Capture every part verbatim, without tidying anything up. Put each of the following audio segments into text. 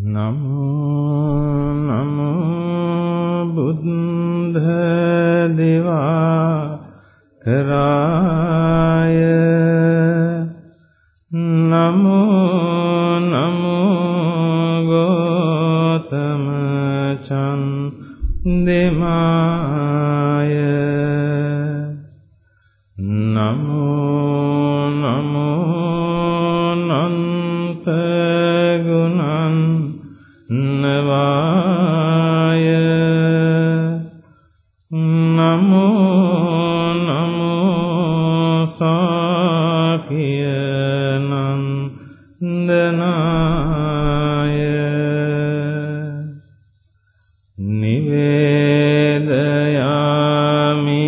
නමෝ නමෝ බුද්ධ දේවා කරාය නමෝ නමෝ ගෝතම චන්දමාය නමෝ නමෝ නන්ත ගුණං නවාය නමෝ නමෝ සාඛිය නන්දනාය නිවේදයාමි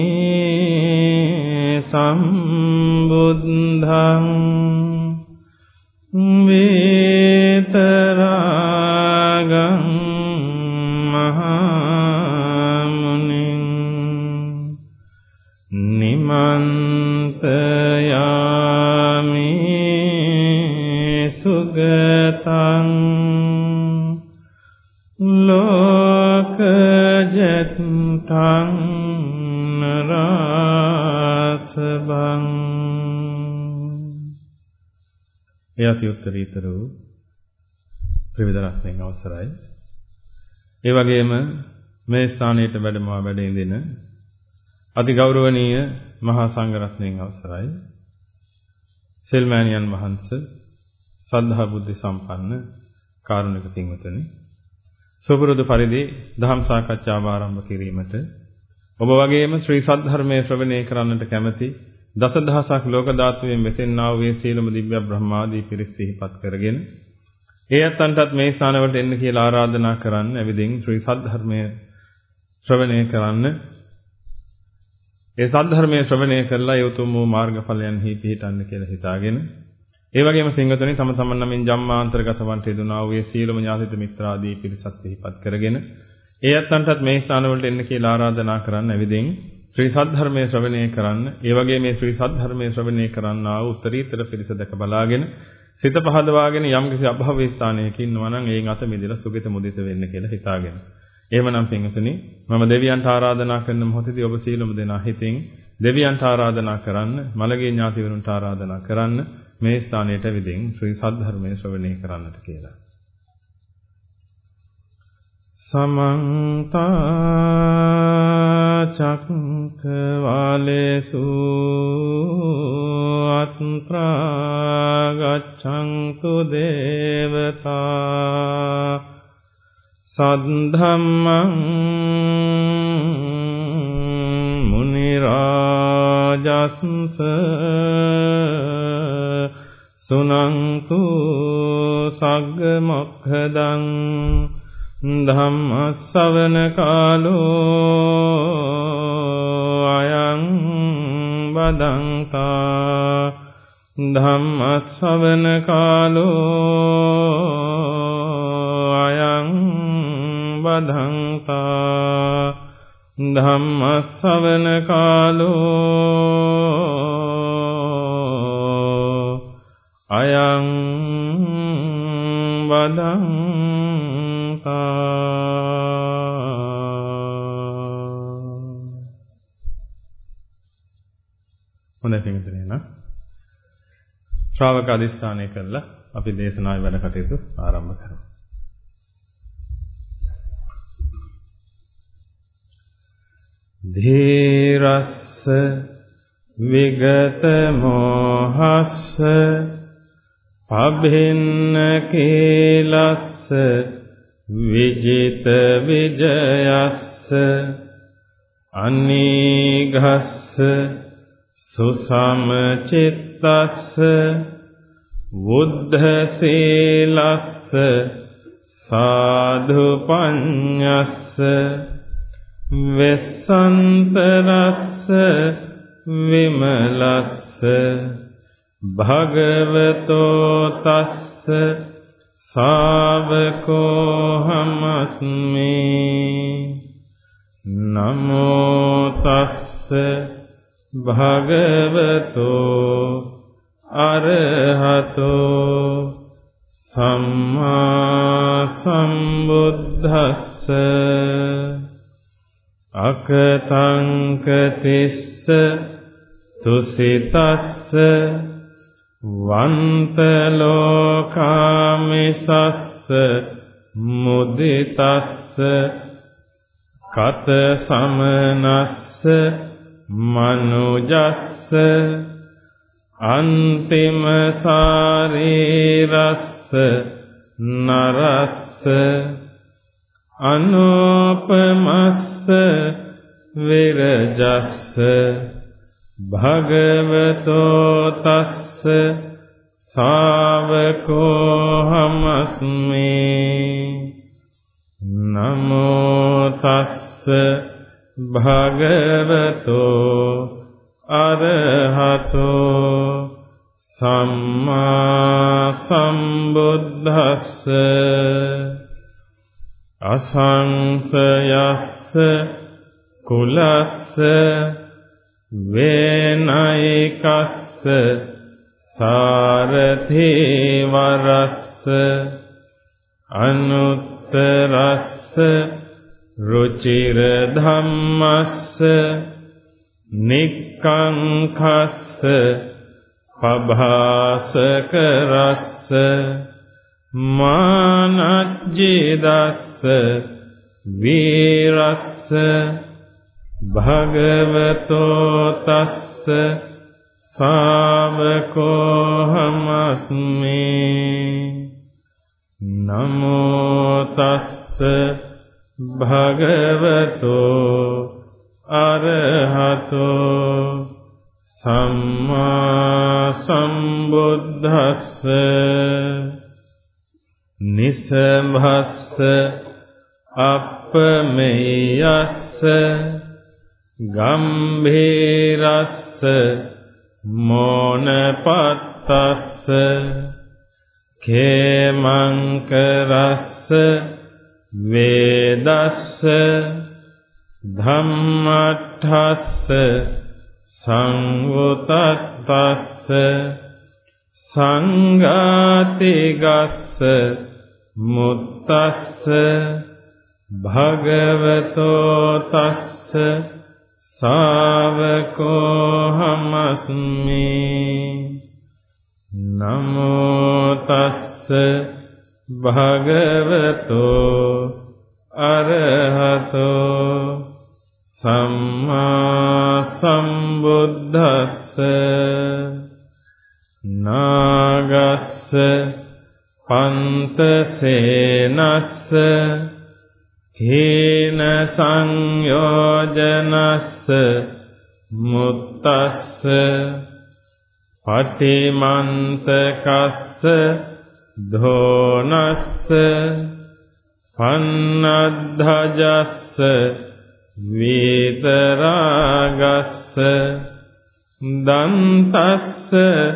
සම්බුද්ධං වේතරාගං මහමුනිං නිමන්තයාමි සුගතං ලෝකජත්තං නරාසබං. එයත් උත්තරීතර වූ ත්‍රිවිධ රත්නයන් අවසරයි. ඒ වගේම මේ ස්ථානයට වැඩමවා වැඩ ඉඳින අති ගෞරවනීය මහා සංඝ රත්නයන් අවසරයි. සෙල්මෑණියන් වහන්සේ, සද්ධා බුද්ධ සම්පන්න කාරුණික පින්වතුනි, සුපුරුදු පරිදි ධම් සාකච්ඡාව ආරම්භ කිරීමට ඔබ වගේම ශ්‍රී සද්ධර්මයේ ශ්‍රවණය කරන්නට කැමැති දසදහසක් ලෝක ධාතුවෙන් මෙතෙන්නා වූ සීලම දිව්‍ය බ්‍රහ්මාදී පිරිස් සිහිපත් කරගෙන ඒ අතන්ටත් මේ ස්ථානවලට එන්න කියලා ආරාධනා කරන්න. එවිදින් ශ්‍රී සද්ධර්මයේ ශ්‍රවණය කරන්න. ඒ සද්ධර්මයේ ශ්‍රවණය කළා ඒ උතුම් වූ මාර්ගඵලයන්හි පිහිටන්න කියලා හිතාගෙන, ඒ වගේම සිංහතුනි තම තමන් නමින් ජම්මාන්තරගත වන්ට යෙදුනා වූ සීලම ඥාතිත මිත්‍රාදී පිරිසත් සිහිපත් කරගෙන ඒ අතන්ටත් මේ ස්ථානවලට එන්න කියලා ආරාධනා කරන්න. එවිදින් ශ්‍රී සද්ධර්මයේ ශ්‍රවණය කරන්න. ඒ වගේ මේ ශ්‍රී සද්ධර්මයේ ශ්‍රවණය කරන්නා වූ උත්තරීතර පිරිස දැක බලාගෙන සිත පහදවාගෙන යම් කිසි අභව්‍ය ස්ථානයක ඉන්නවා නම් ඒන් අත මිදලා සුගත මුදිත වෙන්න කියලා හිතාගෙන. එහෙමනම් පින්වතුනි, මම දෙවියන්ට ආරාධනා කරන මොහොතේදී ඔබ සීලමු දෙනා හිතින් දෙවියන්ට ආරාධනා කරන්න, මළගේ ඥාතිවරුන්ට ආරාධනා කරන්න මේ ස්ථානයට විදින් ශ්‍රී සද්ධර්මයේ ශ්‍රවණය කරන්නට කියලා. සමන්ත චක්කවාලේසු අත්‍රා ගච්ඡන්තු දේවතා සද්ධම්මං මුනි රාජස්ස සුනන්තු සග්ග මොක්ඛදං ධම්ම ශ්‍රවණ කාලෝ අයං බදන්තා ධම්ම ශ්‍රවණ කාලෝ අයං බදන්තා ධම්ම ශ්‍රවණ කාලෝ අයං බදන්තා. හොඳයි පින්වතුනි, නා ශ්‍රාවක අධිෂ්ඨානය කළා අපි දේශනාවේ වැඩ කටයුතු ආරම්භ කරමු. ධීරස්ස විගත මොහස්ස අභින්න කීලස්ස විජිත විජයස්ස අනීඝස්ස සුසමචිත්තස්ස බුද්ධ සීලස්ස සාධු පඤ්ඤස්ස වෙස්සන්තරස්ස විමලස්ස භගවතෝ තස්ස ශාවකෝ හමස්මි නමෝ තස්ස භගවතෝ අරහතෝ සම්මා සම්බුද්දස්ස අකතං කතිස්ස තුසිතස්ස වන්ත ලෝකාමිසස්ස මුදිතස්ස කත සමනස්ස මනුජස්ස අන්තිම සාරීරස්ස නරස්ස අනෝපමස්ස විරජස්ස භගවතෝ තස්ස ශාවකෝහමස්මි නමෝ තස්ස භගවතෝ අරහතෝ සම්මා සම්බුද්දස්ස අසංසයස්ස කුලස්ස වේනයිකස්ස සාරථි වරස්ස අනුත්තරස්ස රුචිර ධම්මස්ස නික්ඛංඛස්ස පභාසකරස්ස මානජ්ජිදස්ස වීරස්ස භගවතෝ තස්ස ශාවකෝහමස්මි නමෝ තස්ස භගවතෝ අරහතෝ සම්මා සම්බුද්දස්ස නිසභස්ස අප්පමෙයස්ස ගම්භීරස්ස මෝනපත්තස්ස khේමංකරස්ස වේදස්ස ධම්මට්ඨස්ස සංවුතත්තස්ස සංඝාතිගස්ස මුත්තස්ස භගවතෝ තස්ස ශාවකෝහමස්මි නමෝ තස්ස භගවතෝ අරහතෝ සම්මා සම්බුද්දස්ස නාගස්ස පන්තසේනස්ස හේන සංයෝජනස්ස මුත්තස්ස පටිමන්තකස්ස ධෝනස්ස පන්නද්ධජස්ස වීතරාගස්ස දන්තස්ස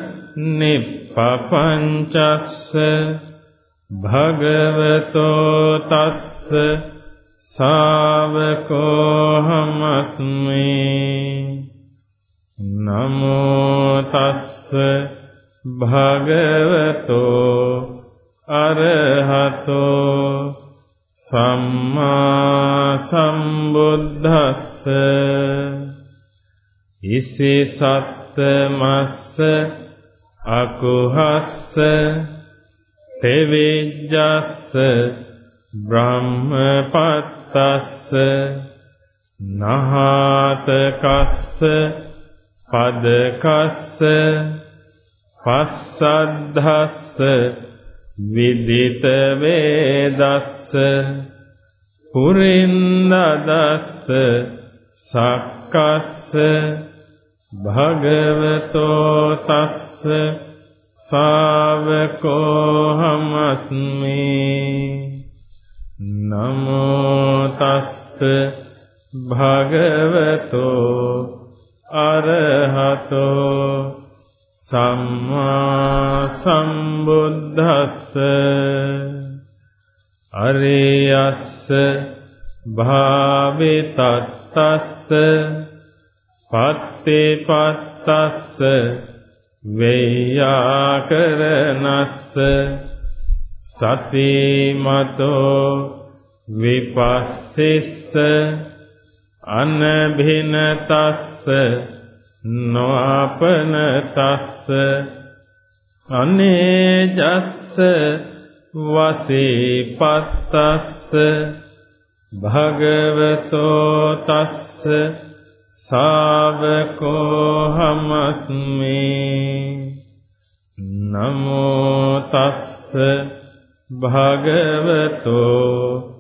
නිප්පපංචස්ස භගවතෝ තස්ස ශාවකෝහමස්මි නමෝ තස්ස භගවතෝ අරහතෝ සම්මා සම්බුද්දස්ස ඉසිසත්තමස්ස අකුහස්ස තෙවිජ්ජස්ස බ්‍රහ්මපත්තස්ස නහාතකස්ස පදකස්ස පස්සද්ධස්ස විදිත වේදස්ස පුරින්දදස්ස සක්කස්ස භගවතෝ තස්ස ශාවකෝහමස්මි නමෝ තස්ස භගවතෝ අරහතෝ සම්මා සම්බුද්දස්ස අරියස්ස භාවිතත්තස්ස පත්තිපත්තස්ස වේයාකරණස්ස සතිමතෝ විපස්සිස්ස අනභිනතස්ස නොඅපනතස්ස අනේජස්ස වසීපත්තස්ස භගවතෝ තස්ස සාවකෝ හමස්මි නමෝ තස්ස භගවතෝ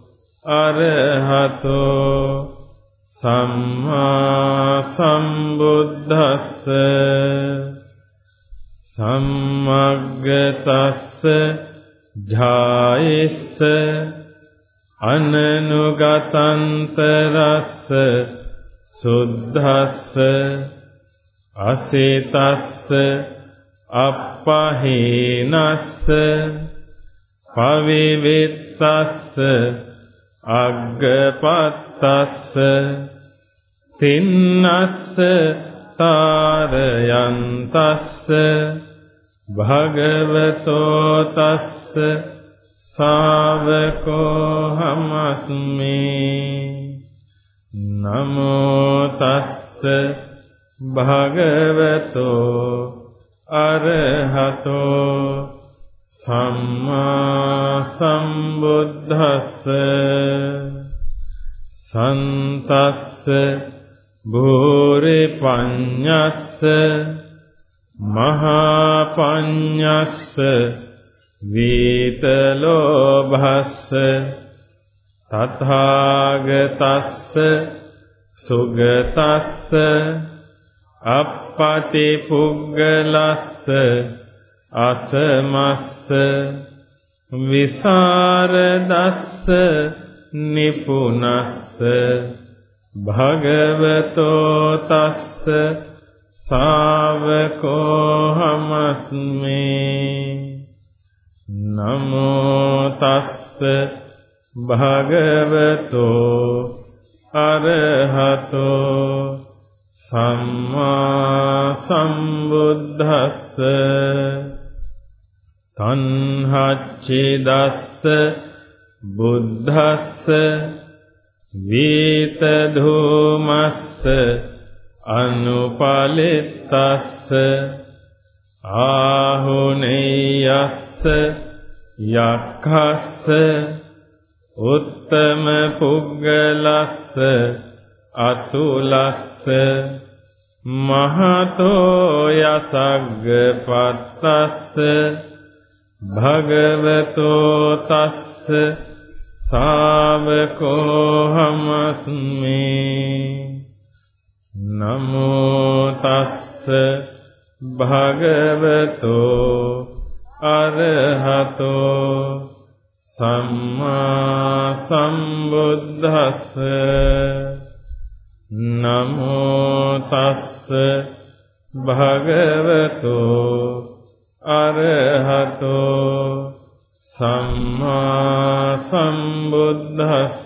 අරහතෝ සම්මා සම්බුද්දස්ස සම්මග්ගතස්ස ජායස්ස අනනුගතන්තරස්ස සුද්ධස්ස අසේතස්ස අප්පහේනස්ස පවිවිත්තස්ස අග්ගපත්තස්ස තින්නස්ස තාරයන්තස්ස භගවතෝ තස්ස සාවකෝ හමස්මි නමෝ තස්ස භගවතෝ අරහතෝ සම්මා සම්බුද්දස්ස සන්තස්ස භූරි පඤ්ඤස්ස මහා පඤ්ඤස්ස වීතලෝභස්ස තථාගතස්ස සුගතස්ස අප්පති පුග්ගලස්ස අසමස්ස විසරදස්ස නිපුනස්ස භගවතෝ තස්ස සාවකෝ හමස්මි නමෝ තස්ස භගවතෝ අරහතෝ සම්මා සම්බුද්දස්ස තණ්හච්ඡේදස්ස බුද්ධස්ස වීත ධූමස්ස අනුපලිත්තස්ස ආහුනේයස්ස යක්ඛස්ස උත්තම පුග්ගලස්ස අතුලස්ස මහතෝ යසග්ගපත්තස්ස භගවතෝ තස්ස සාවකෝ හමස්මි නමෝ තස්ස භගවතෝ අරහතෝ සම්මා සම්බුද්දස්ස නමෝ තස්ස භගවතෝ අරහතෝ සම්මා සම්බුද්දස්ස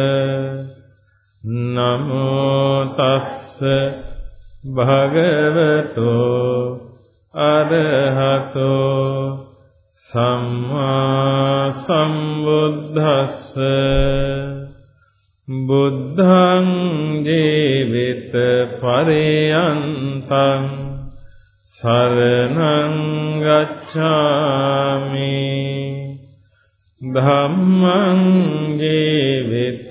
නමෝ තස්ස භගවතෝ අරහතෝ සම්මා සම්බුද්දස්ස බුද්ධං ජීවිත පරයන්තං සරණං ගච්ඡාමි ධම්මං ජීවිත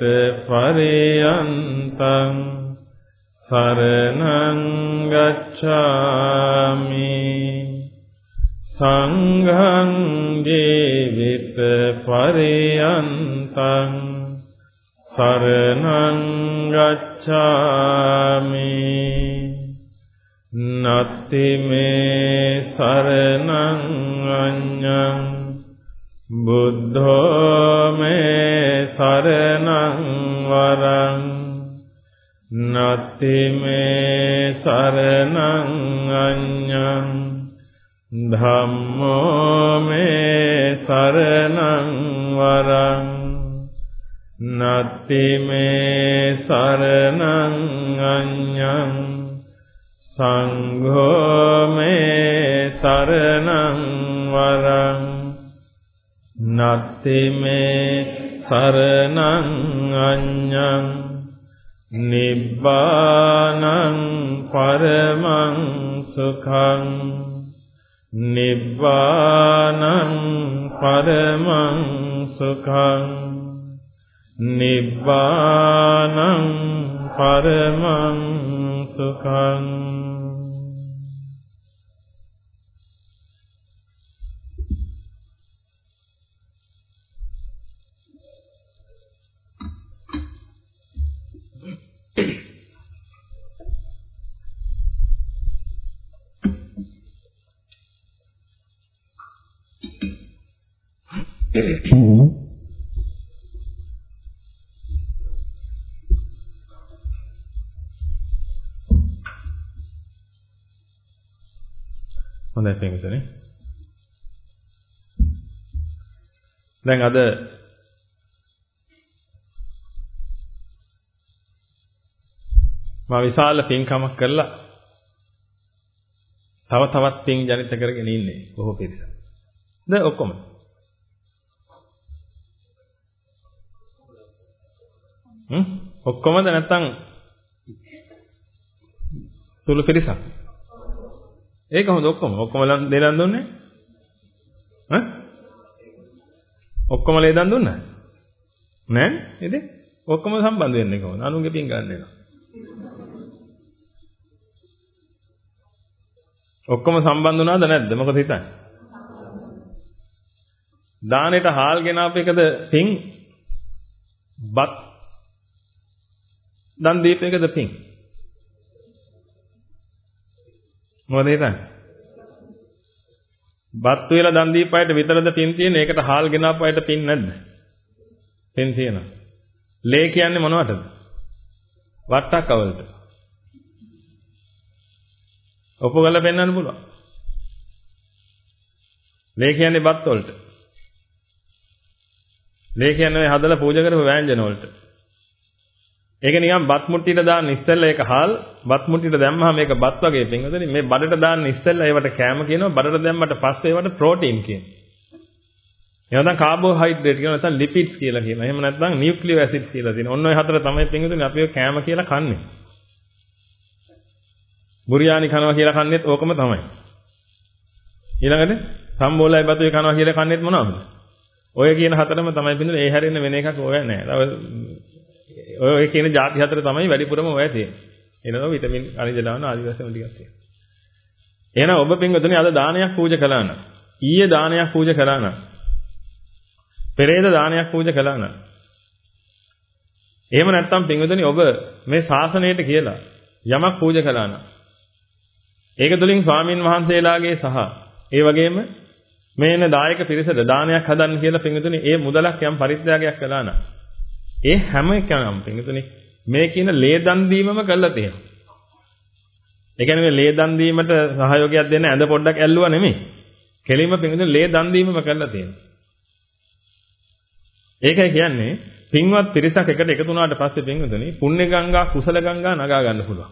පරයන්තං සරණං ගච්ඡාමි සංඝං ජීවිත පරයන්තං සරණං ගච්ඡාමි නත්ති මේ සරණං අඤ්ඤං බුද්ධෝ මේ සරණං වරං නත්ති මේ සරණං අඤ්ඤං ධම්මෝ මේ සරණං වරං නත්ති මේ සරණං අඤ්ඤං සංඝෝ මේ සරණං වරං නත්ති මේ සරණං අඤ්ඤං නිබ්බානං පරමං සුඛං නිබ්බානං පරමං සුඛං නිබ්බානං පරමං සුඛං. හොඳයි පින්වතුනි. දැන් අද මා විශාල පින්කමක් කරලා තව තවත් පින් ජනිත කරගෙන ඉන්නේ බොහෝ පිරිස. ද ඔක්කොම හ්ම් ඔක්කොමද නැත්තම් සුළු පිරිසක්? ඒක හොඳ ඔක්කොම ඔක්කොම දෙලන් දුන්නේ ඈ ඔක්කොම ලේදන් දුන්නා නෑ නේද? ඔක්කොම සම්බන්ධ වෙන්නේ කොහොමද? අනුන්ගේ පින් ගන්න එනවා. ඔක්කොම සම්බන්ධ වුණාද නැද්ද? මොකද හිතන්නේ? දානෙට හාල් ගෙනාපු එකද පින්? බත් දන් දීප එකද පින්? මොකද හිතන්නේ? බත් වේලා දන් දීපයට විතරද පින් තියෙන්නේ? ඒකට හාල් ගෙනාපු අයට පින් නැද්ද? පින් තියෙනවා. ලේ කියන්නේ මොනවටද? වට්ටක් අවලට. ඔප්පු කරලා පෙන්වන්න පුළුවන්. ලේ කියන්නේ බත් වලට. ලේ කියන්නේ ඔය හදලා පූජා කරපු වෑංජන වලට. ඒක නිකන් බත් මුට්ටියට දාන්න ඉස්සෙල්ලා ඒක හාල් බත් මුට්ටියට දැම්මහම මේක බත් වගේ පින්වතුනි මේ බඩට දාන්න ඉස්සෙල්ලා ඒවට කෑම කියනවා බඩට දැම්මට පස්සේ ඒවට ප්‍රෝටීන් කියනවා. එහෙම නැත්නම් කාබෝහයිඩ්‍රේට් කියනවා නැත්නම් ලිපිඩ්ස් කියලා කියනවා. එහෙම නැත්නම් නියුක්ලියෝ ඇසිඩ්ස් කියලා තියෙනවා. ඔන්න ඔය හතර තමයි පින්වතුනි අපි ඔය කෑම කියලා කන්නේ. බුරියානි කනවා කියලා කන්නේත් ඕකම තමයි. ඊළඟට සම්බෝලයි බතුයි කනවා කියලා කන්නේත් මොනවද? ඔය කියන හතරම තමයි පින්වතුනි ඒ හැරෙන්න වෙන එකක් ඕය නැහැ. ඔය ඔය කියන ಜಾති හතර තමයි වැඩිපුරම ඔය තියෙන්නේ. එනවා විටමින් අනිජ දාන ආදි වශයෙන් ටිකක් තියෙනවා. එහෙනම් ඔබ පින්වතුනි අද දානයක් පූජා කළා නම් ඊයේ දානයක් පූජා කළා නම් පෙරේද දානයක් පූජා කළා නම් එහෙම නැත්නම් පින්වතුනි ඔබ මේ ශාසනයට කියලා යමක් පූජා කළා නම් ඒක තුලින් ස්වාමින් වහන්සේලාගේ සහ ඒ වගේම මේන දායක පිරිසට දානයක් හදන්න කියලා පින්වතුනි ඒ මුදලක් යම් පරිත්‍යාගයක් කළා නම් ඒ හැම එකම පින්වතුනි මේ කියන ලේ දන් දීමම කළා තියෙනවා. ඒ කියන්නේ මේ ලේ දන් දීමට සහයෝගයක් දෙන්න ඇඳ පොඩ්ඩක් ඇල්ලුවා නෙමෙයි. කෙලින්ම පින්වතුනි ලේ දන් දීමම කළා තියෙනවා. ඒකයි කියන්නේ පින්වත් පිරිසක් එකට එකතු වුණාට පස්සේ පින්වතුනි පුණ්‍ය ගංගා කුසල ගංගා නගා ගන්න පුළුවන්.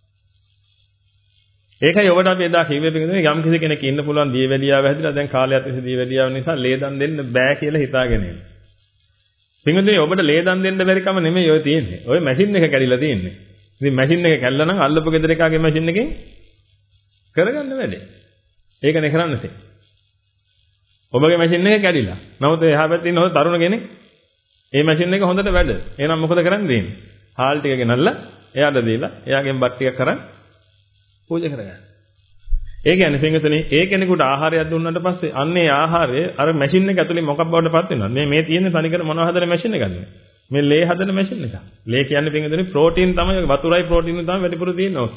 ඒකයි ඔබට අපි එදා කිව්වේ පින්වතුනි යම් කිසි කෙනෙක් ඉන්න පුළුවන් දීවැඩියාව හැදිලා දැන් කාලයක් තිස්සේ දීවැඩියාව නිසා ලේ දන් දෙන්න බෑ කියලා හිතාගෙන ඉන්නේ. පින්වතුනි ඔබට ලේ දන් දෙන්න බැරි කම නෙමෙයි ඔය තියෙන්නේ. ඔය මැෂින් එක කැඩිලා තියෙන්නේ. ඉතින් මැෂින් එක කැඩලා නම් අල්ලපු ගෙදර එකාගේ මැෂින් එකෙන් කරගන්න වැඩේ. ඒකනේ කරන්න තියෙන්නේ. ඔබගේ මැෂින් එක කැඩිලා. නමුත් එහා පැත්තේ ඉන්න හොඳ තරුණ කෙනෙක් ඒ මැෂින් එක හොඳට වැඩ. එහෙනම් මොකද කරන්න දෙන්නේ? හාල් ටික ගෙනල්ලා එයාට දීලා එයාගෙන් බත් ටිකක් කරන් පූජා කරගන්න. ඒ කියන්නේ පින්වතුනි ඒ කෙනෙකුට ආහාරයක් දුන්නාට පස්සේ අන්නේ ආහාරය අර මැෂින් එක ඇතුලේ මොකක් බවට පත් වෙනවද? මේ මේ තියෙන තනිකර මොනව හදන මැෂින් එකක්ද? මේ ලේ හදන මැෂින් එකක්. ලේ කියන්නේ පින්වතුනි ප්‍රෝටීන් තමයි වතුරයි ප්‍රෝටීන් තමයි වැඩිපුර තියෙන්නේ.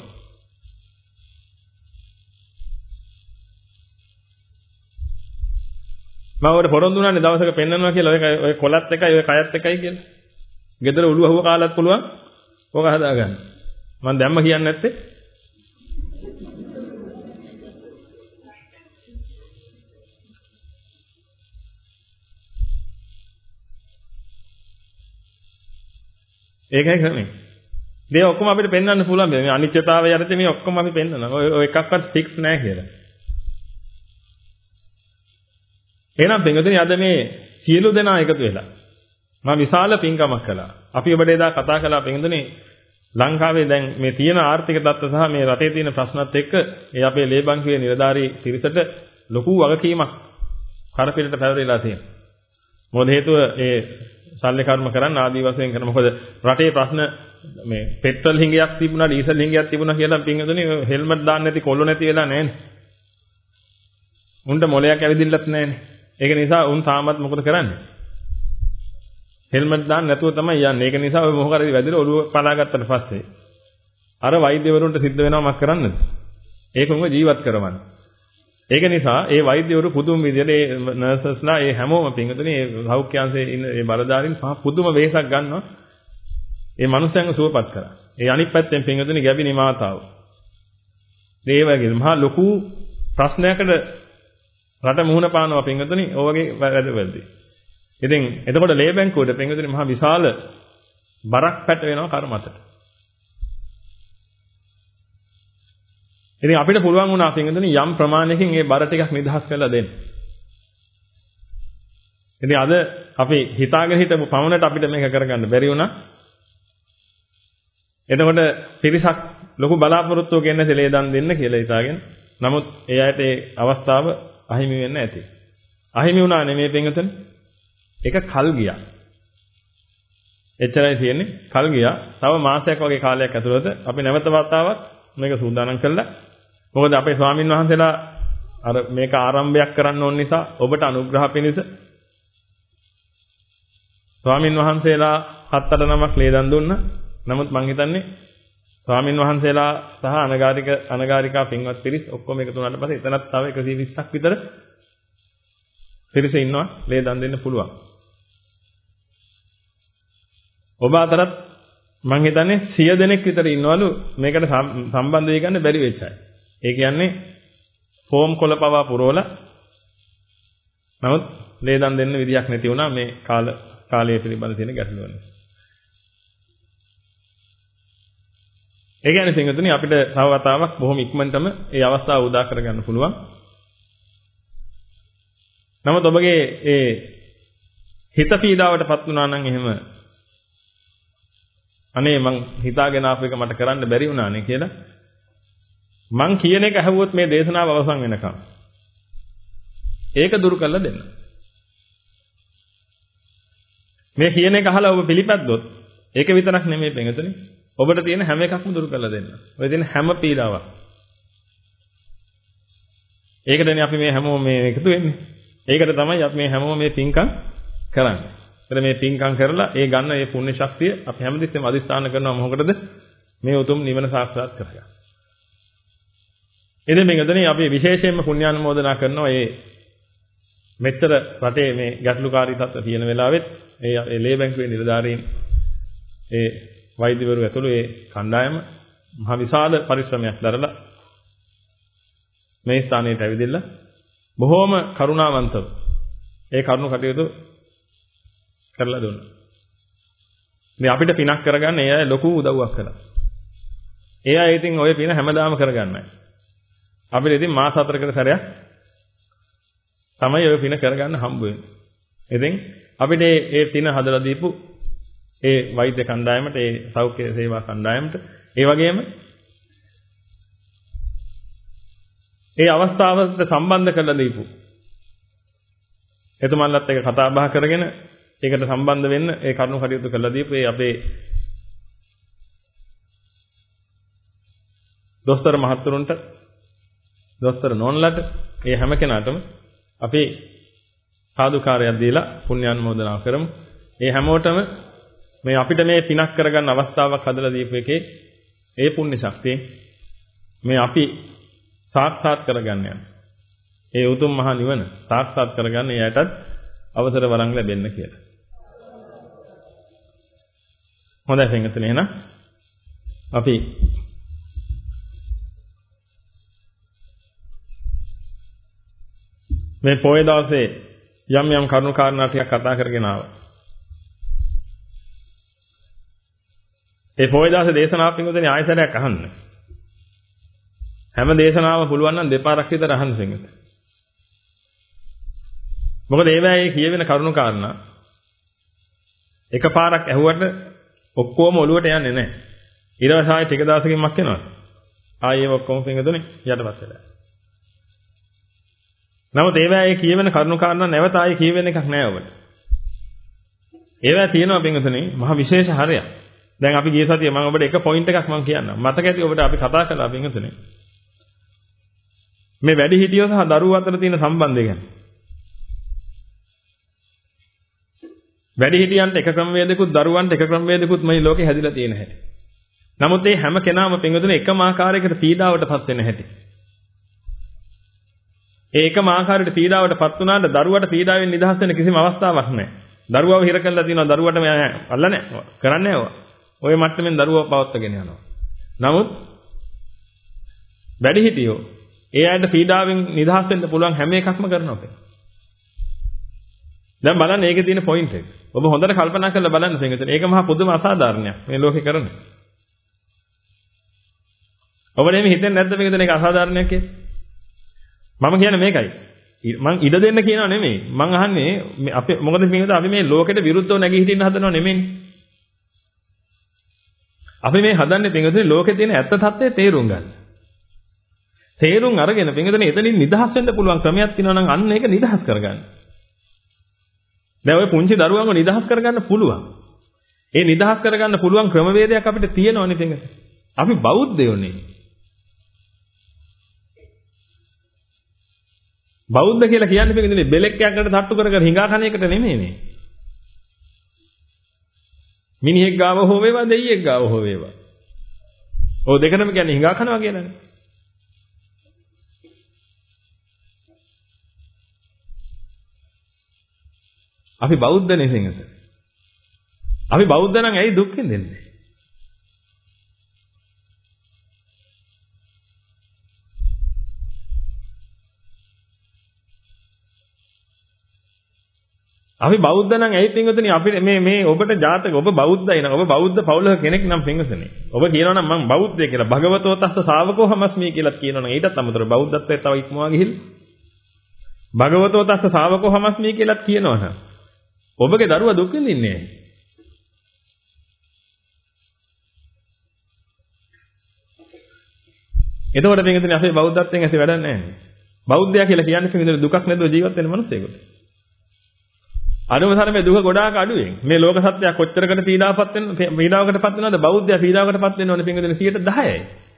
මම ඔයාලට පොරොන්දු වුණානේ දවසක පෙන්නනවා කියලා ඔය ඔය කොලත් එකයි ඔය කයත් එකයි කියලා. ගෙදර ඔළුව අහුව කාලත් පුළුවන් ඕක හදාගන්න. මම දැම්ම කියන්නේ නැත්තේ. ඒකයි ක්‍රමය. මේ ඔක්කොම අපිට පෙන්වන්න පුළුවන් මේ අනිත්‍යතාවය යටතේ මේ ඔක්කොම අපි පෙන්වනවා. ඔය ඔය එකක්වත් ෆික්ස් නැහැ කියලා. එහෙනම් පින්වතුනි අද මේ සියලු දෙනා එකතු වෙලා මම විශාල පින්කමක් කළා. අපි ඔබට එදා කතා කළා පින්වතුනි ලංකාවේ දැන් මේ තියෙන ආර්ථික තත්ත්ව සහ මේ රටේ තියෙන ප්‍රශ්නත් එක්ක ඒ අපේ ලේබංකුවේ නිලධාරී පිරිසට ලොකු වගකීමක් කරපිටට පැවරෙලා තියෙනවා. මොකද හේතුව ඒ සල්ලි කර්ම කරන්න ආදී වශයෙන් කරන මොකද රටේ ප්‍රශ්න මේ පෙට්‍රල් හිඟයක් තිබුණා ඩීසල් හිඟයක් තිබුණා කියලා පින්වතුනි හෙල්මට් දාන්න නැති කොල්ල නැති වෙලා නැහැනේ. උන්ට මොලයක් ඇවිදින්නත් නැහැනේ. ඒක නිසා උන් තාමත් මොකද කරන්නේ? හෙල්මට් දාන්න නැතුව තමයි යන්නේ. ඒක නිසා ඔය මොකක් හරි වැදිලා ඔළුව පලාගත්තට පස්සේ අර වෛද්‍යවරුන්ට සිද්ධ වෙනවා මක් කරන්නද? ඒක උන්ව ජීවත් කරවන්න. ඒක නිසා ඒ වෛද්‍යවරු පුදුම විදිහට ඒ නර්සස්ලා ඒ හැමෝම පින්වතුනි ඒ සෞඛ්‍යාංශයේ ඉන්න ඒ බලධාරීන් පුදුම වෙහසක් ගන්නවා. ඒ මනුස්සයන්ව සුවපත් කරා. ඒ අනිත් පැත්තෙන් පින්වතුනි ගැබිනි මාතාව. ඒ වගේ මහා ලොකු ප්‍රශ්නයකට රට මුහුණ පානවා පින්වතුනි ඔය වගේ වැඩවලදී. ඉතින් එතකොට ලේ බැංකුවට පින්වතුනි මහා විශාල බරක් පැට වෙනවා කර්මතට. ඉතින් අපිට පුළුවන් වුණා පින්වතුනි යම් ප්‍රමාණයකින් මේ බර ටිකක් නිදහස් කරලා දෙන්න. ඉතින් අද අපි හිතාගෙන හිටපු පමණට අපිට මේක කරගන්න බැරි වුණා. එතකොට පිරිසක් ලොකු බලාපොරොත්තුවක් එන්න සෙලේ දන් දෙන්න කියලා හිතාගෙන. නමුත් ඒ ඇයට ඒ අවස්ථාව අහිමි වෙන්න ඇති. අහිමි වුණා නෙමෙයි පින්වතුනි. ඒක කල් ගියා. එච්චරයි තියෙන්නේ. කල් ගියා. තව මාසයක් වගේ කාලයක් ඇතුළත අපි නැවත වතාවක් මේක සූදානම් කළා. මොකද අපේ ස්වාමින් වහන්සේලා අර මේක ආරම්භයක් කරන්න ඕන නිසා ඔබට අනුග්‍රහ පිණිස ස්වාමින් වහන්සේලා හත් අට නමක් ලේදන් දුන්නා. නමුත් මං හිතන්නේ ස්වාමින් වහන්සේලා සහ අනගාരിക අනගාരികා පින්වත් පිරිස් ඔක්කොම එකතු වුණාට පස්සේ එතනත් තව එකසිය විස්සක් විතර පිරිස ඉන්නවා ලේදන් දෙන්න පුළුවන්. ඔබ අතරත් මං හිතන්නේ සිය දෙනෙක් විතර ඉන්නවලු මේකට සම්බන්ධ වෙ ගන්න බැරි වෙච්ච අය. ඒ කියන්නේ ෆෝම් කොළ පවා පුරවලා නමුත් ලේදන් දෙන්න විදියක් නැති වුණා මේ කාල කාලය පිළිබඳ තියෙන ගැටලුව නිසා. ඒ කියන්නේ පින්වතුනි අපිට තව වතාවක් බොහොම ඉක්මනටම ඒ අවස්ථාව උදා කරගන්න පුළුවන්. නමුත් ඔබගේ ඒ හිත පීඩාවටපත් වුණා නම් එහෙම අනේ මං හිතාගෙන ආපු එක මට කරන්න බැරි වුණානේ කියලා මං කියන එක අහුවොත් මේ දේශනාව අවසන් වෙනකම් ඒක දුරු කරලා දෙන්න. මේ කියන එක අහලා ඔබ පිළිපැද්දොත් ඒක විතරක් නෙමෙයි පින්වතුනි ඔබට තියෙන හැම එකක්ම දුරු කරලා දෙන්න. ඔය තියෙන හැම පීඩාවක්. ඒකටනේ අපි මේ හැමෝම මේ එකතු වෙන්නේ. ඒකට තමයි අපි මේ හැමෝම මේ පින්කම් කරන්නේ. එතන මේ පින්කම් කරලා ඒ ගන්න මේ පුණ්‍ය ශක්තිය අපි හැමදෙස්සෙම අදිස්ථාන කරනවා මොකටද? මේ උතුම් නිවන සාක්ෂාත් කරගන්න. ඉතින් මේකදනේ අපි විශේෂයෙන්ම පුණ්‍යානුමෝදනා කරනවා මේ මෙච්චර රටේ මේ ගැටලුකාරී තත්ත්ව තියෙන වෙලාවෙත් ඒ ලේ බැංකුවේ නිලධාරීන් ඒ වෛද්‍යවරු ඇතුළු ඒ කණ්ඩායම මහ විශාල පරිශ්‍රමයක් දරලා මේ ස්ථානයට ඇවිදilla බොහෝම කරුණාවන්තව ඒ කරුණු කටයුතු කරලා දුන්නා. මේ අපිට පිනක් කරගන්න ඒ අය ලොකු උදව්වක් කළා. ඒ අය ඉතින් ඔය පින හැමදාම කරගන්නයි. අපිට ඉතින් මාස හතරකට සැරයක් තමයි ඔය පින කරගන්න හම්බ වෙන්නේ. ඉතින් අපිට මේ පින හදලා දීපු ඒ වෛද්‍ය කණ්ඩායමට ඒ සෞඛ්‍ය සේවා කණ්ඩායමට ඒ වගේම ඒ අවස්ථාවට සම්බන්ධ කරලා දීපු එතුමන්ලත් එක්ක කතා බහ කරගෙන ඒකට සම්බන්ධ වෙන්න ඒ කරුණු කටයුතු කරලා දීපු ඒ අපේ දොස්තර මහත්තුරුන්ට දොස්තර නෝන්ලට ඒ හැම කෙනාටම අපි සාදුකාරයක් දීලා පුණ්‍යානුමෝදනා කරමු. ඒ හැමෝටම මේ අපිට මේ පිනක් කරගන්න අවස්ථාවක් හදලා දීපු එකේ ඒ පුණ්‍ය ශක්තිය මේ අපි සාක්ෂාත් කරගන්න යන. ඒ උතුම් මහා නිවන සාක්ෂාත් කරගන්න එයාටත් අවසර වරන් ලැබෙන්න කියලා. හොඳයි පින්වත්නි එහෙනම් අපි මේ පොයේ දවසේ යම් යම් කරුණු කාරණා ටිකක් කතා කරගෙන ආවා. ඒ පොයේ දවසේ දේශනාවක් පින්වත්නි ආයසරයක් අහන්න. හැම දේශනාවම පුළුවන් නම් දෙපාරක් විතර අහන්න පින්වත්නි. මොකද ඒවැයේ කියවෙන කරුණු කාරණා එකපාරක් ඇහුවට ඔක්කොම ඔළුවට යන්නේ නැහැ. ඊට පස්සේ ආයෙ ටික දවසකින් මක් වෙනවා. ආයෙ ඔක්කොම පිංගුතුනේ යටපත් වෙලා. නමුත් ඒවැයේ කියවෙන කරුණු කාරණා නැවත ආයෙ කියවෙන එකක් නෑ ඔබට. ඒවැය තියෙනවා පිංගුතුනේ මහ විශේෂ හරයක්. දැන් අපි ගිය සතියේ මම ඔබට එක පොයින්ට් එකක් මම කියන්නම්. මතක ඇති ඔබට අපි කතා කළා පිංගුතුනේ. මේ වැඩිහිටියෝ සහ දරුවෝ අතර තියෙන සම්බන්ධය ගැන. වැඩිහිටියන්ට එක ක්‍රමවේදයකුත් දරුවන්ට එක ක්‍රමවේදයකුත් මේ ලෝකේ හැදිලා තියෙන හැටි. නමුත් මේ හැම කෙනාම පිංගුතුනේ එකම ආකාරයකට පීඩාවටපත් වෙන හැටි. ඒ එකම ආකාරයට පීඩාවටපත් වුණාට දරුවට පීඩාවෙන් නිදහස් වෙන්න කිසිම අවස්ථාවක් නැහැ. දරුවව හිර කරලා තියෙනවා දරුවට මෙයා අල්ලන්නේ කරන්නේ නැහැ. ඔය මට්ටමින් දරුවව පවත්වාගෙන යනවා. නමුත් වැඩිහිටියෝ ඒ අයට පීඩාවෙන් නිදහස් වෙන්න පුළුවන් හැම එකක්ම කරනවා. දැන් බලන්න ඒකේ තියෙන පොයින්ට් එක. ඔබ හොඳට කල්පනා කරලා බලන්න පින්විතනේ. ඒක මහා පුදුම අසාධාරණයක් මේ ලෝකේ කරන්නේ. ඔබට එහෙම හිතෙන්නේ නැද්ද පින්විතනේ ඒක අසාධාරණයක් කියලා? මම කියන්නේ මේකයි. මං ඉඩ දෙන්න කියනවා නෙමෙයි. මං අහන්නේ අපි මොකද පින්විත අපි මේ ලෝකෙට විරුද්ධව නැගී හිටින්න හදනව නෙමෙයිනේ. අපි මේ හදන්නේ පින්විතනේ ලෝකේ තියෙන ඇත්ත తත්ත්වය තේරුම් ගන්න. තේරුම් අරගෙන පින්විතනේ එතනින් නිදහස් වෙන්න පුළුවන් ක්‍රමයක් තියෙනවා නම් අන්න ඒක නිදහස් කරගන්න. දැන් ඔය පුංචි දරුවන්ව නිදහස් කරගන්න පුළුවන්. ඒ නිදහස් කරගන්න පුළුවන් ක්‍රමවේදයක් අපිට තියෙනවනේ පින්විත. අපි බෞද්ධයෝනේ. බෞද්ධ කියලා කියන්නේ පින්විතනේ බෙලෙක් යකට තට්ටු කර කර හිඟා කන එකට නෙමෙයිනේ. මිනිහෙක් ගාව හෝ වේවා දෙයියෙක් ගාව හෝ වේවා. ඔය දෙකම කියන්නේ හිඟා කනවා කියලානේ. අපි බෞද්ධනේ සිංහස. අපි බෞද්ධ නම් ඇයි දුක් විඳින්නේ? අපි බෞද්ධ නම් ඇයි පින්වතුනි අපි මේ මේ ඔබට ජාතක ඔබ බෞද්ධයි නම් ඔබ බෞද්ධ පවුලක කෙනෙක් නම් පින්වතුනි. ඔබ කියනවා නම් මම බෞද්ධය කියලා භගවතෝ තස්ස ශාවකෝ හමස්මි කියලා කියනවා නම් ඊටත් අමතරව බෞද්ධත්වයට තව ඉක්මවා ගිහිල්ලා භගවතෝ තස්ස ශාවකෝ හමස්මි කියලා කියනවා නම් ඔබගේ දරුවා දුක් විඳින්නේ නැහැ. එතකොට පින්වතුනි අපේ බෞද්ධත්වයෙන් ඇති වැඩක් නැහැ. බෞද්ධයා කියලා කියන්නේ පින්වතුනි දුකක් නැතුව ජීවත් වෙන මිනිස්සෙකුට. අනුම තරමේ දුක ගොඩාක් අඩුවෙන් මේ ලෝක සත්‍යය කොච්චරකට පීඩාවපත් වෙන පීඩාවකටපත් වෙනවද බෞද්ධයා පීඩාවකටපත් වෙන්න ඕනේ පින්වතුනි සියයට දහයයි.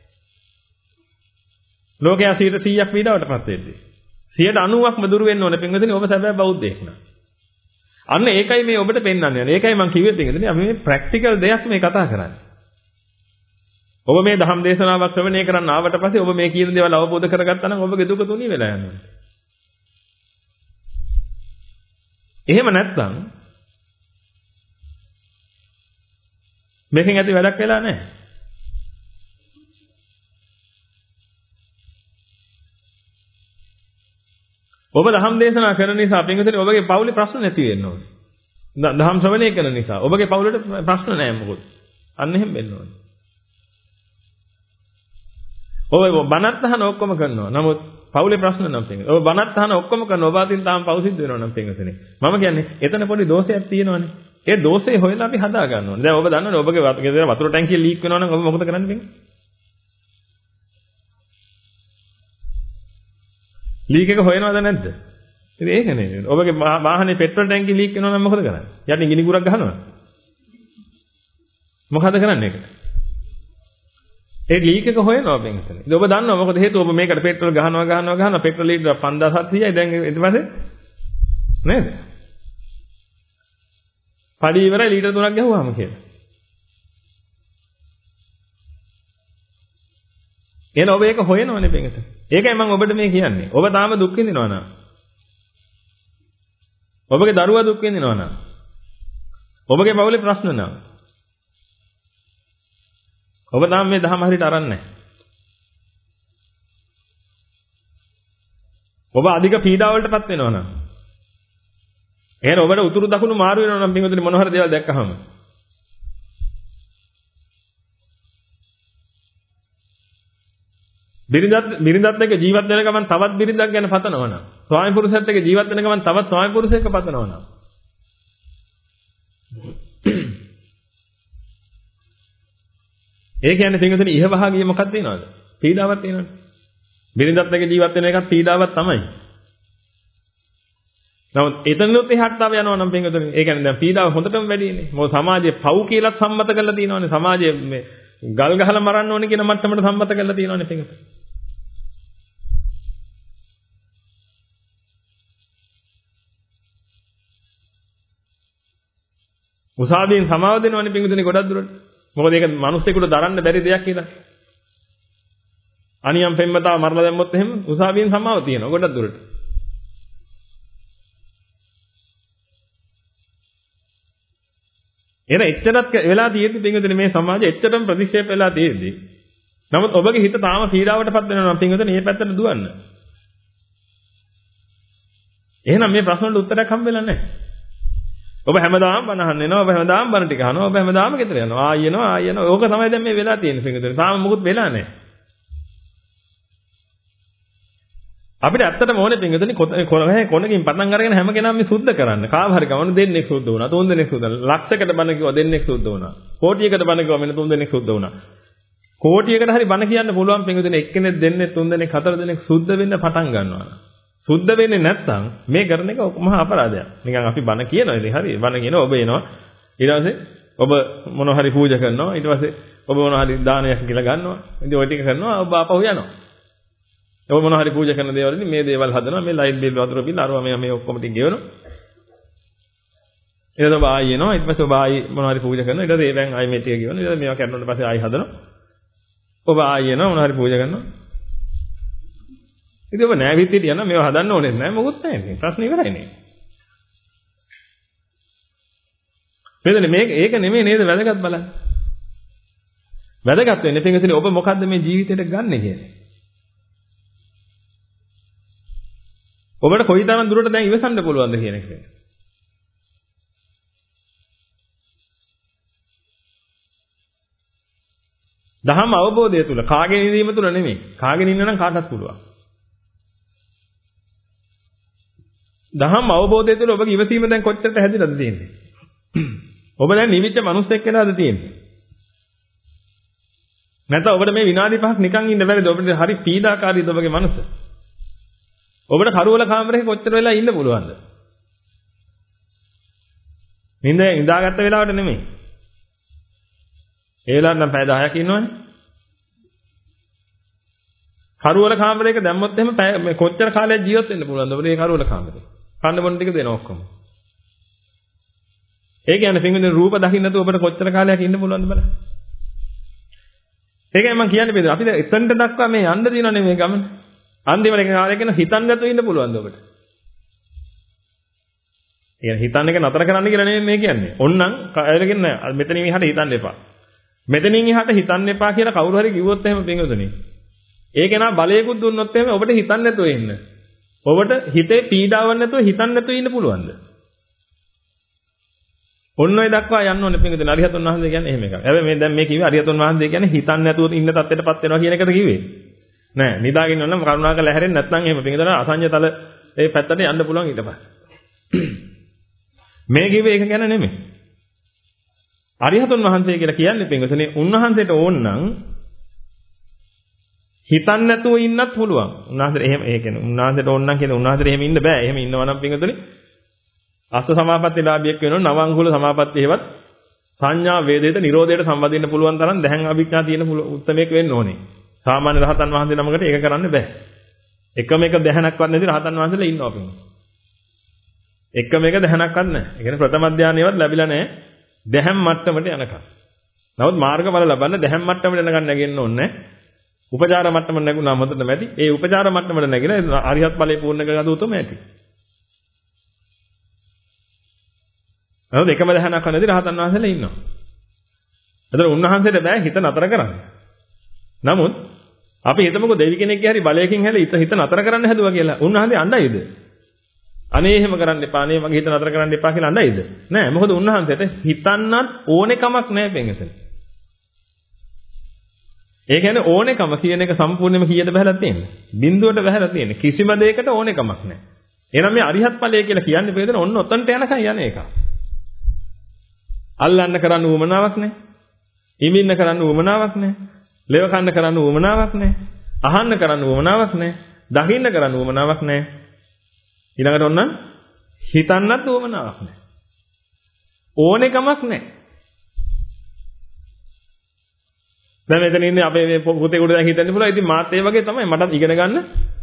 ලෝකයා සියයට සීයක් පීඩාවටපත් වෙද්දී සියයට අනූවක්ම දුර වෙන්න ඕනේ පින්වතුනි ඔබ සැබෑ බෞද්ධයෙක් නා. අන්න ඒකයි මේ ඔබට පෙන්වන්නේ. ඒකයි මම කිව්වේ පින්වතුනි අපි මේ ප්‍රැක්ටිකල් දෙයක් මේ කතා කරන්නේ. ඔබ මේ ධම් දේශනාවක් ශ්‍රවණය කරන්න ආවට පස්සේ ඔබ මේ කියන දේවල් අවබෝධ කරගත්තා නම් ඔබගේ දුක තුනී වෙලා යනවා. එහෙම නැත්නම් මේකෙන් ඇති වැඩක් වෙලා නැහැ. ඔබ දහම් දේශනා කරන නිසා පින්විතනේ ඔබගේ පවුලේ ප්‍රශ්න නැති වෙන්න ඕනේ. දහම් ශ්‍රවණය කරන නිසා ඔබගේ පවුලට ප්‍රශ්න නැහැ මොකද? අන්න එහෙම වෙන්න ඕනේ. ඔබ බණත් අහන ඔක්කොම කරනවා. නමුත් පවුලේ ප්‍රශ්න නම් පින්විතනේ. ඔබ බණත් අහන ඔක්කොම කරනවා. ඔබ අතින් තාම පව් සිද්ධ වෙනවා නම් පින්විතනේ. මම කියන්නේ එතන පොඩි දෝෂයක් තියෙනවනේ. ඒ දෝෂේ හොයලා අපි හදා ගන්න ඕනේ. දැන් ඔබ දන්නවනේ ඔබගේ වතුර ටැංකිය ලීක් වෙනවා නම් ඔබ මොකද කරන්නේ පින්විතනේ? ලීක් එක හොයනවද නැද්ද? ඉතින් ඒක නේ. ඔබගේ වාහනේ පෙට්‍රල් ටැංකිය ලීක් වෙනවා නම් මොකද කරන්නේ? යටින් ගිනි ගුරක් ගහනවා. මොකද කරන්නේ ඒක? ඒ ලීක් එක හොයනවා පින්විතනේ. ඉතින් ඔබ දන්නවා මොකද හේතුව ඔබ මේකට පෙට්‍රල් ගහනවා ගහනවා ගහනවා පෙට්‍රල් ලීටර පන්දාස් හත්සියයි දැන් ඊට පස්සේ නේද? පඩි ඉවරයි ලීටර තුනක් ගහුවාම කියලා. එහෙනම් ඔබ ඒක හොයනවනේ පින්විතනේ. ඒකයි මම ඔබට මේ කියන්නේ. ඔබ තාම දුක් විඳිනවා නා. ඔබගේ දරුවා දුක් විඳිනවා නා. ඔබගේ පවුලේ ප්‍රශ්න නා. ඔබ තාම මේ දහම හරියට අරන් නැහැ. ඔබ අධික පීඩාවලටපත් වෙනවා නම් එහෙනම් ඔබට උතුරු දකුණු මාරු වෙනවා නම් පින්වතුනි මොන හරි දේවල් දැක්කහම බිරිඳත් බිරිඳත් එක්ක ජීවත් වෙන ගමන් තවත් බිරිඳක් ගැන පතනවා නම් ස්වාමි පුරුෂයත් එක්ක ජීවත් වෙන ගමන් තවත් ස්වාමි පුරුෂයෙක්ව පතනවා නම්. ඒ කියන්නේ පින්වතුනි ඉහ භාගිය මොකක්ද තියෙනවද? පීඩාවක් තියෙනවනේ. බිරිඳත් එක්ක ජීවත් වෙන එකත් පීඩාවක් තමයි. නමුත් එතනොත් එහාට තව යනවා නම් පින්වතුනි ඒ කියන්නේ දැන් පීඩාව හොඳටම වැඩිනේ. මොකද සමාජයේ පව් කියලා සම්මත කරලා තියෙනවනේ. සමාජයේ මේ ගල් ගහලා මරන්න ඕනේ කියන මට්ටමට සම්මත කරලා තියෙනවනේ පින්වතුනි. උසාවියෙන් සමාව දෙනවනේ පින්වතුනි ගොඩක් දුරට. මොකද ඒක මිනිස්සුෙකුට දරන්න බැරි දෙයක් කියලා. අනියම් පෙම්වතාව මරලා දැම්මොත් එහෙම උසාවියෙන් සමාව තියෙනවා ගොඩක් දුරට. එන එච්චරත් වෙලා තියෙද්දි පින්වතුනි මේ සමාජය එච්චරම ප්‍රතික්ෂේප වෙලා තියෙද්දි නමුත් ඔබගේ හිත තාම පීඩාවටපත් වෙනවා නම් පින්වතුනි මේ පැත්තට දුවන්න. එහෙනම් මේ ප්‍රශ්න වලට උත්තරයක් හම්බ වෙලා නැහැ. ඔබ හැමදාම බණ අහන්න එනවා, ඔබ හැමදාම බණ ටික අහනවා, ඔබ හැමදාම ගෙදර යනවා, ආයෙ එනවා, ආයෙ එනවා. ඕක තමයි දැන් මේ වෙලා තියෙන්නේ පින්වතුනි. තාම මොකුත් වෙලා නැහැ. අපිට ඇත්තටම ඕනේ පින්වතුනි කොනේ කොනකින් පටන් අරගෙන හැම කෙනාම මේ සුද්ධ කරන්න. කාව හරි ගමන දෙන්නෙක් සුද්ධ වුණා, තුන් දෙනෙක් සුද්ධ වුණා. ලක්ෂයකට බණ කිව්වා දෙන්නෙක් සුද්ධ වුණා. කෝටියකට බණ කිව්වා මෙන්න තුන් දෙනෙක් සුද්ධ වුණා. කෝටියකට හරි බණ කියන්න පුළුවන් පින්වතුනි එක්කෙනෙක් දෙන්නෙක් තුන් දෙනෙක් හතර දෙනෙක් සුද්ධ වෙන්න පටන් ගන්නවා. සුද්ධ වෙන්නේ නැත්නම් මේ කරන එක මහා අපරාධයක්. නිකන් අපි බණ කියනවා ඉතින් හරි. බණ කියනවා ඔබ එනවා. ඊට පස්සේ ඔබ මොනවා හරි පූජා කරනවා. ඊට පස්සේ ඔබ මොනවා හරි දානයක් කියලා ගන්නවා. ඉතින් ওই ටික කරනවා ඔබ ආපහු යනවා. ඔබ මොනවා හරි පූජා කරන දේවල් ඉතින් මේ දේවල් හදනවා. මේ ලයිට් බිල් වතුර බිල් අරවා මේ මේ ඔක්කොම ටික ගෙවනවා. ඊට පස්සේ ඔබ ආයෙ එනවා. ඊට පස්සේ ඔබ ආයෙ මොනවා හරි පූජා කරනවා. ඊට පස්සේ ඒවෙන් ආයෙ මේ ටික ගෙවනවා. ඊට පස්සේ මේවා කරනකොට පස්සේ ආයෙ හදනවා. ඔබ ආයෙ එනවා මොනවා හරි පූජා කරනවා. ඉතින් ඔබ නෑ විත් හිටියනම් මේව හදන්න ඕනේ නැහැ මොකුත් නැහැ නේ ප්‍රශ්න ඉවරයි නේ. මෙතන මේක ඒක නෙමෙයි නේද වැදගත් බලන්න. වැදගත් වෙන්නේ පිටින් ඔබ මොකද්ද මේ ජීවිතේට ගන්නෙ කියන්නේ. ඔබට කොයිතරම් දුරට දැන් ඉවසන්න පුළුවන්ද කියන එක. දහම් අවබෝධය තුල කාගෙන ඉඳීම තුල නෙමෙයි කාගෙන ඉන්න නම් කාටවත් පුළුවන්. දහම් අවබෝධය තුළ ඔබගේ ඉවසීම දැන් කොච්චරට හැදිලාද තියෙන්නේ? ඔබ දැන් නිවිච්ච මිනිස්සෙක් වෙලාද තියෙන්නේ? නැත්නම් ඔබට මේ විනාඩි පහක් නිකන් ඉන්න බැරිද? ඔබට හරි පීඩාකාරීද ඔබගේ මනස? ඔබට කරුවල කාමරේ කොච්චර වෙලා ඉන්න පුළුවන්ද? නින්ද ඉඳාගත්ත වෙලාවට නෙමෙයි. ඒ වෙලාවට නම් පැය දහයක් ඉන්නවනේ. කරුවල කාමරයක දැම්මොත් එහෙම මේ කොච්චර කාලයක් ජීවත් වෙන්න පුළුවන්ද ඔබට මේ කරුවල කාමරේ? කන්න බොන්න ටික දෙනවා ඔක්කොම. ඒ කියන්නේ පින්විතේ රූප දකින්න නැතුව ඔබට කොච්චර කාලයක් ඉන්න පුළුවන්ද බලන්න. ඒකයි මම කියන්නේ බෙද අපිට එතනට දක්වා මේ යන්න දිනවනේ මේ ගමන. අන්තිමට කාලයක් ගැන හිතන්න නැතුව ඉන්න පුළුවන්ද ඔබට? ඒ හිතන්න එක නතර කරන්න කියලා නෙමෙයි මේ කියන්නේ. ඕන්නම් කයලකින් නෑ මෙතනින් එහාට හිතන්න එපා. මෙතනින් එහාට හිතන්න එපා කියලා කවුරු හරි කිව්වොත් එහෙම පින්විතනේ. ඒක නා බලයකුත් දුන්නොත් එහෙම ඔබට හිතන්න නැතුව ඉන්න. ඔබට හිතේ පීඩාවක් නැතුව හිතන්න නැතුව ඉන්න පුළුවන්ද? ඔන්න ඔය දක්වා යන්න ඕනේ පින්විතනේ. අරිහතුන් වහන්සේ කියන්නේ එහෙම එකක්. හැබැයි මේ දැන් මේ කිව්වේ අරිහතුන් වහන්සේ කියන්නේ හිතන්න නැතුව ඉන්න තත්ත්වයටපත් වෙනවා කියන එකද කිව්වේ? නෑ. නිදාගෙන ඉන්න නම් කරුණාකර හැරෙන්න නැත්නම් එහෙම පින්විතනේ අසඤ්ඤතල ඒ පැත්තට යන්න පුළුවන් ඊට පස්සේ. මේ කිව්වේ ඒක ගැන නෙමෙයි. අරිහතුන් වහන්සේ කියලා කියන්නේ පින්විතනේ උන්වහන්සේට ඕන නම් හිතන්න නැතුව ඉන්නත් පුළුවන්. උන්වහන්සේට එහෙම ඒ කියන්නේ උන්වහන්සේට ඕන නම් කියන උන්වහන්සේට එහෙම ඉන්න බෑ. එහෙම ඉන්නවා නම් පින්වතුනි අස්ස සමාපත්තිලාභියෙක් වෙනවනම් නවංගුල සමාපත්තියවත් සංඥා වේදේත නිරෝධයට සම්බන්ධ වෙන්න පුළුවන් තරම් දැහන් අභිඥා තියෙන උත්මයෙක් වෙන්න ඕනේ. සාමාන්‍ය රහතන් වහන්සේ නමකට ඒක කරන්න බෑ. එකම එක දැහනක්වත් නැති රහතන් වහන්සේලා ඉන්නවා පින්වතුනි. එකම එක දැහනක්වත් නැහැ. ඒ කියන්නේ ප්‍රථම ධානයවත් ලැබිලා නැහැ. දැහන් මට්ටමට යනකම්. නමුත් මාර්ගඵල ලබන්න දැහන් මට්ටමට යනකම් නැගෙන්න ඕනේ. උපචාර මට්ටමට නැගුණා මොකටද මැටි? ඒ උපචාර මට්ටමට නැගිලා අරිහත් ඵලයේ පූර්ණ කරගත උතුම ඇති. නේද? එකම දහනක් නැති රහතන් වහන්සේලා ඉන්නවා. ඒතර උන්වහන්සේට බෑ හිත නතර කරන්න. නමුත් අපි හිතමුකෝ දෙවි කෙනෙක්ගේ හරි බලයකින් හැලී හිත හිත නතර කරන්න හැදුවා කියලා. උන්වහන්සේ අඬයිද? අනේ එහෙම කරන්න එපා. අනේ මගේ හිත නතර කරන්න එපා කියලා අඬයිද? නෑ. මොකද උන්වහන්සේට හිතන්නත් ඕනේ කමක් නෑ පෙන්ගසෙන. ඒ කියන්නේ ඕනේකම කියන එක සම්පූර්ණයෙන්ම කීයට බහලා තියෙන්නේ? බිඳුවට බහලා තියෙන්නේ. කිසිම දෙයකට ඕනේකමක් නැහැ. එහෙනම් මේ අරිහත් ඵලය කියලා කියන්නේ වේදන ඔන්න ඔතනට යනකම් යන එක. අල්ලන්න කරන්න උවමනාවක් නැහැ. ඉමින්න කරන්න උවමනාවක් නැහැ. ලෙව කන්න කරන්න උවමනාවක් නැහැ. අහන්න කරන්න උවමනාවක් නැහැ. දකින්න කරන්න උවමනාවක් නැහැ. ඊළඟට ඔන්න හිතන්නත් උවමනාවක් නැහැ. ඕනෙකමක් නැහැ. දැන් මෙතන ඉන්නේ අපේ මේ පුතේ කුඩ දැන් හිතන්න පුළුවන්. ඉතින් මාත් ඒ වගේ තමයි මටත් ඉගෙන ගන්න.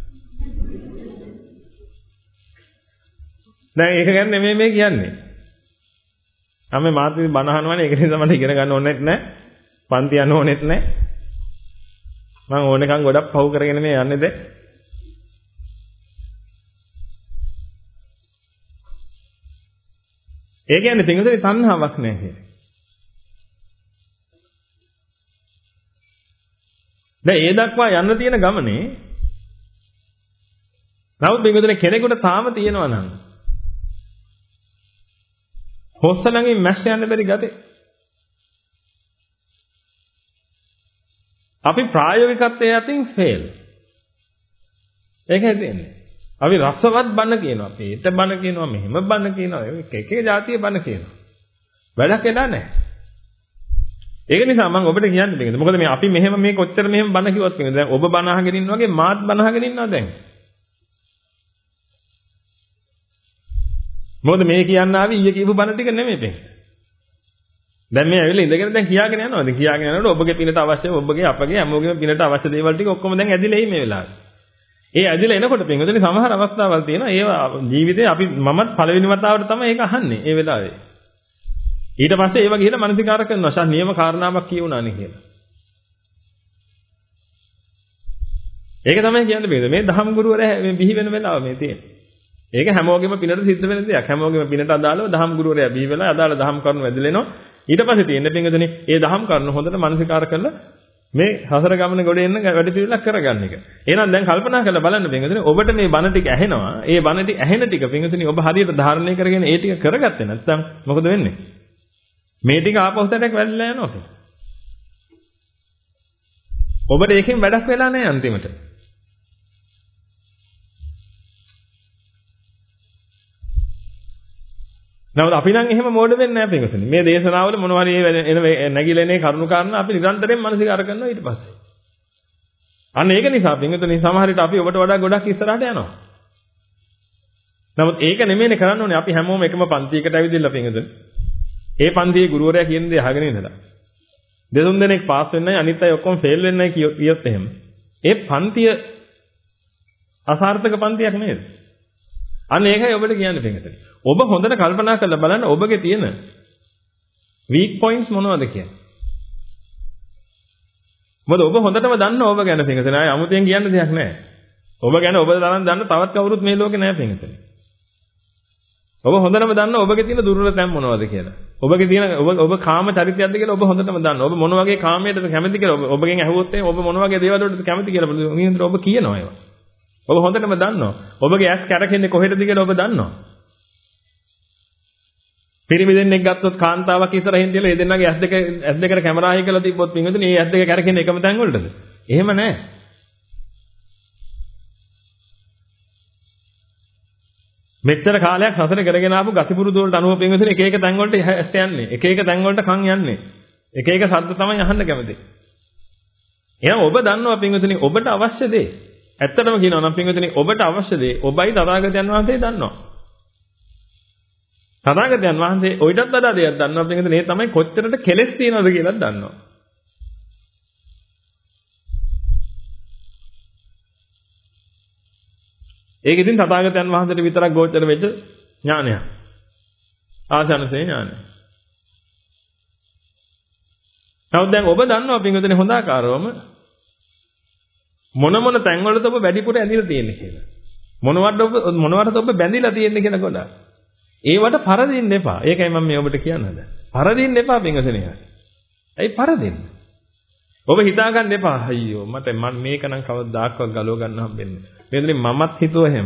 දැන් ඒක ගැන නෙමෙයි මේ කියන්නේ. අපි මාත් ඉතින් බණ අහනවනේ ඒක නිසා මට ඉගෙන ගන්න ඕනෙත් නැහැ. පන්ති යන්න ඕනෙත් නැහැ. මම ඕනෙකම් ගොඩක් පහු කරගෙන මේ යන්නේ දැන්. ඒ කියන්නේ පිටුදේ තණ්හාවක් නැහැ කියන්නේ. දැන් ඒ දක්වා යන්න තියෙන ගමනේ නමුත් පිටුදේ කෙනෙකුට තාම තියෙනවා නම් හොස්ස ළඟින් මැස්ස යන්න බැරි ගතේ. අපි ප්‍රායෝගිකත්වයේ අතින් ෆේල්. ඒකයි තියෙන්නේ. අපි රසවත් බණ කියනවා. අපි ඊට බණ කියනවා, මෙහෙම බණ කියනවා. එක එක જાතිය බණ කියනවා. වැඩක් වෙලා නැහැ. ඒක නිසා මම ඔබට කියන්න බෑ. මොකද මේ අපි මෙහෙම මේ කොච්චර මෙහෙම බණ කිව්වත් කියන්නේ දැන් ඔබ බණ අහගෙන ඉන්නා වගේ මාත් බණ අහගෙන ඉන්නවා දැන්. මොකද මේ කියන්න ආවේ ඊයේ කියපු බණ ටික නෙමෙයි මේ. දැන් මේ ඇවිල්ලා ඉඳගෙන දැන් කියාගෙන යනවා. දැන් කියාගෙන යනකොට ඔබගේ පිනට අවශ්‍ය ඔබගේ අපගේ හැමෝගෙම පිනට අවශ්‍ය දේවල් ටික ඔක්කොම දැන් ඇදිලා එයි මේ වෙලාවේ. ඒ ඇදිලා එනකොට පින්වතුනි සමහර අවස්ථාවල් තියෙනවා ඒවා ජීවිතේ අපි මමත් පළවෙනි වතාවට තමයි ඒක අහන්නේ ඒ වෙලාවේ. ඊට පස්සේ ඒව ගිහලා මනසිකාර කරනවා ෂා නියම කාරණාවක් කියුණානේ කියලා. ඒක තමයි කියන්නේ බේද මේ දහම් ගුරුවරයා මේ බිහි වෙන වෙලාව මේ තියෙන්නේ. ඒක හැමෝගෙම පිනට සිද්ධ වෙන දෙයක්. හැමෝගෙම පිනට අදාළව දහම් ගුරුවරයා බිහි වෙලා අදාළ දහම් කරුණු වැදලා එනවා. ඊට පස්සේ තියෙන්නේ පින්වතුනි ඒ දහම් කරුණු හොඳට මනසිකාර කරලා මේ හතර ගමන ගොඩ එන්න වැඩ පිළිවෙලක් කරගන්න එක. එහෙනම් දැන් කල්පනා කරලා බලන්න පින්වතුනි ඔබට මේ බණ ටික ඇහෙනවා. ඒ බණ ටික ඇහෙන ටික පින්වතුනි ඔබ හරියට ධාරණය කරගෙන ඒ ටික කරගත්තේ නැත්නම් මොකද වෙන්නේ? මේ ටික ආපහුතටක් වැල්ලා යනවා. ඔබට ඒකෙන් වැඩක් වෙලා නැහැ අන්තිමට. නමුත් අපි නම් එහෙම මෝඩ වෙන්නේ නැහැ පින්වතුනි. මේ දේශනාවල මොනවා හරි එන නැగిලා එනේ කරුණු කාරණා අපි නිරන්තරයෙන් මනසිකාර කරනවා ඊට පස්සේ. අන්න ඒක නිසා පින්වතුනි සමහර විට අපි ඔබට වඩා ගොඩක් ඉස්සරහට යනවා. නමුත් ඒක නෙමෙයිනේ කරන්න ඕනේ. අපි හැමෝම එකම පන්තියකට ඇවිදilla පින්වතුනි. ඒ පන්තියේ ගුරුවරයා කියන දේ අහගෙන ඉඳලා. දෙතුන් දෙනෙක් පාස් වෙන්නයි අනිත් අය ඔක්කොම ෆේල් වෙන්නයි කියොත් එහෙම. ඒ පන්තිය අසාර්ථක පන්තියක් නේද? අන්න ඒකයි ඔබට කියන්නේ පින්වතුනි. ඔබ හොඳට කල්පනා කරලා බලන්න ඔබගේ තියෙන weak points මොනවද කියන්නේ. මොකද ඔබ හොඳටම දන්න ඔබ ගැන පින්වතුනි. ආය අමුතෙන් කියන්න දෙයක් නැහැ. ඔබ ගැන ඔබ තරම් දන්න තවත් කවුරුත් මේ ලෝකේ නැහැ පින්වතුනි. ඔබ හොඳටම දන්න ඔබගේ තියෙන දුර්වල තැන් මොනවද කියලා. ඔබගේ තියෙන ඔබ ඔබ කාම චරිතයක්ද කියලා ඔබ හොඳටම දන්නවා. ඔබ මොන වගේ කාමයකටද කැමති කියලා ඔබගෙන් අහුවොත් එහෙනම් ඔබ මොන වගේ දේවල් වලටද කැමති කියලා නිහින්දර ඔබ කියනවා ඒවා. ඔබ හොඳටම දන්නවා. ඔබගේ ඇස් කැරකෙන්නේ කොහෙටද කියලා ඔබ දන්නවා. පිරිමි දෙන්නෙක් ගත්තොත් කාන්තාවක් ඉස්සරහින් තියලා ඒ දෙන්නගේ ඇස් දෙක ඇස් දෙකට කැමරා හයි කරලා තිබ්බොත් පින්වතුනි මේ ඇස් දෙක කැරකෙන්නේ එකම තැන් වලටද? එහෙම නැහැ. මෙච්චර කාලයක් හසර කරගෙන ආපු ගතිපුරුදු වලට අනුව පින්වතුනි එක එක තැන් වලට ඇස් යන්නේ. එක එක තැන් වලට කන් යන්නේ. එක එක ශබ්ද තමයි අහන්න කැමති. එහෙනම් ඔබ දන්නවා පින්වතුනි ඔබට අවශ්‍ය දේ. ඇත්තටම කියනවා නම් පින්වතුනි ඔබට අවශ්‍ය දේ ඔබයි තථාගතයන් වහන්සේ දන්නවා. තථාගතයන් වහන්සේ ඔයිටත් වඩා දෙයක් දන්නවා පින්වතුනි. ඒ තමයි කොච්චරට කෙලෙස් තියනවද කියලා දන්නවා. ඒක ඉතින් තථාගතයන් වහන්සේට විතරක් ගෝචර වෙච්ච ඥානයක්. ආසනසේ ඥානය. නමුත් දැන් ඔබ දන්නවා පින්වතුනි හොඳ ආකාරවම මොන මොන තැන් වලද ඔබ වැඩිපුර ඇඳිලා තියෙන්නේ කියලා. මොනවද ඔබ මොනවටද ඔබ බැඳිලා තියෙන්නේ කියලා ගොඩක්. ඒවට පරදින්න එපා. ඒකයි මම මේ ඔබට කියන්න හදන්නේ. පරදින්න එපා පින්වතුනි. ඇයි පරදින්නේ? ඔබ හිතා ගන්න එපා. අයියෝ මට මම මේක නම් කවදාවත් ගලව ගන්න හම්බෙන්නේ නැහැ. මෙතන මමත් හිතුව එහෙම.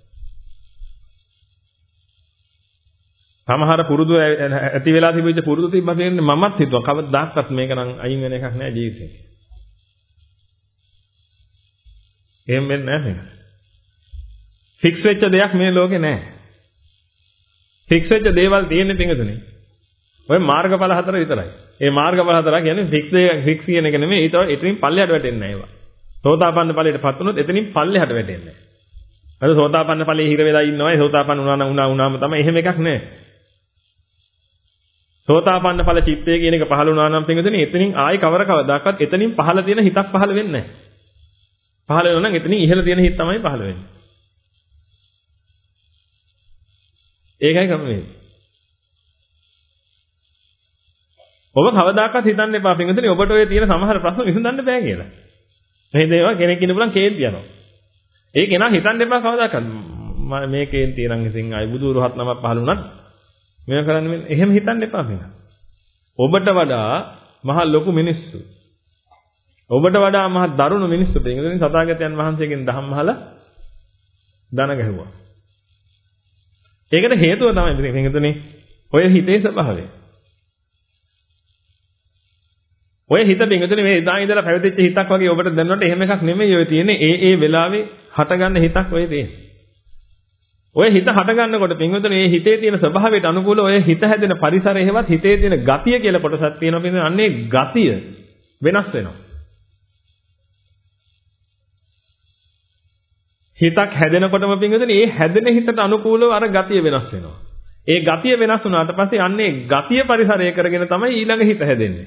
සමහර පුරුදු ඇති වෙලා තිබිච්ච පුරුදු තිබ්බා කියන්නේ මමත් හිතුවා කවදාවත් මේක නම් අයින් වෙන එකක් නෑ ජීවිතේ. එහෙම වෙන්නේ නැහැ. ෆික්ස් වෙච්ච දෙයක් මේ ලෝකේ නැහැ. ෆික්ස් වෙච්ච දේවල් තියෙන්නේ පිටුනේ. ඔය මාර්ගඵල හතර විතරයි. ඒ මාර්ගඵල හතර කියන්නේ ෆික්ස් දෙය ෆික්ස් කියන එක නෙමෙයි. ඊට එතනින් පල්ලෙහාට වැටෙන්නේ නැහැ ඒවා. සෝතාපන්න ඵලයටපත් වුණොත් එතනින් පල්ලෙහාට වැටෙන්නේ නැහැ. අර සෝතාපන්න ඵලයේ හිර වෙලා ඉන්නවා. සෝතාපන්න වුණා නම් වුණා වුණාම තමයි. එහෙම එකක් නැහැ. සෝතාපන්න ඵල චිත්තය කියන එක පහළ වුණා නම් පිටුනේ එතනින් ආයි කවර කවදාකවත් එතනින් පහළ තියෙන හිතක් පහළ වෙන්නේ නැහැ. පහළ වෙනවා නම් එතනින් ඉහළ තියෙන හිත තමයි පහළ වෙන්නේ. ඒකයි ක්‍රමවේදය. ඔබ කවදාකවත් හිතන්න එපා පිටුනේ ඔබට ඔය තියෙන සමහර ප්‍රශ්න විසඳන්න බෑ කියලා. මේ දේවල් කෙනෙක් ඉන්න පුළුවන් කේන්ති යනවා. ඒ කෙනා හිතන්න එපා කවදාකවත් මේ කේන්ති නම් ඉතින් ආයි බුදුරුහත් නමක් පහළ වුණත් මේක කරන්නේ මෙන්න එහෙම හිතන්න එපා මේක. ඔබට වඩා මහ ලොකු මිනිස්සු. ඔබට වඩා මහ දරුණු මිනිස්සු දෙන්නේ සතාගතයන් වහන්සේගෙන් දහම් අහලා දන ගැහුවා. ඒකට හේතුව තමයි මේකනේ ඔය හිතේ ස්වභාවය. ඔය හිත බින්දුනේ මේ ඉදා ඉඳලා පැවතිච්ච හිතක් වගේ ඔබට දැනනකොට එහෙම එකක් නෙමෙයි ඔය තියෙන්නේ. ඒ ඒ වෙලාවේ හටගන්න හිතක් ඔය තියෙන්නේ. ඔය හිත හටගන්නකොට බින්දුනේ මේ හිතේ තියෙන ස්වභාවයට අනුකූලව ඔය හිත හැදෙන පරිසරය හේවත් හිතේ තියෙන ගතිය කියලා කොටසක් තියෙනවා. බින්දුනේ අන්නේ ගතිය වෙනස් වෙනවා. හිතක් හැදෙනකොටම බින්දුනේ මේ හැදෙන හිතට අනුකූලව අර ගතිය වෙනස් වෙනවා. ඒ ගතිය වෙනස් වුණාට පස්සේ අන්නේ ගතිය පරිසරය කරගෙන තමයි ඊළඟ හිත හැදෙන්නේ.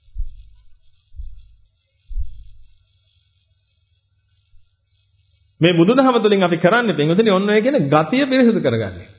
මේ බුදුදහම තුළින් අපි කරන්නේ පින්වතුනි ඔන්න ඔය කියන ගතිය පිරිසිදු කරගන්නේ.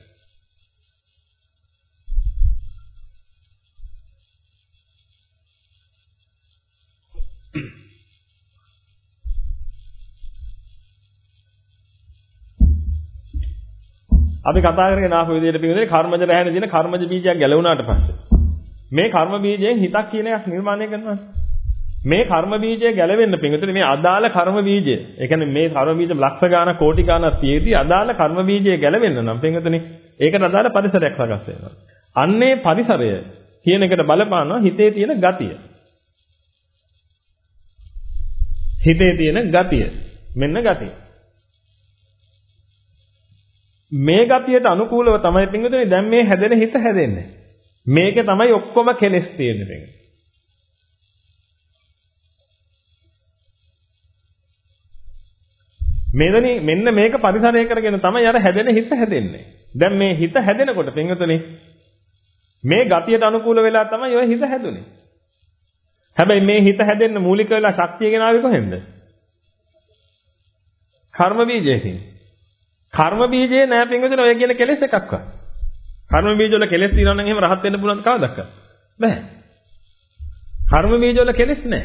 අපි කතා කරගෙන ආපු විදිහට පින්වතුනි කර්මජ රැහැනේ දින කර්මජ බීජයක් ගැලවුණාට පස්සේ මේ කර්ම බීජයෙන් හිතක් කියන එකක් නිර්මාණය කරනවා. මේ කර්ම බීජය ගැලවෙන්න පින්වතුනි මේ අදාළ කර්ම බීජය. ඒ කියන්නේ මේ කර්ම බීජ ලක්ෂ ගාණක් කෝටි ගාණක් තියෙදි අදාළ කර්ම බීජය ගැලවෙන්න නම් පින්වතුනි ඒකට අදාළ පරිසරයක් සකස් වෙනවා. අන්නේ පරිසරය කියන එකට බලපානවා හිතේ තියෙන ගතිය. හිතේ තියෙන ගතිය. මෙන්න ගතිය. මේ ගතියට අනුකූලව තමයි පින්වතුනි දැන් මේ හැදෙන හිත හැදෙන්නේ. මේකේ තමයි ඔක්කොම කෙලෙස් තියෙන්නේ පින්වතුනි. මෙතනි මෙන්න මේක පරිසරය කරගෙන තමයි අර හැදෙන හිත හැදෙන්නේ. දැන් මේ හිත හැදෙනකොට පින්වතුනි මේ ගතියට අනුකූල වෙලා තමයි ඔය හිත හැදුනේ. හැබැයි මේ හිත හැදෙන්න මූලික වෙලා ශක්තිය ගෙනාවේ කොහෙන්ද? කර්ම බීජයෙන්. කර්ම බීජේ නෑ පින්වතුනි ඔය කියන කෙලෙස් එකක්වත්. කර්ම බීජ වල කෙලෙස් තියෙනවා නම් එහෙම රහත් වෙන්න පුළුවන් කවදාවත් බෑ. කර්ම බීජ වල කෙලෙස් නෑ.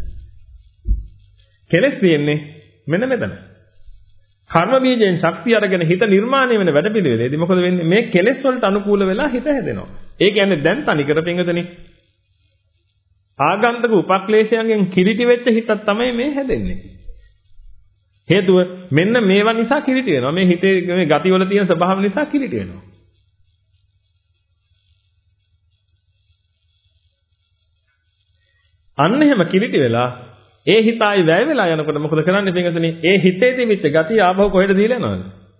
කෙලෙස් තියෙන්නේ මෙන්න මෙතන. කර්ම බීජයෙන් ශක්තිය අරගෙන හිත නිර්මාණය වෙන වැඩපිළිවෙලේදී මොකද වෙන්නේ? මේ කෙලෙස් වලට අනුකූල වෙලා හිත හැදෙනවා. ඒ කියන්නේ දැන් තනිකර පින්වතුනි ආගන්තුක උපක්ලේශයන්ගෙන් කිලිටි වෙච්ච හිතක් තමයි මේ හැදෙන්නේ. හේතුව මෙන්න මේවා නිසා කිලිටි වෙනවා. මේ හිතේ මේ ගති වල තියෙන ස්වභාව නිසා කිලිටි වෙනවා. අන්න එහෙම කිලිටි වෙලා ඒ හිත ආයි වැය වෙලා යනකොට මොකද කරන්නේ පින්වතුනි? ඒ හිතේ තිබිච්ච ගතිය ආපහු කොහෙද දීලා යනවද?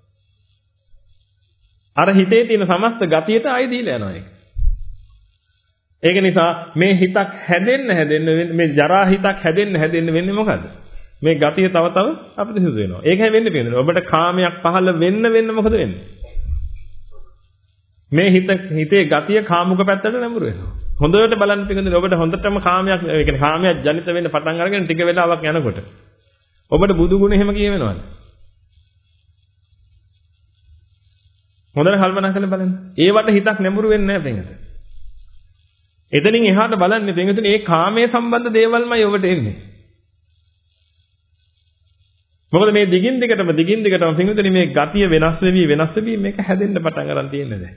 අර හිතේ තියෙන සමස්ත ගතියට ආයි දීලා යනවා ඒක. ඒක නිසා මේ හිතක් හැදෙන්න හැදෙන්න මේ ජරා හිතක් හැදෙන්න හැදෙන්න වෙන්නේ මොකද්ද? මේ ගතිය තව තව අපිරිසිදු වෙනවා. ඒකයි වෙන්නේ පින්වතුනි. ඔබට කාමයක් පහළ වෙන්න වෙන්න මොකද වෙන්නේ? මේ හිත හිතේ ගතිය කාමුක පැත්තට නැඹුරු වෙනවා. හොඳට බලන්න පිටුනේ ඔබට හොඳටම කාමයක් ඒ කියන්නේ කාමයක් ජනිත වෙන්න පටන් අරගෙන ටික වෙලාවක් යනකොට ඔබට බුදු ගුණ එහෙම කියවෙනවද? හොඳට කල්පනා කරලා බලන්න. ඒවට හිතක් නැඹුරු වෙන්නේ නැහැ පිටුනේ. එතනින් එහාට බලන්නේ පිටුනේ මේ කාමයේ සම්බන්ධ දේවල්මයි ඔබට එන්නේ. මොකද මේ දිගින් දිගටම දිගින් දිගටම පිටුනේ මේ ගතිය වෙනස් වෙවි වෙනස් වෙවි මේක හැදෙන්න පටන් ගන්න තියෙන්නේ දැන්.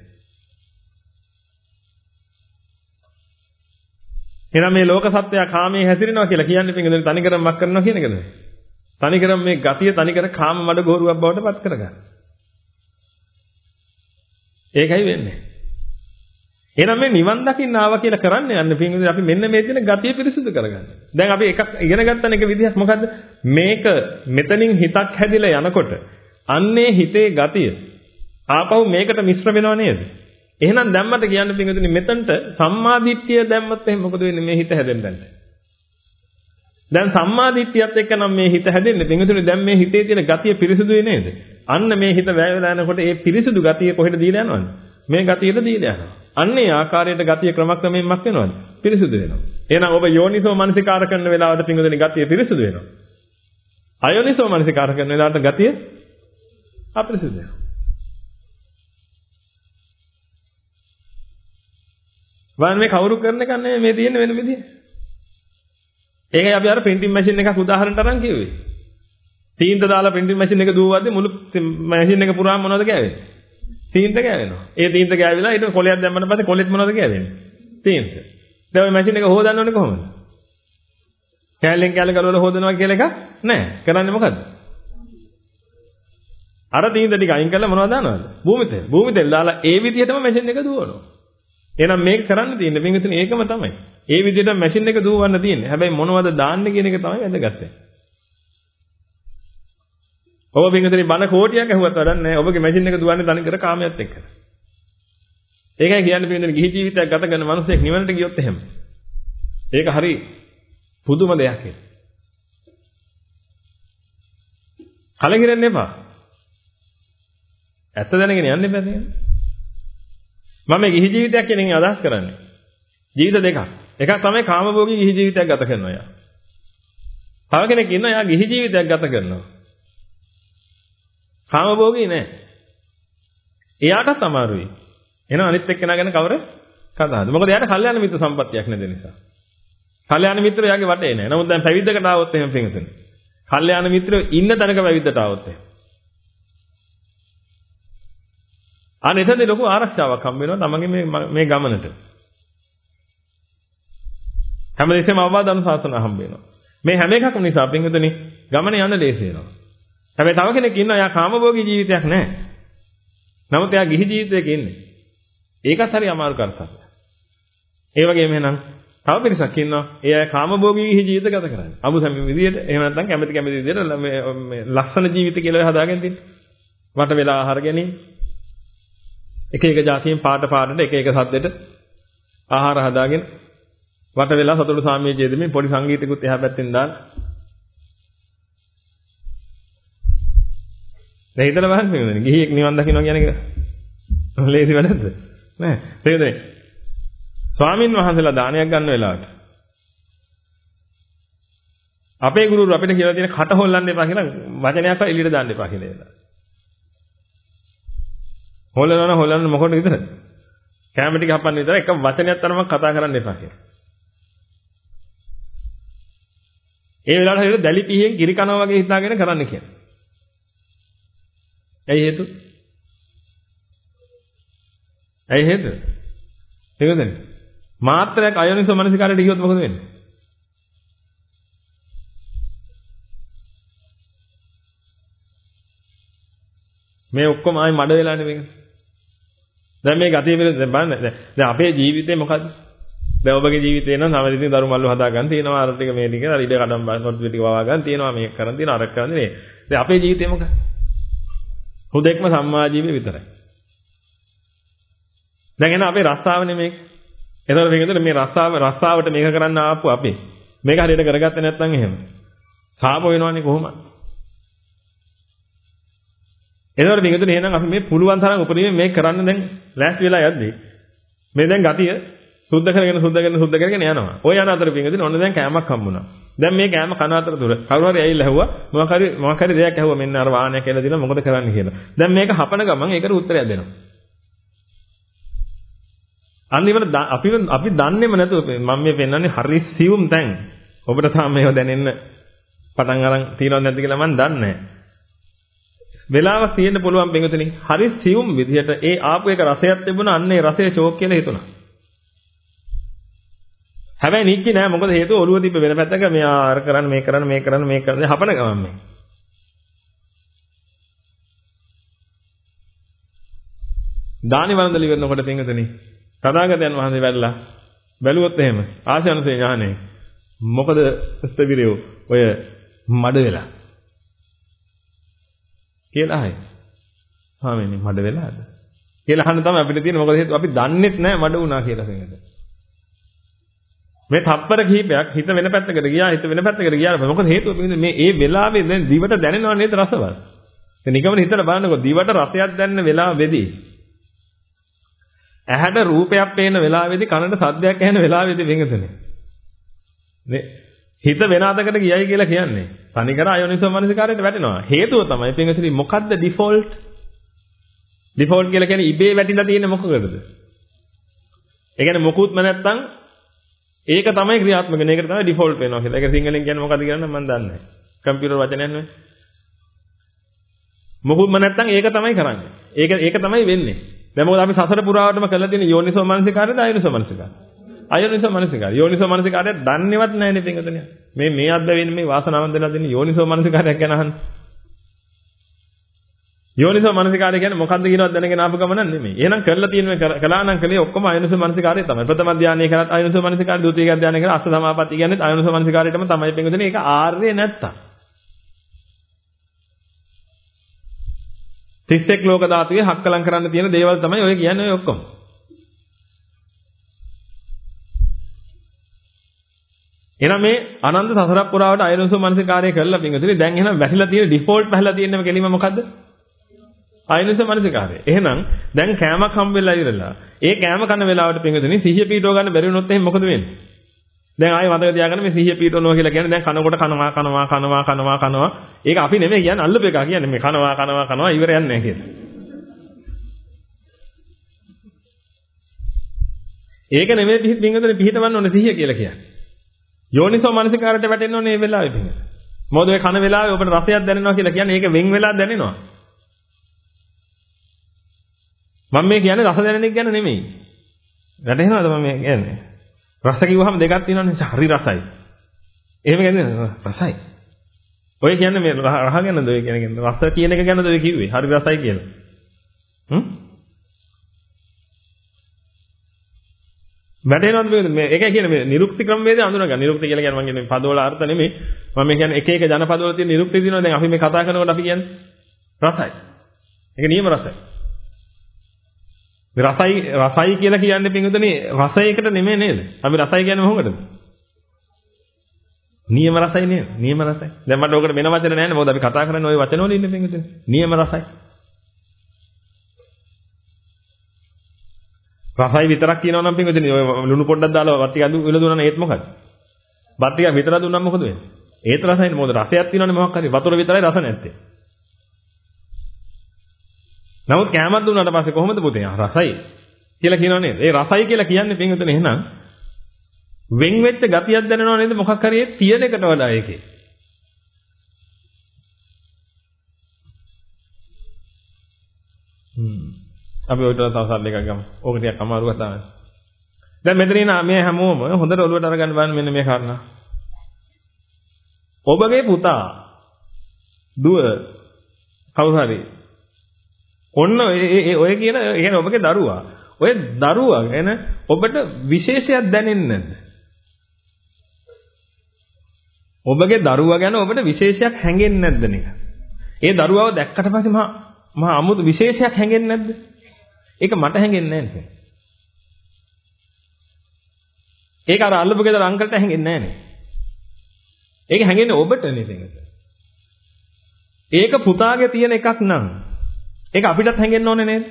එහෙනම් මේ ලෝක සත්‍යය කාමයේ හැසිරෙනවා කියලා කියන්නේ පින්වතුනි තනිකරම මක් කරනවා කියන එකද? තනිකරම මේ ගතිය තනිකර කාම මඩ ගෝරුවක් බවට පත් කරගන්න. ඒකයි වෙන්නේ. එහෙනම් මේ නිවන් දකින්න ආවා කියලා කරන්නේ යන්නේ පින්වතුනි අපි මෙන්න මේ දින ගතිය පිරිසිදු කරගන්න. දැන් අපි එකක් ඉගෙන ගන්න එක විදිහක් මොකද්ද? මේක මෙතනින් හිතක් හැදිලා යනකොට අන්නේ හිතේ ගතිය ආපහු මේකට මිශ්‍ර වෙනව නේද? එහෙනම් දැම්මට කියන්න පිටුනේ මෙතනට සම්මාදිට්ඨිය දැම්මත් එහෙනම් මොකද වෙන්නේ මේ හිත හැදෙන්නට? දැන් සම්මාදිට්ඨියත් එක්ක නම් මේ හිත හැදෙන්නේ පිටුනේ දැන් මේ හිතේ තියෙන ගතිය පිරිසුදුයි නේද? අන්න මේ හිත වැය වෙලා යනකොට ඒ පිරිසුදු ගතිය කොහෙද දීලා යනවද? මේ ගතියට දීලා යනවා. අන්නේ ආකාරයට ගතිය ක්‍රමක්‍රමයෙන් මක් වෙනවද? පිරිසුදු වෙනවා. එහෙනම් ඔබ යෝනිසෝ මනසිකාර කරන වෙලාවට පිටුනේ ගතිය පිරිසුදු වෙනවා. අයෝනිසෝ මනසිකාර කරන වෙලාවට ගතිය අපිරිසුදු වෙනවා. වань මේ කවුරු කරන එක නෙමෙයි මේ තියෙන වෙන විදිය. ඒකයි අපි අර printing machine එකක් උදාහරණට අරන් කිව්වේ. තීන්ත දාලා printing machine එක දුවවද්දි මුළු machine එක පුරාම මොනවද ගෑවෙන්නේ? තීන්ත ගෑවෙනවා. ඒ තීන්ත ගෑවිලා ඊට කොලයක් දැම්මම පස්සේ කොලෙත් මොනවද ගෑවෙන්නේ? තීන්ත. දැන් ওই machine එක හොදන්න ඕනේ කොහොමද? කැලෙන් කැල ගලවලා හොදනවා කියලා එකක් නැහැ. කරන්නේ මොකද්ද? අර තීන්ත ටික අයින් කරලා මොනවද දානවද? භූමි තෙල්. භූමි තෙල් දාලා ඒ විදිහටම machine එක දුවනවා. එහෙනම් මේක කරන්න තියෙන්නේ පින්විතනේ ඒකම තමයි. ඒ විදිහට මැෂින් එක දුවවන්න තියෙන්නේ. හැබැයි මොනවද දාන්නේ කියන එක තමයි වැදගත්. ඔබ පින්විතනේ බණ කෝටියක් ඇහුවත් වැඩක් නැහැ. ඔබගේ මැෂින් එක දුවන්නේ තනි කර කාමයට එක්ක. ඒකයි කියන්නේ පින්විතනේ ගිහි ජීවිතයක් ගත කරන මිනිහෙක් නිවනට ගියොත් එහෙම. ඒක හරි පුදුම දෙයක් ඒක. කලකිරෙන්න එපා. ඇත්ත දැනගෙන යන්න එපා නේද? මම මේ ගිහි ජීවිතයක් කියන එකෙන් අදහස් කරන්නේ. ජීවිත දෙකක්. එකක් තමයි කාමභෝගී ගිහි ජීවිතයක් ගත කරනවා යා. තව කෙනෙක් ඉන්නවා යා ගිහි ජීවිතයක් ගත කරනවා. කාමභෝගී නෑ. එයාටත් අමාරුයි. එහෙනම් අනිත් එක්කෙනා ගැන කවර කතාවද? මොකද එයාට කල්යාණ මිත්‍ර සම්පත්තියක් නැද නිසා. කල්යාණ මිත්‍රෝ එයාගේ වටේ නෑ. නමුත් දැන් පැවිද්දකට ආවොත් එහෙම පිංගුතුනේ. කල්යාණ මිත්‍රෝ ඉන්න තැනක පැවිද්දට ආවොත් එහෙම. අනේ එතනදී ලොකු ආරක්ෂාවක් හම්බ වෙනවා තමන්ගේ මේ මේ ගමනට. හැමදෙස්සෙම අවවාද අනුශාසන හම්බ වෙනවා. මේ හැම එකක්ම නිසා පින්විතනේ ගමන යන්න ලේසි වෙනවා. හැබැයි තව කෙනෙක් ඉන්නවා එයා කාමභෝගී ජීවිතයක් නැහැ. නමුත් එයා ගිහි ජීවිතයක ඉන්නේ. ඒකත් හරි අමාරු කරසක්. ඒ වගේම එහෙනම් තව පිරිසක් ඉන්නවා එයා කාමභෝගී ගිහි ජීවිත ගත කරන්නේ. අමුසම විදියට එහෙම නැත්නම් කැමැති කැමැති විදියට මේ ලස්සන ජීවිත කියලා හදාගෙන තියෙන්නේ. වට වෙලා ආහාර ගැනීම එක එක જાතියෙන් පාට පාටට එක එක සද්දෙට ආහාර හදාගෙන වට වෙලා සතුටු සාමයේ ජීදෙමින් පොඩි සංගීතයකුත් එහා පැත්තෙන් දාන. දැන් හිතලා බලන්න මේකනේ ගිහියෙක් නිවන් දකින්න කියන එක ලේසි වැඩක්ද? නෑ. තේරෙන්නේ? ස්වාමින් වහන්සේලා දානයක් ගන්න වෙලාවට අපේ ගුරුවරු අපිට කියලා තියෙන කට හොල්ලන්න එපා කියලා වචනයක් එළියට දාන්න එපා කියලා. හොල්ලනවා නම් හොල්ලන්න මොකටද විතරද? කැම ටික හපන්න විතර එක වචනයක් තරමක් කතා කරන්න එපා කියලා. ඒ වෙලාවට හරියට දැලි පිහියෙන් කිරි කනවා වගේ හිතාගෙන කරන්න කියලා. ඇයි හේතුව? ඇයි හේතුව? ඒකද? මාත්‍රයක් අයෝනිසෝ මනසිකාරයට ගියොත් මොකද වෙන්නේ? මේ ඔක්කොම ආයි මඩ වෙලානේ මේක. දැන් මේ ගතිය පිළිබඳව දැන් බලන්න. දැන් අපේ ජීවිතේ මොකද්ද? දැන් ඔබගේ ජීවිතේ නම් සමහරවිට දරු මල්ලු හදා ගන්න තියෙනවා අර ටික මේ ටික අර ඉඩ කඩම් බාස්පොත් ටික වවා ගන්න තියෙනවා මේක කරන් තියෙනවා අර කරන් තියෙනවා. දැන් අපේ ජීවිතේ මොකක්ද? හුදෙක්ම සම්මා ජීවිතේ විතරයි. දැන් එන අපේ රස්සාවනේ මේක. එතකොට මේකද මේ රස්සාව රස්සාවට මේක කරන්න ආපු අපි. මේක හරියට කරගත්තේ නැත්නම් එහෙම. සාප වෙනවනේ කොහොමද? එතකොට මේකද එහෙනම් අපි මේ පුළුවන් තරම් උපරිමයෙන් මේක කරන්න දැන් ලෑස්ති වෙලා යද්දී මේ දැන් ගතිය සුද්ධ කරගෙන සුද්ධ කරගෙන සුද්ධ කරගෙන යනවා. ඔය යන අතර පින්ගදින ඔන්න දැන් කෑමක් හම්බුණා. දැන් මේ කෑම කන අතර දුර කවුරු හරි ඇවිල්ලා ඇහුවා මොකක් හරි මොකක් හරි දෙයක් ඇහුවා මෙන්න අර වාහනයක් කියලා දිනවා මොකද කරන්න කියලා. දැන් මේක හපන ගමන් ඒකට උත්තරයක් දෙනවා. අනිවාර්ය අපි අපි දන්නේම නැතුව මම මේ පෙන්නන්නේ හරි සියුම් තැන්. ඔබට තාම මේව දැනෙන්න පටන් අරන් තියෙනවද නැද්ද කියලා මම දන්නේ නැහැ. වෙලාවක් තියෙන්න පුළුවන් බෙන්ගතුනි හරි සියුම් විදිහට ඒ ආපු එක රසයක් තිබුණා අන්න ඒ රසය ෂෝක් කියලා හිතුණා. හැබැයි නික්කි නෑ මොකද හේතුව ඔළුව තිබ්බ වෙන පැත්තක මෙයා අර කරන්න මේ කරන්න මේ කරන්න මේ කරන්න හපන ගමන් මේ. දානි වන්දලි වෙනකොට බෙන්ගතුනි තථාගතයන් වහන්සේ වැඩලා බැලුවොත් එහෙම ආශානුසේ ඥානෙ මොකද ස්තවිරයෝ ඔය මඩ වෙලා කියලා අහයි. ස්වාමීනි මඩ වෙලාද? කියලා අහන්න තමයි අපිට තියෙන්නේ. මොකද හේතුව අපි දන්නෙත් නැහැ මඩ වුණා කියලා සෙනඟට. මේ තප්පර කිහිපයක් හිත වෙන පැත්තකට ගියා හිත වෙන පැත්තකට ගියාම මොකද හේතුව මේ ඒ වෙලාවේ දැන් දිවට දැනෙනව නේද රසවත්. දැන් නිකම්ම හිතලා බලන්නකො දිවට රසයක් දැනෙන වෙලාවෙදී ඇහැට රූපයක් පේන වෙලාවෙදී කනට සද්දයක් ඇහෙන වෙලාවෙදී වෙනතුනේ. නේ හිත වෙන අතකට ගියයි කියලා කියන්නේ. තනිකර අයෝනිසෝ මනසිකාරයට වැටෙනවා. හේතුව තමයි පින්වතුනි මොකද්ද ඩිෆෝල්ට්? ඩිෆෝල්ට් කියලා කියන්නේ ඉබේ වැටිලා තියෙන මොකකටද? ඒ කියන්නේ මොකුත්ම නැත්තම් ඒක තමයි ක්‍රියාත්මක වෙන. ඒකට තමයි ඩිෆෝල්ට් වෙනවා කියලා. ඒක සිංහලෙන් කියන්නේ මොකද්ද කියලා නම් මම දන්නේ නැහැ. කම්පියුටර් වචනයක් නෙවෙයි. මොකුත්ම නැත්තම් ඒක තමයි කරන්නේ. ඒක ඒක තමයි වෙන්නේ. දැන් මොකද අපි සසර පුරාවටම කරලා තියෙන යෝනිසෝ මනසිකාරයද අයෝනිසෝ මනසිකාරය? අයෝනිසෝ මනසිකාරය. යෝනිසෝ මනසිකාරය දන්නේවත් නැහැ නේ පින්වතුනි. මේ මේ අද්ද වෙන්නේ මේ වාසනාවන්ත වෙලා දෙන්නේ යෝනිසෝ මනසිකාරයක් ගැන අහන්න. යෝනිසෝ මනසිකාරය කියන්නේ මොකද්ද කියනවත් දැනගෙන ආපු ගමන නෙමෙයි. එහෙනම් කරලා තියෙන මේ කළා නම් කලේ ඔක්කොම අයෝනිසෝ මනසිකාරය තමයි. ප්‍රථම ධානය කරත් අයෝනිසෝ මනසිකාරය, ද්විතීයික ධානය කරත් අෂ්ඨ සමාපatti කියන්නේ අයෝනිසෝ මනසිකාරයටම තමයි පින්වතුනි. ඒක ආර්ය නැත්තම්. තිස් එක් ලෝක ධාතුවේ හක්කලම් කරන්න තියෙන දේවල් තමයි ඔය කියන්නේ ඔය ඔක්කොම. එහෙනම් මේ අනන්ත සසර පුරාවට අයෝනිසෝ මනසිකාරය කරලා පින්වතුනි දැන් එහෙනම් වැහිලා තියෙන ඩිෆෝල්ට් වැහිලා තියෙනම කෙලිම මොකද්ද? අයෝනිසෝ මනසිකාරය. එහෙනම් දැන් කෑමක් හම්බ වෙලා ඉවරලා ඒ කෑම කන වෙලාවට පින්වතුනි සිහිය පීඩව ගන්න බැරි වුණොත් එහෙනම් මොකද වෙන්නේ? දැන් ආයෙ මතක තියාගන්න මේ සිහිය පීඩවනවා කියලා කියන්නේ දැන් කනකොට කනවා කනවා කනවා කනවා කනවා ඒක අපි නෙමෙයි කියන්නේ අල්ලපු එක කියන්නේ මේ කනවා කනවා කනවා ඉවරයක් නැහැ කියලා. ඒක නෙමෙයි පිහිට පින්වතුනි පිහිටවන්න ඕනේ සිහිය කියලා කියන්නේ. යෝනිසෝ මනසිකාරයට වැටෙන්න ඕනේ මේ වෙලාවේ පින්වතුනි. මොකද ඔය කන වෙලාවේ ඔබට රසයක් දැනෙනවා කියලා කියන්නේ ඒක වෙන් වෙලා දැනෙනවා. මම මේ කියන්නේ රස දැනෙන එක ගැන නෙමෙයි. වැටහෙනවද මම මේ කියන්නේ? රස කිව්වහම දෙකක් තියෙනවනේ හරි රසයි. එහෙම කියන්නේ රසයි. ඔය කියන්නේ මේ රහ ගැනද ඔය කියන්නේ රස කියන එක ගැනද ඔය කිව්වේ? හරි රසයි කියලා. හ්ම්? වැටෙනවද මේ මේ ඒකයි කියන්නේ මේ නිරුක්ති ක්‍රම වේද අඳුනගන්න. නිරුක්ති කියලා කියන්නේ මම කියන්නේ පදවල අර්ථ නෙමෙයි. මම කියන්නේ එක එක ජන පදවල තියෙන නිරුක්ති දිනවා. දැන් අපි මේ කතා කරනකොට අපි කියන්නේ රසයි. ඒක නියම රසයි. රසයි රසයි කියලා කියන්නේ පින්වතුනි රසයකට නෙමෙයි නේද? අපි රසයි කියන්නේ මොකටද? නියම රසයි නේද? නියම රසයි. දැන් මට ඔකට වෙන වචන නැහැ නේ. මොකද අපි කතා කරන්නේ ওই වචන වල ඉන්නේ පින්වතුනි. නියම රසයි. රසයි විතරක් කියනවා නම් පින්වතුනි ඔය ලුණු පොඩ්ඩක් දාලා වත් ටික අඳු විල දුන්නා නම් ඒත් මොකද? වත් ටික විතර දුන්නා මොකද වෙන්නේ? ඒත් රසයිනේ. මොකද රසයක් තියෙනවනේ මොකක් හරි. වතුර විතරයි රස නැත්තේ. නමුත් කැමයක් දුන්නාට පස්සේ කොහොමද පුතේ? රසයි කියලා කියනව නේද? ඒ රසයි කියලා කියන්නේ පින්වතුනි එහෙනම් වෙන් වෙච්ච ගතියක් දැනෙනව නේද? මොකක් හරි ඒ තියෙන එකට වඩා ඒකේ. හ්ම්. අපි ඔය තරම් තවසල් එකක් ගමු. ඕක ටිකක් අමාරුවක් තමයි. දැන් මෙතන ඉන්න මේ හැමෝම හොඳට ඔළුවට අරගන්න බලන්න මෙන්න මේ කාරණා. ඔබගේ පුතා දුව කවුරු හරි ඔන්න ඒ ඔය කියන ඒ කියන්නේ ඔබගේ දරුවා. ඔය දරුවා ගැන ඔබට විශේෂයක් දැනෙන්නේ නැද්ද? ඔබගේ දරුවා ගැන ඔබට විශේෂයක් හැඟෙන්නේ නැද්ද නික? ඒ දරුවාව දැක්කට පස්සේ මහා මහා අමුතු විශේෂයක් හැඟෙන්නේ නැද්ද? ඒක මට හැඟෙන්නේ නැහැ නේ. ඒක අර අල්ලපු ගෙදර අංකල්ට හැඟෙන්නේ නැහැ නේ. ඒක හැඟෙන්නේ ඔබට නේ. ඒක පුතාගේ තියෙන එකක් නම් ඒක අපිටත් හැංගෙන්න ඕනේ නේද?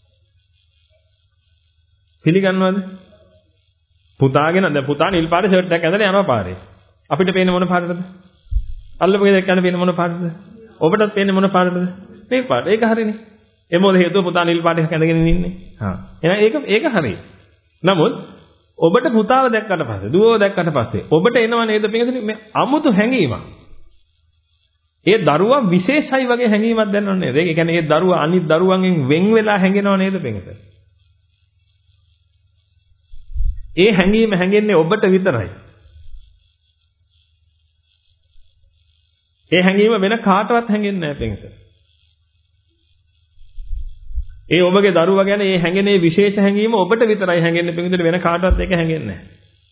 පිළිගන්නවද? පුතාගෙන දැන් පුතා නිල් පාට ෂර්ට් එකක් ඇඳලා යනවා පාරේ. අපිට පේන්නේ මොන පාටද? අල්ලපු ගෙදර යන පේන්නේ මොන පාටද? ඔබටත් පේන්නේ මොන පාටද? මේ පාට. ඒක හරිනේ. ඒ මොකද හේතුව පුතා නිල් පාට එකක් ඇඳගෙන ඉන්නේ. හා. එහෙනම් ඒක ඒක හරි. නමුත් ඔබට පුතාව දැක්කට පස්සේ, දුවව දැක්කට පස්සේ ඔබට එනවා නේද පිටින් මේ අමුතු හැඟීමක්. ඒ දරුවා විශේෂයි වගේ හැඟීමක් දැනනව නේද? ඒ කියන්නේ ඒ දරුවා අනිත් දරුවන්ගෙන් වෙන් වෙලා හැඟෙනව නේද පිටින්? ඒ හැඟීම හැඟෙන්නේ ඔබට විතරයි. ඒ හැඟීම වෙන කාටවත් හැඟෙන්නේ නැහැ පිටින්. ඒ ඔබගේ දරුවා ගැන ඒ හැඟෙන ඒ විශේෂ හැඟීම ඔබට විතරයි හැඟෙන්නේ පිටින් වෙන කාටවත් ඒක හැඟෙන්නේ නැහැ.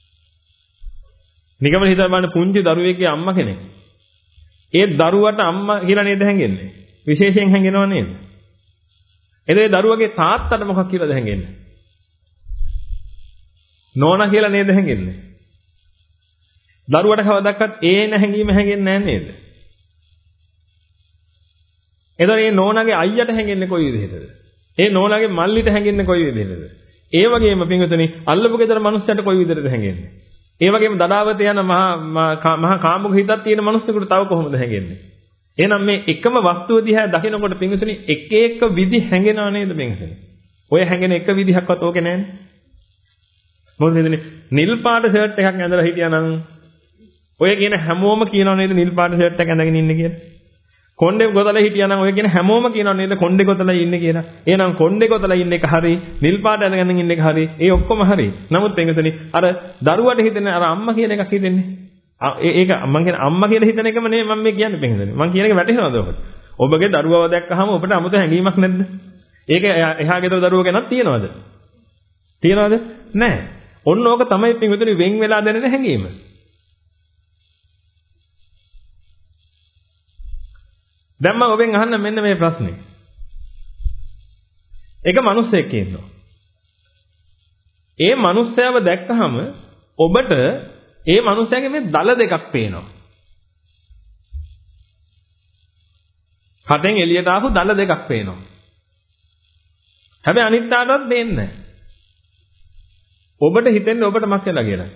නිකම්ම හිතලා බලන්න පුංචි දරුවෙක්ගේ අම්මා කෙනෙක්. ඒ දරුවට අම්මා කියලා නේද හැංගෙන්නේ. විශේෂයෙන් හැංගෙනව නේද? එදේ දරුවගේ තාත්තට මොකක් කියලාද හැංගෙන්නේ? නෝනා කියලා නේද හැංගෙන්නේ? දරුවට කවදාවත් ඒ නැහැඟීම හැංගෙන්නේ නැහැ නේද? එතකොට මේ නෝනාගේ අයියට හැංගෙන්නේ කොයි විදිහටද? ඒ නෝනාගේ මල්ලිට හැංගෙන්නේ කොයි විදිහටද? ඒ වගේම පින්විතනි අල්ලපු ගෙදර මිනිස්සුන්ට කොයි විදිහටද හැංගෙන්නේ? ඒ වගේම දඩාවත යන මහා මහා කාමුක හිතක් තියෙන මිනිස්සුන්ට තව කොහොමද හැංගෙන්නේ? එහෙනම් මේ එකම වස්තුව දිහා දකිනකොට පින්විතනි එක එක විදි හැංගෙනව නේද පින්විතනි? ඔය හැංගෙන එක විදිහක්වත් ඕකේ නැහැනේ. මොකද නේදනේ නිල් පාට ෂර්ට් එකක් ඇඳලා හිටියානම් ඔය කියන හැමෝම කියනව නේද නිල් පාට ෂර්ට් එකක් ඇඳගෙන ඉන්නේ කියලා? කොණ්ඩේ ගොතලා හිටියානම් ඔය කියන හැමෝම කියනව නේද කොණ්ඩේ ගොතලා ඉන්නේ කියලා? එහෙනම් කොණ්ඩේ ගොතලා ඉන්න එක හරි, නිල් පාට ඇඳගෙන ඉන්න එක හරි, ඒ ඔක්කොම හරි. නමුත් එංගතනි අර දරුවට හිතෙන අර අම්මා කියන එකක් හිතෙන්නේ. ඒක මම කියන අම්මා කියලා හිතන එකම නෙමෙයි මම මේ කියන්නේ පින්දනේ. මම කියන එක වැටහෙනවද ඔබට? ඔබගේ දරුවව දැක්කහම ඔබට 아무ත හැඟීමක් නැද්ද? ඒක එහා ගෙදර දරුවෝ ගැනත් තියනවද? තියනවද? නැහැ. ඔන්න ඕක තමයි පින්විතනි වෙන් වෙලා දැනෙන හැඟීම. දැන් මම ඔබෙන් අහන්න මෙන්න මේ ප්‍රශ්නේ. එක මිනිහෙක් ඉන්නවා. ඒ මිනිහයව දැක්කහම ඔබට ඒ මිනිහයාගේ මේ දල දෙකක් පේනවා. හතෙන් එළියට ආපු දල දෙකක් පේනවා. හැබැයි අනිත් ආටවත් දෙන්නේ නැහැ. ඔබට හිතෙන්නේ ඔබට මක් වෙලා කියලා.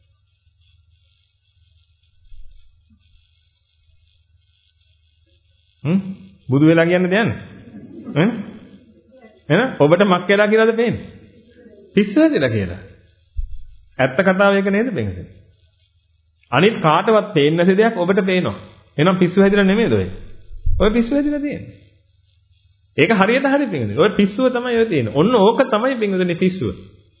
හ්ම් බුදු වෙලා කියන්නේ දයන්නේ ඈ එහෙනම් ඔබට මක් වෙලා කියලාද පේන්නේ පිස්සු හැදිලා කියලා ඇත්ත කතාව ඒක නේද බෙන්සෙන් අනිත් කාටවත් පේන්නේ නැති දෙයක් ඔබට පේනවා එහෙනම් පිස්සු හැදිලා නෙමෙයිද ඔය ඔය පිස්සු හැදිලා තියෙන්නේ ඒක හරියට හරි බෙන්සෙන් ඔය පිස්සුව තමයි ඔය තියෙන්නේ ඔන්න ඕක තමයි බෙන්සෙන්නේ පිස්සුව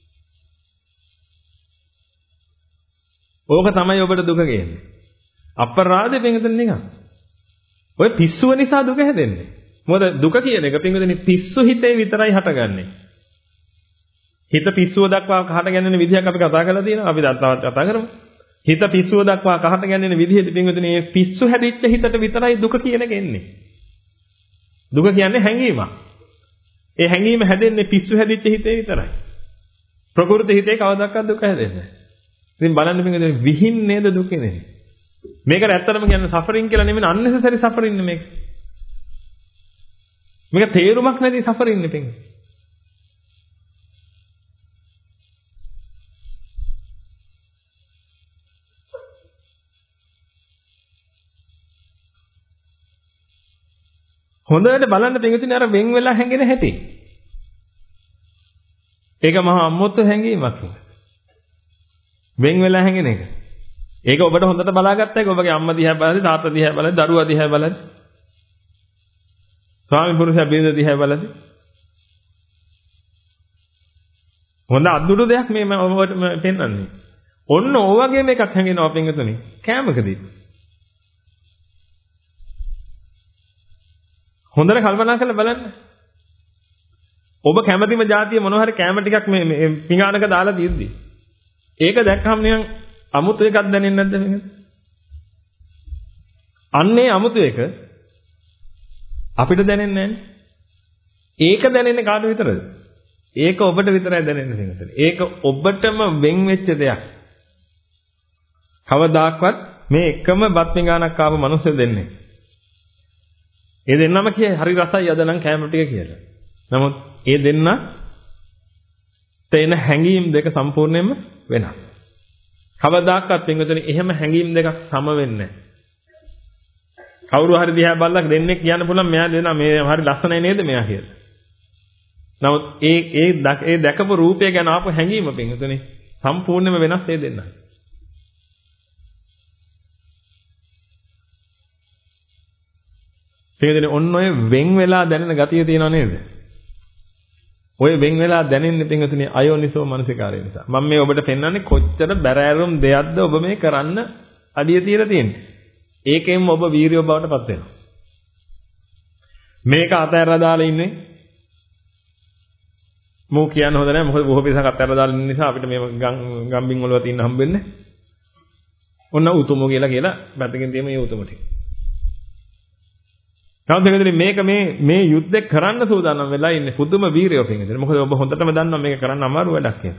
ඕක තමයි ඔබට දුක ගේන්නේ අපරාධ බෙන්සෙන් නිකන් ඔය පිස්සුව නිසා දුක හැදෙන්නේ. මොකද දුක කියන එක පින්වදිනේ පිස්සු හිතේ විතරයි හටගන්නේ. හිත පිස්සුව දක්වා කහට ගැන්වෙන විදිහක් අපි කතා කරලා තියෙනවා. අපි තවත් කතා කරමු. හිත පිස්සුව දක්වා කහට ගැන්වෙන විදිහේදී පින්වදිනේ මේ පිස්සු හැදිච්ච හිතට විතරයි දුක කියන එක එන්නේ. දුක කියන්නේ හැඟීමක්. ඒ හැඟීම හැදෙන්නේ පිස්සු හැදිච්ච හිතේ විතරයි. ප්‍රകൃති හිතේ කවදාවත් දුක හැදෙන්නේ නැහැ. ඉතින් බලන්න පින්වදිනේ විහිං නේද දුක නේ. මේකට ඇත්තටම කියන්නේ සෆරින් කියලා නෙමෙයි unnecessary suffering නේ මේක. මේක තේරුමක් නැති suffering නේ පිටින්. හොඳට බලන්න පිටින් අර වෙන් වෙලා හැංගෙන හැටි. ඒක මහා අම්මොත් හැංගීමක්. වෙන් වෙලා හැංගෙන එක. ඒක ඔබට හොඳට බලාගත්තා ඒක ඔබගේ අම්මා දිහා බලද්දි තාත්තා දිහා බලද්දි දරුවා දිහා බලද්දි ස්වාමි පුරුෂයා බිරිඳ දිහා බලද්දි හොඳ අද්දුරු දෙයක් මේ මම ඔබට පෙන්වන්නේ. ඔන්න ඔය වගේ මේකක් හැංගෙනවා පින්වතුනි කෑමකදී. හොඳට කල්පනා කරලා බලන්න. ඔබ කැමැතිම જાතිය මොනවා හරි කෑම ටිකක් මේ පිඟානක දාලා තියෙද්දි ඒක දැක්කම නිකන් අමුතු එකක් දැනෙන්නේ නැද්ද මේක? අන්නේ අමුතු එක අපිට දැනෙන්නේ නැහැ. ඒක දැනෙන්නේ කාට විතරද? ඒක ඔබට විතරයි දැනෙන්නේ මේකට. ඒක ඔබටම වෙන් වෙච්ච දෙයක්. කවදාක්වත් මේ එකම බත් පිඟානක් ආව මිනිස්සු දෙන්නේ. ඒ දෙන්නම කියේ හරි රසයි අද නම් කැම ටික කියලා. නමුත් ඒ දෙන්න තේන හැංගීම් දෙක සම්පූර්ණයෙන්ම වෙනස්. කවදාක්වත් පින්වතුනි එහෙම හැංගීම් දෙකක් සම වෙන්නේ නැහැ. කවුරු හරි දිහා බලලා දෙන්නේ කියන්න පුළුවන් මෙයා දෙනා මේ හරි ලස්සනයි නේද මෙයා කියලා. නමුත් ඒ ඒ ඒ දැකපු රූපය ගැන ආපු හැංගීම පින්වතුනි සම්පූර්ණයෙන්ම වෙනස් ඒ දෙන්න. පින්වතුනි ඔන්න ඔය වෙන් වෙලා දැනෙන ගතිය තියෙනව නේද? ඔය වෙන් වෙලා දැනෙන්නේ පින්වතුනි අයෝනිසෝ මනසිකාරය නිසා. මම මේ ඔබට පෙන්වන්නේ කොච්චර බැරෑරුම් දෙයක්ද ඔබ මේ කරන්න අඩිය තියලා තියෙන්නේ. ඒකෙන්ම ඔබ වීරිය බවට පත් වෙනවා. මේක අතහැරලා දාලා ඉන්නේ. මෝ කියන්න හොඳ නැහැ. මොකද බොහෝ පිටසක් අතහැරලා දාලා ඉන්න නිසා අපිට මේ ගම්බින් වල තියෙන හම්බෙන්නේ. ඔන්න උතුමෝ කියලා කියලා පැත්තකින් තියෙන මේ උතුම ටික. නමුත් පින්වතුනි මේක මේ මේ යුද්ධේ කරන්න සූදානම් වෙලා ඉන්නේ පුදුම වීරයෝ පින්වතුනි. මොකද ඔබ හොඳටම දන්නවා මේක කරන්න අමාරු වැඩක් කියලා.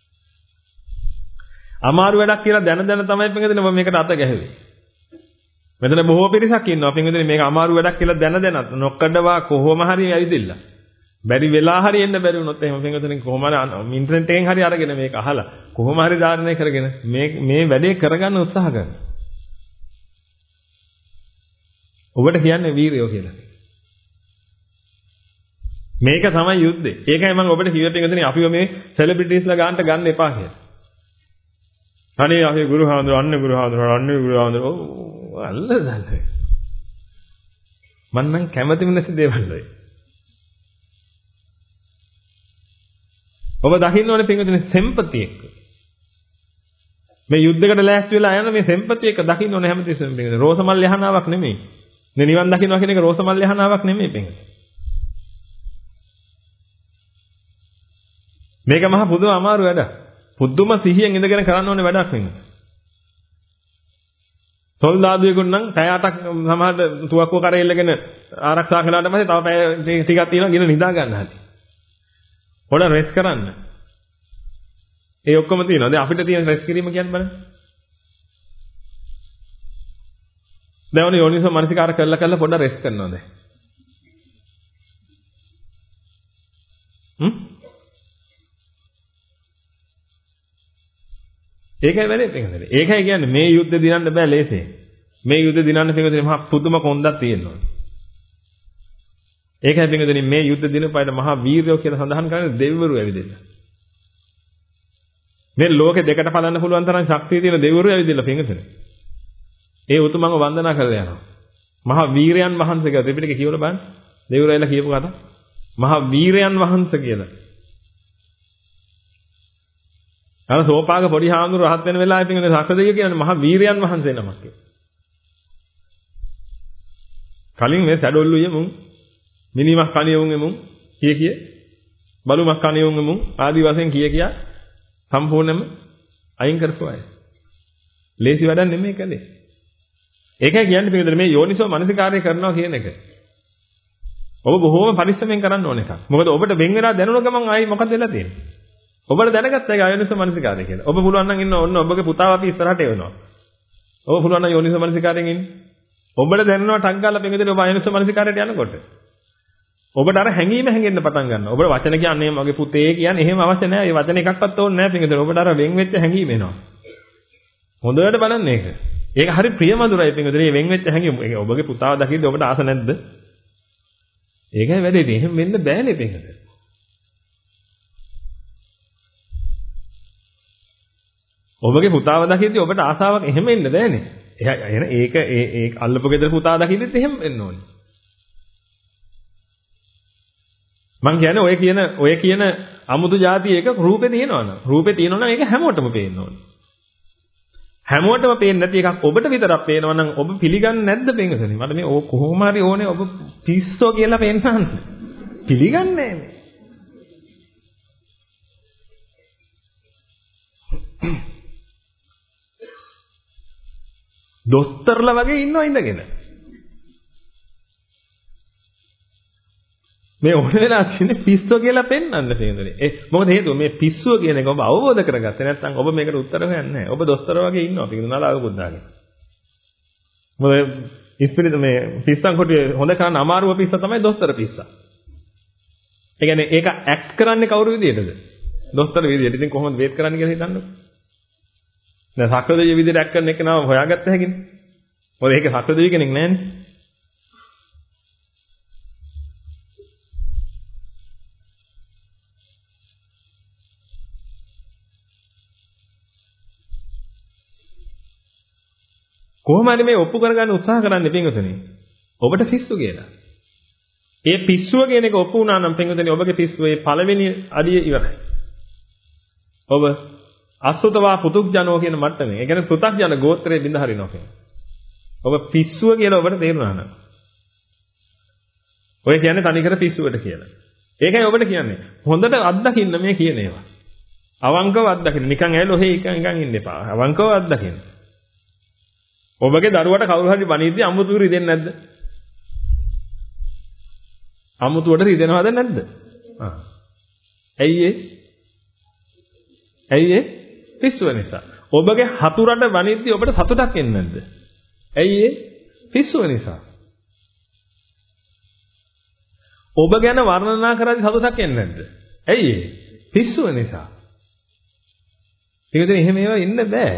අමාරු වැඩක් කියලා දැන දැන තමයි පින්වතුනි ඔබ මේකට අත ගැහුවේ. මෙතන බොහෝ පිරිසක් ඉන්නවා පින්වතුනි මේක අමාරු වැඩක් කියලා දැන දැනත් නොකඩවා කොහොම හරි ඇවිදින්න. බැරි වෙලා හරි එන්න බැරි වුණොත් එහෙම පින්වතුනි කොහොම හරි ඉන්ටර්නෙට් එකෙන් හරි අරගෙන මේක අහලා කොහොම හරි ධාරණය කරගෙන මේ මේ වැඩේ කරගන්න උත්සාහ කරනවා. ඔබට කියන්නේ වීරයෝ කියලා. මේක තමයි යුද්ධේ. ඒකයි මම ඔබට කිව්වේ පින්වතුනි අපිව මේ සෙලිබ්‍රිටිස්ලා ගන්නට ගන්න එපා කියලා. අනේ අපේ ගුරුහාඳුර අන්න ගුරුහාඳුර අන්න ගුරුහාඳුර අල්ලදල්ල. මම නම් කැමතිම නැති දේවල් ඔය. ඔබ දකින්න ඕනේ පින්වතුනි සෙම්පති එක්ක. මේ යුද්ධයකට ලෑස්ති වෙලා යන මේ සෙම්පති එක්ක දකින්න ඕනේ හැමතිස්සෙම පින්වතුනි. රෝසමල් යහනාවක් නෙමෙයි. මේ නිවන් දකින්නවා කියන එක රෝසමල් යහනාවක් නෙමෙයි පින්වතුනි. මේක මහා පුදුම අමාරු වැඩක්. පුදුම සිහියෙන් ඉඳගෙන කරන්න ඕනේ වැඩක් නෙමෙයි. සොල්දාදුවෙකුන් නම් පැය අටක් සමහරට තුවක්කුව කරේ ඉල්ලගෙන ආරක්ෂා කළාට පස්සේ තව පැය ටිකක් තියෙනවා ගින නිදා ගන්න හැටි. පොඩ රෙස් කරන්න. ඒ ඔක්කොම තියෙනවා. දැන් අපිට තියෙන රෙස් කිරීම කියන්නේ බලන්න. දැන් ඔනේ යෝනිසෝ මනසිකාර කරලා කරලා පොඩ රෙස් කරනවා දැන්. හ්ම්? ඒකයි වැඩේ පිටකනේ. ඒකයි කියන්නේ මේ යුද්ධ දිනන්න බෑ ලේසියෙන්. මේ යුද්ධ දිනන්න පිටකනේ මහා පුදුම කොන්දක් තියෙනවා. ඒකයි පිටකනේ මේ යුද්ධ දිනපයිට මහා වීරයෝ කියලා සඳහන් කරන්නේ දෙවිවරු ඇවිදින්න. මේ ලෝකෙ දෙකට පලන්න පුළුවන් තරම් ශක්තිය තියෙන දෙවිවරු ඇවිදින්න පිටකනේ. ඒ උතුමන්ව වන්දනා කරලා යනවා. මහා වීරයන් වහන්සේ කියලා ත්‍රිපිටකේ කියවලා බලන්න. දෙවිවරුයිලා කියපු කතා. මහා වීරයන් වහන්සේ කියලා. අර සෝපාග පොඩි හාමුදුරුවෝ රහත් වෙන වෙලාවෙ පිටින් සක්‍රදෙවිය කියන්නේ මහා වීරයන් වහන්සේ නමක් කියලා. කලින් මේ සැඩොල්ලුයේ මුන් මිනිමක් කණියුන් එමුන් කිය කිය බලුමක් කණියුන් එමුන් ආදි වශයෙන් කිය කියා සම්පූර්ණයෙන්ම අයින් කරපු අය. ලේසි වැඩක් නෙමෙයි කලේ. ඒකයි කියන්නේ පිටින් මේ යෝනිසෝ මනසිකාර්යය කරනවා කියන එක. ඔබ බොහෝම පරිස්සමෙන් කරන්න ඕන එකක්. මොකද ඔබට වෙන් වෙලා දැනුණ ගමන් ආයි මොකද වෙලා තියෙන්නේ? ඔබට දැනගත්ත එක යෝනිසෝ මනසිකාරය කියලා. ඔබ පුළුවන් නම් ඉන්න ඔන්න ඔබගේ පුතාව අපි ඉස්සරහට එවනවා. ඔබ පුළුවන් නම් යෝනිසෝ මනසිකාරයෙන් ඉන්න. ඔබට දැනෙනවා ටක් ගාලා පෙඟදෙන ඔබ යෝනිසෝ මනසිකාරයට යනකොට. ඔබට අර හැංගීම හැංගෙන්න පටන් ගන්නවා. ඔබට වචන කියන්නේ මගේ පුතේ කියන්නේ එහෙම අවශ්‍ය නැහැ. ඒ වචන එකක්වත් ඕනේ නැහැ පෙඟදෙන. ඔබට අර වෙන් වෙච්ච හැංගීම එනවා. හොඳට බලන්න ඒක. ඒක හරි ප්‍රියමధుරයි පෙඟදෙන. මේ වෙන් වෙච්ච හැංගීම. ඔබගේ පුතාව දකිද්දී ඔබට ආස නැද්ද? ඒකයි වැඩේ. එහෙම වෙන්න බෑනේ පෙඟදෙන. ඔබගේ පුතාව දකිද්දී ඔබට ආසාවක් එහෙම එන්න බෑනේ. එන ඒක ඒ ඒ අල්ලපු ගෙදර පුතාව දකිද්දිත් එහෙම වෙන්න ඕනේ. මං කියන්නේ ඔය කියන ඔය කියන අමුතු જાති එක රූපේ තියෙනවනම් රූපේ තියෙනවනම් ඒක හැමෝටම පේන්න ඕනේ. හැමෝටම පේන්නේ නැති එකක් ඔබට විතරක් පේනවනම් ඔබ පිළිගන්නේ නැද්ද පෙන්ගසනේ? මට මේ ඕ කොහොම හරි ඕනේ ඔබ පිස්සෝ කියලා පෙන්නන්න. පිළිගන්නේ නැහැ. දොස්තරලා වගේ ඉන්නවා ඉඳගෙන. මේ ඕන වෙලා තියෙන්නේ පිස්සුව කියලා පෙන්වන්න තේරෙන්නේ. ඒ මොකද හේතුව මේ පිස්සුව කියන එක ඔබ අවබෝධ කරගත්තේ නැත්නම් ඔබ මේකට උත්තර හොයන්නේ නැහැ. ඔබ දොස්තර වගේ ඉන්නවා පිළිනලාව බුද්ධාගේ. මොකද ඉස්පිරිත මේ පිස්සන් කොටියේ හොඳ කරන්න අමාරුම පිස්ස තමයි දොස්තර පිස්සා. ඒ කියන්නේ ඒක ඇක්ට් කරන්නේ කවුරු විදියටද? දොස්තර විදියට. ඉතින් කොහොමද වේත් කරන්නේ කියලා හිතන්නකෝ. දැන් සක්‍රදෙවිය විදියට ඇක්ට් කරන එක නම හොයාගත්ත හැකිනේ. මොකද ඒක සක්‍රදෙවිය කෙනෙක් නෑනේ. කොහොම හරි මේ ඔප්පු කරගන්න උත්සාහ කරන්න පින්වතුනි. ඔබට පිස්සු කියලා. ඒ පිස්සුව කියන එක ඔප්පු වුණා නම් පින්වතුනි ඔබගේ පිස්සුවේ පළවෙනි අඩිය ඉවරයි. ඔබ අසුතවා පුතුග්ජනෝ කියන මට්ටමේ. ඒ කියන්නේ පෘථග්ජන ගෝත්‍රයේ බිඳ හරිනවා කියන්නේ. ඔබ පිස්සුව කියලා ඔබට තේරුණා නම්. ඔය කියන්නේ තනිකර පිස්සුවට කියලා. ඒකයි ඔබට කියන්නේ. හොඳට අත්දකින්න මේ කියන ඒවා. අවංකව අත්දකින්න. නිකන් ඇවිල්ලා ඔහේ නිකන් නිකන් ඉන්න එපා. අවංකව අත්දකින්න. ඔබගේ දරුවට කවුරු හරි බණීද්දී අමුතුරු දෙන්නේ නැද්ද? අමුතුවට රිදෙනවද නැද්ද? ආ. ඇයි ඒ? ඇයි ඒ? පිස්සුව නිසා. ඔබගේ හතුරට වනිද්දී ඔබට සතුටක් එන්නේ නැද්ද? ඇයි ඒ? පිස්සුව නිසා. ඔබ ගැන වර්ණනා කරද්දී සතුටක් එන්නේ නැද්ද? ඇයි ඒ? පිස්සුව නිසා. ඒකෙන් එහෙම ඒවා ඉන්න බෑ.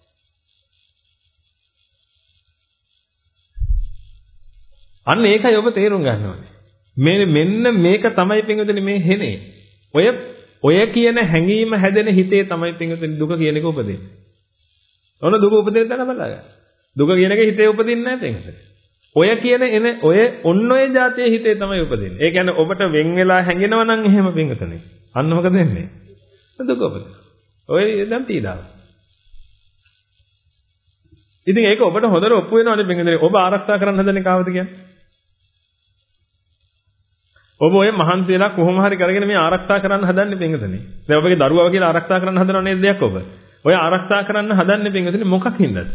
අන්න ඒකයි ඔබ තේරුම් ගන්න ඕනේ. මේ මෙන්න මේක තමයි පින්වතුනි මේ හෙනේ. ඔය ඔය කියන හැඟීම හැදෙන හිතේ තමයි පින්වතුනි දුක කියන එක උපදින්නේ. ඔන්න දුක උපදින තැන බලන්න. දුක කියන එක හිතේ උපදින්නේ නැහැ පින්වතුනි. ඔය කියන එන ඔය ඔන්න ඔය જાතියේ හිතේ තමයි උපදින්නේ. ඒ කියන්නේ ඔබට වෙන් වෙලා හැඟෙනවා නම් එහෙම පින්වතුනි. අන්න මොකද වෙන්නේ? දුක උපදිනවා. ඔය දැන් පීඩාව. ඉතින් ඒක ඔබට හොඳට ඔප්පු වෙනවනේ පින්වතුනි. ඔබ ආරක්ෂා කරන්න හදන්නේ කාවද කියන්නේ? ඔබ ඔය මහන්සි වෙලා කොහොම හරි කරගෙන මේ ආරක්ෂා කරන්න හදන්නේ පින්වතුනි. දැන් ඔබගේ දරුවව කියලා ආරක්ෂා කරන්න හදනව නේද දෙයක් ඔබ? ඔය ආරක්ෂා කරන්න හදන්නේ පින්වතුනි මොකක් හින්දාද?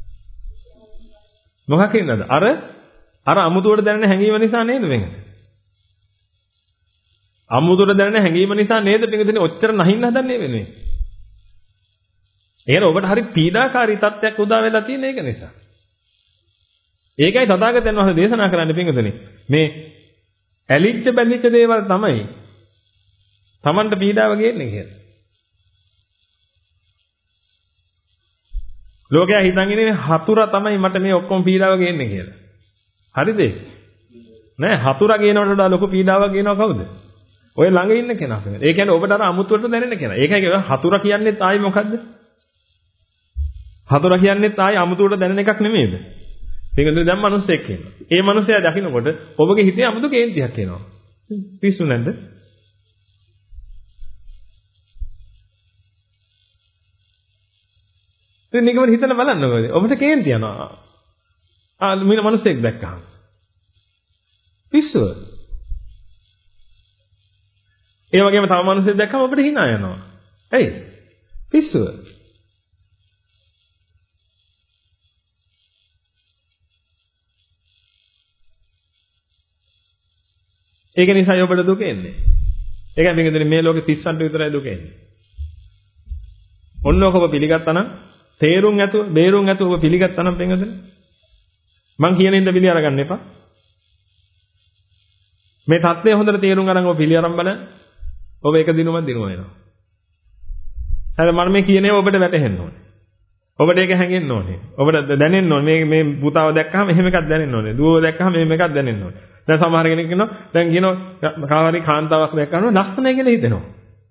මොකක් හින්දාද? අර අර අමුතුවට දැනෙන හැඟීම නිසා නේද වෙන්නේ? අමුතුවට දැනෙන හැඟීම නිසා නේද පින්වතුනි ඔච්චර නැහින්න හදන්නේ වෙන්නේ? ඒකට ඔබට හරි පීඩාකාරී තත්ත්වයක් උදා වෙලා තියෙන එක නිසා. ඒකයි තථාගතයන් වහන්සේ දේශනා කරන්නේ පින්වතුනි. මේ ඇලිච්ච බැඳිච්ච දේවල් තමයි Tamanට පීඩාව ගේන්නේ කියලා. ලෝකයා හිතන් ඉන්නේ හතුරා තමයි මට මේ ඔක්කොම පීඩාව ගේන්නේ කියලා. හරිද? නෑ හතුරා ගේනවට වඩා ලොකු පීඩාවක් ගේනවා කවුද? ඔය ළඟ ඉන්න කෙනා. ඒ කියන්නේ ඔබට අර අමුතුවට දැනෙන කෙනා. ඒකයි හතුරා කියන්නේ ආයි මොකද්ද? හතුරා කියන්නේ ආයි අමුතුවට දැනෙන එකක් නෙමෙයිද? ඒකද දැන් මිනිස්සෙක් කියනවා. ඒ මිනිසයා දකින්නකොට ඔබගේ හිතේ අමුතු කේන්තියක් එනවා. පිස්සු නැද්ද? ඉතින් නිකම්ම හිතලා බලන්නකෝ. ඔබට කේන්ති යනවා. ආ මින මිනිස්සෙක් දැක්කහම. පිස්සුව. ඒ වගේම තව මිනිස්සෙක් දැක්කම ඔබට hina යනවා. ඇයි? පිස්සුව. ඒක නිසා ඔබට දුක එන්නේ. ඒකයි මේක දෙන්නේ මේ ලෝකේ පිස්සන්ට විතරයි දුක එන්නේ. ඔන්න ඔක ඔබ පිළිගත්තා නම් තේරුම් ඇතුව, බේරුම් ඇතුව ඔබ පිළිගත්තා නම් පෙන්වදනේ. මං කියන ඉඳ පිළි අරගන්න එපා. මේ தත්ත්වය හොඳට තේරුම් අරන් ඔබ පිළි අරන් බලන්න. ඔබ එක දිනුමක් දිනුව වෙනවා. හරි මම මේ කියන්නේ ඔබට වැටහෙන්න ඕනේ. ඔබට ඒක හැංගෙන්න ඕනේ. ඔබට දැනෙන්න ඕනේ මේ මේ පුතාව දැක්කහම එහෙම එකක් දැනෙන්න ඕනේ. දුවව දැක්කහම එහෙම එකක් දැනෙන්න ඕනේ. දැන් සමහර කෙනෙක් කියනවා දැන් කියනවා කාවරි කාන්තාවක් දැක්කම ලස්සනයි කියලා හිතෙනවා.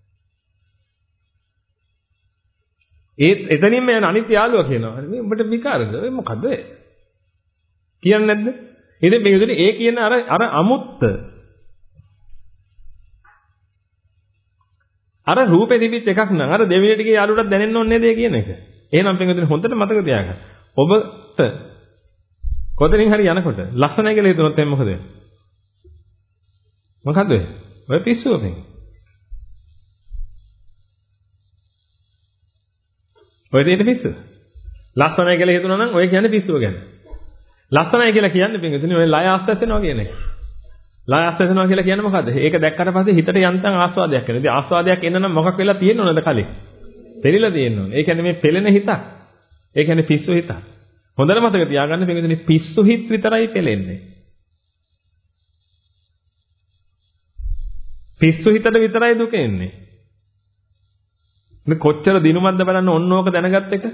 ඒත් එතනින්ම යන අනිත් යාළුවා කියනවා මේ උඹට විකාරද? ඒ මොකද? කියන්නේ නැද්ද? ඉතින් මේ විදිහට ඒ කියන අර අර අමුත්ත අර රූපේ තිබිච්ච එකක් නං අර දෙවියන්ට ගිය යාළුවට දැනෙන්න ඕනේ නේද කියන එක. එහෙනම් පින්වතුනි හොඳට මතක තියාගන්න. ඔබට කොතනින් හරි යනකොට ලස්සනයි කියලා හිතුනොත් එන්නේ මොකද? මොකද්ද? ඔය පිස්සුව මේ. ඔය දෙයට පිස්සුව. ලස්සනයි කියලා හිතුනා නම් ඔය කියන්නේ පිස්සුව ගැන. ලස්සනයි කියලා කියන්නේ පින්වතුනි ඔය ලය ආස්වාදනවා කියන එක. ලය ආස්වාදනවා කියලා කියන්නේ මොකද්ද? ඒක දැක්කට පස්සේ හිතට යන්තම් ආස්වාදයක් එනවා. ඉතින් ආස්වාදයක් එන්න නම් මොකක් වෙලා තියෙන්න ඕනද කලින්? පෙරිලා තියෙන්න ඕනේ. ඒ කියන්නේ මේ පෙළෙන හිතක්. ඒ කියන්නේ පිස්සු හිතක්. හොඳට මතක තියාගන්න පින්වතුනි පිස්සු හිත විතරයි පෙළෙන්නේ. පිස්සු හිතට විතරයි දුක එන්නේ. මේ කොච්චර දිනුමක්ද බලන්න ඕන ඕක දැනගත් එක.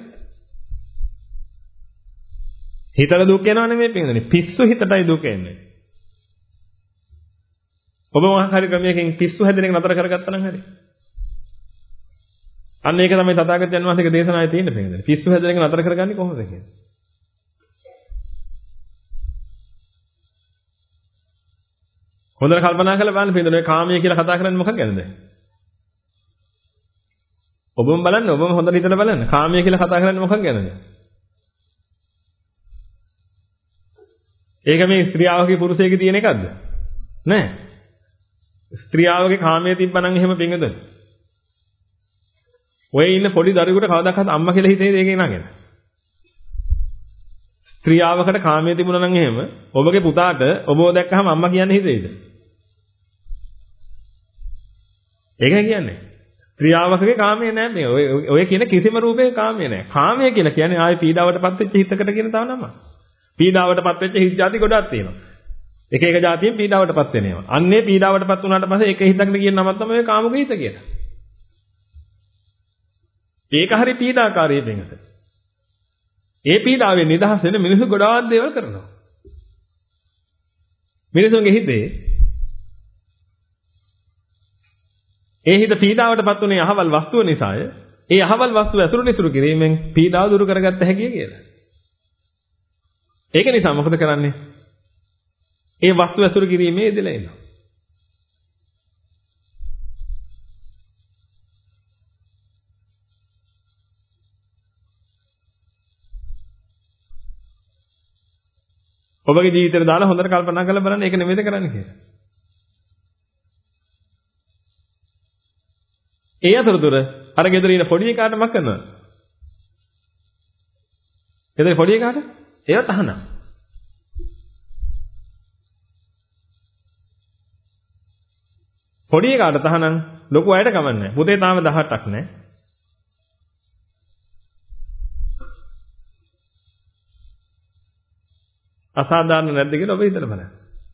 හිතට දුක් එනව නෙමෙයි පින්වතුනි පිස්සු හිතටයි දුක එන්නේ. ඔබ මොකක් හරි ක්‍රමයකින් පිස්සු හැදෙන එක නතර කරගත්තා නම් හරි. අන්න ඒක තමයි තථාගතයන් වහන්සේගේ දේශනාවේ තියෙන පින්වතුනි. පිස්සු හැදෙන එක නතර කරගන්නේ කොහොමද කියන්නේ? හොඳට කල්පනා කරලා බලන්න පින්වතුනි මේ කාමයේ කියලා කතා කරන්නේ මොකක් ගැනද? ඔබම බලන්න ඔබම හොඳට හිතලා බලන්න. කාමයේ කියලා කතා කරන්නේ මොකක් ගැනද? ඒක මේ ස්ත්‍රියාවගේ පුරුෂයෙක්ගේ තියෙන එකක්ද? නෑ. ස්ත්‍රියාවගේ කාමයේ තිබ්බනම් එහෙම පින්වතුනි. ඔය ඉන්න පොඩි දරුවෙකුට කවදාකවත් අම්මා කියලා හිතේද ඒකේ නගෙන? ස්ත්‍රියාවකට කාමයේ තිබුණා නම් එහෙම ඔබගේ පුතාට ඔබව දැක්කහම අම්මා කියන්නේ හිතේද? ඒකයි කියන්නේ. ක්‍රියාවකගේ කාමයේ නැහැ මේ. ඔය ඔය කියන කිසිම රූපයක කාමයේ නැහැ. කාමය කියලා කියන්නේ ආයේ පීඩාවටපත් වෙච්ච හිතකට කියන තව නම. පීඩාවටපත් වෙච්ච හිත જાති ගොඩක් තියෙනවා. එක එක જાතියෙන් පීඩාවටපත් වෙනවා. අන්නේ පීඩාවටපත් වුණාට පස්සේ එක හිතකට කියන නමක් තමයි කාමක හිත කියලා. ඒක හරි පීඩාකාරී දෙයක්. ඒ පීඩාවෙන් නිදහස් වෙන මිනිස්සු ගොඩාක් දේවල් කරනවා. මිනිසුන්ගේ හිතේ ඒ හිත පීඩාවටපත් උනේ අහවල් වස්තුව නිසාය. ඒ අහවල් වස්තුව ඇසුරු නිසුරු කිරීමෙන් පීඩාව දුරු කරගත්ත හැකියි කියලා. ඒක නිසා මොකද කරන්නේ? ඒ වස්තුව ඇසුරු කිරීමේ යෙදලා ඉන්නවා. ඔබගේ ජීවිතේට දාලා හොඳට කල්පනා කරලා බලන්න ඒක නෙමෙයිද කරන්නේ කියලා. ඒ අතරතුර අර ගෙදර ඉන්න පොඩි එකාට මක් කරනවද? ගෙදර පොඩි එකාට ඒව තහනම්. පොඩි එකාට තහනම් ලොකු අයට කමන්නේ. පුතේ තාම දහඅටක් නෑ. අසාධාරණ නැද්ද කියලා ඔබ හිතලා බලන්න.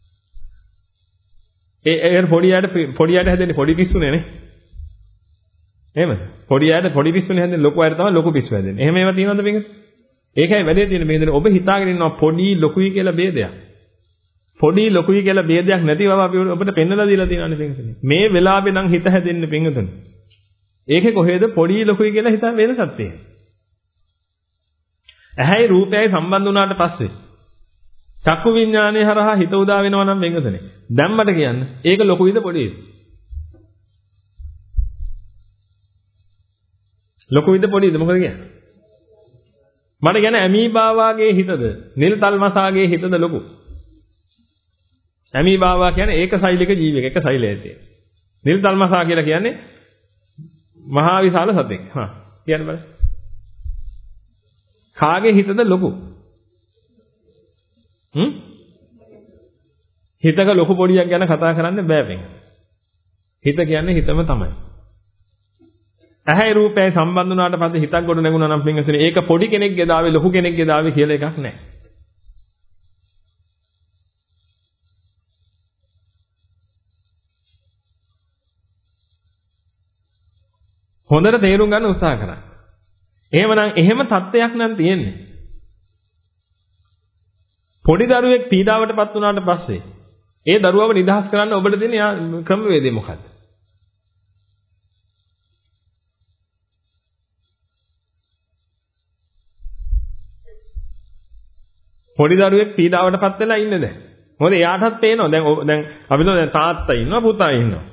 ඒ ඒ පොඩි අයට පොඩි අයට හැදෙන්නේ පොඩි පිස්සුනේ නේ. එහෙමද? පොඩි අයට පොඩි පිස්සුනේ හැදෙන්නේ ලොකු අයට තමයි ලොකු පිස්සු හැදෙන්නේ. එහෙම ඒවා තියෙනවද මේක? ඒකයි වැඩේ තියෙන මේ දෙන ඔබ හිතාගෙන ඉන්නවා පොඩි ලොකුයි කියලා ભેදයක්. පොඩි ලොකුයි කියලා ભેදයක් නැතිවම අපි ඔබට පෙන්වලා දීලා තියෙනවානේ පින්තුනේ. මේ වෙලාවේ නම් හිත හැදෙන්නේ පින්තුනේ. ඒකේ කොහෙද පොඩි ලොකුයි කියලා හිත වෙනසක් තියෙන්නේ. ඇහැයි රූපයයි සම්බන්ධ වුණාට පස්සේ චක්කු විඥානයේ හරහා හිත උදා වෙනවා නම් වෙනසනේ. දැම්මට කියන්නේ ඒක ලොකුයිද පොඩිද? ලොකුයිද පොඩිද මොකද කියන්නේ? මට කියන්නේ ඇමීබාවාගේ හිතද නිල් තල්මසාගේ හිතද ලොකු? ඇමීබාවා කියන්නේ ඒක සෛලික ජීවියෙක් එක සෛලයේ තියෙන. නිල් තල්මසා කියලා කියන්නේ මහා විශාල සතෙක්. හා කියන්න බලන්න. කාගේ හිතද ලොකු? හ්ම්? හිතක ලොකු පොඩියක් ගැන කතා කරන්න බෑ වෙන. හිත කියන්නේ හිතම තමයි. ඇහැයි රූපයයි සම්බන්ධ වුණාට පස්සේ හිතක් ගොඩ නැගුණා නම් පින්වතුනි ඒක පොඩි කෙනෙක්ගේ දාවේ ලොකු කෙනෙක්ගේ දාවේ කියලා එකක් නැහැ. හොඳට තේරුම් ගන්න උත්සාහ කරන්න. එහෙමනම් එහෙම තත්ත්වයක් නම් තියෙන්නේ. පොඩි දරුවෙක් පීඩාවටපත් වුණාට පස්සේ ඒ දරුවව නිදහස් කරන්න ඔබට තියෙන ක්‍රමවේදය මොකක්ද? පොඩි දරුවෙක් පීඩාවටපත් වෙලා ඉන්නේ දැන්. මොකද එයාටත් පේනවා දැන් දැන් අපි දැන් තාත්තා ඉන්නවා පුතා ඉන්නවා.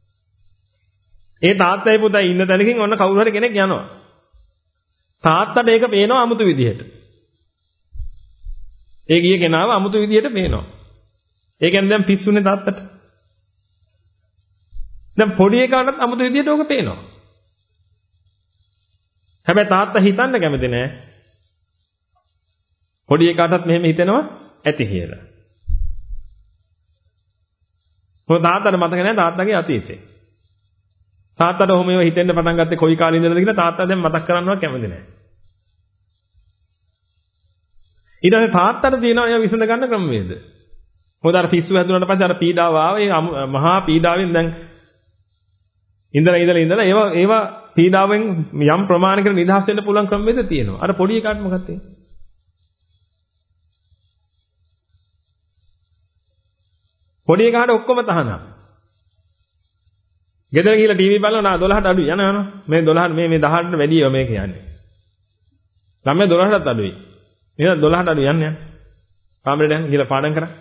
ඒ තාත්තයි පුතයි ඉන්න තැනකින් ඔන්න කවුරු හරි කෙනෙක් යනවා. තාත්තට ඒක පේනවා අමුතු විදිහට. ඒ ගිය කෙනාව අමුතු විදිහට පේනවා. ඒ කියන්නේ දැන් පිස්සුනේ තාත්තට. දැන් පොඩි එකාටත් අමුතු විදිහට ඕක පේනවා. හැබැයි තාත්තා හිතන්න කැමති නෑ. පොඩි එකාටත් මෙහෙම හිතෙනවා ඇති කියලා. මොකද තාත්තට මතක නෑ තාත්තගේ අතීතේ. තාත්තට ඔහොම ඒවා හිතෙන්න පටන් ගත්තේ කොයි කාලේ ඉඳලාද කියලා තාත්තා දැන් මතක් කරන්නවත් කැමති නෑ. ඊට පස්සේ තාත්තට තියෙනවා ඒවා විසඳ ගන්න ක්‍රමවේද. මොකද අර පිස්සු හැදුනට පස්සේ අර පීඩාව ආවේ මහා පීඩාවෙන් දැන් ඉඳලා ඉඳලා ඉඳලා ඒවා ඒවා පීඩාවෙන් යම් ප්‍රමාණයකට නිදහස් වෙන්න පුළුවන් ක්‍රමවේද තියෙනවා. අර පොඩි එකාට මොකක්ද තියෙන්නේ? පොඩි එකාට ඔක්කොම තහනම්. ගෙදර ගිහලා ටීවී බලනවා නා දොළහට අඩුයි යනවා යනවා. මේ දොළහට මේ මේ දහහට වැඩිය මේක යන්නේ. ළමයා දොළහටත් අඩුයි. නේද දොළහට අඩුයි යන්නේ යන්නේ. කාමරේට යන්න ගිහලා පාඩම් කරා.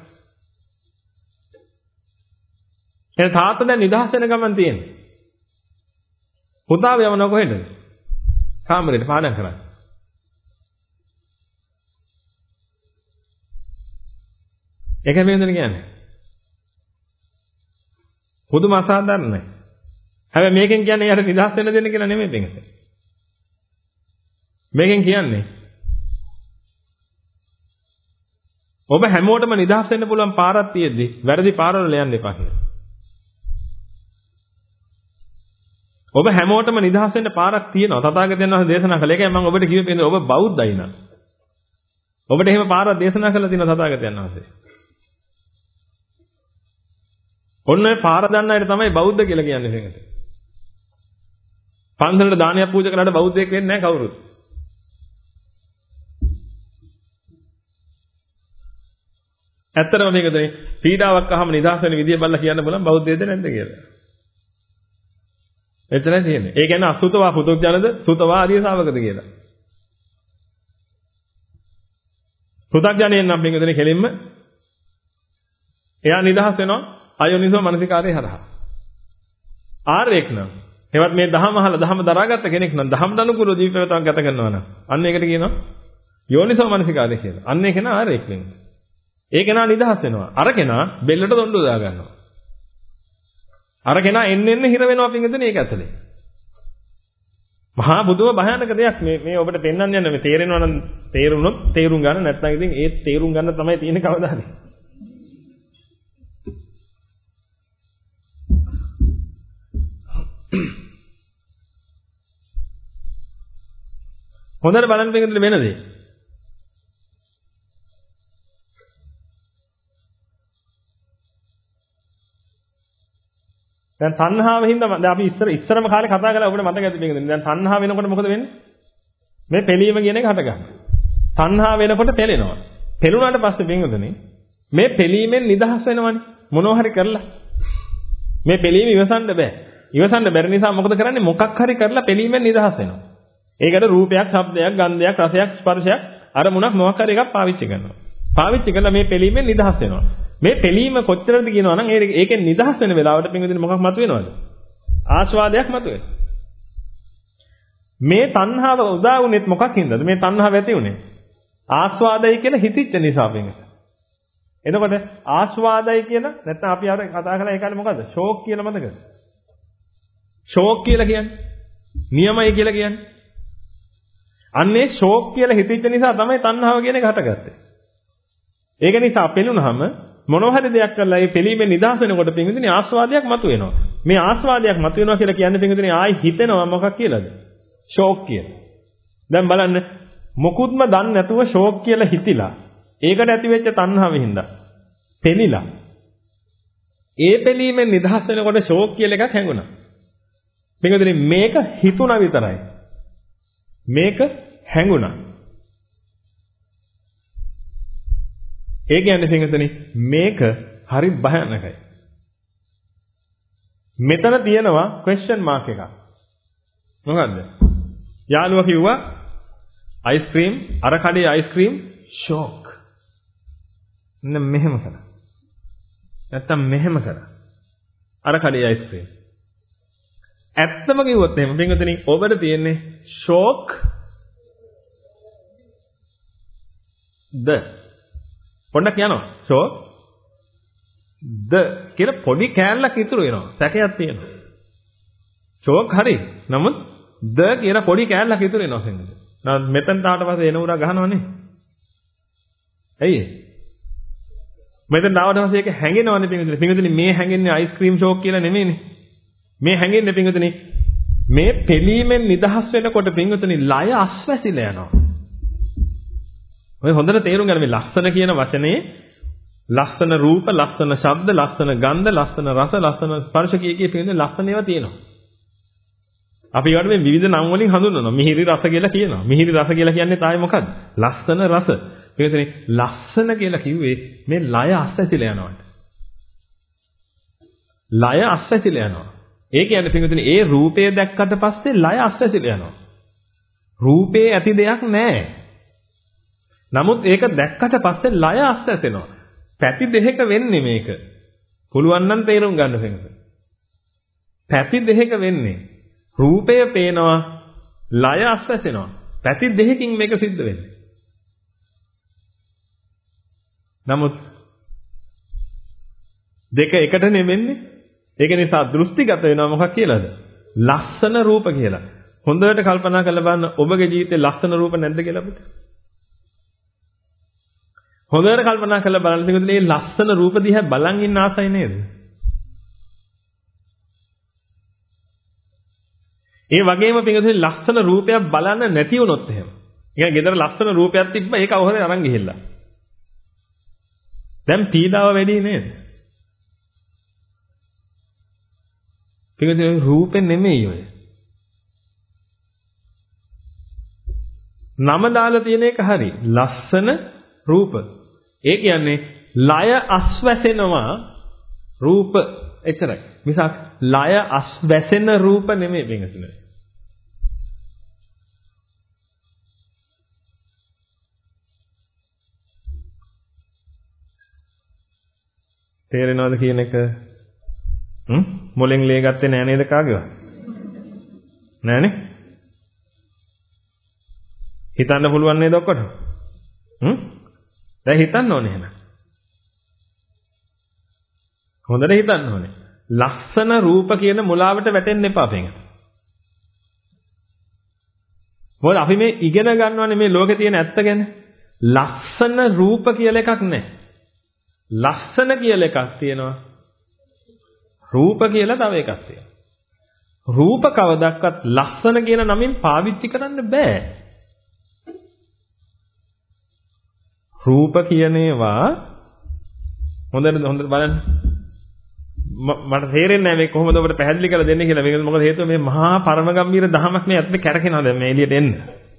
එහෙනම් තාත්තා දැන් නිදහස් වෙන ගමන් තියෙන්නේ. පුතාව යවන කොහෙද? කාමරේට පාඩම් කරා. ඒක මෙහෙමද කියන්නේ? පුදුම අසාධාරණයි. හැබැයි මේකෙන් කියන්නේ යාට නිදහස් වෙන්න දෙන්න කියලා නෙමෙයි දෙන්නේ. මේකෙන් කියන්නේ ඔබ හැමෝටම නිදහස් වෙන්න පුළුවන් පාරක් තියෙද්දි වැරදි පාරවල යන්න එපා කියලා. ඔබ හැමෝටම නිදහස් වෙන්න පාරක් තියෙනවා. තථාගතයන් වහන්සේ දේශනා කළේ. ඒකයි මම ඔබට කියවෙන්නේ ඔබ බෞද්ධයි නා. ඔබට එහෙම පාරක් දේශනා කළා තියෙනවා තථාගතයන් වහන්සේ. ඔන්න ඔය පාර දන්න අයට තමයි බෞද්ධ කියලා කියන්නේ මේකට. පන්සලට දානයක් පූජා කළාට බෞද්ධයෙක් වෙන්නේ නැහැ කවුරුත්. ඇත්තටම මේකද පීඩාවක් අහම නිදහස් වෙන විදිය බලලා කියන්න බලන්න බෞද්ධයද නැද්ද කියලා. එතනයි තියෙන්නේ. ඒ කියන්නේ අසුතවා පුදුක්ජනද සුතවා ආදී ශාවකද කියලා. පුදුක්ජනයෙන් නම් මේකදනේ කෙලින්ම එයා නිදහස් වෙනවා අයෝනිසෝ මනසිකාරේ හරහා. ආර්යෙක් නම් එවත් මේ දහම අහලා දහම දරාගත්ත කෙනෙක් නම් දහමට අනුකූලව ජීවිතයක් ගත කරනවා නම් අන්න ඒකට කියනවා යෝනිසෝ මනසිකාරය කියලා. අන්න ඒක නා ආර්යෙක් වෙන්නේ. ඒ කෙනා නිදහස් වෙනවා. අර කෙනා බෙල්ලට දොණ්ඩු දා ගන්නවා. අර කෙනා එන්න එන්න හිර වෙනවා පිටින් ඒක ඇතුලේ. මහා බුදුම භයානක දෙයක් මේ මේ ඔබට පෙන්වන්න යන මේ තේරෙනවා නම් තේරුණොත් තේරුම් ගන්න නැත්නම් ඉතින් ඒ තේරුම් ගන්න තමයි තියෙන්නේ කවදාද. හොඳට බලන්න පිටින් වෙන දේ. දැන් තණ්හාව හින්දා දැන් අපි ඉස්සර ඉස්සරම කාලේ කතා කළා ඔබට මතක ඇති මේකද දැන් තණ්හාව වෙනකොට මොකද වෙන්නේ මේ පෙළීම කියන එක හට ගන්නවා තණ්හාව වෙනකොට පෙළෙනවා පෙළුණාට පස්සේ බින්දුනේ මේ පෙළීමෙන් නිදහස් වෙනවනේ මොනවා හරි කරලා මේ පෙළීම ඉවසන්න බෑ ඉවසන්න බැරි නිසා මොකද කරන්නේ මොකක් හරි කරලා පෙළීමෙන් නිදහස් වෙනවා ඒකට රූපයක් ශබ්දයක් ගන්ධයක් රසයක් ස්පර්ශයක් අරමුණක් මොකක් හරි එකක් පාවිච්චි කරනවා පාවිච්චි කරලා මේ පෙළීමෙන් නිදහස් වෙනවා මේ පෙළීම කොච්චරද කියනවා නම් ඒකෙන් නිදහස් වෙන වෙලාවට පින්විතනේ මොකක් මතුවෙනවද? ආස්වාදයක් මතුවෙනවා. මේ තණ්හාව උදා වුනේත් මොකක් හින්දාද? මේ තණ්හාව ඇති උනේ. ආස්වාදයි කියලා හිතිච්ච නිසා පින්විත. එතකොට ආස්වාදයි කියන නැත්නම් අපි අර කතා කළා ඒ කාලේ මොකද්ද? ෂෝක් කියලා මතකද? ෂෝක් කියලා කියන්නේ නියමයි කියලා කියන්නේ. අන්නේ ෂෝක් කියලා හිතිච්ච නිසා තමයි තණ්හාව කියන එක හටගත්තේ. ඒක නිසා පෙළුනහම මොනවා හරි දෙයක් කරලා ඒ පිළීමේ නිදහස් වෙනකොට පින්විතනේ ආස්වාදයක් මතුවෙනවා. මේ ආස්වාදයක් මතුවෙනවා කියලා කියන්නේ පින්විතනේ ආයි හිතෙනවා මොකක් කියලාද? ෂෝක් කියලා. දැන් බලන්න මොකුත්ම දන්නේ නැතුව ෂෝක් කියලා හිතිලා ඒකට ඇති වෙච්ච තණ්හාවෙන් හින්දා පෙළිලා ඒ පෙළීමෙන් නිදහස් වෙනකොට ෂෝක් කියලා එකක් හැඟුණා. පින්විතනේ මේක හිතුණා විතරයි. මේක හැඟුණා. ඒ කියන්නේ පින්විතනේ මේක හරි භයානකයි. මෙතන තියෙනවා question mark එකක්. මොකද්ද? යාළුවා කිව්වා අයිස්ක්‍රීම් අර කඩේ අයිස්ක්‍රීම් ෂෝක්. න මෙහෙම කරා. නැත්තම් මෙහෙම කරා. අර කඩේ අයිස්ක්‍රීම්. ඇත්තම කිව්වොත් එහෙම පින්විතනේ ඔබට තියෙන්නේ ෂෝක් ද පොඩ්ඩක් යනවා. so ද කියලා පොඩි කෑල්ලක් ඉතුරු වෙනවා. සැකයක් තියෙනවා. ෂෝක් හරි. නමුත් ද කියලා පොඩි කෑල්ලක් ඉතුරු වෙනවා සෙන්ද. නමුත් මෙතනට ආවට පස්සේ එන උරා ගහනවනේ. ඇයි ඒ? මෙතන ආවට පස්සේ ඒක හැංගෙනවනේ පින්විතනේ. පින්විතනේ මේ හැංගෙන්නේ අයිස්ක්‍රීම් ෂෝක් කියලා නෙමෙයිනේ. මේ හැංගෙන්නේ පින්විතනේ මේ පෙළීමෙන් නිදහස් වෙනකොට පින්විතනේ ලය අස්වැසිලා යනවා. ඔය හොඳට තේරුම් ගන්න මේ ලස්සන කියන වචනේ ලස්සන රූප, ලස්සන ශබ්ද, ලස්සන ගන්ධ, ලස්සන රස, ලස්සන ස්පර්ශ කිය කිය පින්නේ ලස්සන ඒවා තියෙනවා. අපි ඒවට මේ විවිධ නම් වලින් හඳුන්වනවා. මිහිරි රස කියලා කියනවා. මිහිරි රස කියලා කියන්නේ තායි මොකද්ද? ලස්සන රස. ඒකනේ ලස්සන කියලා කිව්වේ මේ ලය අස්වැසිලා යනවට. ලය අස්වැසිලා යනවා. ඒ කියන්නේ පින්විතනේ ඒ රූපය දැක්කට පස්සේ ලය අස්වැසිලා යනවා. රූපේ ඇති දෙයක් නැහැ. නමුත් ඒක දැක්කට පස්සේ ලය අස්වැසෙනවා. පැති දෙකක වෙන්නේ මේක. පුළුවන් නම් තේරුම් ගන්න වෙනද. පැති දෙකක වෙන්නේ. රූපය පේනවා, ලය අස්වැසෙනවා. පැති දෙකකින් මේක සිද්ධ වෙන්නේ. නමුත් දෙක එකට නෙමෙන්නේ. ඒක නිසා දෘෂ්ටිගත වෙනවා මොකක් කියලාද? ලස්සන රූප කියලා. හොඳට කල්පනා කරලා බලන්න ඔබගේ ජීවිතේ ලස්සන රූප නැද්ද කියලා අපිට? හොඳට කල්පනා කරලා බලන්න තියෙන්නේ මේ ලස්සන රූප දිහා බලන් ඉන්න ආසයි නේද? ඒ වගේම පිටුනේ ලස්සන රූපයක් බලන්න නැති වුණොත් එහෙම. ඒ කියන්නේ ගෙදර ලස්සන රූපයක් තිබ්බ ඒක අවහරේ අරන් ගිහිල්ලා. දැන් පීඩාව වැඩි නේද? පිටුනේ රූපේ නෙමෙයි ඔය. නම දාලා තියෙන එක හරි. ලස්සන රූප. ඒ කියන්නේ ලය අස්වැසෙනවා රූප එතරයි. මිසක් ලය අස්වැසෙන රූප නෙමෙයි පිටුනේ. තේරෙනවද කියන එක? හ්ම් මොලෙන් ලේ ගත්තේ නෑ නේද කාගේවත්? නෑනේ. හිතන්න පුළුවන් නේද ඔක්කොට? හ්ම් දැන් හිතන්න ඕනේ එහෙනම්. හොඳට හිතන්න ඕනේ. ලස්සන රූප කියන මුලාවට වැටෙන්න එපා පෙඟ. මොකද අපි මේ ඉගෙන ගන්නවනේ මේ ලෝකේ තියෙන ඇත්ත ගැන. ලස්සන රූප කියලා එකක් නැහැ. ලස්සන කියලා එකක් තියෙනවා. රූප කියලා තව එකක් තියෙනවා. රූප කවදක්වත් ලස්සන කියන නමින් පාවිච්චි කරන්න බෑ. රූප කියන ඒවා හොඳට හොඳට බලන්න. මට තේරෙන්නේ නැහැ මේ කොහොමද ඔබට පැහැදිලි කරලා දෙන්නේ කියලා. මේක මොකද හේතුව මේ මහා පරම ගම්බීර දහමක් මේ ඇත්තට කැරකෙනවා දැන් මේ එළියට එන්න.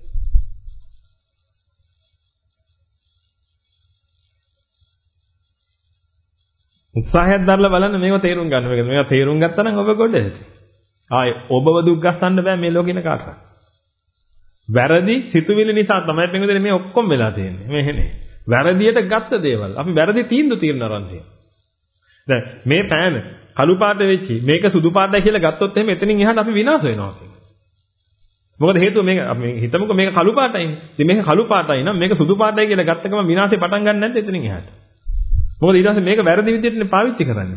උත්සාහයක් දරලා බලන්න මේව තේරුම් ගන්න. මේක මේවා තේරුම් ගත්තා නම් ඔබ ගොඩ. ආයේ ඔබව දුක් ගස්සන්න බෑ මේ ලෝකෙන කාටවත්. වැරදි සිතුවිලි නිසා තමයි පින්වදින මේ ඔක්කොම වෙලා තියෙන්නේ. මේ හෙනේ. වැරදියට ගත්ත දේවල්. අපි වැරදි තීන්දුව తీරන අරන් තියෙනවා. දැන් මේ පෑන කළු පාට වෙච්චි මේක සුදු පාටයි කියලා ගත්තොත් එහෙම එතනින් එහාට අපි විනාශ වෙනවා. මොකද හේතුව මේක අපි හිතමුකෝ මේක කළු පාටයිනේ. ඉතින් මේක කළු පාටයි නම් මේක සුදු පාටයි කියලා ගත්ත ගමන් විනාශේ පටන් ගන්න නැද්ද එතනින් එහාට? මොකද ඊට පස්සේ මේක වැරදි විදිහටනේ පාවිච්චි කරන්නේ.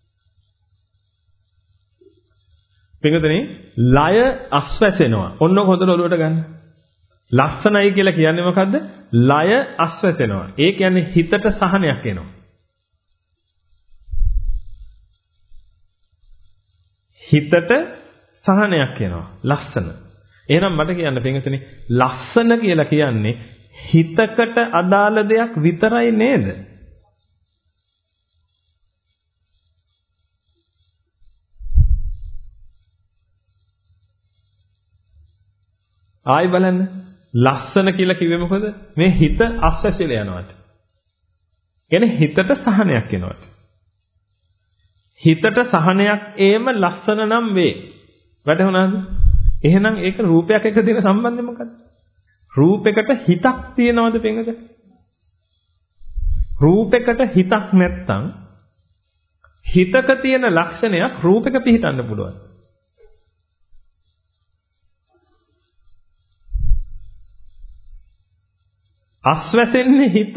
පින්වතුනි ලය අස්වැසෙනවා. ඔන්න හොඳට ඔලුවට ගන්න. ලස්සනයි කියලා කියන්නේ මොකද්ද? ලය අස්වැසෙනවා. ඒ කියන්නේ හිතට සහනයක් එනවා. හිතට සහනයක් එනවා. ලස්සන. එහෙනම් මට කියන්න පින්වතුනි ලස්සන කියලා කියන්නේ හිතකට අදාළ දෙයක් විතරයි නේද? ආයි බලන්න ලස්සන කියලා කිව්වේ මොකද? මේ හිත අස්වැසිලා යනවාට. කියන්නේ හිතට සහනයක් එනවාට. හිතට සහනයක් ඒම ලස්සන නම් වේ. වැටහුණාද? එහෙනම් ඒක රූපයක් එක්ක තියෙන සම්බන්ධය මොකක්ද? රූපයකට හිතක් තියනවද පෙඟක? රූපයකට හිතක් නැත්තම් හිතක තියෙන ලක්ෂණයක් රූපයක පිහිටන්න පුළුවන්. අස්වැසෙන්නේ හිත.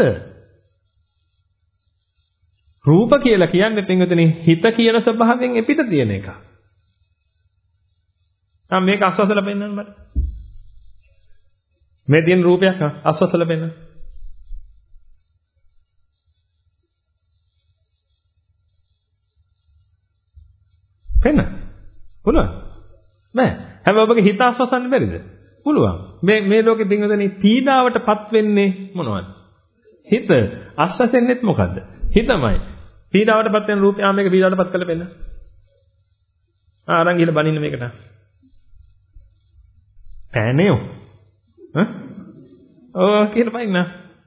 රූප කියලා කියන්නේ පින්වතුනි හිත කියන ස්වභාවයෙන් එපිට තියෙන එක. ආ මේක අස්වැසලා පෙන්නන්න මට. මේ දින රූපයක් අස්වැසලා පෙන්නන්න. පෙන්න. පුළුවන්. බෑ. හැබැයි ඔබගේ හිත අස්වැසන්න බැරිද? පුළුවන්. මේ මේ ලෝකෙ පින්වතුනි පීඩාවටපත් වෙන්නේ මොනවද? හිත. අස්වැසෙන්නේත් මොකද්ද? හිතමයි. පීඩාවටපත් වෙන රූපය ආ මේක පීඩාවටපත් කරලා පෙන්න. ආ අරන් ගිහලා බනින්න මේකට. පෑනේෝ. හ්ම්? ඕ කියලා බනින්න.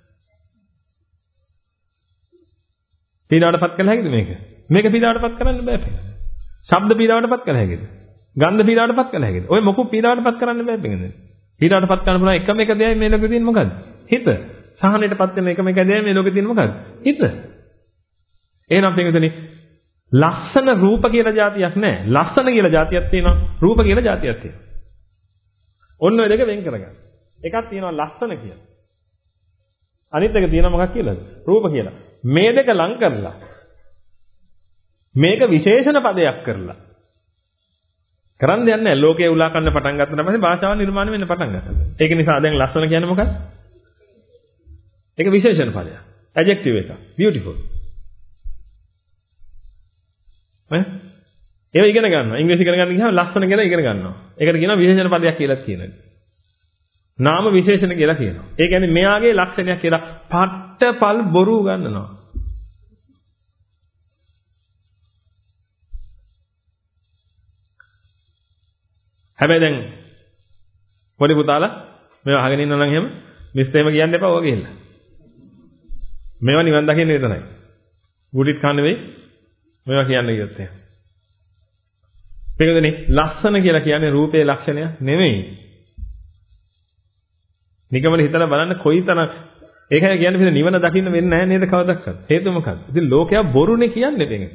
පීඩාවටපත් කළ හැකිද මේක? මේක පීඩාවටපත් කරන්න බෑ පෙන්න. ශබ්ද පීඩාවටපත් කළ හැකිද? ගන්ධ පීඩාවටපත් කළ හැකිද? ඔය මොකක් පීඩාවටපත් කරන්න බෑ පෙන්න. පීඩාවටපත් කරන්න පුළුවන් එකම එක දෙයයි මේ ලෝකේ තියෙන්නේ මොකද්ද? හිත. සහනයටපත් වෙන එකම එක දෙයයි මේ ලෝකේ තියෙන්නේ මොකද්ද? හිත. එහෙනම් පින්වතුනි ලස්සන රූප කියලා જાතියක් නැහැ. ලස්සන කියලා જાතියක් තියෙනවා. රූප කියලා જાතියක් තියෙනවා. ඔන්න ඔය දෙක වෙන් කරගන්න. එකක් තියෙනවා ලස්සන කියලා. අනිත් එක තියෙනවා මොකක් කියලාද? රූප කියලා. මේ දෙක ලං කරලා මේක විශේෂණ පදයක් කරලා කරන්න දෙයක් නැහැ. ලෝකයේ උලා කන්න පටන් ගත්තාට පස්සේ භාෂාව නිර්මාණය වෙන්න පටන් ගන්නවා. ඒක නිසා දැන් ලස්සන කියන්නේ මොකක්ද? ඒක විශේෂණ පදයක්. ඇඩ්ජෙක්ටිව් එක. බියුටිෆුල්. ඈ ඒව ඉගෙන ගන්නවා. ඉංග්‍රීසි ඉගෙන ගන්න ගියාම ලස්සන කියලා ඉගෙන ගන්නවා. ඒකට කියනවා විශේෂණ පදයක් කියලා කියනවා. නාම විශේෂණ කියලා කියනවා. ඒ කියන්නේ මෙයාගේ ලක්ෂණයක් කියලා පට්ටපල් බොරු ගන්නනවා. හැබැයි දැන් පොඩි පුතාලා මේවා අහගෙන ඉන්නවා නම් එහෙම මිස් එහෙම කියන්න එපා ඔය ගිහිල්ලා. මේවා නිවන් දකින්න විතරයි. ගුටිත් කන්න වෙයි. මේවා කියන්න ගියොත් එහෙම. මේකදනේ ලස්සන කියලා කියන්නේ රූපේ ලක්ෂණය නෙමෙයි. නිකමල හිතලා බලන්න කොයිතරම් ඒකයි කියන්නේ පිට නිවන දකින්න වෙන්නේ නැහැ නේද කවදාවත්. හේතුව මොකක්ද? ඉතින් ලෝකයා බොරුනේ කියන්නේ මේකට.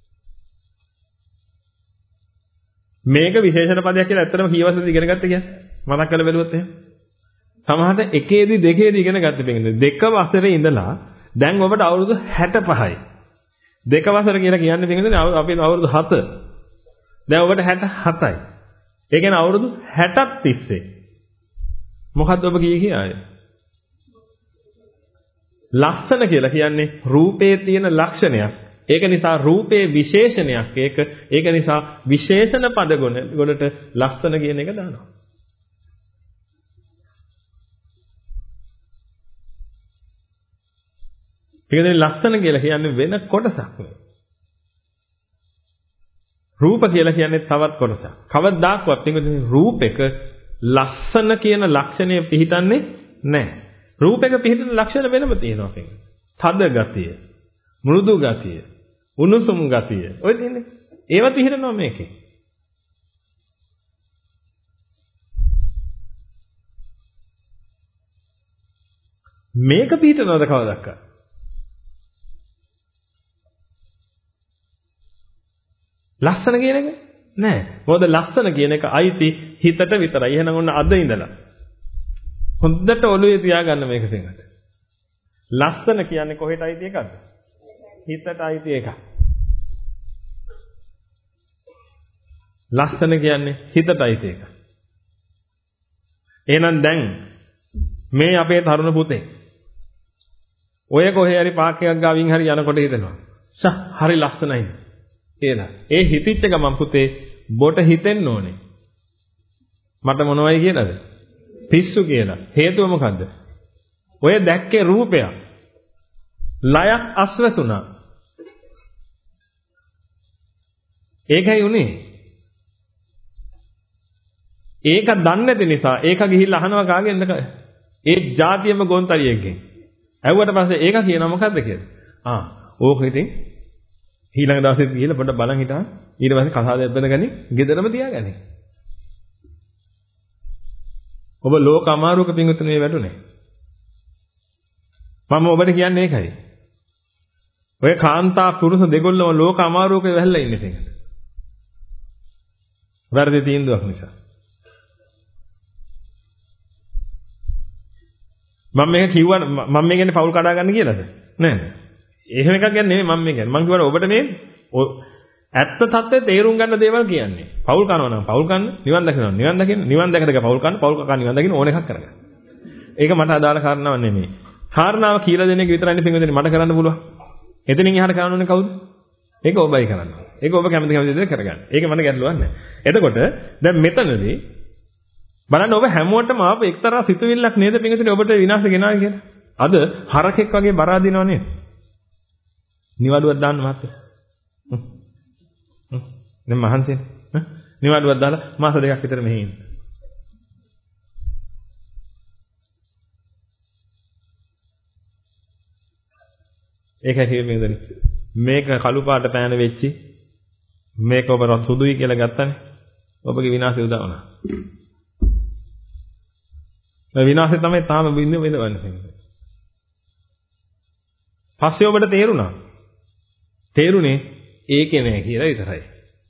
මේක විශේෂණ පදයක් කියලා ඇත්තටම කීවසද ඉගෙන ගත්තේ කියන්නේ? මතක් කරලා බැලුවොත් එහෙම. සමහරට එකේදී දෙකේදී ඉගෙන ගත්ත දෙන්නේ. දෙක වසරේ ඉඳලා දැන් ඔබට අවුරුදු හැටපහයි. දෙක වසර කියලා කියන්නේ පිටින් අපි අවුරුදු හත. දැන් ඔබට හැට හතයි. ඒ කියන්නේ අවුරුදු හැටක් තිස්සේ. මොකද්ද ඔබ කියේ කියායේ? ලක්ෂණ කියලා කියන්නේ රූපේ තියෙන ලක්ෂණයක්. ඒක නිසා රූපේ විශේෂණයක්. ඒක ඒක නිසා විශේෂණ පද ගොන ගොඩට ලක්ෂණ කියන එක දානවා. ඒකනේ ලක්ෂණ කියලා කියන්නේ වෙන කොටසක් නෙවෙයි. රූප කියලා කියන්නේ තවත් කොටසක්. කවදාක්වත් මේකේ රූපෙක ලක්ෂණ කියන ලක්ෂණය පිළිහිටන්නේ නැහැ. රූපෙක පිළිහිටන ලක්ෂණ වෙනම තියෙනවා කියන්නේ. තද ගතිය, මෘදු ගතිය, උණුසුම් ගතිය. ඔය තියෙන්නේ. ඒවා පිළිහිටනවා මේකේ. මේක පිළිහිටනවද කවදාවත්? ලස්සන කියන එක නෑ. මොකද ලස්සන කියන එක අයිති හිතට විතරයි. එහෙනම් ඔන්න අද ඉඳලා හොඳට ඔළුවේ තියාගන්න මේක තේරෙන්නට. ලස්සන කියන්නේ කොහෙට අයිති එකක්ද? හිතට අයිති එකක්. ලස්සන කියන්නේ හිතට අයිති එකක්. එහෙනම් දැන් මේ අපේ තරුණ පුතේ ඔය කොහේ හරි පාක් එකක් ගාවින් හරි යනකොට හිතෙනවා. ෂා හරි ලස්සනයි. කියලා. ඒ හිතිච්ච ගමන් පුතේ බොට හිතෙන්න ඕනේ. මට මොනවයි කියලාද? පිස්සු කියලා. හේතුව මොකද්ද? ඔය දැක්කේ රූපයක්. ලයක් අස්වැසුණා. ඒකයි උනේ. ඒක දන්නේ නැති නිසා ඒක ගිහිල්ලා අහනවා කාගෙන්ද? ඒ જાතියෙම ගොන්තරියෙක්ගෙන්. ඇහුවට පස්සේ ඒක කියනවා මොකද්ද කියලා? ආ ඕක ඉතින් ඊළඟ දවසේ ගිහලා පොඩ්ඩක් බලන් හිටා ඊට පස්සේ කසාදයක් බඳගනි ගෙදරම තියාගනි. ඔබ ලෝක අමාරුවක පිංගුතුනේ වැටුනේ. මම ඔබට කියන්නේ ඒකයි. ඔය කාන්තා පුරුෂ දෙගොල්ලම ලෝක අමාරුවක වැහැල්ලා ඉන්නේ තේක. වැරදි තීන්දුවක් නිසා. මම මේක කිව්වා මම මේ කියන්නේ පවුල් කඩා ගන්න කියලාද? නෑ. එහෙම එකක් ගැන නෙමෙයි මම මේ කියන්නේ. මම කිව්වා ඔබට මේ ඇත්ත තත්ත්වයේ තේරුම් ගන්න දේවල් කියන්නේ. පවුල් කරනවා නම් පවුල් කන්න, නිවන් දකිනවා නිවන් දකින්න, නිවන් දැකදක පවුල් කන්න, පවුල් කකා නිවන් දකින්න ඕන එකක් කරගන්න. ඒක මට අදාළ කාරණාවක් නෙමෙයි. කාරණාව කියලා දෙන එක විතරයි පින්වදිනේ මට කරන්න පුළුවන්. එතනින් එහාට කරන්න ඕනේ කවුද? ඒක ඔබයි කරන්න. ඒක ඔබ කැමති කැමති දේ කරගන්න. ඒක මට ගැටලුවක් නැහැ. එතකොට දැන් මෙතනදී බලන්න ඔබ හැමෝටම ආපු එක්තරා සිතුවිල්ලක් නේද පින්වදිනේ ඔබට විනාශ ගෙනාවේ කියලා. අද හරකෙක් වගේ බර අදිනව නේද? නිවාඩුවක් දාන්න මහත්තයා. හ්ම්. හ්ම්. දැන් මහන්සියෙන්. හ්ම්. නිවාඩුවක් දාලා මාස දෙකක් විතර මෙහි ඉන්න. ඒකයි කියන්නේ මේක කළු පාට පෑන වෙච්චි මේක ඔබ සුදුයි කියලා ගත්තනේ. ඔබගේ විනාශය උදා වුණා. ඒ විනාශය තමයි තාම බින්දුව වෙනවන්නේ. පස්සේ ඔබට තේරුණා. තේරුනේ ඒකේ නෑ කියලා විතරයි.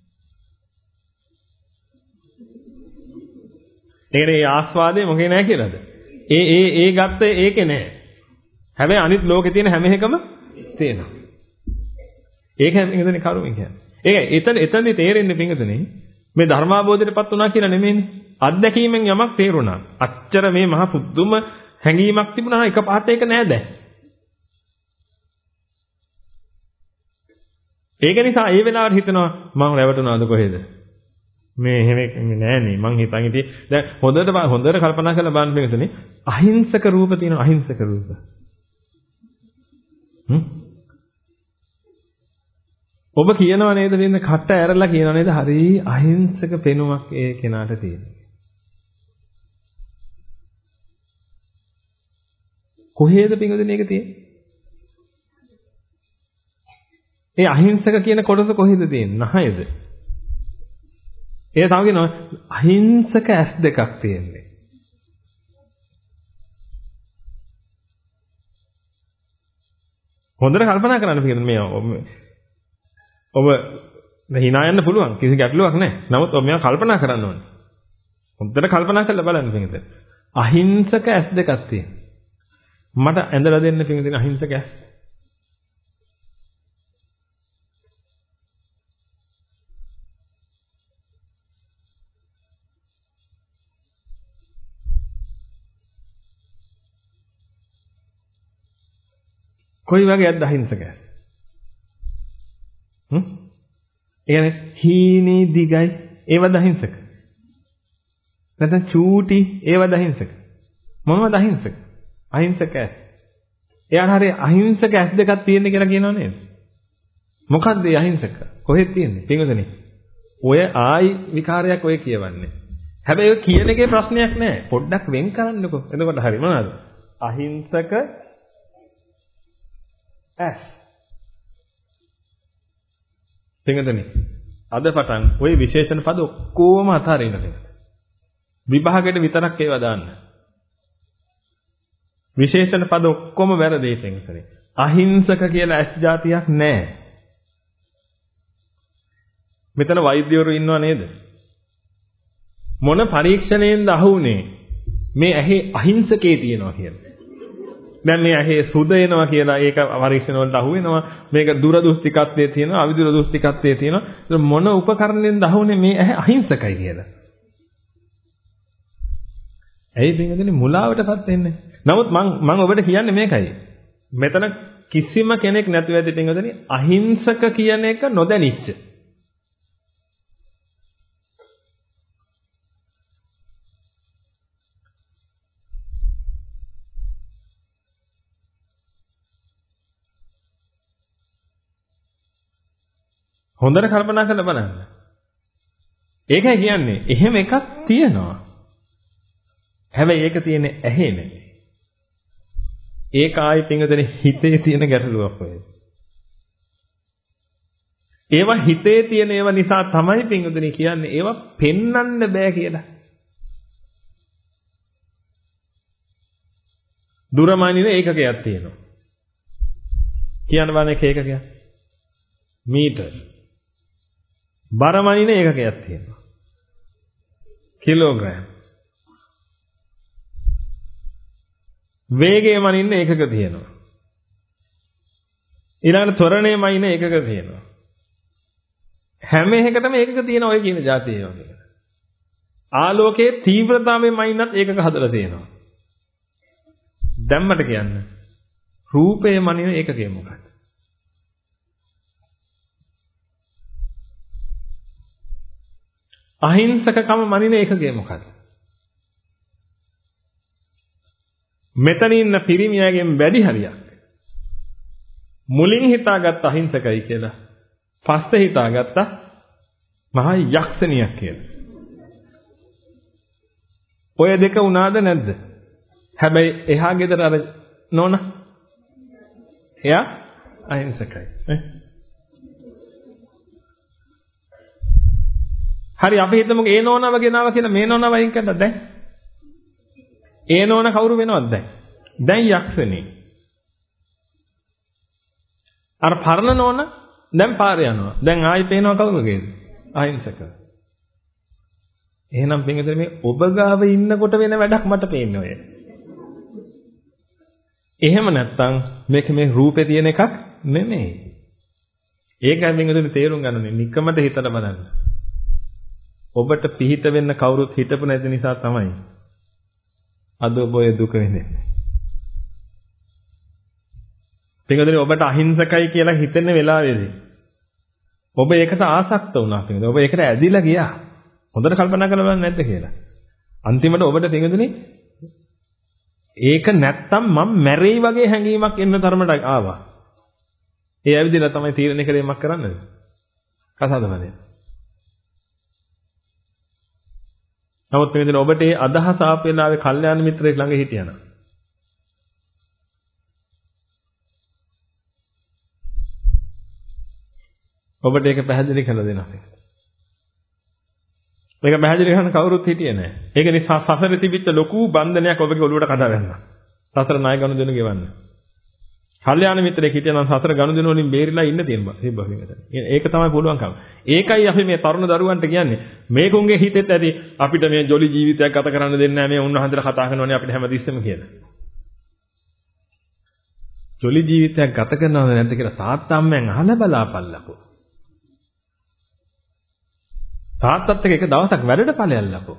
ඒකේ ආස්වාදේ මොකේ නෑ කියලාද? ඒ ඒ ඒ ගත්ත ඒකේ නෑ. හැබැයි අනිත් ලෝකේ තියෙන හැම එකම තියෙනවා. ඒක එතනදී කරුමෙන් කියන්නේ. ඒක එතන එතනදී තේරෙන්නේ පිංගුතුනේ මේ ධර්මාබෝධයටපත් වුණා කියලා නෙමෙයිනේ. අත්දැකීමෙන් යමක් තේරුණා. අච්චර මේ මහ පුදුම හැඟීමක් තිබුණා එක පාට එක නෑ දැන්. ඒක නිසා ඒ වෙලාවට හිතනවා මං රැවටුණාද කොහෙද? මේ එහෙම නෑනේ මං හිතන් ඉතින් දැන් හොඳට හොඳට කල්පනා කරලා බලන්න පිටුනේ අහිංසක රූප තියෙන අහිංසක රූප. හ්ම් ඔබ කියනවා නේද වෙන කට ඇරලා කියනවා නේද හරි අහිංසක පෙනුමක් ඒ කෙනාට තියෙනවා. කොහේද පිටුනේ ඒක තියෙන්නේ? ඒ අහිංසක කියන කොටස කොහෙද තියෙන්නේ? නහයද? ඒ තව කියනවා අහිංසක ඇස් දෙකක් තියෙන්නේ. හොඳට කල්පනා කරන්න පිටින් මේ ඔබ hina යන්න පුළුවන් කිසි ගැටලුවක් නැහැ. නමුත් ඔබ මේවා කල්පනා කරන්න ඕනේ. හොඳට කල්පනා කරලා බලන්න පිටින්. අහිංසක ඇස් දෙකක් තියෙනවා. මට ඇඳලා දෙන්න පිටින් අහිංසක ඇස්. කොයි වගේද අහිංසක? හ්ම්? ඒ කියන්නේ හීනේ දිගයි ඒවද අහිංසක? නැත්නම් චූටි ඒවද අහිංසක? මොනවද අහිංසක? අහිංසක ඇස්. එයාට හරිය අහිංසක ඇස් දෙකක් තියෙන කියලා කියනව නේද? මොකද්ද මේ අහිංසක? කොහෙද තියෙන්නේ? පින්වතුනි. ඔය ආයි විකාරයක් ඔය කියවන්නේ. හැබැයි ඔය කියන එකේ ප්‍රශ්නයක් නැහැ. පොඩ්ඩක් වෙන් කරන්නකෝ. එතකොට හරි මොනවද? අහිංසක ඇස්. පින්වතුනි. අද පටන් ওই විශේෂණ පද ඔක්කොම අතාරින්න තියෙනවා. විභාගයට විතරක් ඒවා දාන්න. විශේෂණ පද ඔක්කොම වැරදි පින්වතුනි. අහිංසක කියලා ඇස් જાතියක් නැහැ. මෙතන වෛද්‍යවරු ඉන්නව නේද? මොන පරීක්ෂණයෙන්ද අහුනේ මේ ඇහි අහිංසකේ තියනවා කියලා. දැන් මේ ඇහි සුද එනවා කියලා ඒක පරීක්ෂණ වලට අහු වෙනවා. මේක දුරදෘෂ්ටිකත්වයේ තියෙනවා, අවිදුරදෘෂ්ටිකත්වයේ තියෙනවා. මොන උපකරණයෙන්ද අහුනේ මේ ඇහි අහිංසකයි කියලා. ඇයි පින්වතුනි මුලාවටපත් වෙන්නේ? නමුත් මම මම ඔබට කියන්නේ මේකයි. මෙතන කිසිම කෙනෙක් නැතුව ඇති පින්වතුනි අහිංසක කියන එක නොදැනිච්ච. හොඳට කල්පනා කරලා බලන්න. ඒකයි කියන්නේ එහෙම එකක් තියෙනවා. හැබැයි ඒක තියෙන්නේ ඇහි නෙමෙයි. ඒක ආයි පින්වතුනි හිතේ තියෙන ගැටලුවක් වෙයි. ඒවා හිතේ තියෙන ඒවා නිසා තමයි පින්වතුනි කියන්නේ ඒවා පෙන්වන්න බෑ කියලා. දුරමනින ඒකකයක් තියෙනවා. කියන්න බෑ මේක ඒකකයක්. මීටර්. බරමනින ඒකකයක් තියෙනවා. කිලෝග්‍රෑම්. වේගය මනින්න ඒකක තියෙනවා. ඊළඟට ත්වරණය මනින්න ඒකක තියෙනවා. හැම එකකටම ඒකක තියෙන ඔය කියන જાතිය වගේ. ආලෝකයේ තීව්‍රතාවය මනින්නත් ඒකක හදලා තියෙනවා. දැම්මට කියන්න. රූපය මනින ඒකකය මොකක්ද? අහිංසකකම මනින ඒකකය මොකක්ද? මෙතන ඉන්න පිරිමියාගෙන් වැඩි හරියක් මුලින් හිතාගත්ත අහිංසකයි කියලා පස්සේ හිතාගත්ත මහා යක්ෂණියක් කියලා. ඔය දෙක උනාද නැද්ද? හැබැයි එහා ගෙදර අර නෝන එයා අහිංසකයි. හරි අපි හිතමුකෝ ඒ නෝනව ගෙනාව කියලා මේ නෝනව අයින් කරලා දැන් ඒ නෝන කවුරු වෙනවද දැන්? දැන් යක්ෂණී. අර පරණ නෝන දැන් පාරේ යනවා. දැන් ආයි පේනවා කවුරුගේද? අහිංසක. එහෙනම් පින්විතනේ මේ ඔබ ගාව ඉන්නකොට වෙන වැඩක් මට පේන්නේ ඔය. එහෙම නැත්තම් මේක මේ රූපේ තියෙන එකක් නෙමෙයි. ඒකයි පින්විතනේ තේරුම් ගන්න ඕනේ. නිකමට හිතලා බලන්න. ඔබට පිහිට වෙන්න කවුරුත් හිතපු නැති නිසා තමයි අද ඔබ ඔය දුක විඳින්නේ. පින්වතුනි ඔබට අහිංසකයි කියලා හිතෙන වෙලාවේදී ඔබ ඒකට ආසක්ත වුණා පින්වතුනි. ඔබ ඒකට ඇදිලා ගියා. හොඳට කල්පනා කරලා බලන්න නැද්ද කියලා. අන්තිමට ඔබට පින්වතුනි ඒක නැත්තම් මම මැරෙයි වගේ හැඟීමක් එන්න තරමට ආවා. ඒ ඇවිදලා තමයි තීරණය කළේ මක් කරන්නද? කසාද බඳින්න. නමුත් පින්වතුනි ඔබට ඒ අදහස ආපු වෙලාවේ කල්යාණ මිත්‍රයෙක් ළඟ හිටියනම් ඔබට ඒක පැහැදිලි කරලා දෙනවා. මේක පැහැදිලි කරන්න කවුරුත් හිටියේ නැහැ. ඒක නිසා සසරේ තිබිච්ච ලොකු බන්ධනයක් ඔබගේ ඔළුවට කඩා වැන්නා. සසර ණය ගනුදෙනු ගෙවන්න. කල්යාණ මිත්‍රයෙක් හිටියනම් සසර ගනුදෙනු වලින් බේරිලා ඉන්න තියෙනවා. ඒක තමයි පුළුවන්කම. ඒකයි අපි මේ තරුණ දරුවන්ට කියන්නේ මේකුන්ගේ හිතෙත් ඇති අපිට මේ ජොලි ජීවිතයක් ගත කරන්න දෙන්නේ නැහැ මේ උන්වහන්සේලා කතා කරනවානේ අපිට හැමතිස්සෙම කියලා. ජොලි ජීවිතයක් ගත කරනවද නැද්ද කියලා තාත්තා අම්මෙන් අහලා බලාපල්ලකෝ. තාත්තත් එක්ක එක දවසක් වැඩට ඵලයල්ලකෝ.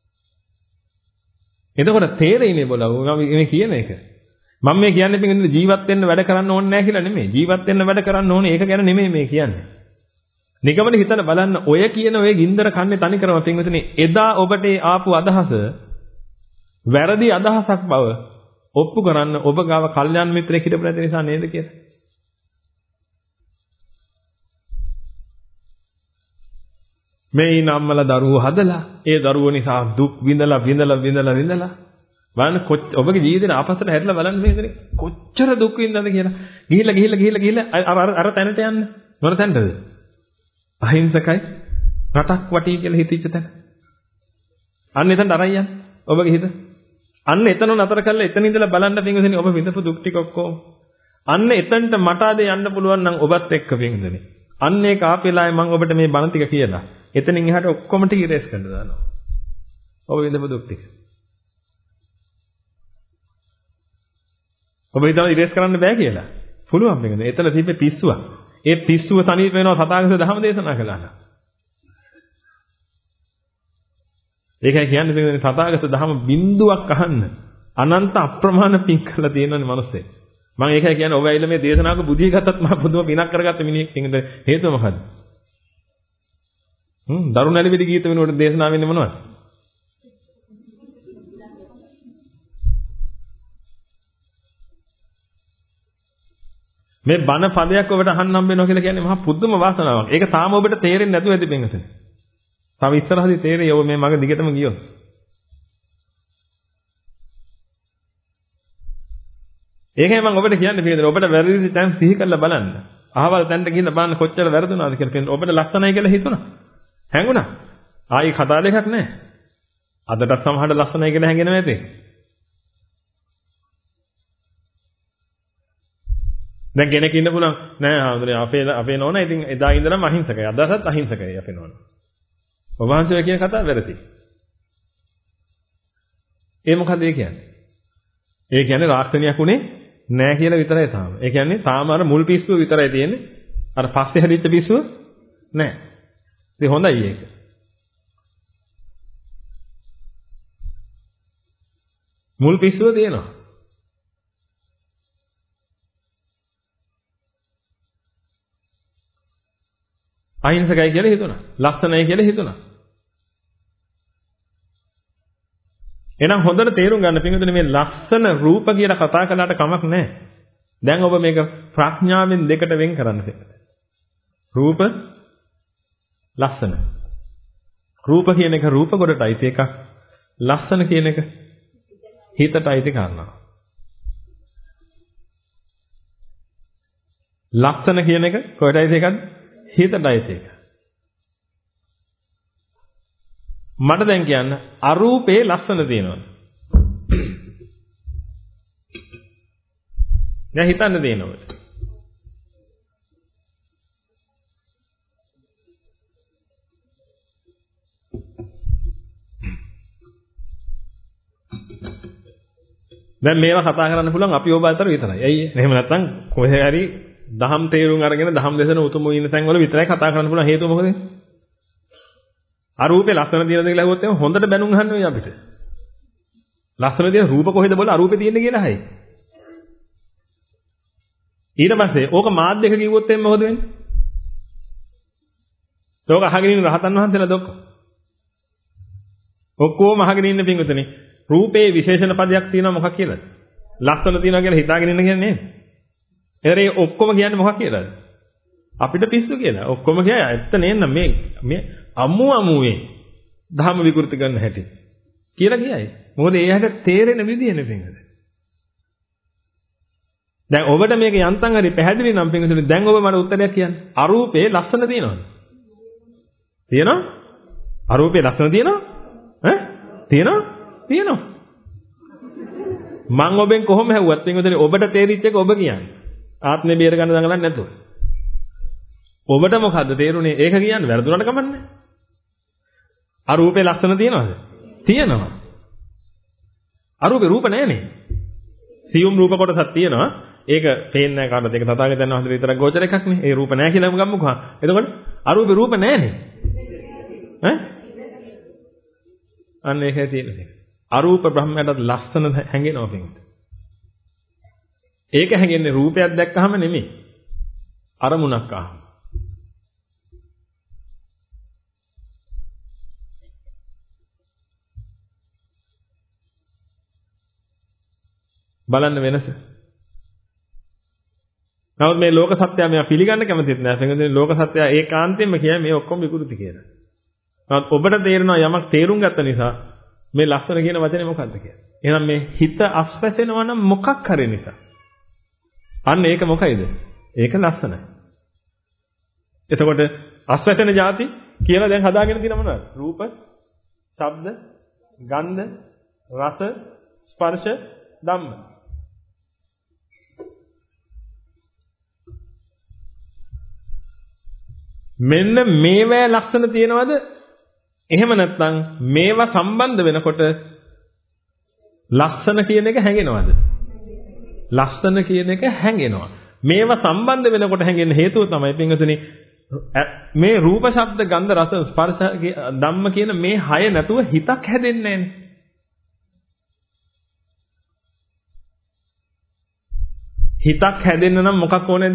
එතකොට තේරෙන්නේ බලව මේ කියන එක. මම මේ කියන්නේ පිටින් ජීවත් වෙන්න වැඩ කරන්න ඕනේ නැහැ කියලා නෙමෙයි. ජීවත් වෙන්න වැඩ කරන්න ඕනේ ඒක ගැන නෙමෙයි මේ කියන්නේ. නිගමන හිතලා බලන්න ඔය කියන ඔය ගින්දර කන්නේ තනි කරම පිටින් එදා ඔබට ආපු අදහස වැරදි අදහසක් බව ඔප්පු කරන්න ඔබ ගාව කල්යාණ මිත්‍රයෙක් හිටපු නැති නිසා නේද කියලා. මේ නම්මලා දරුවෝ හදලා ඒ දරුවෝ නිසා දුක් විඳලා විඳලා විඳලා විඳලා බලන්න ඔබගේ ජීවිතේ ආපස්සට හැරිලා බලන්න මේකනේ කොච්චර දුක් විඳනද කියලා. ගිහිල්ලා ගිහිල්ලා ගිහිල්ලා ගිහිල්ලා අර අර තැනට යන්න. මොන තැනටද? අහිංසකයි රටක් වටී කියලා හිතීච්ච තැන. අන්න එතනට අරන් යන්න. ඔබගේ හිත. අන්න එතන නතර කරලා එතන ඉඳලා බලන්න පින්වතුනි ඔබ විඳපු දුක් ටික ඔක්කොම. අන්න එතනට මට ආද යන්න පුළුවන් නම් ඔබත් එක්ක පින්වතුනි. අන්න ඒක ආපෙලාවේ මම ඔබට මේ බණ ටික කියලා. එතනින් එහාට ඔක්කොම ටික ඉරේස් කරන්න දානවා. ඔබ විඳපු දුක් ටික. ඔබ හිතනවා ඉරේස් කරන්න බෑ කියලා. පුළුවන් මේකද? එතන තිබ්බේ පිස්සුවක්. ඒ පිස්සුව සනීප වෙනවා සතාගත ධර්ම දේශනා කළා නම්. ඒකයි කියන්නේ මේ සතාගත ධර්ම බිඳුවක් අහන්න අනන්ත අප්‍රමාණ පිං කරලා තියෙනවනේ මිනිස්සේ. මම ඒකයි කියන්නේ ඔබ ඇවිල්ලා මේ දේශනාවක බුදිය ගත්තත් මම පුදුම පිනක් කරගත්ත මිනිහෙක් ඉන්නද හේතුව මොකද්ද? හ්ම් දරුණැලි වෙලි ගීත වෙනකොට දේශනාව වෙන්නේ මොනවද? මේ බණ පදයක් ඔබට අහන්න හම්බ වෙනවා කියලා කියන්නේ මහා පුදුම වාසනාවක්. ඒක තාම ඔබට තේරෙන්නේ නැතුව ඇති බෙන්ගසනේ. තව ඉස්සරහදී තේරෙයි ඔබ මේ මග දිගටම ගියොත්. ඒකයි මම ඔබට කියන්නේ පිළිදෙන ඔබට වැරදි තැන් සිහි කරලා බලන්න. අහවල් තැනට ගිහින් බලන්න කොච්චර වැරදුනාද කියලා පිළිදෙන ඔබට ලස්සනයි කියලා හිතුණා. හැංගුණා. ආයි කතා දෙකක් නැහැ. අදටත් සමහරට ලස්සනයි කියලා හැංගෙනවා ඇති. දැන් කෙනෙක් ඉන්න පුළුවන් නෑ ආන්දරේ අපේ අපේ නෝනා ඉතින් එදා ඉඳලම අහිංසකයි. අදටත් අහිංසකයි අපේ නෝනා. ඔබ වහන්සේ කියන කතාව වැරදි. ඒ මොකද ඒ කියන්නේ? ඒ කියන්නේ රාක්ෂණියක් උනේ නෑ කියලා විතරයි තාම. ඒ කියන්නේ තාම අර මුල් පිස්සුව විතරයි තියෙන්නේ. අර පස්සේ හැදිච්ච පිස්සුව නෑ. ඉතින් හොඳයි ඒක. මුල් පිස්සුව තියෙනවා. අහිංසකයි කියලා හිතුණා. ලස්සනයි කියලා හිතුණා. එහෙනම් හොඳට තේරුම් ගන්න පිටුනේ මේ ලස්සන රූප කියලා කතා කළාට කමක් නැහැ. දැන් ඔබ මේක ප්‍රඥාවෙන් දෙකට වෙන් කරන්න තියෙනවා. රූප ලස්සන. රූප කියන එක රූප කොටට අයිති එකක්. ලස්සන කියන එක හිතට අයිති කාරණාවක්. ලස්සන කියන එක කොටට අයිති එකක්ද? හිතට අයිති එක. මට දැන් කියන්න අරූපේ ලස්සන තියෙනවා. දැන් හිතන්න දෙනවා. දැන් මේවා කතා කරන්න පුළුවන් අපි ඔබ අතර විතරයි. ඇයි? එහෙම නැත්නම් කොහේ හරි දහම් තේරුම් අරගෙන දහම් දේශන උතුම් ඉන්න තැන් වල විතරයි කතා කරන්න පුළුවන්. හේතුව මොකද? අරූපේ ලස්සන තියෙනද කියලා අහුවොත් එහෙනම් හොඳට බැනුම් අහන්න වෙයි අපිට. ලස්සන තියෙන රූප කොහෙද බෝල අරූපේ තියෙන්නේ කියලා අහයි. ඊට පස්සේ ඕක මාධ්‍යක කිව්වොත් එහෙනම් මොකද වෙන්නේ? ඒක අහගෙන ඉන්න රහතන් වහන්සේලා දොක්ක. ඔක්කොම අහගෙන ඉන්න පින්වතුනි රූපේ විශේෂණ පදයක් තියෙනවා මොකක් කියලාද? ලස්සන තියෙනවා කියලා හිතාගෙන ඉන්න කියන්නේ නේද? ඒතරේ ඔක්කොම කියන්නේ මොකක් කියලාද? අපිට පිස්සු කියලා. ඔක්කොම කියයි ඇත්ත නේන්න මේ මේ අමු අමුවේ ධම්ම විකෘති කරන්න හැටි කියලා කියයි. මොකද ඒ හැට තේරෙන විදියනේ පින්වතුනි. දැන් ඔබට මේක යන්තම් හරි පැහැදිලි නම් පින්වතුනි දැන් ඔබ මට උත්තරයක් කියන්න. අරූපේ ලස්සන තියෙනවද? තියෙනවා? අරූපේ ලස්සන තියෙනවා? ඈ? තියෙනවා? තියෙනවා. මං ඔබෙන් කොහොම හැව්වත් පින්වතුනි ඔබට තේරිච්ච එක ඔබ කියන්නේ. ආත්මේ බේර ගන්න දඟලන්නේ නැතුව. ඔබට මොකද්ද තේරුනේ? ඒක කියන්නේ වැරදුනට කමන්නේ. අරූපේ ලස්සන තියෙනවද? තියෙනවා. අරූපේ රූප නැහැනේ. සියුම් රූප කොටසක් තියෙනවා. ඒක පේන්නේ නැහැ කාටද? ඒක තථාගතයන් වහන්සේ විතරක් ගෝචර එකක් නේ. ඒ රූප නැහැ කියලාම ගම්මුකෝ. එතකොට අරූපේ රූප නැහැනේ. ඈ? අන්න ඒකයි තියෙන්නේ. අරූප බ්‍රහ්මයටත් ලස්සන හැංගෙනවා පින්වත. ඒක හැංගෙන්නේ රූපයක් දැක්කහම නෙමෙයි. අරමුණක් ආවම. බලන්න වෙනස. නමුත් මේ ලෝක සත්‍යය මෙයා පිළිගන්න කැමතිත් නෑ. සංගතනේ ලෝක සත්‍යය ඒකාන්තයෙන්ම කියන්නේ මේ ඔක්කොම විකෘති කියලා. නමුත් ඔබට තේරෙනවා යමක් තේරුම් ගත්ත නිසා මේ ලස්සන කියන වචනේ මොකක්ද කියලා. එහෙනම් මේ හිත අස්වැසෙනවා නම් මොකක් හරි නිසා. අන්න ඒක මොකයිද? ඒක ලස්සනයි. එතකොට අස්වැසෙන જાති කියලා දැන් හදාගෙන තියෙන මොනවද? රූප, ශබ්ද, ගන්ධ, රස, ස්පර්ශ, ධම්ම. මෙන්න මේවා ලක්ෂණ තියෙනවද? එහෙම නැත්නම් මේවා සම්බන්ධ වෙනකොට ලක්ෂණ කියන එක හැඟෙනවද? ලක්ෂණ කියන එක හැඟෙනවා. මේවා සම්බන්ධ වෙනකොට හැඟෙන හේතුව තමයි පින්වතුනි මේ රූප, ශබ්ද, ගන්ධ, රස, ස්පර්ශ, ධම්ම කියන මේ හය නැතුව හිතක් හැදෙන්නේ නැහැ. හිතක් හැදෙන්න නම් මොකක් ඕනේද?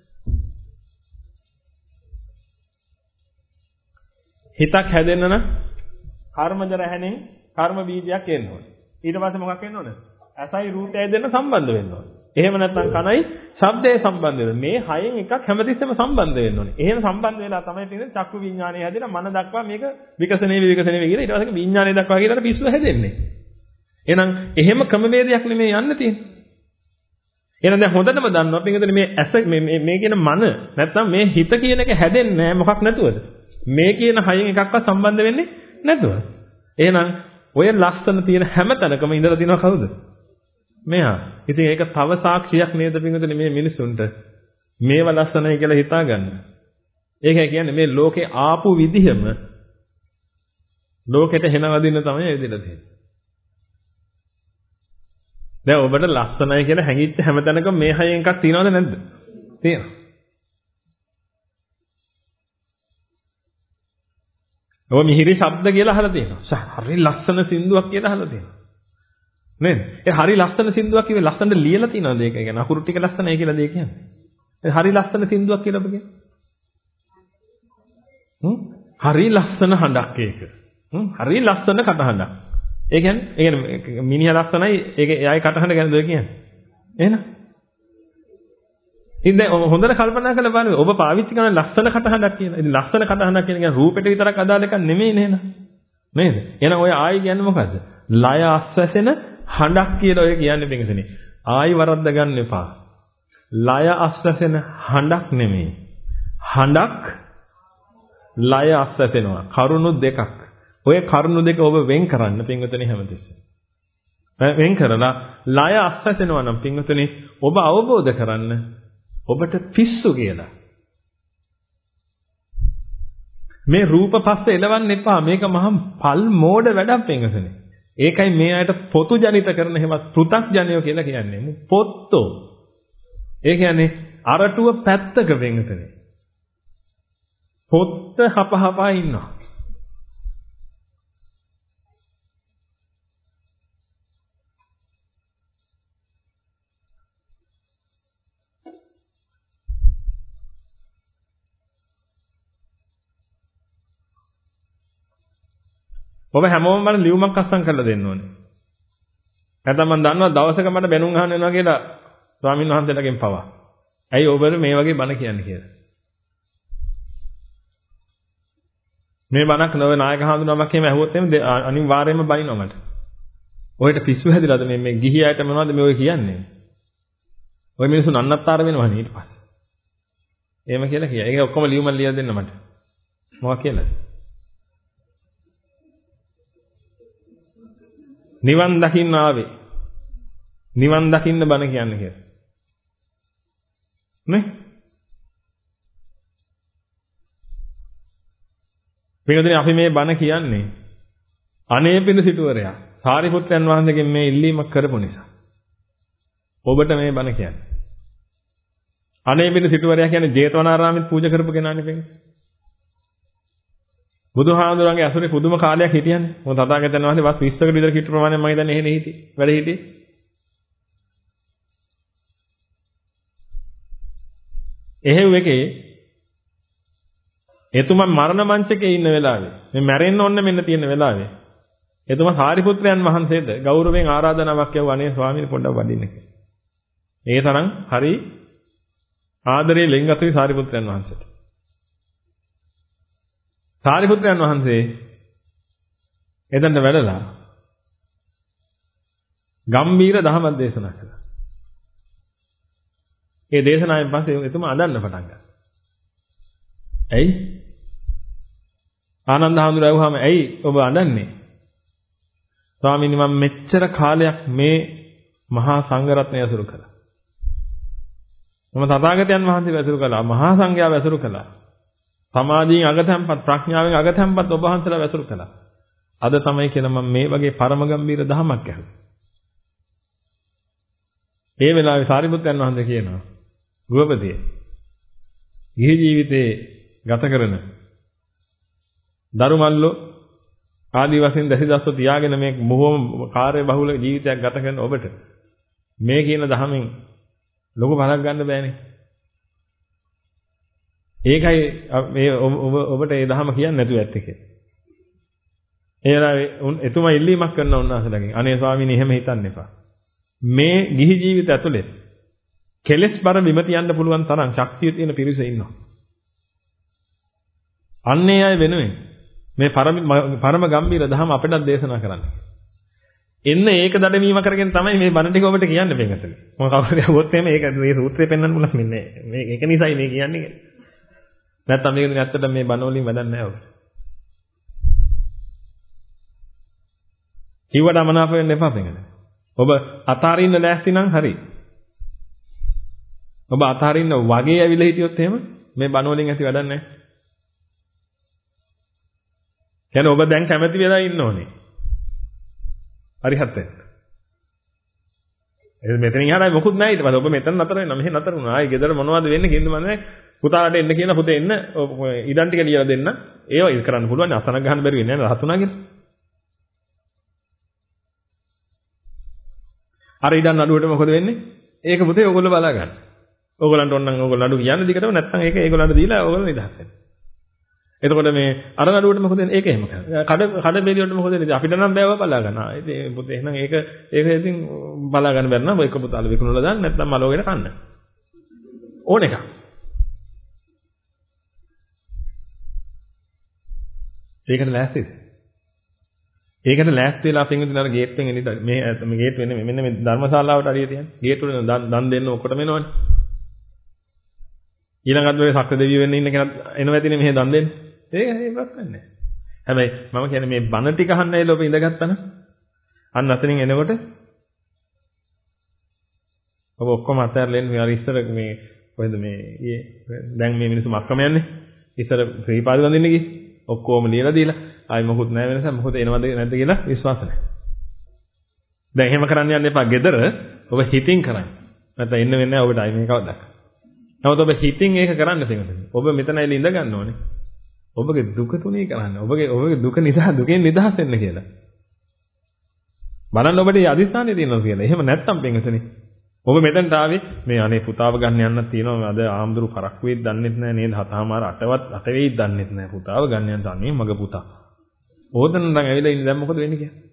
හිතක් හැදෙන්න නම් කර්මජ රැහෙනින් කර්ම බීජයක් එන්න ඕනේ. ඊට පස්සේ මොකක් එන්න ඕනේ? ඇසයි රූපයයි දෙන්න සම්බන්ධ වෙන්න ඕනේ. එහෙම නැත්නම් කනයි ශබ්දයයි සම්බන්ධ වෙන්න. මේ හයෙන් එකක් හැමතිස්සෙම සම්බන්ධ වෙන්න ඕනේ. එහෙම සම්බන්ධ වෙලා තමයි තියෙන්නේ චක්කු විඥානය හැදෙන මන දක්වා මේක විකසනේ විකසනේ කියලා ඊට පස්සේ විඥානය දක්වා කියලා පිස්සුව හැදෙන්නේ. එහෙනම් එහෙම ක්‍රමවේදයක් නෙමෙයි යන්න තියෙන්නේ. එහෙනම් දැන් හොඳටම දන්නවා පිටින් මේ ඇස මේ මේ කියන මන නැත්නම් මේ හිත කියන එක හැදෙන්නේ නැහැ මොකක් නැතුවද? මේ කියන හයෙන් එකක්වත් සම්බන්ධ වෙන්නේ නැතුව. එහෙනම් ඔය ලස්සන තියෙන හැම තැනකම ඉඳලා දිනව කවුද? මෙයා. ඉතින් ඒක තව සාක්ෂියක් නේද පිටුනේ මේ මිනිසුන්ට මේව ලස්සනයි කියලා හිතා ගන්න. ඒකයි කියන්නේ මේ ලෝකේ ආපු විදිහම ලෝකෙට හෙන වදින්න තමයි ඇවිදලා තියෙන්නේ. දැන් ඔබට ලස්සනයි කියලා හැඟිච්ච හැම තැනකම මේ හයෙන් එකක් තියනවද නැද්ද? තියෙනවා. ඔය මිහිරි ශබ්ද කියලා අහලා තියෙනවා. හරි ලස්සන සින්දුවක් කියලා අහලා තියෙනවා. නේද? ඒ හරි ලස්සන සින්දුවක් කිව්වේ ලස්සනට ලියලා තියෙනවද ඒක? කියන්නේ අකුරු ටික ලස්සනයි කියලාද ඒ කියන්නේ? ඒ හරි ලස්සන සින්දුවක් කියලා ඔබ කියන්නේ? හ්ම්? හරි ලස්සන හඬක් ඒක. හ්ම්? හරි ලස්සන කටහඬක්. ඒ කියන්නේ ඒ කියන්නේ මිනිහා ලස්සනයි ඒක එයාගේ කටහඬ ගැනද ඔය කියන්නේ? එහෙනම් ඉතින් දැන් හොඳට කල්පනා කරලා බලන්න ඔබ පාවිච්චි කරන ලස්සන කටහඬක් කියන. ඉතින් ලස්සන කටහඬක් කියන එක රූපෙට විතරක් අදාළ එකක් නෙමෙයි නේද? නේද? එහෙනම් ඔය ආයි කියන්නේ මොකද්ද? ලය අස්වැසෙන හඬක් කියලා ඔය කියන්නේ පිටින්සනේ. ආයි වරද්ද ගන්න එපා. ලය අස්වැසෙන හඬක් නෙමෙයි. හඬක් ලය අස්වැසෙනවා. කරුණු දෙකක්. ඔය කරුණු දෙක ඔබ වෙන් කරන්න පිටින්සනේ හැමතිස්සෙම. වෙන් කරලා ලය අස්වැසෙනවා නම් පිටින්සනේ ඔබ අවබෝධ කරන්න ඔබට පිස්සු කියලා. මේ රූප පස්ස එලවන්න එපා. මේක මහා පල් මෝඩ වැඩක් පිටින්සනේ. ඒකයි මේ අයට පොතු ජනිත කරන හැමත් පෘථග්ජනයෝ කියලා කියන්නේ. පොත්තෝ. ඒ කියන්නේ අරටුව පැත්තක වෙනතනේ. පොත්ත හපහපා ඉන්නවා. ඔබ හැමෝම මට ලියුමක් අස්සම් කරලා දෙන්න ඕනේ. නැත්නම් මම දන්නවා දවසක මට බැනුම් අහන්න වෙනවා කියලා ස්වාමීන් වහන්සේලාගෙන් පවා. ඇයි ඔබට මේ වගේ බණ කියන්නේ කියලා. මේ බණක් නව නායක හඳුනනමක් එහෙම ඇහුවොත් එහෙම අනිවාර්යයෙන්ම බනිනවා මට. ඔයට පිස්සු හැදිලාද මේ මේ ගිහි අයට මොනවද මේ ඔය කියන්නේ? ඔය මිනිස්සු නන්නත්තර වෙනවනේ ඊට පස්සේ. එහෙම කියලා කියයි. ඒක ඔක්කොම ලියුමක් ලියලා දෙන්න මට. මොකක් කියලාද? නිවන් දකින්න ආවේ. නිවන් දකින්න බණ කියන්නේ කියලා. නේ? පිටුදිනේ අපි මේ බණ කියන්නේ අනේ පින සිටුවරයා සාරිපුත්‍රයන් වහන්සේගෙන් මේ ඉල්ලීමක් කරපු නිසා. ඔබට මේ බණ කියන්නේ. අනේ පින සිටුවරයා කියන්නේ ජේතවනාරාමෙත් පූජා කරපු කෙනානේ පිටින්. බුදුහාමුදුරන්ගේ අසුරේ පුදුම කාලයක් හිටියන්නේ. මොකද තථාගතයන් වහන්සේ වස් විස්සකට විතර කිට්ටු ප්‍රමාණයක් මම හිතන්නේ එහෙනේ හිටියේ. වැඩ හිටියේ. එහෙව් එකේ එතුමා මරණ මංචකේ ඉන්න වෙලාවේ මේ මැරෙන්න ඕන මෙන්න තියෙන වෙලාවේ එතුමා සාරිපුත්‍රයන් වහන්සේට ගෞරවයෙන් ආරාධනාවක් යවුවා අනේ ස්වාමීන් පොඩ්ඩක් වඩින්න කියලා. ඒ තරම් හරි ආදරේ ලෙන්ගතුයි සාරිපුත්‍රයන් වහන්සේට. සාරිපුත්‍රයන් වහන්සේ එතනට වැඩලා ගම්බීර දහමක් දේශනා කළා. ඒ දේශනාවෙන් පස්සේ එතුමා අඬන්න පටන් ගත්තා. ඇයි? ආනන්ද හාමුදුරුවෝ අහුවාම ඇයි ඔබ අඬන්නේ? ස්වාමීනි මම මෙච්චර කාලයක් මේ මහා සංඝරත්නය ඇසුරු කළා. මම තථාගතයන් වහන්සේ ඇසුරු කළා. මහා සංඝයාව ඇසුරු කළා. සමාධියෙන් අගතම්පත් ප්‍රඥාවෙන් අගතම්පත් ඔබ වහන්සේලා ඇසුරු කළා. අද තමයි කියලා මම මේ වගේ පරම ගම්බීර දහමක් ඇහුවා. ඒ වෙලාවේ සාරිපුත්‍රයන් වහන්සේ කියනවා ගෘහපතිය ගිහි ජීවිතේ ගත කරන දරුමල්ලෝ ආදි වශයෙන් දසිදස්සෝ තියාගෙන මේ බොහොම කාර්ය බහුල ජීවිතයක් ගත කරන ඔබට මේ කියන දහමෙන් ලොකු බලක් ගන්න බෑනේ. ඒකයි මේ ඔබ ඔබට මේ දහම කියන්නේ නැතුව ඇත්තේ කියලා. ඒ වෙලාවේ එතුමා ඉල්ලීමක් කරන උන්වහන්සේලාගෙන් අනේ ස්වාමීනි එහෙම හිතන්න එපා. මේ ගිහි ජීවිත ඇතුලේ කෙලෙස් බර බිම තියන්න පුළුවන් තරම් ශක්තිය තියෙන පිරිස ඉන්නවා. අන්නේ අය වෙනුවෙන් මේ පරම ගම්බීර දහම අපිටත් දේශනා කරන්න. එන්න ඒක දඩමීම කරගෙන තමයි මේ බණ ටික ඔබට කියන්න බැංගතේ. මොකක් කවුරුද આવොත් එමේ ඒක මේ සූත්‍රය පෙන්වන්න පුළුවන් මෙන්නේ. මේ ඒක නිසායි මේ කියන්නේ. නැත්තම් මේක ඇත්තට මේ බණ වලින් වැඩක් නැහැ ඔබ. කිව්වට අමනාප වෙන්න එපා බැංගතේ. ඔබ අතාරින්න ලෑස්ති නම් හරි. ඔබ අතාරින්න වගේ ඇවිල්ලා හිටියොත් එහෙම මේ බණ වලින් ඇති වැඩක් නැහැ. කියන්නේ ඔබ දැන් කැමැති වෙලා ඉන්න ඕනේ. හරි හත්ද? ඒ මෙතනින් එහාට මොකුත් නැහැ ඊට පස්සේ ඔබ මෙතන නතර වෙනවා. මෙහෙ නතර වුණා. ආයි ගෙදර මොනවද වෙන්නේ කියන්නේ මම නැහැ. පුතාට එන්න කියන පුතේ එන්න ඉඩම් ටික ලියලා දෙන්න. ඒව ඉල් කරන්න පුළුවන්. අසනක් ගන්න බැරි වෙන්නේ නැහැ. රහතුණා කියලා. අර ඉඩම් නඩුවට මොකද වෙන්නේ? ඒක පුතේ ඔයගොල්ලෝ බලා ගන්න. ඕගොල්ලන්ට ඕන නම් ඕගොල්ලෝ නඩු කියන්න දිගටම නැත්නම් ඒක ඒගොල්ලන්ට දීලා ඕගොල්ලෝ නිදහස් වෙනවා. එතකොට මේ අර නඩුවට මොකද වෙන්නේ? ඒක එහෙම කරා. කඩ කඩ බෙලියට මොකද වෙන්නේ? අපිට නම් බෑව බලා ගන්න. ආ ඉතින් පුතේ එහෙනම් ඒක ඒක ඉතින් බලා ගන්න බැරි නම් ඔය එක පුතාල විකුණලා දාන්න නැත්නම් මලෝගෙන කන්න. ඕන එක. ඒකට ලෑස්තිද? ඒකට ලෑස්ති වෙලා පින්විතින් අර ගේට් එකෙන් එන්නේ මේ මේ ගේට් වෙන්නේ මෙන්න මේ ධර්මශාලාවට හරිය තියන්නේ. ගේට් වල දන් දෙන්න ඔක්කොටම එනවනේ. ඊළඟට වෙලේ සක්‍ර දෙවියෝ වෙන්න ඉන්න කෙනා එනවා ඇතිනේ මෙහෙ දන් දෙන්න. ඒක ඒවත් නැහැ. හැබැයි මම කියන්නේ මේ බණ ටික අහන්න ඇවිල්ලා ඔබ ඉඳගත්තා නම් අන්න අතනින් එනකොට ඔබ ඔක්කොම අතහැරලා එන්නේ අර ඉස්සර මේ කොහෙද මේ දැන් මේ මිනිස්සු මක්කම යන්නේ. ඉස්සර ශ්‍රීපාද වඳින්න ගියේ. ඔක්කොම ලියලා දීලා ආයි මොකුත් නැහැ වෙනස මොකද එනවද නැද්ද කියලා විශ්වාස නැහැ. දැන් එහෙම කරන්න යන්න එපා. ගෙදර ඔබ හිතින් කරන්න. නැත්නම් එන්න වෙන්නේ නැහැ ඔබට ආයි මේ කවදාද. නමුත් ඔබ හිතින් ඒක කරන්න තියෙනවා. ඔබ මෙතන ඇවිල්ලා ඉඳ ගන්න ඕනේ. ඔබගේ දුක තුනී කරන්න. ඔබගේ ඔබගේ දුක නිසා දුකෙන් නිදහස් වෙන්න කියලා. බලන්න ඔබට අදිස්ථානේ තියෙනවා කියලා. එහෙම නැත්තම් පින්වතුනි. ඔබ මෙතනට ආවේ මේ අනේ පුතාව ගන්න යන්නත් තියෙනවා. අද ආම්දුරු කරක් වෙයිද දන්නෙත් නැහැ නේද? හතමාර අටවත් අට වෙයිද දන්නෙත් නැහැ. පුතාව ගන්න යන්න අනේ මගේ පුතා. ඕතන නම් ඇවිල්ලා ඉන්නේ දැන් මොකද වෙන්නේ කියලා.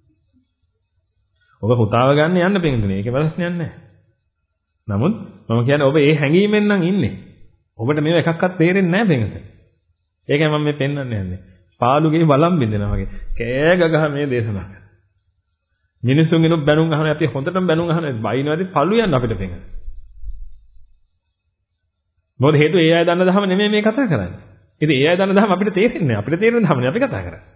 ඔබ පුතාව ගන්න යන්න පින්තුනේ. ඒකේ ප්‍රශ්නයක් නැහැ. නමුත් මම කියන්නේ ඔබ ඒ හැඟීමෙන් නම් ඉන්නේ. ඔබට මේව එකක්වත් තේරෙන්නේ නැහැ පින්තුනේ. ඒකයි මම මේ පෙන්වන්න යන්නේ. පාළුගේ බලම් බින්දනවා වගේ. කෑ ගගහ මේ දේශනා කරා. මිනිසුන්ගෙනුත් බැනුම් අහන අපි හොඳටම බැනුම් අහන බයිනවාදී පළු යන්න අපිට පෙඟන. මොකද හේතුව ඒ අය දන්න දහම නෙමෙයි මේ කතා කරන්නේ. ඉතින් ඒ අය දන්න දහම අපිට තේරෙන්නේ නැහැ. අපිට තේරෙන දහමනේ අපි කතා කරන්නේ.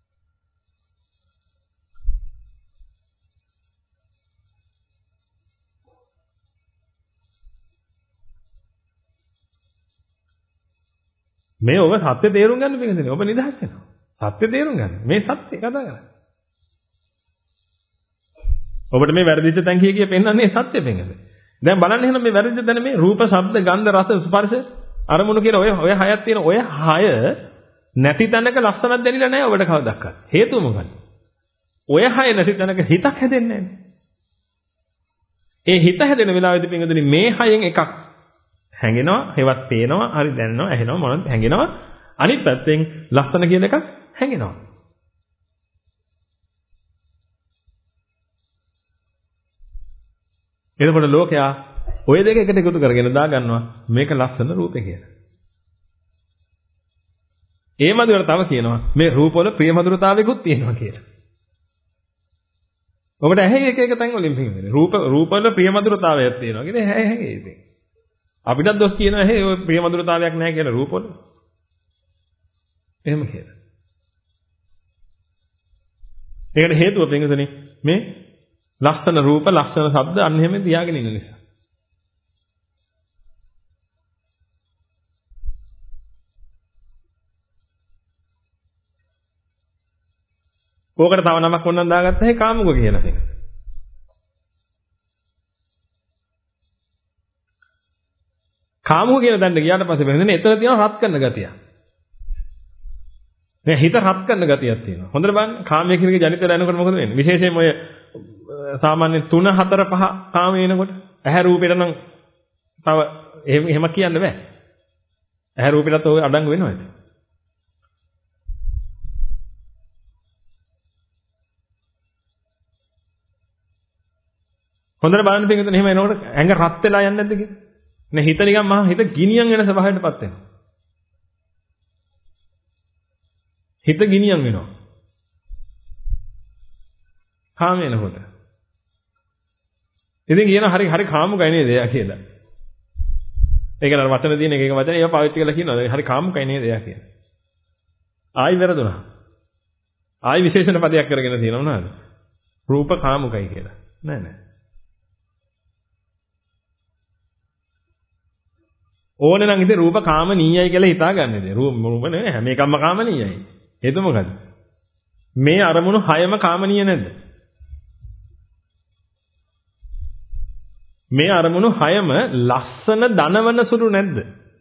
මේ ඔබ සත්‍ය තේරුම් ගන්න පිළිගන්නේ. ඔබ නිදහස් වෙනවා. සත්‍ය තේරුම් ගන්න. මේ සත්‍ය කතා කරන්නේ. ඔබට මේ වැරදිච්ච තැන් කිය කිය පෙන්වන්නේ සත්‍ය පෙන්නද. දැන් බලන්න එහෙනම් මේ වැරදිච්ච තැන මේ රූප, ශබ්ද, ගන්ධ, රස, ස්පර්ශ, අරමුණු කියලා ඔය ඔය හයක් තියෙන ඔය හය නැති තැනක ලස්සනක් දැනෙලා නැහැ ඔබට කවදාවත්. හේතුව මොකක්ද? ඔය හය නැති තැනක හිතක් හැදෙන්නේ නැහැ. ඒ හිත හැදෙන වෙලාවෙදී පින්වතුනි මේ හයෙන් එකක් හැංගෙනවා, හේවත් පේනවා, හරි දැනෙනවා, ඇහෙනවා, මොනවද හැංගෙනවා. අනිත් පැත්තෙන් ලස්සන කියන එකක් හැංගෙනවා. එතකොට ලෝකයා ඔය දෙක එකට එකතු කරගෙන දා ගන්නවා මේක ලස්සන රූපේ කියලා. ඒ මధుර තව කියනවා මේ රූපවල ප්‍රිය මధుරතාවයකුත් තියෙනවා කියලා. ඔබට ඇහි එක එක තැන් වලින් පිළිගන්නේ. රූප රූපවල ප්‍රිය මధుරතාවයක් තියෙනවා කියන්නේ ඇහි ඇහි ඉතින්. අපිටත් දොස් කියනවා ඇහි ඔය ප්‍රිය මధుරතාවයක් නැහැ කියලා රූපවල. එහෙම කියලා. ඒකට හේතුව පිළිගන්නේ මේ ලස්සන රූප, ලස්සන ශබ්ද අන්න එහෙම තියාගෙන ඉන්න නිසා. ඕකට තව නමක් වොන්නම් දාගත්තා ඒ කාමුක කියලා එක. කාමුක කියන දණ්ඩ ගියාට පස්සේ වෙනදනේ එතන තියෙනවා රත් කරන ගතිය. මේ හිත රත් කරන ගතියක් තියෙනවා. හොඳට බලන්න කාමයේ කියන එක ජනිත වෙලා යනකොට මොකද වෙන්නේ? විශේෂයෙන්ම ඔය සාමාන්‍ය තුන හතර පහ කාමයේ එනකොට ඇහැ රූපෙට නම් තව එහෙම එහෙම කියන්න බෑ. ඇහැ රූපෙටත් ඔය අඩංගු වෙනවද? හොඳට බලන්න පිටින් එහෙම එනකොට ඇඟ රත් වෙලා යන්නේ නැද්ද කියලා? නේ හිත නිකන් මහා හිත ගිනියම් වෙන ස්වභාවයකටපත් වෙනවා. හිත ගිනියම් වෙනවා. කාම වෙනකොට. ඉතින් කියන හරි හරි කාමුකයි නේද එයා කියලා. ඒක නේද වචන තියෙන එක එක වචන ඒවා පාවිච්චි කරලා කියනවා. හරි කාමුකයි නේද එයා කියලා. ආයි වැරදුනා. ආයි විශේෂණ පදයක් කරගෙන තියෙනව නේද? රූප කාමුකයි කියලා. නෑ නෑ. ඕනේ නම් ඉතින් රූප කාමනීයයි කියලා හිතාගන්නේ නේ. රූප රූප නෙවෙයි හැම එකක්ම කාමනීයයි. හේතු මොකද? මේ අරමුණු හයම කාමනීය නැද්ද? මේ අරමුණු හයම ලස්සන දනවන සුළු නැද්ද?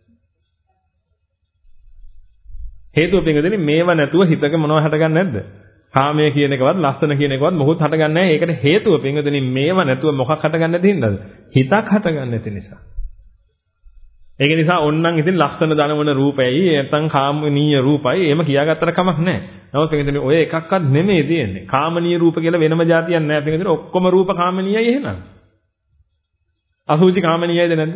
හේතුව පිටකදෙන්නේ මේව නැතුව හිතක මොනව හටගන්නේ නැද්ද? කාමය කියන එකවත් ලස්සන කියන එකවත් මොකුත් හටගන්නේ නැහැ. ඒකට හේතුව පිටකදෙන්නේ මේව නැතුව මොකක් හටගන්නේ නැති හින්දාද? හිතක් හටගන්නේ නැති නිසා. ඒක නිසා ඕන්නම් ඉතින් ලස්සන දනවන රූපයයි නැත්නම් කාමනීය රූපයි එහෙම කියාගත්තට කමක් නැහැ. නමුත් පිටකදෙන්නේ ඔය එකක්වත් නෙමෙයි තියෙන්නේ. කාමනීය රූප කියලා වෙනම જાතියක් නැහැ. පිටකදෙන්නේ ඔක්කොම රූප කාමනීයයි එහෙනම්. අසුචි කාමනීයයිද නැද්ද?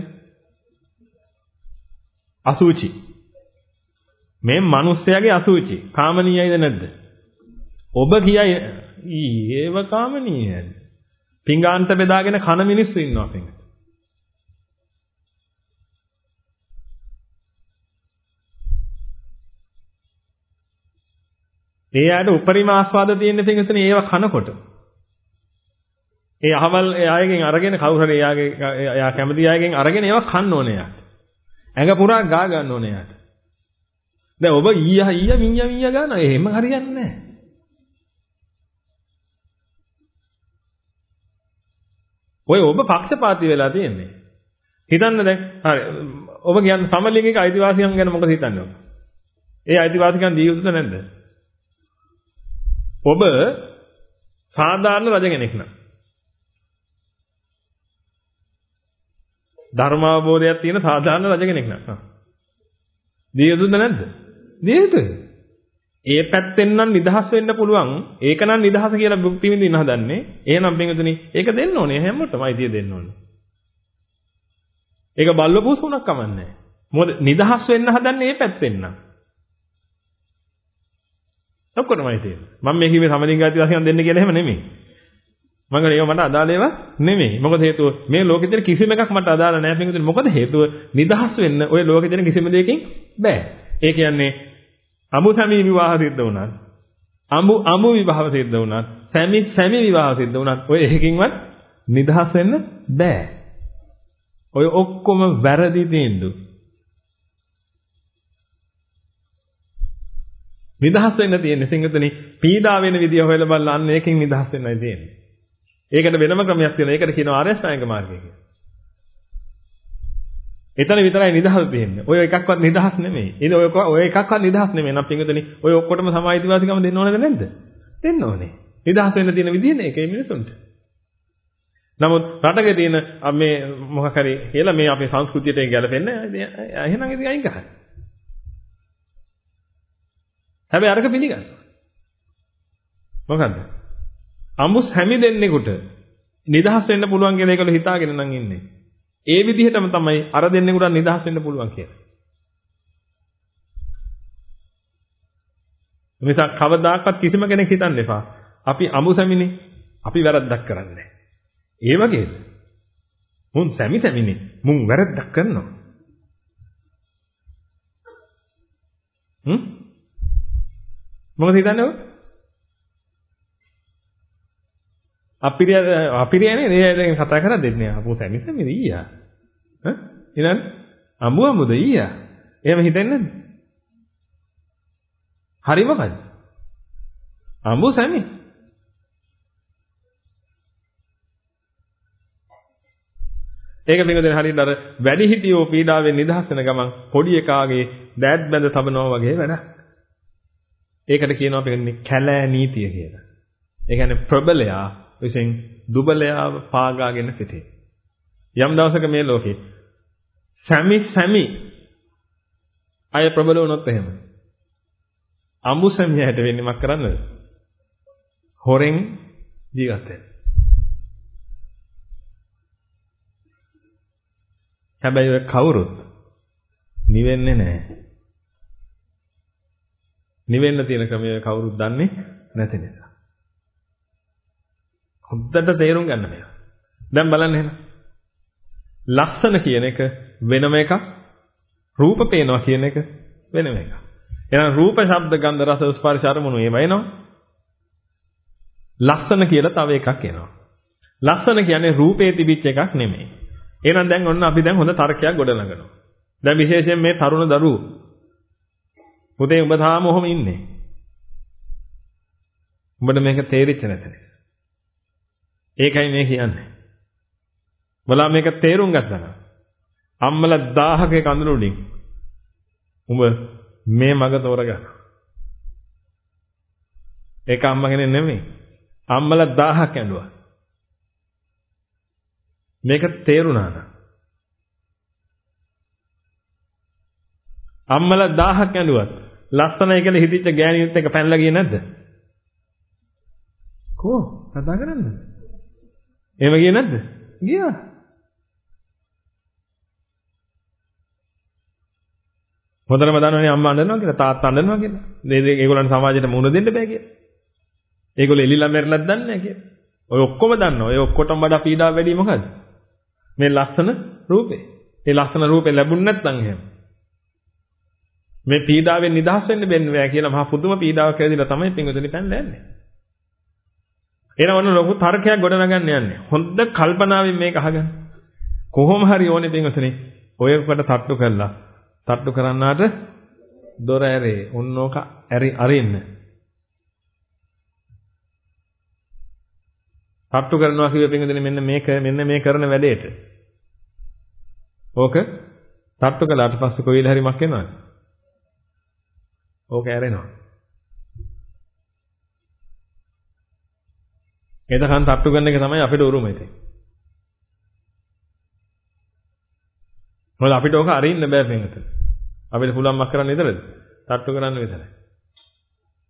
අසුචි. මේ මිනිස්යාගේ අසුචි කාමනීයයිද නැද්ද? ඔබ කියයි ඊයේව කාමනීයයි. පිංගාන්ත බෙදාගෙන කන මිනිස්සු ඉන්නවා පිංග. ඒ ආට උපරිම ආස්වාද තියෙන පිංගතනේ ඒව කනකොට. ඒ අහවල් එයාගෙන් අරගෙන කවුරු හරි එයාගේ එයා කැමති අයගෙන් අරගෙන ඒවා කන්න ඕනේ යාට. ඇඟ පුරා ගා ගන්න ඕනේ යාට. දැන් ඔබ ඊයා ඊයා මිඤ්ඤා මිඤ්ඤා ගන්නවා. එහෙම හරියන්නේ නැහැ. ඔය ඔබ පක්ෂපාතී වෙලා තියෙන්නේ. හිතන්න දැන් හරි ඔබ කියන්නේ සමලිංගික අයිතිවාසිකම් ගැන මොකද හිතන්නේ ඔබ? ඒ අයිතිවාසිකම් දී යුතුද නැද්ද? ඔබ සාධාරණ රජ කෙනෙක් නා. ධර්මාවබෝධයක් තියෙන සාධාරණ රජ කෙනෙක් නා. දිය යුතුද නැද්ද? දිය යුතුයි. ඒ පැත්තෙන් නම් නිදහස් වෙන්න පුළුවන්. ඒක නම් නිදහස කියලා භුක්ති විඳින්න හදන්නේ. එහෙනම් පින්වතුනි ඒක දෙන්න ඕනේ. හැමෝටම අයිතිය දෙන්න ඕනේ. ඒක බල්ල පූසුණක් කමන්නේ. මොකද නිදහස් වෙන්න හදන්නේ ඒ පැත්තෙන් නම්. ඔක්කොමයි තියෙන්නේ. මම මේ කිව්වේ සමලිංගාති වශයෙන් දෙන්න කියලා එහෙම නෙමෙයි. මම කියන්නේ ඒව මට අදාළ ඒවා නෙමෙයි. මොකද හේතුව මේ ලෝකෙ තියෙන කිසිම එකක් මට අදාළ නැහැ පින්වතුනි. මොකද හේතුව නිදහස් වෙන්න ඔය ලෝකෙ තියෙන කිසිම දෙයකින් බෑ. ඒ කියන්නේ අමු සැමි විවාහ සිද්ධ වුණත් අමු අමු විවාහ සිද්ධ වුණත් සැමි සැමි විවාහ සිද්ධ වුණත් ඔය එකකින්වත් නිදහස් වෙන්න බෑ. ඔය ඔක්කොම වැරදි තීන්දුව. නිදහස් වෙන්න තියෙන්නේ සිංහතුනි පීඩා වෙන විදිය හොයලා බලලා අන්න ඒකෙන් නිදහස් වෙන්නයි තියෙන්නේ. ඒකට වෙනම ක්‍රමයක් තියෙනවා. ඒකට කියනවා ආර්ය අෂ්ටාංගික මාර්ගය කියලා. එතන විතරයි නිදහස තියෙන්නේ. ඔය එකක්වත් නිදහස් නෙමෙයි. ඉතින් ඔය ඔය එකක්වත් නිදහස් නෙමෙයි. නම් පින්වතුනි ඔය ඔක්කොටම සමායිතිවාසිකම දෙන්න ඕනද නැද්ද? දෙන්න ඕනේ. නිදහස් වෙන්න තියෙන විදියනේ ඒකේ මිනිසුන්ට. නමුත් රටක තියෙන මේ මොකක් හරි කියලා මේ අපේ සංස්කෘතියට ගැලපෙන්නේ එහෙනම් ඉතින් අයින් කරන්න. හැබැයි අරක පිළිගන්න. මොකද්ද? අමුස් හැමි දෙන්නෙකුට නිදහස් වෙන්න පුළුවන් කියලා ඒකල හිතාගෙන නම් ඉන්නේ. ඒ විදිහටම තමයි අර දෙන්නෙකුට නිදහස් වෙන්න පුළුවන් කියලා. මිසක් කවදාකවත් කිසිම කෙනෙක් හිතන්න එපා. අපි අමු සැමිනේ. අපි වැරද්දක් කරන්නේ නැහැ. ඒ වගේද? මුන් සැමි සැමිනේ. මුන් වැරද්දක් කරනවා. හ්ම්? මොකද හිතන්නේ ඔය? අපිරිය අපිරියනේ නේ කතා කරලා දෙන්නේ. අපෝ සැමි සැමිද ඊයා. ඈ? ඊළඟ අමු අමුද ඊයා. එහෙම හිතන්නේ නැද්ද? හරි මොකද? අමු සැමි. ඒක පිටුදෙන හරියට අර වැඩි හිටියෝ පීඩාවෙන් නිදහස් වෙන ගමන් පොඩි එකාගේ දෑත් බැඳ තබනවා වගේ වැඩක්. ඒකට කියනවා පිටින්නේ කැලෑ නීතිය කියලා. ඒ කියන්නේ ප්‍රබලයා විසින් දුබලයාව පාගාගෙන සිටේ. යම් දවසක මේ ලෝකේ සැමි සැමි අය ප්‍රබල වුණොත් එහෙම. අමු සැමියාට වෙන්නේ මක් කරන්නද? හොරෙන් ජීවත් වෙන්න. හැබැයි ඔය කවුරුත් නිවෙන්නේ නැහැ. නිවෙන්න තියෙන ක්‍රමය කවුරුත් දන්නේ නැති නිසා. හොද්දට තේරුම් ගන්න මේවා. දැන් බලන්න එහෙනම්. ලස්සන කියන එක වෙනම එකක්. රූප පේනවා කියන එක වෙනම එකක්. එහෙනම් රූප, ශබ්ද, ගන්ධ, රස, ස්පර්ශ, අරමුණු ඒවා එනවා. ලස්සන කියලා තව එකක් එනවා. ලස්සන කියන්නේ රූපේ තිබිච්ච එකක් නෙමෙයි. එහෙනම් දැන් ඔන්න අපි දැන් හොඳ තර්කයක් ගොඩනගනවා. දැන් විශේෂයෙන් මේ තරුණ දරුවෝ පුතේ උඹ තාම ඔහොම ඉන්නේ. උඹට මේක තේරිච්ච නැත නිසා. ඒකයි මේ කියන්නේ. බලා මේක තේරුම් ගත්තා නම් අම්මලා දහයක කඳුළු උඩින් උඹ මේ මග තෝරගන්න. ඒක අම්මා කෙනෙක් නෙමෙයි. අම්මලා දහයක් ඇඬුවා. මේක තේරුණා නම් අම්මලා දහයක් ඇඬුවත් ලස්සනයි කියලා හිතිච්ච ගෑණියත් එක පැනලා ගියේ නැද්ද? කෝ කතා කරන්නේ? එහෙම ගියේ නැද්ද? ගියා. හොඳටම දන්නවනේ අම්මා අඬනවා කියලා තාත්තා අඬනවා කියලා. මේ ඒගොල්ලන් සමාජයට මුහුණ දෙන්න බෑ කියලා. ඒගොල්ලෝ එලිලා මැරෙලත් දන්නේ නැහැ කියලා. ඔය ඔක්කොම දන්නවා. ඔය ඔක්කොටම වඩා පීඩාව වැඩි මොකද්ද? මේ ලස්සන රූපේ. ඒ ලස්සන රූපේ ලැබුණ නැත්නම් එහෙම. මේ පීඩාවෙන් නිදහස් වෙන්න බැන්න බෑ කියලා මහා පුදුම පීඩාවක් ඇවිදලා තමයි පින්වතුනි පැනලා යන්නේ. එනවන ලොකු තර්කයක් ගොඩනගන්න යන්නේ. හොඳ කල්පනාවෙන් මේක අහගන්න. කොහොම හරි ඕනේ පින්වතුනි ඔයකට තට්ටු කළා. තට්ටු කරන්නාට දොර ඇරේ. ඔන්නෝක ඇරි අරින්න. තට්ටු කරනවා කියුවේ පින්වතුනි මෙන්න මේක මෙන්න මේ කරන වැඩේට. ඕක තට්ටු කළාට පස්සේ කොයිල හරි මක් වෙනවද? ඕක ඇරෙනවා. එතකන් තට්ටු කරන එක තමයි අපිට උරුම ඉතින්. මොකද අපිට ඕක අරින්න බෑ පින්වතුනි. අපිට පුළුවන් මක් කරන්න විතරද? තට්ටු කරන්න විතරයි.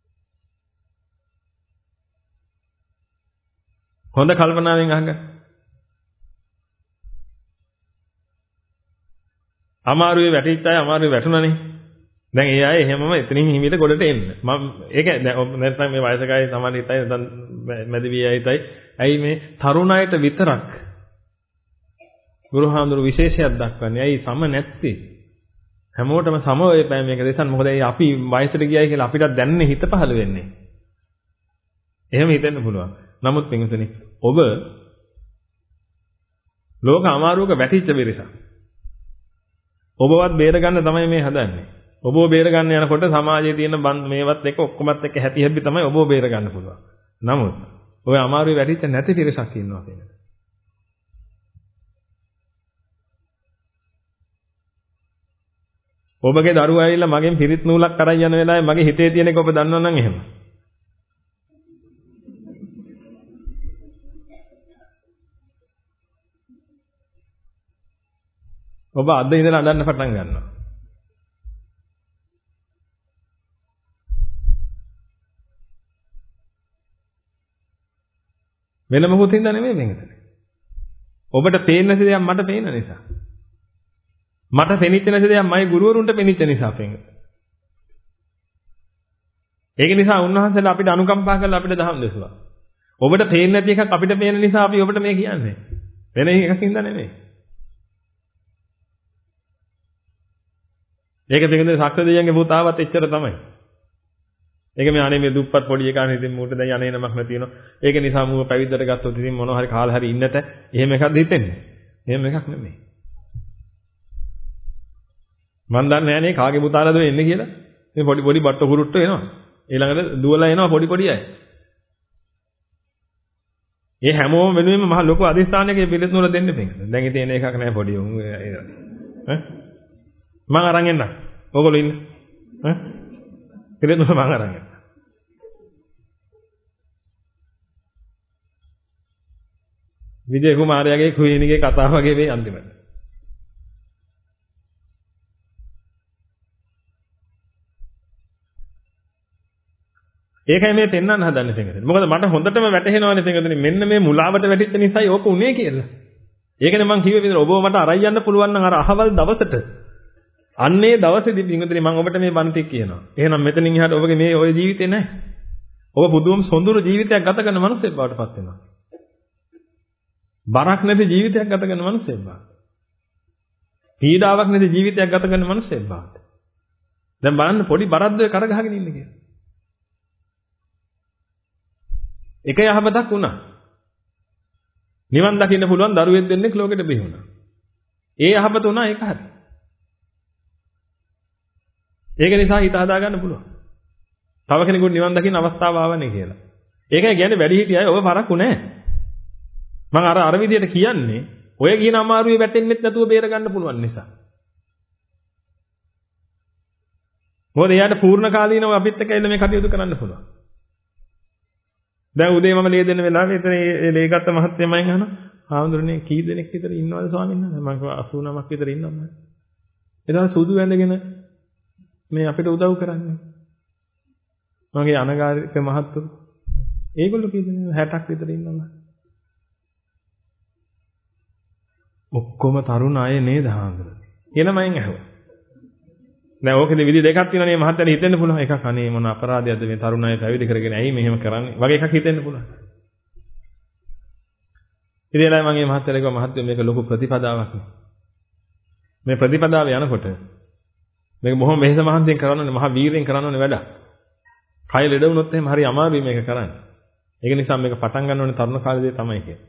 හොඳ කල්පනාවෙන් අහගන්න. අමාරුවේ වැටිච්ච අය අමාරුවේ වැටුණානේ. දැන් ඒ අය එහෙමම එතනින් හිමීට ගොඩට එන්න. මම ඒක නැත්නම් මේ වයසකයි සමාන හිතයි නැත්නම් මැදවි අයයි ඇයි මේ තරුණ අයට විතරක් ගුරුහාඳුරු විශේෂයක් දක්වන්නේ. ඇයි සම නැත්තේ? හැමෝටම සම වෙයි බෑ මේක දෙසන්. මොකද ඒ අපි වයසට ගියයි කියලා අපිට දැනන්නේ හිත පහළ වෙන්නේ. එහෙම හිතෙන්න පුළුවන්. නමුත් පින්වතුනි ඔබ ලෝක අමාරුවක වැටිච්ච පිරිසක්. ඔබවත් බේර ගන්න තමයි මේ හදන්නේ. ඔබව බේර ගන්න යනකොට සමාජයේ තියෙන මේවත් එක්ක ඔක්කොමත් එක්ක හැටි හැබ්බි තමයි ඔබව බේර ගන්න පුළුවන්. නමුත් ඔය අමාරුවේ වැටිච්ච නැති පිරිසක් ඉන්නවා කියන්නේ. ඔබගේ දරුවා ඇවිල්ලා මගෙන් පිරිත් නූලක් අරන් යන වෙලාවේ මගේ හිතේ තියෙන එක ඔබ දන්නවනම් එහෙම. ඔබ අද ඉඳලා අඬන්න පටන් ගන්නවා. වෙන මොකුත් හින්දා නෙමෙයි මේකට. ඔබට පේන්නේ නැති දේක් මට පේන නිසා. මට පෙනිච්ච නැති දේක් මයි ගුරුවරුන්ට පෙනිච්ච නිසා පෙන්නේ. ඒක නිසා උන්වහන්සේලා අපිට අනුකම්පා කරලා අපිට දහම් දෙසුවා. ඔබට පේන්නේ නැති එකක් අපිට පේන නිසා අපි ඔබට මේ කියන්නේ. වෙන එකක් හින්දා නෙමෙයි. ඒක පිටින් සක්‍ර දෙයියන්ගේ පුතාවත් එච්චර තමයි. ඒක මේ අනේ මේ දුප්පත් පොඩි එකා නේ ඉතින් මූට දැන් යන්නේ නමක් නැති වෙනවා. ඒක නිසා මූව පැවිද්දට ගත්තොත් ඉතින් මොනවා හරි කාලා හරි ඉන්නට එහෙම එකක්ද හිතෙන්නේ. එහෙම එකක් නෙමෙයි. මන් දන්නේ නැහැ නේ කාගේ පුතාලද වෙන්නේ කියලා. මේ පොඩි පොඩි බට්ටු කුරුට්ටු එනවා. ඊළඟට දුවලා එනවා පොඩි පොඩි අය. ඒ හැමෝම වෙනුවෙම මහ ලොකු අධිස්ථානයක පිළිත් නූල දෙන්න බෑ. දැන් ඉතින් එන එකක් නැහැ පොඩි උන් ඈ මම අරන් එන්න. ඕගොල්ලෝ ඉන්න. ඈ පිළිත් නූල මම අරන් එන්න. විජේ කුමාරයාගේ කුයිනිගේ කතාව වගේ මේ අන්තිමට. ඒකයි මේ පෙන්වන්න හදන්නේ තේරෙන්නේ. මොකද මට හොඳටම වැටහෙනවානේ තේරෙන්නේ මෙන්න මේ මුලාවට වැටිච්ච නිසායි ඕක උනේ කියලා. ඒකනේ මම කිව්වේ විතර ඔබව මට අරයි යන්න පුළුවන් නම් අර අහවල් දවසට අන්නේ දවසේදී පින්වතුනි මම ඔබට මේ බණ ටික කියනවා. එහෙනම් මෙතනින් එහාට ඔබගේ මේ ඔය ජීවිතේ නැහැ. ඔබ පුදුම සොඳුරු ජීවිතයක් ගත කරන මිනිසෙක් බවට පත් වෙනවා. බරක් නැති ජීවිතයක් ගත කරන මිනිසෙක් බවට. පීඩාවක් නැති ජීවිතයක් ගත කරන මිනිසෙක් බවට. දැන් බලන්න පොඩි බරද්ද කරගහගෙන ඉන්නේ කියලා. එක යහපතක් වුණා. නිවන් දකින්න පුළුවන් දරුවෙක් දෙන්නෙක් ලෝකෙට බිහි වුණා. ඒ යහපත වුණා ඒක හරි. ඒක නිසා හිත හදා ගන්න පුළුවන්. තව කෙනෙකුට නිවන් දකින්න අවස්ථාව ආවනේ කියලා. ඒකයි කියන්නේ වැඩි හිටිය අය ඔබ පරක්කු නැහැ. මම අර අර විදියට කියන්නේ ඔය කියන අමාරුවේ වැටෙන්නෙත් නැතුව බේර ගන්න පුළුවන් නිසා. මොකද එයාට පූර්ණ කාලීනව අපිත් එක්ක එන්න මේ කටයුතු කරන්න පුළුවන්. දැන් උදේ මම ලේ දෙන්න වෙලාවේ එතන ඒ ලේ ගත්ත මහත්තයා මයින් අහනවා ආවුඳුරනේ කී දෙනෙක් විතර ඉන්නවද ස්වාමීන් වහන්සේ මම කිව්වා අසූ නමක් විතර ඉන්නවා එදා සුදු වැඳගෙන මේ අපිට උදව් කරන්නේ මගේ අනගාരിക මහත්තුරු ඒගොල්ලෝ කී දෙනෙක් හැටක් විතර ඉන්නවා ඔක්කොම තරුණ අය නේද ආවුඳුරනේ කියලා මයින් අහුවා දැන් ඕකේ විදි දෙකක් තියෙනවා නේ මහත්තයාට හිතෙන්න පුළුවන් එකක් අනේ මොන අපරාධයක්ද මේ තරුණ අය පැවිදි කරගෙන ඇයි මෙහෙම කරන්නේ වගේ එකක් හිතෙන්න පුළුවන් ඉතින් එලා මම මේ මහත්තයාට කිව්වා මහත්තයෝ මේක ලොකු ප්‍රතිපදාවක් නේ මේ ප්‍රතිපදාව යනකොට මේක බොහොම වෙහෙස මහන්සියෙන් කරන්න ඕනේ මහා වීරයෙන් කරන්න ඕනේ වැඩක් කය ලෙඩ වුණොත් එහෙම හරි අමාරුයි මේක කරන්න ඒක නිසා මේක පටන් ගන්න ඕනේ තරුණ කාලේදී තමයි කියන්නේ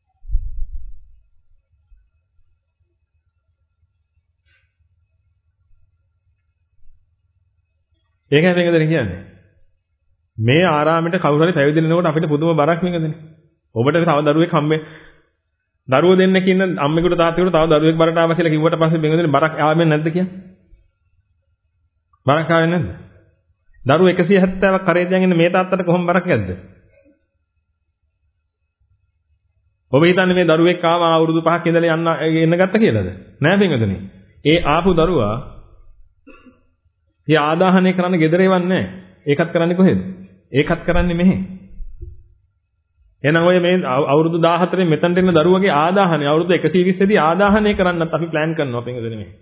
ඒකයි මේකද කියන්නේ. මේ ආරාමෙට කවුරු හරි පැවිදි වෙනකොට අපිට පුදුම බරක් මේකදනේ. ඔබට තව දරුවෙක් හම්බෙ දරුවෝ දෙන්නෙක් ඉන්න අම්මෙකුට තාත්තෙකුට තව දරුවෙක් බරට ආවා කියලා කිව්වට පස්සේ මේකදනේ බරක් ආවෙන්නේ නැද්ද කියන්නේ? බරක් ආවෙන්නේ නැද්ද? දරුවෝ එකසිය හැත්තෑවක් කරේ තියන් ඉන්න මේ තාත්තට කොහොම බරක් යද්ද? ඔබ හිතන්නේ මේ දරුවෙක් ආවා අවුරුදු පහක් ඉඳලා යන්න එන්න ගත්ත කියලාද? නෑ මේකදනේ. ඒ ආපු දරුවා ඒ ආදාහනය කරන්න gedare එවන්නේ නැහැ. ඒකත් කරන්නේ කොහෙද? ඒකත් කරන්නේ මෙහෙ. එහෙනම් ඔය මේ අවුරුදු දාහතරේ මෙතනට එන දරුවගේ ආදාහනය අවුරුදු එකසිය විස්ස දී ආදාහනය කරන්නත් අපි plan කරනවා පින්වතුනි මේ.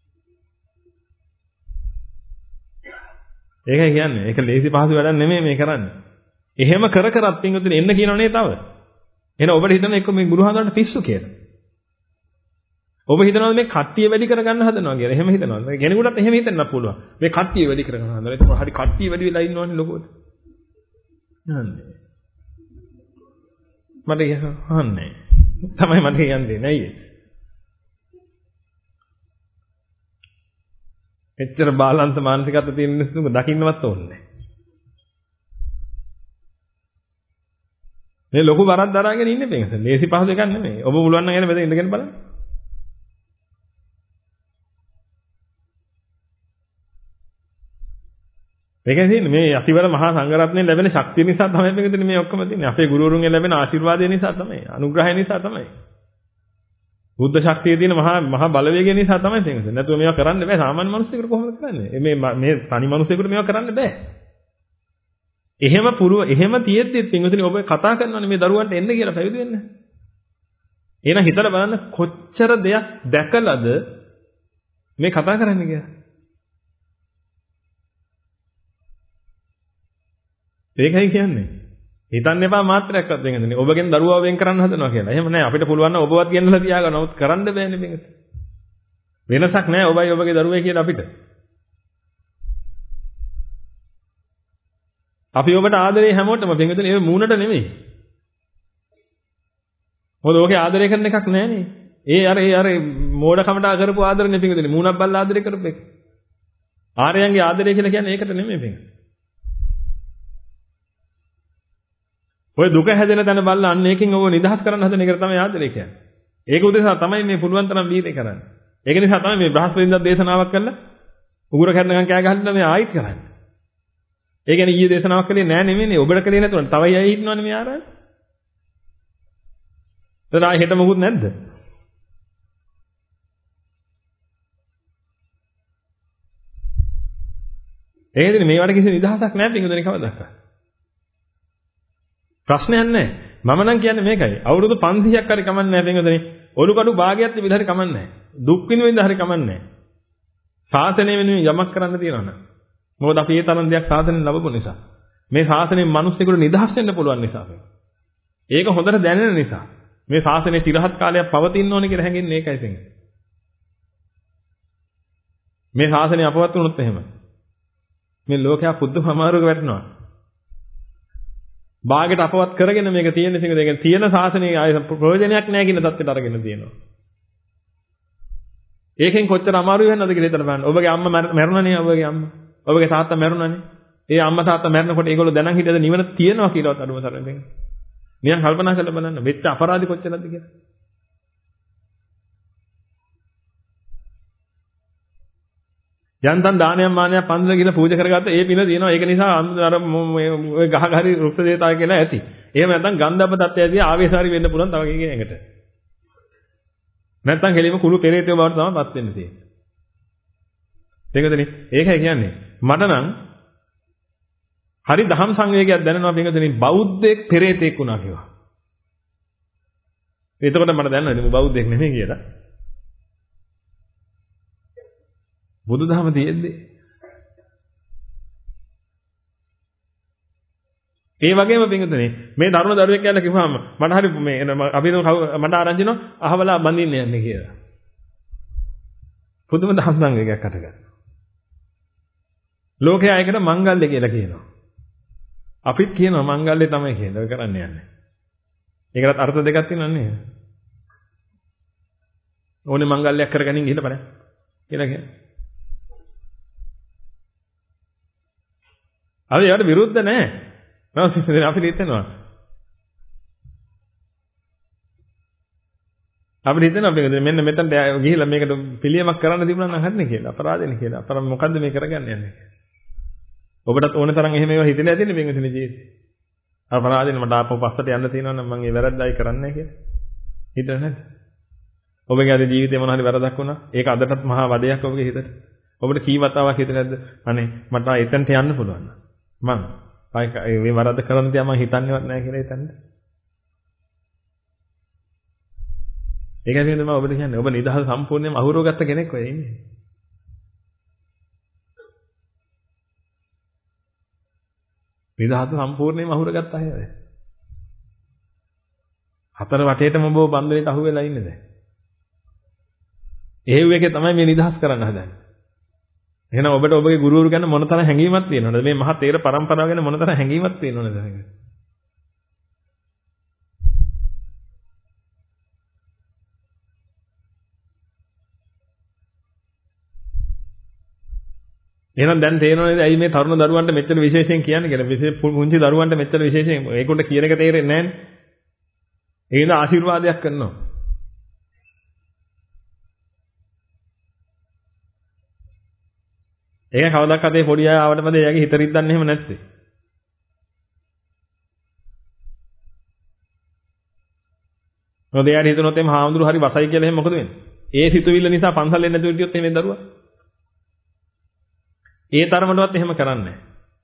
ඒකයි කියන්නේ. ඒක ලේසි පහසු වැඩක් නෙමෙයි මේ කරන්නේ. එහෙම කර කරත් පින්වතුනි එන්න කියනවනේ තව. එහෙනම් ඔබට හිතන එක මේ බුදුහාමුදුරන්ට පිස්සු කියලා. ඔබ හිතනවා මේ කට්ටිය වැඩි කරගන්න හදනවා කියලා. එහෙම හිතනවා. කෙනෙකුටත් එහෙම හිතෙන්නත් පුළුවන්. මේ කට්ටිය වැඩි කරගන්න හදනවා. ඒක හරි කට්ටිය වැඩි වෙලා ඉන්නවනේ ලොකෝට. නන්නේ. මට කියන්නේ තමයි මට කියන්නේ නෑයි. එච්චර බාලන්ත මානසිකත්ව තියෙන මිනිස්සු දකින්නවත් ඕනේ නෑ. මේ ලොකු බරක් දරාගෙන ඉන්නේ පෙන්ස. ලේසි පහසු එකක් නෙමෙයි. ඔබ පුළුවන් නම් එන මෙතන ඉඳගෙන බලන්න. ඒකයි තියෙන්නේ මේ අතිවර මහා සංඝරත්නයෙන් ලැබෙන ශක්තිය නිසා තමයි මේකෙන් මේ ඔක්කොම තියෙන්නේ. අපේ ගුරුවරුන්ගෙන් ලැබෙන ආශිර්වාදය නිසා තමයි. අනුග්‍රහය නිසා තමයි. බුද්ධ ශක්තියේ තියෙන මහා මහා බලවේගය නිසා තමයි තියෙන්නේ. නැතුව මේවා කරන්න බෑ. සාමාන්‍ය මිනිස්සුන්ට කොහොමද කරන්නේ? මේ මේ තනි මිනිස්සුන්ට මේවා කරන්න බෑ. එහෙම පුරුව එහෙම තියෙද්දිත් පින්වතුනි ඔබ කතා කරනවානේ මේ දරුවන්ට එන්න කියලා පැවිදි වෙන්න. එහෙනම් හිතලා බලන්න කොච්චර දෙයක් දැකලාද මේ කතා කරන්නේ කියලා. ඒකයි කියන්නේ. හිතන්න එපා මාත්‍රයක්වත් වෙන්නේ. ඔබගෙන් දරුවා වෙන් කරන්න හදනවා කියලා. එහෙම නෑ අපිට පුළුවන් නම් ඔබවත් ගෙන්නලා තියාගන්න. නමුත් කරන්න බෑනේ මේක. වෙනසක් නෑ ඔබයි ඔබගේ දරුවයි කියලා අපිට. අපි ඔබට ආදරේ හැමෝටම පින්විතනේ ඒ මූණට නෙමෙයි. මොකද ඔගේ ආදරය කරන එකක් නෑනේ. ඒ අර ඒ අර මෝඩකමට කරපු ආදරනේ පින්විතනේ මූණක් බල්ලා ආදරය කරපු එක. ආර්යයන්ගේ ආදරය කියලා කියන්නේ ඒකට නෙමෙයි පින්විතනේ. ඔය දුක හැදෙන තැන බලලා අන්න ඒකෙන් ඔබ නිදහස් කරන්න හදන එක තමයි ආදරය කියන්නේ. ඒක උදෙසා තමයි මේ පුළුවන් තරම් වීර්ය කරන්නේ. ඒක නිසා තමයි මේ බ්‍රහස්පතින්දා දේශනාවක් කළා උගුර කැඩනකම් කෑ ගහලා මේ ආයිත් කරන්නේ. ඒ කියන්නේ ඊයේ දේශනාවක් කළේ නෑ නෙමෙයිනේ ඔබට කළේ නැතුව තවයි අය හිටනවනේ මේ ආරාම. එතන ආයෙ හෙට මොකුත් නැද්ද? ඒකනේ මේවට කිසි නිදහසක් නැහැ පිටුදෙනේ කවදාවත්. ප්‍රශ්නයක් නැහැ. මම නම් කියන්නේ මේකයි. අවුරුදු පන්සියයක් හරි කමන්නේ නැහැ පිටුදෙනේ. ඔලුකඩු භාගයක් තිබිලා හරි කමන්නේ නැහැ. දුක් විඳින්න හරි කමන්නේ නැහැ. ශාසනය වෙනුවෙන් යමක් කරන්න තියෙනවා නම්. මොකද අපි ඒ තරම් දෙයක් ශාසනයෙන් ලැබපු නිසා. මේ ශාසනයෙන් මිනිස්සුන්ට නිදහස් වෙන්න පුළුවන් නිසා. ඒක හොඳට දැනෙන නිසා. මේ ශාසනය চিරහත් කාලයක් පවතින්න ඕනේ කියලා හැඟෙන්නේ ඒකයි තියෙන්නේ. මේ ශාසනය අපවත් වුණොත් එහෙම මේ ලෝකයා පුදුම අමාරුවක වැටෙනවා. භාගයට අපවත් කරගෙන මේක තියෙන සිංහද ඒක තියෙන ශාසනයේ ආය ප්‍රයෝජනයක් නැහැ කියන தත්ත්වයට අරගෙන තියෙනවා. ඒකෙන් කොච්චර අමාරු වෙනවද කියලා හිතලා බලන්න. ඔබගේ අම්මා මැරුණානේ ඔබගේ අම්මා. ඔබගේ තාත්තා මැරුණානේ. ඒ අම්මා තාත්තා මැරෙනකොට ඒගොල්ලෝ දැනන් හිටියද නිවන තියෙනවා කියලාවත් අඩුම තරමේ දෙන්නේ. නිකන් කල්පනා කරලා බලන්න වෙච්ච අපරාධි කොච්චරද කියලා. යන්තම් දානයක් මානයක් පන්සල ගිහලා පූජා කරගත්ත ඒ පින තියෙනවා. ඒක නිසා අර ඔය ගහ ගහරි රුක්ෂ දේවතාව කියලා ඇති. එහෙම නැත්නම් ගන්ධබ්බ තත්ත්වයේදී ආවේශාරි වෙන්න පුළුවන් තව කෙනෙක් එකට. නැත්නම් කෙලිම කුළු පෙරේතයෝ බවට තමයි පත් වෙන්න තියෙන්නේ. තේකදනේ? ඒකයි කියන්නේ. මට නම් හරි දහම් සංවේගයක් දැනෙනවා පින්වතුනි බෞද්ධයෙක් පෙරේතෙක් වුණා කියලා. එතකොට මට දැනෙනවා ඉතින් බෞද්ධයෙක් නෙමෙයි කියලා. බුදුදහම තියෙද්දි. ඒ වගේම පින්වතුනි මේ දරුණු දරුවෙක් කියලා කිව්වම මට හරි මේ අපි මට ආරංචිනවා අහවලා බඳින්න යන්නේ කියලා. පුදුම දහම් සංවේගයක් අටගන්න. ලෝකයා එකට මංගල්‍ය කියලා කියනවා. අපිත් කියනවා මංගල්‍ය තමයි කියන්නේ. ඔය කරන්න යන්නේ. ඒකටත් අර්ථ දෙකක් තියෙනවා නේද? ඕනේ මංගල්‍යයක් කරගනින් ගිහින් බලන්න. කියලා කියන්නේ. අපි ඒකට විරුද්ධ නැහැ. මම අපිට හිතෙනවා. අපිට හිතෙනවා මෙන්න මෙතනට ගිහිල්ලා මේකට පිළියමක් කරන්න තිබුණා නම් හරිනේ කියලා. අපරාධනේ කියලා. අපර මොකද්ද මේ කරගන්න යන්නේ? ඔබටත් ඕන තරම් එහෙම ඒවා හිතෙලා ඇතිනේ මේ මෙතන ජීවිතේ. අපරාධනේ මට ආපහු පස්සට යන්න තියෙනවා නම් මම ඒ වැරද්දයි කරන්නේ නැහැ කියලා. හිතන්නේ නැද්ද? ඔබගේ අද ජීවිතේ මොන හරි වැරදක් වුණා. ඒක අදටත් මහා වදයක් ඔබගේ හිතට. ඔබට කී වතාවක් හිතේ නැද්ද? අනේ මට එතනට යන්න පුළුවන්. මං ආයි මේ වරද්ද කරන්න තියා මං හිතන්නේවත් නැහැ කියලා හිතන්නේ. ඒකයි මම ඔබට කියන්නේ ඔබ නිදහස සම්පූර්ණයෙන්ම අහුරව ගත්ත කෙනෙක් ඔය ඉන්නේ. නිදහස සම්පූර්ණයෙන්ම අහුර ගත්ත අය ඔය. හතර වටේටම ඔබ බන්ධනයට අහු වෙලා ඉන්නේ දැන්. එහෙව් එකේ තමයි මේ නිදහස් කරන්න හදන්නේ. එහෙනම් ඔබට ඔබගේ ගුරුවරු ගැන මොනතරම් හැඟීමක් තියෙනවද? මේ මහා තේර පරම්පරාව ගැන මොනතරම් හැඟීමක් තියෙනවද දැන්? එහෙනම් දැන් තේරෙනවද ඇයි මේ තරුණ දරුවන්ට මෙච්චර විශේෂයෙන් කියන්නේ කියලා? විශේෂ පුංචි දරුවන්ට මෙච්චර විශේෂයෙන් ඒකට කියන එක තේරෙන්නේ නැහැ නේ. ඒ නිසා ආශිර්වාදයක් කරනවා. ඒක කවදාවත් ඒ පොඩි අය ආවට පස්සේ එයාගේ හිත රිද්දන්නේ එහෙම නැත්තේ. මොකද එයාට හිතනොත් එහම හාමුදුරු හරි වසයි කියලා එහෙම මොකද වෙන්නේ? ඒ සිතුවිල්ල නිසා පන්සල් එන්නේ නැතුව හිටියොත් එහෙම දරුවා. ඒ තරමටවත් එහෙම කරන්නේ නැහැ.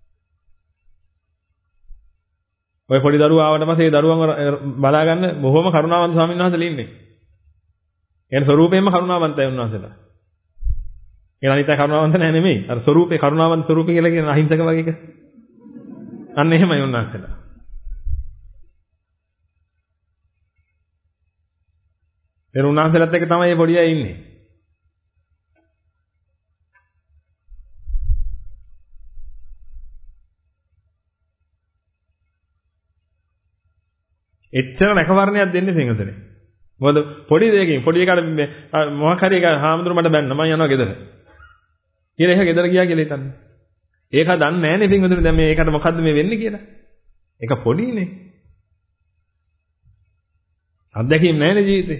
ඔය පොඩි දරුවා ආවට පස්සේ ඒ දරුවන්ව බලා ගන්න බොහොම කරුණාවන්ත ස්වාමීන් වහන්සේලා ඉන්නේ. එයාගේ ස්වරූපයෙන්ම කරුණාවන්තයි උන්වහන්සේලා. ඒ අනිත් අය කරුණාවන්ත නැහැ නෙමෙයි. අර ස්වරූපේ කරුණාවන්ත ස්වරූපේ කියලා කියන අහිංසක වගේ එක. අන්න එහෙමයි උන්වහන්සේලා. ඒ උන්වහන්සේලාත් එක්ක තමයි මේ පොඩි අය ඉන්නේ. එච්චර නැකවරණයක් දෙන්නේ සිංහසනේ. මොකද පොඩි දෙයකින් පොඩි එකාට මොකක් හරි එක හාමුදුරු මට බැන්න මම යනවා ගෙදර. කියලා ඒක ගෙදර ගියා කියලා හිතන්නේ. ඒක දන්නේ නැහැ නේ සිංහසනේ දැන් මේ ඒකට මොකද්ද මේ වෙන්නේ කියලා. ඒක පොඩිනේ. අත්දැකීම් නැහැ නේ ජීවිතේ.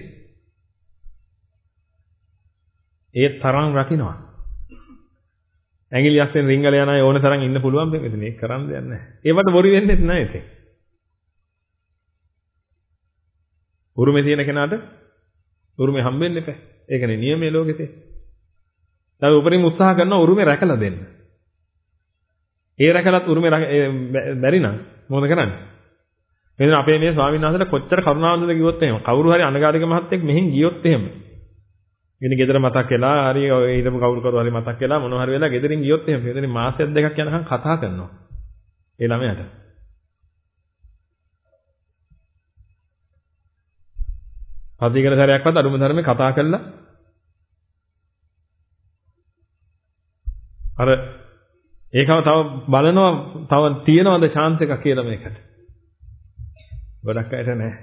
ඒ තරම් රකින්නවා. ඇඟිලි අස්සෙන් රිංගල යන අය ඕන තරම් ඉන්න පුළුවන් මේක මේක කරන්න දෙයක් නැහැ. ඒවට බොරු වෙන්නේ නැහැ ඉතින්. උරුමේ තියෙන කෙනාට උරුමේ හම්බෙන්න එපා. ඒකනේ නියමයේ ලෝකෙ තියෙන්නේ. දැන් උපරිම උත්සාහ කරනවා උරුමේ රැකලා දෙන්න. ඒ රැකලත් උරුමේ බැරි නම් මොකද කරන්නේ? මෙන්න අපේ මේ ස්වාමීන් වහන්සේලා කොච්චර කරුණාවන්තද කිව්වොත් එහෙම. කවුරු හරි අනගාരിക මහත්තයෙක් මෙහෙන් ගියොත් එහෙම. ඉතින් ගෙදර මතක් වෙලා හරි ඊටම කවුරු කරු හරි මතක් වෙලා මොනවා හරි වෙලා ගෙදරින් ගියොත් එහෙම. එතන මාසයක් දෙකක් යනකම් කතා කරනවා. ඒ ළමයාට. අධිකර සැරයක්වත් අරුම ධර්මේ කතා කළා. අර ඒකව තව බලනවා තව තියනවද chance එකක් කියලා මේකට. ගොඩක් අයට නැහැ.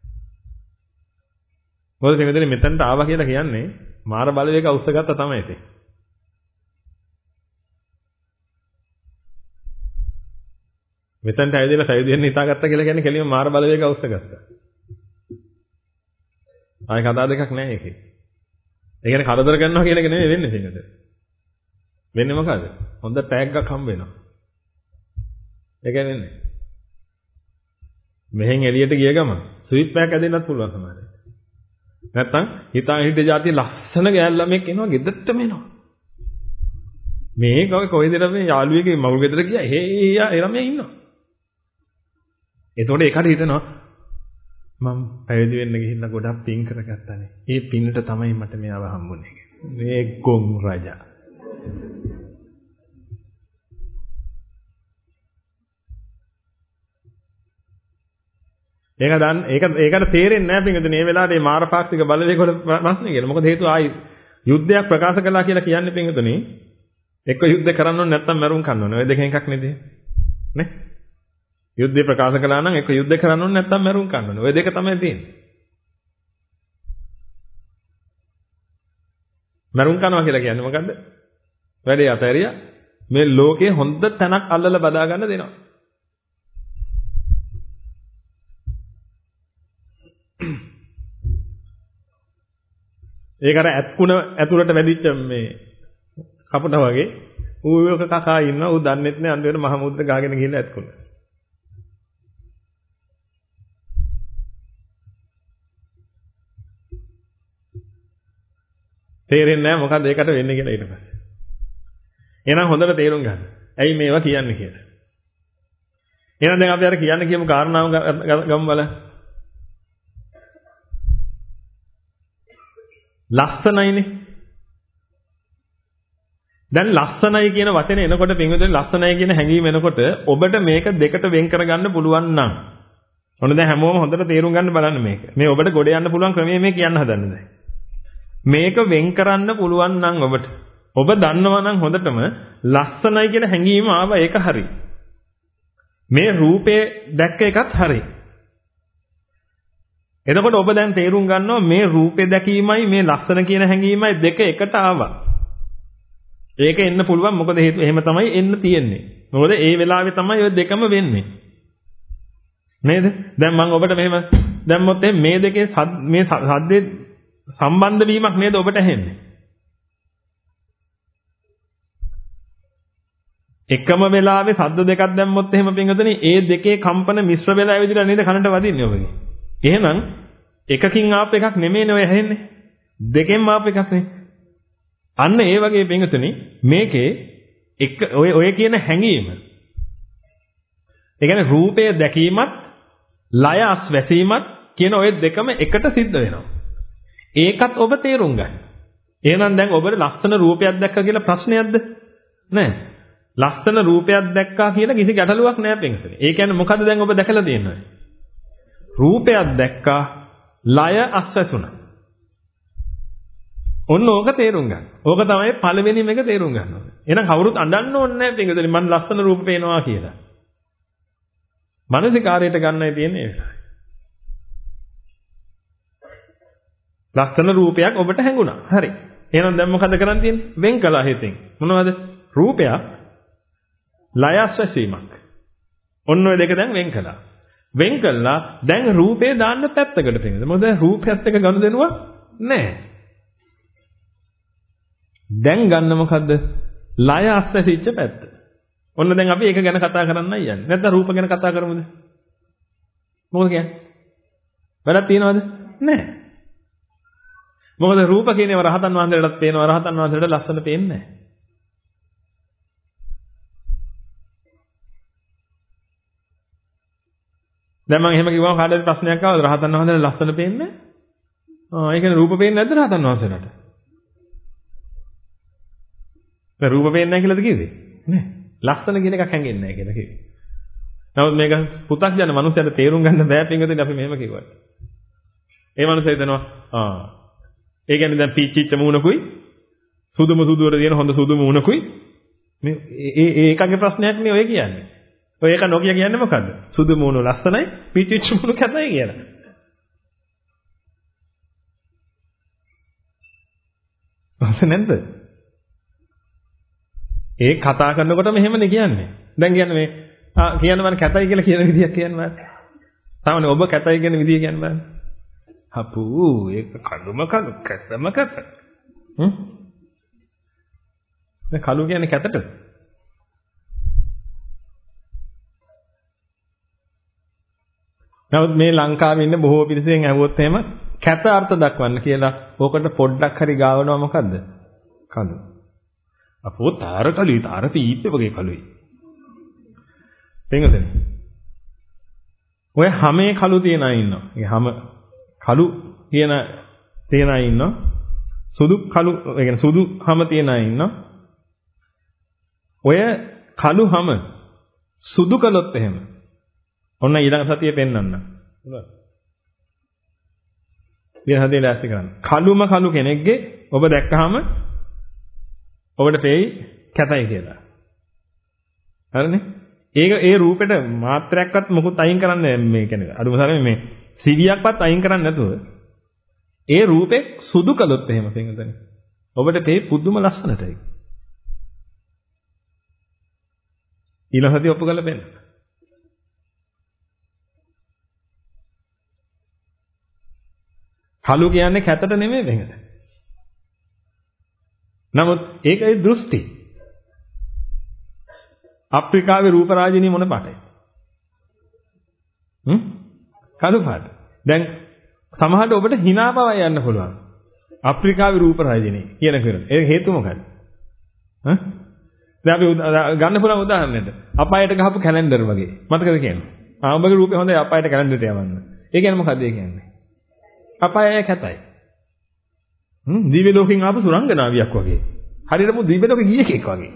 මොකද මෙතන මෙතනට ආවා කියලා කියන්නේ මාර බලවේග උස්සගත්ත තමයි ඉතින්. මෙතනට ඇවිදලා සයිදෙන්න හිතාගත්ත කියලා කියන්නේ කෙලින්ම මාර බලවේග උස්සගත්තා. ආයෙ කතා දෙකක් නැහැ ඒකේ. ඒ කියන්නේ කරදර කරනවා කියන එක නෙමෙයි වෙන්නේ මේකද. වෙන්නේ මොකද? හොඳ ටැග් එකක් හම්බ වෙනවා. ඒකයි වෙන්නේ. මෙහෙන් එළියට ගිය ගමන් ස්විච් පැක් ඇදෙන්නත් පුළුවන් සමහරවිට. නැත්තම් හිතා හිත જાතිය ලස්සන ගෑල් ළමෙක් එනවා ගෙදරටම එනවා. මේ කවයි කොහෙද මේ යාළුවෙගේ මවුල් ගෙදර ගියා. හේ ඒ ළමයා ඉන්නවා. එතකොට ඒකට හිතනවා මම පැවිදි වෙන්න ගිහිල්ලා ගොඩක් පින් කරගත්තානේ. ඒ පින්ට තමයි මට මෙයාව හම්බුනේ. මේ ගොන් රජා. ඒක දන්න ඒක ඒකට තේරෙන්නේ නැහැ පින්වතුනි මේ වෙලාවට මේ මාරපාක්ෂික බලවේග වල ප්‍රශ්නේ කියලා. මොකද හේතුව ආයි යුද්ධයක් ප්‍රකාශ කළා කියලා කියන්නේ පින්වතුනි එක්ක යුද්ධ කරන්න ඕනේ නැත්නම් මරුන් කන්න ඕනේ. ඔය දෙකෙන් එකක් නේද? නේ? යුද්ධය ප්‍රකාශ කළා නම් එක්ක යුද්ධ කරන්න ඕනේ නැත්නම් මරුන් කන්න ඕනේ. ඔය දෙක තමයි තියෙන්නේ. මරුන් කනවා කියලා කියන්නේ මොකද්ද? වැඩේ අතහැරියා මේ ලෝකේ හොඳ තැනක් අල්ලලා බදා ගන්න දෙනවා. ඒක අර ඇත්කුණ ඇතුළට වැදිච්ච මේ කපුට වගේ ඌ එක කකා ඉන්නවා ඌ දන්නෙත් නෑ අන්තිමට මහ මුද්ද ගාගෙන ගිහලා ඇත්කුණ. තේරෙන්නේ නැහැ මොකද්ද ඒකට වෙන්නේ කියලා ඊට පස්සේ. එහෙනම් හොඳට තේරුම් ගන්න. ඇයි මේවා කියන්නේ කියලා. එහෙනම් දැන් අපි අර කියන්න කියමු කාරණාව ගමු බලන්න. ලස්සනයිනේ. දැන් ලස්සනයි කියන වචනේ එනකොට පින්විතනේ ලස්සනයි කියන හැඟීම එනකොට ඔබට මේක දෙකට වෙන් කරගන්න පුළුවන් නම් ඔන්න දැන් හැමෝම හොඳට තේරුම් ගන්න බලන්න මේක. මේ ඔබට ගොඩ යන්න පුළුවන් ක්‍රමය මේ කියන්න හදන්නේ දැන්. මේක වෙන් කරන්න පුළුවන් නම් ඔබට ඔබ දන්නවා නම් හොඳටම ලස්සනයි කියන හැඟීම ආවා ඒක හරි. මේ රූපේ දැක්ක එකත් හරි. එතකොට ඔබ දැන් තේරුම් ගන්නවා මේ රූපේ දැකීමයි මේ ලස්සන කියන හැඟීමයි දෙක එකට ආවා. ඒක එන්න පුළුවන් මොකද හේතුව එහෙම තමයි එන්න තියෙන්නේ. මොකද ඒ වෙලාවේ තමයි ඔය දෙකම වෙන්නේ. නේද? දැන් මම ඔබට මෙහෙම දැම්මොත් මේ දෙකේ මේ සද්දේ සම්බන්ධ වීමක් නේද ඔබට ඇහෙන්නේ. එකම වෙලාවේ ශබ්ද දෙකක් දැම්මොත් එහෙම පින්වතුනි ඒ දෙකේ කම්පන මිශ්‍ර වෙලා ඇවිදලා නේද කනට වදින්නේ ඔබගේ. එහෙනම් එකකින් ආපු එකක් නෙමෙයිනේ ඔය ඇහෙන්නේ. දෙකෙන්ම ආපු එකක් නේ. අන්න ඒ වගේ පින්වතුනි මේකේ එක ඔය ඔය කියන හැඟීම. ඒ කියන්නේ රූපය දැකීමත් ලය අස්වැසීමත් කියන ඔය දෙකම එකට සිද්ධ වෙනවා. ඒකත් ඔබ තේරුම් ගන්න. එහෙනම් දැන් ඔබට ලස්සන රූපයක් දැක්ක කියලා ප්‍රශ්නයක්ද? නෑ. ලස්සන රූපයක් දැක්කා කියලා කිසි ගැටලුවක් නෑ පින්වතුනි. ඒ කියන්නේ මොකද්ද දැන් ඔබ දැකලා තියෙන්නේ? රූපයක් දැක්කා ලය අස්වැසුණා. ඔන්න ඕක තේරුම් ගන්න. ඕක තමයි පළවෙනිම එක තේරුම් ගන්න ඕනේ. එහෙනම් කවුරුත් අඬන්න ඕනේ නැහැ පින්වතුනි මම ලස්සන රූප පේනවා කියලා. මානසිකාරයට ගන්නයි තියෙන්නේ ඒක. ලස්සන රූපයක් ඔබට හැඟුණා. හරි. එහෙනම් දැන් මොකද කරන්න තියෙන්නේ? වෙන් කළා හිතෙන්. මොනවද? රූපයක් ලයස්වැසීමක්. ඔන්න ඔය දෙක දැන් වෙන් කළා. වෙන් කළා දැන් රූපේ දාන්න පැත්තකට තියෙනවා. මොකද රූපයත් එක්ක ගනුදෙනුවක් නැහැ. දැන් ගන්න මොකද්ද? ලය අස්වැසිච්ච පැත්ත. ඔන්න දැන් අපි ඒක ගැන කතා කරන්නයි යන්නේ. නැත්නම් රූප ගැන කතා කරමුද? මොකද කියන්නේ? වැඩක් තියනවද? නැහැ. මොකද රූප කියනේව රහතන් වහන්සේලටත් පේනවා රහතන් වහන්සේලට ලස්සන පේන්නේ නැහැ. දැන් මම එහෙම කිව්වම කාටද ප්‍රශ්නයක් ආවද? රහතන් වහන්සේලා ලස්සන පේන්නේ නැහැ. ආ ඒ කියන්නේ රූප පේන්නේ නැද්ද රහතන් වහන්සේලාට? දැන් රූප පේන්නේ නැහැ කියලාද කිව්වේ? නෑ. ලස්සන කියන එකක් හැංගෙන්නේ නැහැ කියලා කිව්වේ. නමුත් මේක පු탁 යන මනුස්සයන්ට තේරුම් ගන්න බෑ පින්වතුනි අපි මෙහෙම කිව්වට. ඒ මනුස්සය හිතනවා ආ ඒ කියන්නේ දැන් පීච්චිච්ච මූණකුයි සුදුම සුදුවර තියෙන හොඳ සුදු මූණකුයි මේ ඒ ඒ එකගේ ප්‍රශ්නයක් නේ ඔය කියන්නේ. ඔය එක නොකිය කියන්නේ මොකද්ද? සුදු මූණු ලස්සනයි පීච්චිච්ච මූණු කැතයි කියලා. ඔහොම නැද්ද? ඒ කතා කරනකොට මෙහෙමනේ කියන්නේ. දැන් කියන්නේ මේ ආ කියන්නේ මම කැතයි කියලා කියන විදියක් කියන්නේ නැහැ. සාමාන්‍ය ඔබ කැතයි කියන විදිය කියන්නේ නැහැ. අපෝ ඒක කළුම කළු කැතම කැත. හ්ම්. දැන් කළු කියන්නේ කැතට. නමුත් මේ ලංකාවේ ඉන්න බොහෝ පිරිසෙන් ඇහුවොත් එහෙම කැත අර්ථ දක්වන්න කියලා ඕකට පොඩ්ඩක් හරි ගාවනවා මොකද්ද? කළු. අපෝ තාර කළුයි තාර පීප්පේ වගේ කළුයි. තේරුණාද? ඔය හැමේ කළු තියන අය ඉන්නවා. ඒ හැම කළු කියන තියන අය ඉන්නවා. සුදු කළු ඒ කියන්නේ සුදු හැම තියන අය ඉන්නවා. ඔය කළු හැම සුදු කළොත් එහෙම. ඔන්න ඊළඟ සතියේ පෙන්වන්න. හොඳයි. ඊළඟ සතියේ ලෑස්ති කරන්න. කළුම කළු කෙනෙක්ගේ ඔබ දැක්කහම ඔබට තේයි කැතයි කියලා. හරිනේ? ඒක ඒ රූපෙට මාත්‍රයක්වත් මොකුත් අයින් කරන්නේ මේ කියන්නේ අදුම සරේ මේ සිවියක්වත් අයින් කරන්නේ නැතුව ඒ රූපේ සුදු කළොත් එහෙම තේින්දනේ. ඔබට තේ පුදුම ලස්සනටයි. ඊළඟ සතිය ඔප්පු කරලා බලන්න. කළු කියන්නේ කැතට නෙමෙයි වෙනද? නමුත් ඒකයි දෘෂ්ටි. අප්‍රිකාවේ රූප රාජිනිය මොන පාටයි? හ්ම්? කළු පාට. දැන් සමහරට ඔබට hina බව යන්න පුළුවන්. අප්‍රිකාවේ රූප රාජිනිය කියන කෙනා. ඒ හේතුව මොකක්ද? හ්ම්? දැන් අපි ගන්න පුළුවන් උදාහරණයක්. අපායට ගහපු කැලෙන්ඩර් වගේ. මතකද කියන්නේ? ආ ඔබගේ රූපේ හොඳයි අපායට කැලෙන්ඩරට යවන්න. ඒ කියන්නේ මොකද්ද ඒ කියන්නේ? අපායය කැතයි. හ්ම් දිව්‍ය ලෝකෙන් ආපු සුරංගනාවියක් වගේ. හරියට මු දිව්‍ය ලෝකෙ ගිය එකෙක් වගේ.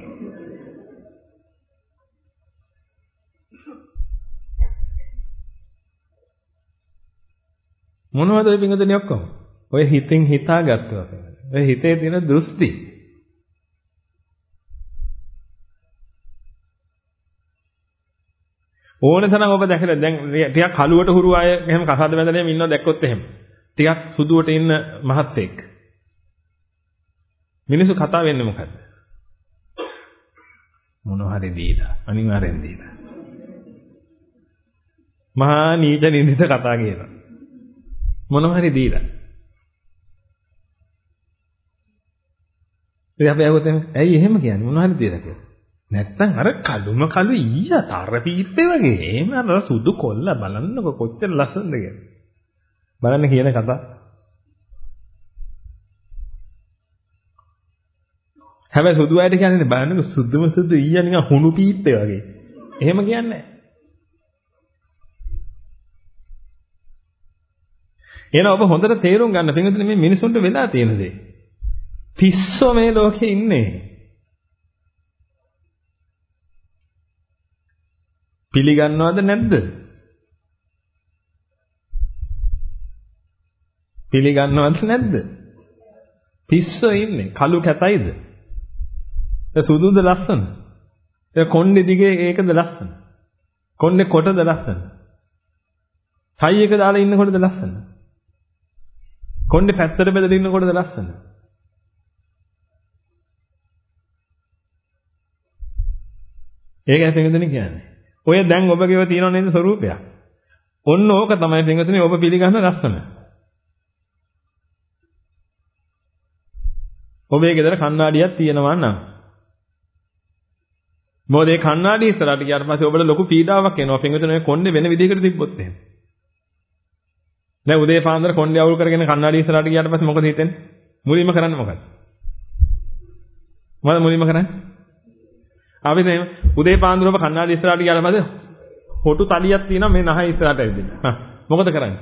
මොනවද ඔය පිංගුතුනි ඔක්කොම? ඔය හිතෙන් හිතාගත්තා. ඔය හිතේ තියෙන දෘෂ්ටි. ඕන තරම් ඔබ දැකලා දැන් ටිකක් කලුවට හුරු අය එහෙම කසාද බැඳලා එහෙම ඉන්නව දැක්කොත් එහෙම. ටිකක් සුදුවට ඉන්න මහත්තයෙක්. මිනිස්සු කතා වෙන්නේ මොකද්ද? මොනවා හරි දීලා අනිවාර්යෙන් දීලා. මහා නීච නින්දිත කතා කියනවා. මොනවා හරි දීලා. ඉතින් අපි අහුවොත් ඇයි එහෙම කියන්නේ මොනවා හරි දීලා කියලා. නැත්තම් අර කළුම කළු ඊයා තර පීප්පේ වගේ එහෙම අර සුදු කොල්ල බලන්නකො කොච්චර ලස්සනද කියලා. බලන්න කියන කතා. හැබැයි සුදු අයට කියන්නේ බලන්නකො සුදුම සුදු ඊයා නිකන් හුණු පීප්පේ වගේ. එහෙම කියන්නේ නැහැ. එහෙනම් ඔබ හොඳට තේරුම් ගන්න පින්විතනේ මේ මිනිසුන්ට වෙලා තියෙන දේ. පිස්සෝ මේ ලෝකේ ඉන්නේ. පිළිගන්නවද නැද්ද? පිළිගන්නවද නැද්ද? පිස්සෝ ඉන්නේ. කළු කැතයිද? ඒ සුදුද ලස්සන? ඒ කොණ්ඩේ දිගේ ඒකද ලස්සන? කොණ්ඩේ කොටද ලස්සන? ටයි එක දාලා ඉන්නකොටද ලස්සන? කොණ්ඩේ පැත්තට බෙදලා ඉන්නකොටද ලස්සන? ඒකයි පින්විතනේ කියන්නේ. ඔය දැන් ඔබගේව තියෙනව නේද ස්වરૂපයක්? ඔන්න ඕක තමයි පින්විතනේ ඔබ පිළිගන්න ලස්සන. ඔබේ ගෙදර කණ්ණාඩියක් තියෙනවා නම් මොකද ඒ කණ්ණාඩිය ඉස්සරහට ගියාට පස්සේ ඔබට ලොකු පීඩාවක් එනවා පින්විතනේ ඔය කොණ්ඩේ වෙන විදිහකට තිබ්බොත් එහෙම. දැන් උදේ පාන්දර කොණ්ඩේ අවුල් කරගෙන කණ්ණාඩිය ඉස්සරහට ගියාට පස්සේ මොකද හිතෙන්නේ? මුලින්ම කරන්නේ මොකක්ද? මොකද මුලින්ම කරන්නේ? අපි දැන් උදේ පාන්දර ඔබ කණ්ණාඩිය ඉස්සරහට ගියාට පස්සේ හොටු තලියක් තියෙනවා මේ නහය ඉස්සරහට ඇවිදින්න. හා මොකද කරන්නේ?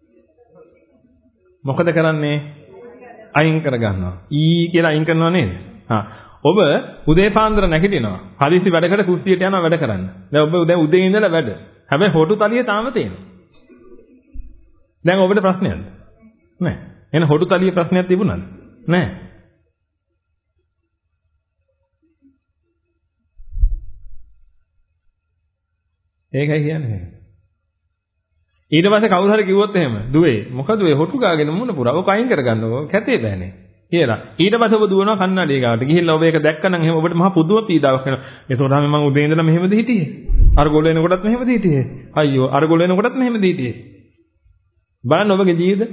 මොකද කරන්නේ? අයින් කර ගන්නවා. ඊ කියලා අයින් කරනවා නේද? හා ඔබ උදේ පාන්දර නැගිටිනවා. හදිසි වැඩකට කුස්සියට යනවා වැඩ කරන්න. දැන් ඔබ දැන් උදේ ඉඳලා වැඩ. හැබැයි හොටු තලිය තාම තියෙනවා. දැන් ඔබට ප්‍රශ්නයක්ද? නැහැ. එහෙනම් හොටු තලිය ප්‍රශ්නයක් තිබුණාද? නැහැ. ඒකයි කියන්නේ. ඊට පස්සේ කවුරු හරි කිව්වොත් එහෙම දුවේ මොකද ඔය හොටු ගාගෙන මුණ පුරා ඔක අයින් කරගන්නකො කැතේ බෑනේ කියලා. ඊට පස්සේ ඔබ දුවනවා කන්නඩිය ගාවට. ගිහිල්ලා ඔබ ඒක දැක්කනම් එහෙම ඔබට මහා පුදුම පීඩාවක් වෙනවා. ඒතකොට තමයි මම උදේ ඉඳලා මෙහෙමද හිටියේ. අර ගොල්ල එනකොටත් මෙහෙමද හිටියේ. අයියෝ අර ගොල්ල එනකොටත් මෙහෙමද හිටියේ. බලන්න ඔබගේ ජීවිත.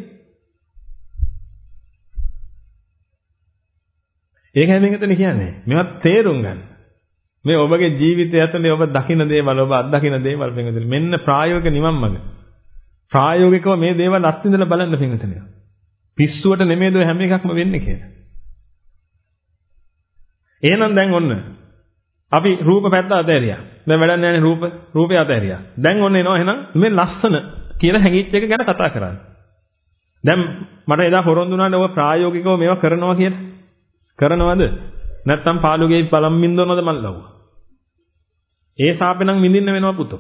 ඒකයි මේකතන කියන්නේ. මේවත් තේරුම් ගන්න. මේ ඔබගේ ජීවිතය ඇතුලේ ඔබ දකින්න දේවල් ඔබ අත්දකින්න දේවල් පින්විතනේ මෙන්න ප්‍රායෝගික නිවන් මඟ. ප්‍රායෝගිකව මේ දේවල් අත්විඳලා බලන්න පින්විතනේ. පිස්සුවට නෙමෙයිද හැම එකක්ම වෙන්නේ කියලා. එහෙනම් දැන් ඔන්න අපි රූප පැත්ත අතහැරියා. දැන් වැඩක් නැහැ නේ රූප රූපය අතහැරියා. දැන් ඔන්න එනවා එහෙනම් මේ ලස්සන කියලා හැංගිච්ච එක ගැන කතා කරන්නේ. දැන් මට එදා පොරොන්දු වුණානේ ඔබ ප්‍රායෝගිකව මේවා කරනවා කියලා. කරනවද? නැත්තම් පාළුගේ බලම් බින්දනවද මල්ලව? ඒ සාපේ නම් විඳින්න වෙනවා පුතෝ.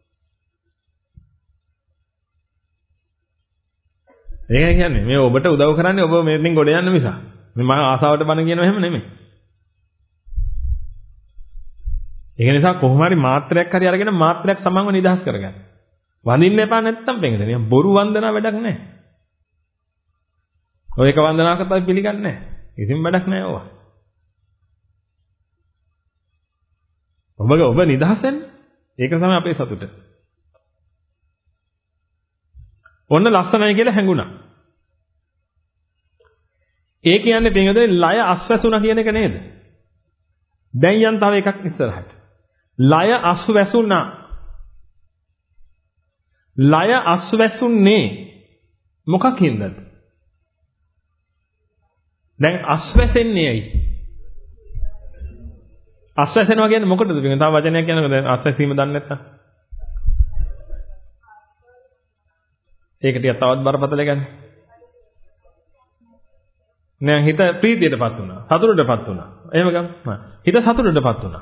ඒකයි කියන්නේ මේ ඔබට උදව් කරන්නේ ඔබ මෙතෙන් ගොඩ යන්න මිස. මේ මම ආසාවට බන කියනවා එහෙම නෙමෙයි. ඒක නිසා කොහොම හරි මාත්‍රයක් හරි අරගෙන මාත්‍රයක් සමන්ව නිදහස් කරගන්න. වඳින්න එපා නැත්තම් පෙඟදෙන. බොරු වන්දනා වැඩක් නැහැ. ඔය එක වන්දනාවකට අපි පිළිගන්නේ නැහැ. කිසිම වැඩක් නැහැ ඕවා. ඔබගේ ඔබ නිදහස් වෙන්න. ඒක තමයි අපේ සතුට. ඔන්න ලස්සනයි කියලා හැඟුණා. ඒ කියන්නේ පින්වදේ ලය අස්වැසුණා කියන එක නේද? දැන් යන් තව එකක් ඉස්සරහට. ලය අස්වැසුණා. ලය අස්වැසුන්නේ මොකකින්ද? දැන් අස්වැසෙන්නේ ඇයි? අස්වැසෙනවා කියන්නේ මොකටද? පින්වදේ තව වචනයක් කියනකොට දැන් අස්වැසීම දන්නේ නැත්තම් ඒක ටිකක් තවත් බරපතල ගන්න. නෑ හිත ප්‍රීතියටපත් වුණා. සතුටටපත් වුණා. එහෙම ගමු. හිත සතුටටපත් වුණා.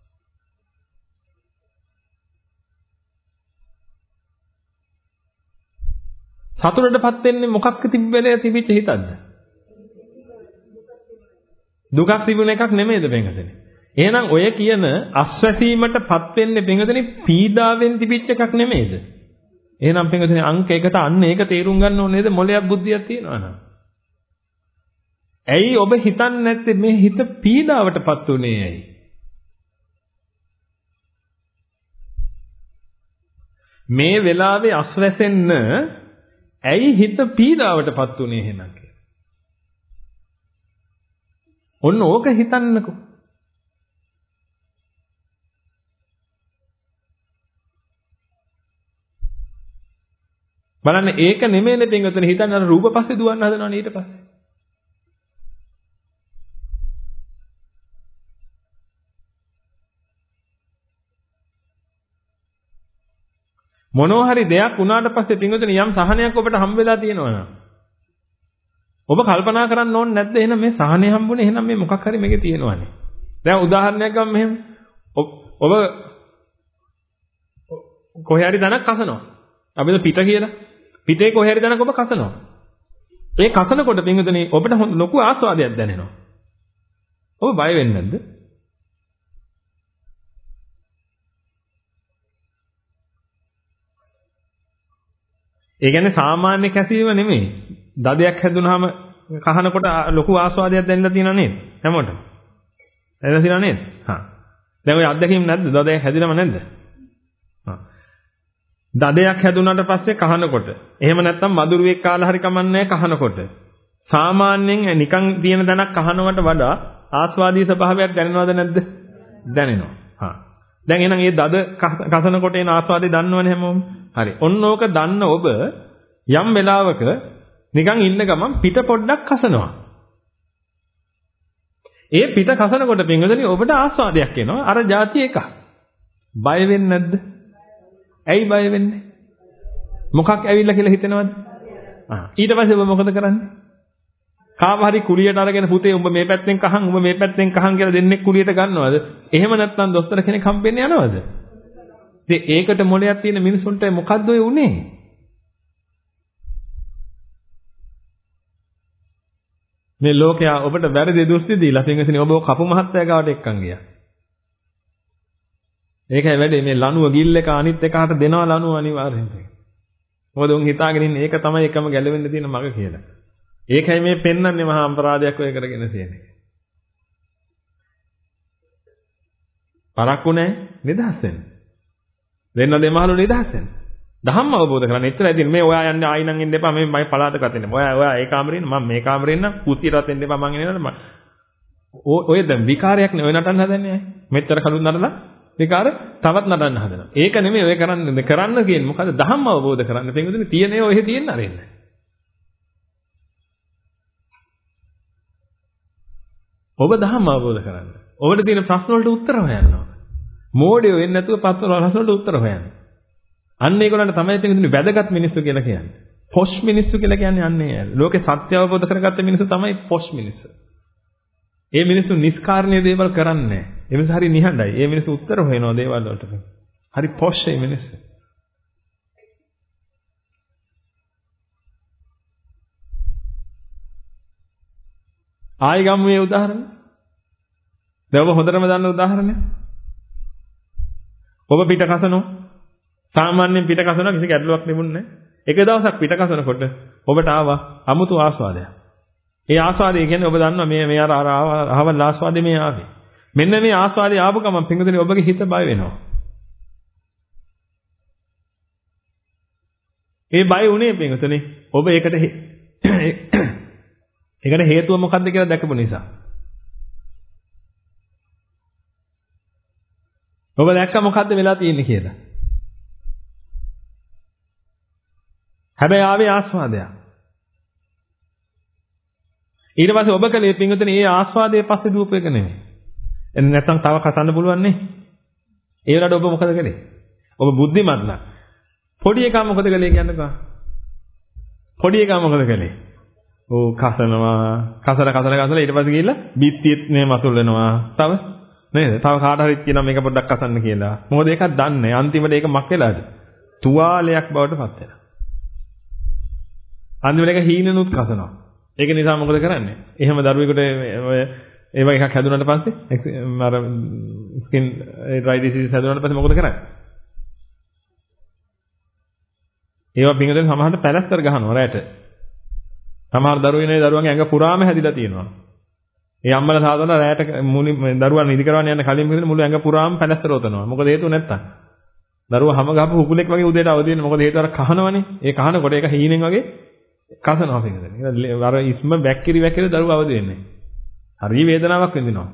සතුටටපත් වෙන්නේ මොකක්ක තිබෙන්නේ තිබිච්ච හිතක්ද? දුකක් තිබුණ එකක් නෙමෙයිද බෙන්ගදෙනි? එහෙනම් ඔය කියන අස්වැසීමටපත් වෙන්නේ බෙන්ගදෙනි පීඩාවෙන් තිබිච්ච එකක් නෙමෙයිද? එහෙනම් බෙන්ගදෙනි අංක එකට අන්න ඒක තේරුම් ගන්න ඕනේ නේද? මොලයක් බුද්ධියක් තියනවා නම්. ඇයි ඔබ හිතන්නේ නැත්තේ මේ හිත පීඩාවටපත් උනේ ඇයි? මේ වෙලාවේ අස්වැසෙන්න ඇයි හිත පීඩාවටපත් උනේ එහෙනම්? ඔන්න ඕක හිතන්නකෝ. බලන්න ඒක නෙමෙයිනේ පින්වතුනි හිතන්න අර රූප පස්සේ දුවන්න හදනවනේ ඊට පස්සේ. මොනවා හරි දෙයක් වුණාට පස්සේ පින්වතුනි යම් සහනයක් ඔබට හම්බ වෙලා තියෙනවනම් ඔබ කල්පනා කරන්න ඕනේ නැද්ද එහෙනම් මේ සහනය හම්බුනේ එහෙනම් මේ මොකක් හරි මේකේ තියෙනවනේ. දැන් උදාහරණයක් ගමු මෙහෙම. ඔබ කොහේ හරි දණක් කසනවා. අපිට පිට කියලා. පිටේ කොහේ හරි දණක් ඔබ කසනවා. ඒ කසනකොට පින්වතුනි ඔබට ලොකු ආස්වාදයක් දැනෙනවා. ඔබ බය වෙන්නේ නැද්ද? ඒ කියන්නේ සාමාන්‍ය කැසීම නෙමෙයි. දදයක් හැදුනහම කහනකොට ලොකු ආස්වාදයක් දැනෙලා තියෙනව නේද? හැමෝටම. දැනෙලා තියෙනව නේද? හා. දැන් ඔය අත්දැකීම් නැද්ද? දදයක් හැදිනව නැද්ද? හා. දදයක් හැදුනට පස්සේ කහනකොට. එහෙම නැත්නම් මදුරුවෙක් කාලා හරි කමන්නේ කහනකොට. සාමාන්‍යයෙන් නිකන් තියෙන දණක් කහනවට වඩා ආස්වාදී ස්වභාවයක් දැනෙනවද නැද්ද? දැනෙනවා. හා. දැන් එහෙනම් මේ දද කසනකොට එන ආස්වාදේ දන්නවනේ හැමෝම. හරි. ඔන්න ඕක දන්න ඔබ යම් වෙලාවක නිකන් ඉන්න ගමන් පිට පොඩ්ඩක් කසනවා. ඒ පිට කසනකොට පින්වතුනි ඔබට ආස්වාදයක් එනවා. අර જાති එක. බය වෙන්නේ නැද්ද? ඇයි බය වෙන්නේ? මොකක් ඇවිල්ලා කියලා හිතනවද? ආ ඊට පස්සේ ඔබ මොකද කරන්නේ? කාව හරි කුලියට අරගෙන පුතේ උඹ මේ පැත්තෙන් කහන් උඹ මේ පැත්තෙන් කහන් කියලා දෙන්නෙක් කුලියට ගන්නවද? එහෙම නැත්නම් දොස්තර කෙනෙක් හම්බෙන්න යනවද? ඉතින් ඒකට මොලයක් තියෙන මිනිසුන්ට මොකද්ද ඔය උනේ? මේ ලෝකයා ඔබට වැරදි දෘෂ්ටි දීලා පින්වතුනි ඔබ කපු මහත්තයා ගාවට එක්කන් ගියා. ඒකයි වැඩේ මේ ලණුව ගිල් එක අනිත් එකාට දෙනවා ලණුව අනිවාර්යෙන්. මොකද උන් හිතාගෙන ඉන්නේ ඒක තමයි එකම ගැලවෙන්න තියෙන මග කියලා. ඒකයි මේ පෙන්වන්නේ මහා අපරාධයක් ඔය කරගෙන තියෙන්නේ. පරක්කු නැහැ නිදහස් වෙන්න. දෙන්න දෙමහලු නිදහස් වෙන්න. ධම්ම අවබෝධ කරගන්න. එච්චරයි තියෙන්නේ. මේ ඔයා යන්නේ ආයි නම් එන්න එපා. මේ මම පලාතකට එන්න. ඔයා ඔයා ඒ කාමරේ ඉන්න. මම මේ කාමරේ ඉන්න. කුස්සියටත් එන්න එපා. මං එන්නේ නැහැ. ඔය දැන් විකාරයක් නේ ඔය නටන්න හදන්නේ. මෙච්චර කලුන් නටලා විකාර තවත් නටන්න හදනවා. ඒක නෙමෙයි ඔය කරන්නේ. කරන්න කියන්නේ මොකද? ධම්ම අවබෝධ කරන්න. පින්වතුනි තියෙනේ ඔය තියෙන අරින්න. ඔබ ධම්ම අවබෝධ කරන්න. ඔබට තියෙන ප්‍රශ්න වලට උත්තර හොයන්න ඕන. මෝඩයෝ වෙන්නේ නැතුව ප්‍රශ්න වලට උත්තර හොයන්න. අන්න ඒගොල්ලන්ට තමයි තියෙන්නේ වැදගත් මිනිස්සු කියලා කියන්නේ. පොෂ් මිනිස්සු කියලා කියන්නේ අන්නේ. ලෝකේ සත්‍ය අවබෝධ කරගත්ත මිනිස්සු තමයි පොෂ් මිනිස්සු. ඒ මිනිස්සු නිස්කාරණීය දේවල් කරන්නේ නැහැ. ඒ මිනිස්සු හරි නිහඬයි. ඒ මිනිස්සු උත්තර හොයනවා දේවල් වලට. හරි පොෂ් ඒ මිනිස්සු. ආයි ගමු මේ උදාහරණ. දැන් ඔබ හොඳටම දන්න උදාහරණයක්. ඔබ පිට කසනවා. සාමාන්‍යයෙන් පිට කසනවා කිසි ගැටලුවක් නෙමුන්නේ නැහැ. එක දවසක් පිට කසනකොට ඔබට ආවා අමුතු ආස්වාදයක්. ඒ ආස්වාදය කියන්නේ ඔබ දන්නවා මේ මේ අර අහවල් ආස්වාදේ මේ ආවේ. මෙන්න මේ ආස්වාදේ ආපු ගමන් පින්වතුනි ඔබගේ හිත බය වෙනවා. ඒ බය උනේ පින්වතුනි ඔබ ඒකට ඒකට හේතුව මොකක්ද කියලා දැකපු නිසා. ඔබ දැක්ක මොකද්ද වෙලා තියෙන්නේ කියලා. හැබැයි ආවේ ආස්වාදයක්. ඊට පස්සේ ඔබ කලේ පින්වතුනි මේ ආස්වාදයේ පස්සේ දුවපු එක නෙමෙයි. එන්න නැත්තම් තව කසන්න පුළුවන් නේ. ඒ වෙලාවට ඔබ මොකද කළේ? ඔබ බුද්ධිමත් නම්. පොඩි එකා මොකද කළේ කියන්නකෝ. පොඩි එකා මොකද කළේ? ඕ කසනවා. කසල කසල කසල ඊට පස්සේ ගිහිල්ලා බිත්තියෙත් මේ මතුල් වෙනවා. තව නේද? තව කාට හරි කියනවා මේක පොඩ්ඩක් කසන්න කියලා. මොකද ඒකක් දන්නේ. අන්තිමට ඒක මක් වෙලාද? තුවාලයක් බවට පත් වෙනවා. අන්තිමට ඒක හීනෙනුත් කසනවා. ඒක නිසා මොකද කරන්නේ? එහෙම දරුවෙකුට ඔය ඒ වගේ එකක් හැදුනට පස්සේ අර ස්කින් ඩ්‍රයි ඩිසීස් හැදුනට පස්සේ මොකද කරන්නේ? ඒවා පිංගුදෙන් සමහරට පැලස්තර ගහනවා රැට. සමහර දරුවෝ ඉන්නේ දරුවන්ගේ ඇඟ පුරාම හැදිලා තියෙනවා. ඒ අම්මලා තාත්තලා රැට දරුවන් ඉදි කරවන්න යන කලින් පිළිදෙන මුළු ඇඟ පුරාම පැලස්තර උතනවා. මොකද හේතුව නැත්තම්. දරුවා හැම ගහපු හුකුලෙක් වගේ උදේට අවදි වෙන්නේ. මොකද හේතුව අර කහනවනේ. ඒ කහනකොට ඒක හීනෙන් වගේ කසනවා පිංගුදෙන්. අර ඉස්ම වැක්කිරි වැක්කිරි දරුවා අවදි වෙන්නේ. හරි වේදනාවක් විඳිනවා.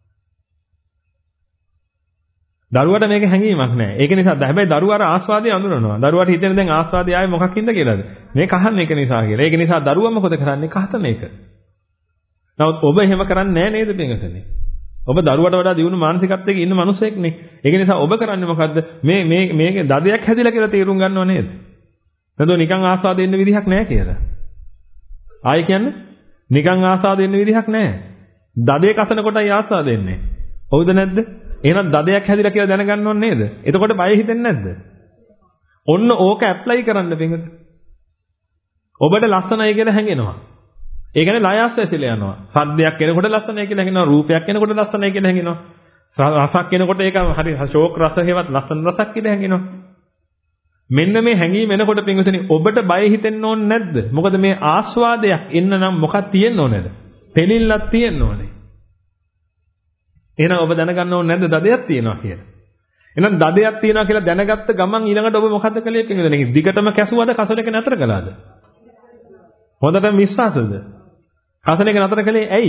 දරුවට මේක හැඟීමක් නැහැ. ඒක නිසා හැබැයි දරුවා අර ආස්වාදයේ අඳුරනවා. දරුවාට හිතෙන දැන් ආස්වාදය ආයේ මොකක්ින්ද කියලාද? මේ කහන්න එක නිසා කියලා. ඒක නිසා දරුවා මොකද කරන්නේ? කහතන එක. නමුත් ඔබ එහෙම කරන්නේ නැහැ නේද පින්වතුනි? ඔබ දරුවට වඩා දියුණු මානසිකත්වයක ඉන්න මිනිසෙක් නේ. ඒක නිසා ඔබ කරන්නේ මොකද්ද? මේ මේ මේකේ දදයක් හැදිලා කියලා තේරුම් ගන්නව නේද? නේද නිකන් ආස්වාදෙ ඉන්න විදිහක් නැහැ කියලා. ආයි කියන්නේ නිකන් ආස්වාදෙ ඉන්න විදිහක් නැහැ. දදේ කසන කොටයි ආස්වාද එන්නේ. හවුද නැද්ද? එහෙනම් දදයක් හැදිලා කියලා දැනගන්න ඕනේ නේද? එතකොට බය හිතෙන්නේ නැද්ද? ඔන්න ඕක ඇප්ලයි කරන්න පින්වත. ඔබට ලස්සනයි කියලා හැඟෙනවා. ඒ කියන්නේ ලයස් ඇසිලා යනවා. සද්දයක් එනකොට ලස්සනයි කියලා හැඟෙනවා. රූපයක් එනකොට ලස්සනයි කියලා හැඟෙනවා. රසක් එනකොට ඒක හරි ශෝක රස හේවත් ලස්සන රසක් කියලා හැඟෙනවා. මෙන්න මේ හැඟීම එනකොට පින්වතුනි ඔබට බය හිතෙන්න ඕනේ නැද්ද? මොකද මේ ආස්වාදයක් එන්න නම් මොකක් තියෙන්න ඕනේද? පෙනිල්ලක් තියෙන්න ඕනේ. එහෙනම් ඔබ දැනගන්න ඕනේ නැද්ද දදයක් තියෙනවා කියලා? එහෙනම් දදයක් තියෙනවා කියලා දැනගත්ත ගමන් ඊළඟට ඔබ මොකද්ද කළේ කියන්නේ? දිගටම කැසුවද කසල එක නතර කළාද? හොඳටම විශ්වාසද? කසල එක නතර කළේ ඇයි?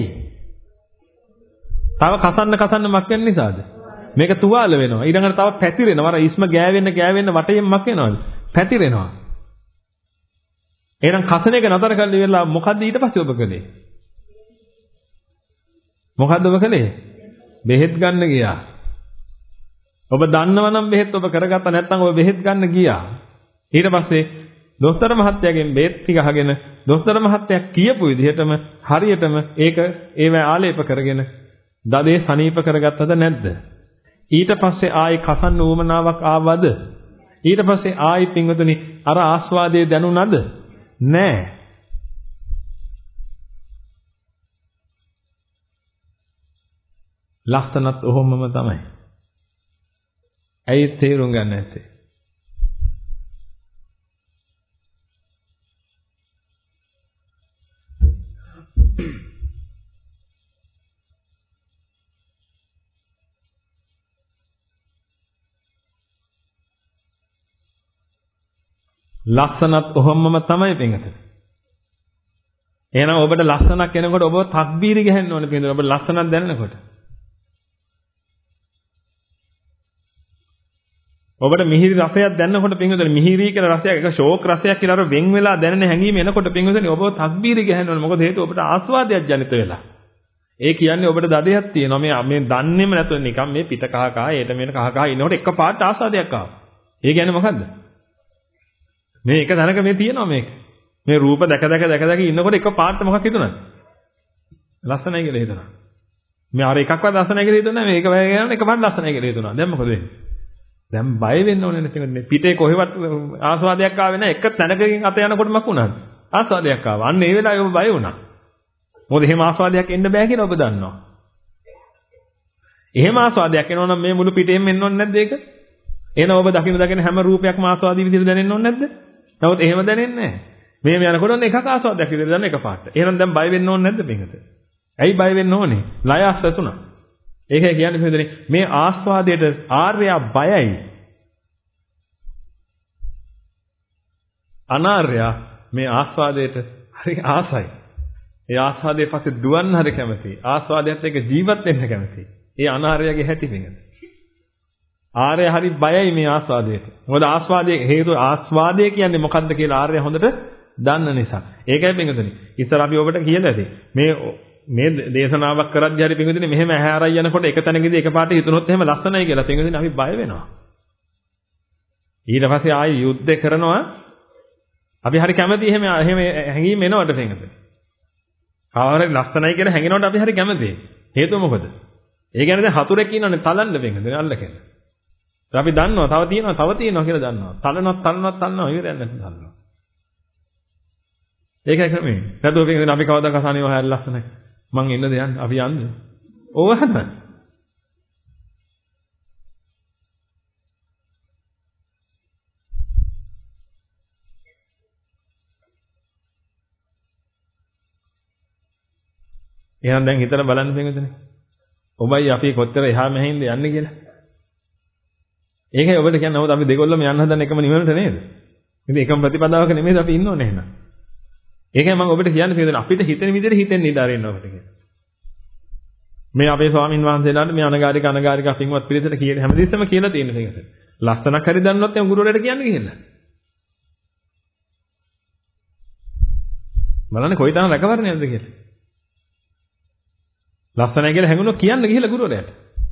තව කසන්න කසන්න මක් වෙන නිසාද? මේක තුවාල වෙනවා. ඊළඟට තව පැතිරෙනවා. අර ඉස්ම ගෑවෙන්න ගෑවෙන්න වටේම මක් වෙනවද? පැතිරෙනවා. එහෙනම් කසන එක නතර කළේ වෙලා මොකද්ද ඊට පස්සේ ඔබ කළේ? මොකද්ද ඔබ කළේ? බෙහෙත් ගන්න ගියා. ඔබ දන්නවා නම් බෙහෙත් ඔබ කරගත්තා නැත්නම් ඔබ බෙහෙත් ගන්න ගියා. ඊට පස්සේ දොස්තර මහත්තයාගෙන් බෙහෙත් ටික අහගෙන දොස්තර මහත්තයා කියපු විදිහටම හරියටම ඒක ඒව ආලේප කරගෙන දදේ සනීප කරගත්තද නැද්ද? ඊට පස්සේ ආයි කසන්න උවමනාවක් ආවද? ඊට පස්සේ ආයි පින්වතුනි අර ආස්වාදයේ දැනුණාද? නෑ. ලස්සනත් ඔහොමම තමයි. ඇයි තේරුම් ගන්න නැත්තේ? ලස්සනත් ඔහොමම තමයි පින්වතුනි. එහෙනම් ඔබට ලස්සනක් එනකොට ඔබ තක්බීරි ගහන්න ඕනේ පින්වතුනි. ඔබ ලස්සනක් දැනෙනකොට. ඔබට මිහිරි රසයක් දැනනකොට පින්වතුනි මිහිරි කියලා රසයක් එක ෂෝක් රසයක් කියලා අර වෙන් වෙලා දැනෙන හැඟීම එනකොට පින්වතුනි ඔබ තක්බීරි ගහන්න ඕනේ. මොකද හේතුව ඔබට ආස්වාදයක් ජනිත වෙලා. ඒ කියන්නේ ඔබට දඩයක් තියෙනවා. මේ මේ දන්නේම නැතුව නිකන් මේ පිට කහ කහ ඒට මෙන්න කහ කහ ඉන්නකොට එකපාරට ආස්වාදයක් ආවා. ඒ කියන්නේ මොකද්ද? මේ එක තැනක මේ තියෙනවා මේක. මේ රූප දැක දැක දැක දැක ඉන්නකොට එක පාට මොකක් හිතුණාද? ලස්සනයි කියලා හිතුණා. මේ අර එකක්වත් ලස්සනයි කියලා හිතුණා මේක වැය ගියාම එක පාට ලස්සනයි කියලා හිතුණා. දැන් මොකද වෙන්නේ? දැන් බය වෙන්න ඕනේ නැති මේ පිටේ කොහෙවත් ආස්වාදයක් ආවේ නැහැ. එක තැනකින් අත යනකොට මක් වුණාද? ආස්වාදයක් ආවා. අන්න ඒ වෙලාවේ ඔබ බය වුණා. මොකද එහෙම ආස්වාදයක් එන්න බෑ කියලා ඔබ දන්නවා. එහෙම ආස්වාදයක් එනවා නම් මේ මුළු පිටේම එන්න ඕනේ නැද්ද ඒක? එහෙනම් ඔබ දකින්න දකින්න හැම රූපයක්ම ආස්වාදී විදිහට දැනෙන්න ඕනේ නැද්ද? නමුත් එහෙම දැනෙන්නේ නැහැ. මේ යනකොට ඔන්න එකක් ආස්වාදයක් විදිහට දැනෙන එකපාරට. එහෙනම් දැන් බය වෙන්න ඕනේ නැද්ද මේකට? ඇයි බය වෙන්න ඕනේ? ලය ආස්වාසුණා. ඒකයි කියන්නේ මෙතන මේ ආස්වාදයට ආර්යයා බයයි. අනාර්යයා මේ ආස්වාදයට හරි ආසයි. ඒ ආස්වාදයේ පස්සේ දුවන්න හරි කැමතියි. ආස්වාදයට එක්ක ජීවත් වෙන්න කැමතියි. ඒ අනාර්යයාගේ හැටි මේක. ආර්ය හරි බයයි මේ ආස්වාදයට. මොකද ආස්වාදයේ හේතුව ආස්වාදය කියන්නේ මොකද්ද කියලා ආර්ය හොඳට දන්න නිසා. ඒකයි පින්වතුනි. ඉස්සර අපි ඔබට කියලා ඇති. මේ මේ දේශනාවක් කරද්දී හරි පින්වතුනි මෙහෙම ඇහැ ආරයි යනකොට එක තැනකදී එකපාරට හිතුනොත් එහෙම ලස්සනයි කියලා පින්වතුනි අපි බය වෙනවා. ඊට පස්සේ ආයෙ යුද්ධ කරනවා. අපි හරි කැමති එහෙම එහෙම හැංගීම් එනවට පින්වතුනි. කාවරේ ලස්සනයි කියලා හැඟෙනකොට අපි හරි කැමතියි. හේතුව මොකද? ඒ කියන්නේ දැන් හතුරෙක් ඉන්නවනේ තලන්න බෙන්ගද අල්ලගෙන. අපි දන්නවා තව තියෙනවා තව තියෙනවා කියලා දන්නවා. තලනවත් තලනවත් තලනවා ඉවරයක් නැත්නම් තලනවා. ඒකයි ක්‍රමේ. නැතුව බෙන්ගද අපි කවදාක කසානේ ඔය ලස්සනයි. මං එන්නද යන්නේ අපි යන්නේ. ඕව හදන්න. එහෙනම් දැන් හිතලා බලන්න බෙන්ගදනේ. ඔබයි අපි කොච්චර එහා මෙහින්ද යන්නේ කියලා. ඒකයි ඔබට කියන්නේ නමුත් අපි දෙකොල්ලම යන්න හදන එකම නිවනට නේද? ඉතින් එකම ප්‍රතිපදාවක නෙමෙයි අපි ඉන්න ඕනේ එහෙනම්. ඒකයි මම ඔබට කියන්නේ පිළිදෙන අපිට හිතෙන විදිහට හිතෙන්න ඉඩ අරින්න ඔබට කියලා. මේ අපේ ස්වාමින් වහන්සේලාට මේ අනගාരിക අනගාരിക පින්වත් පිළිසෙට කියන හැමදෙස්සම කියලා තියෙන දෙයකට. ලස්සනක් හරි දන්නවත් එම් ගුරුවරයාට කියන්නේ කියලා. බලන්න කොයිතරම් රැකවරණයක්ද කියලා. ලස්සනයි කියලා හැඟුණොත් කියන්න ගිහලා ගුරුවරයාට.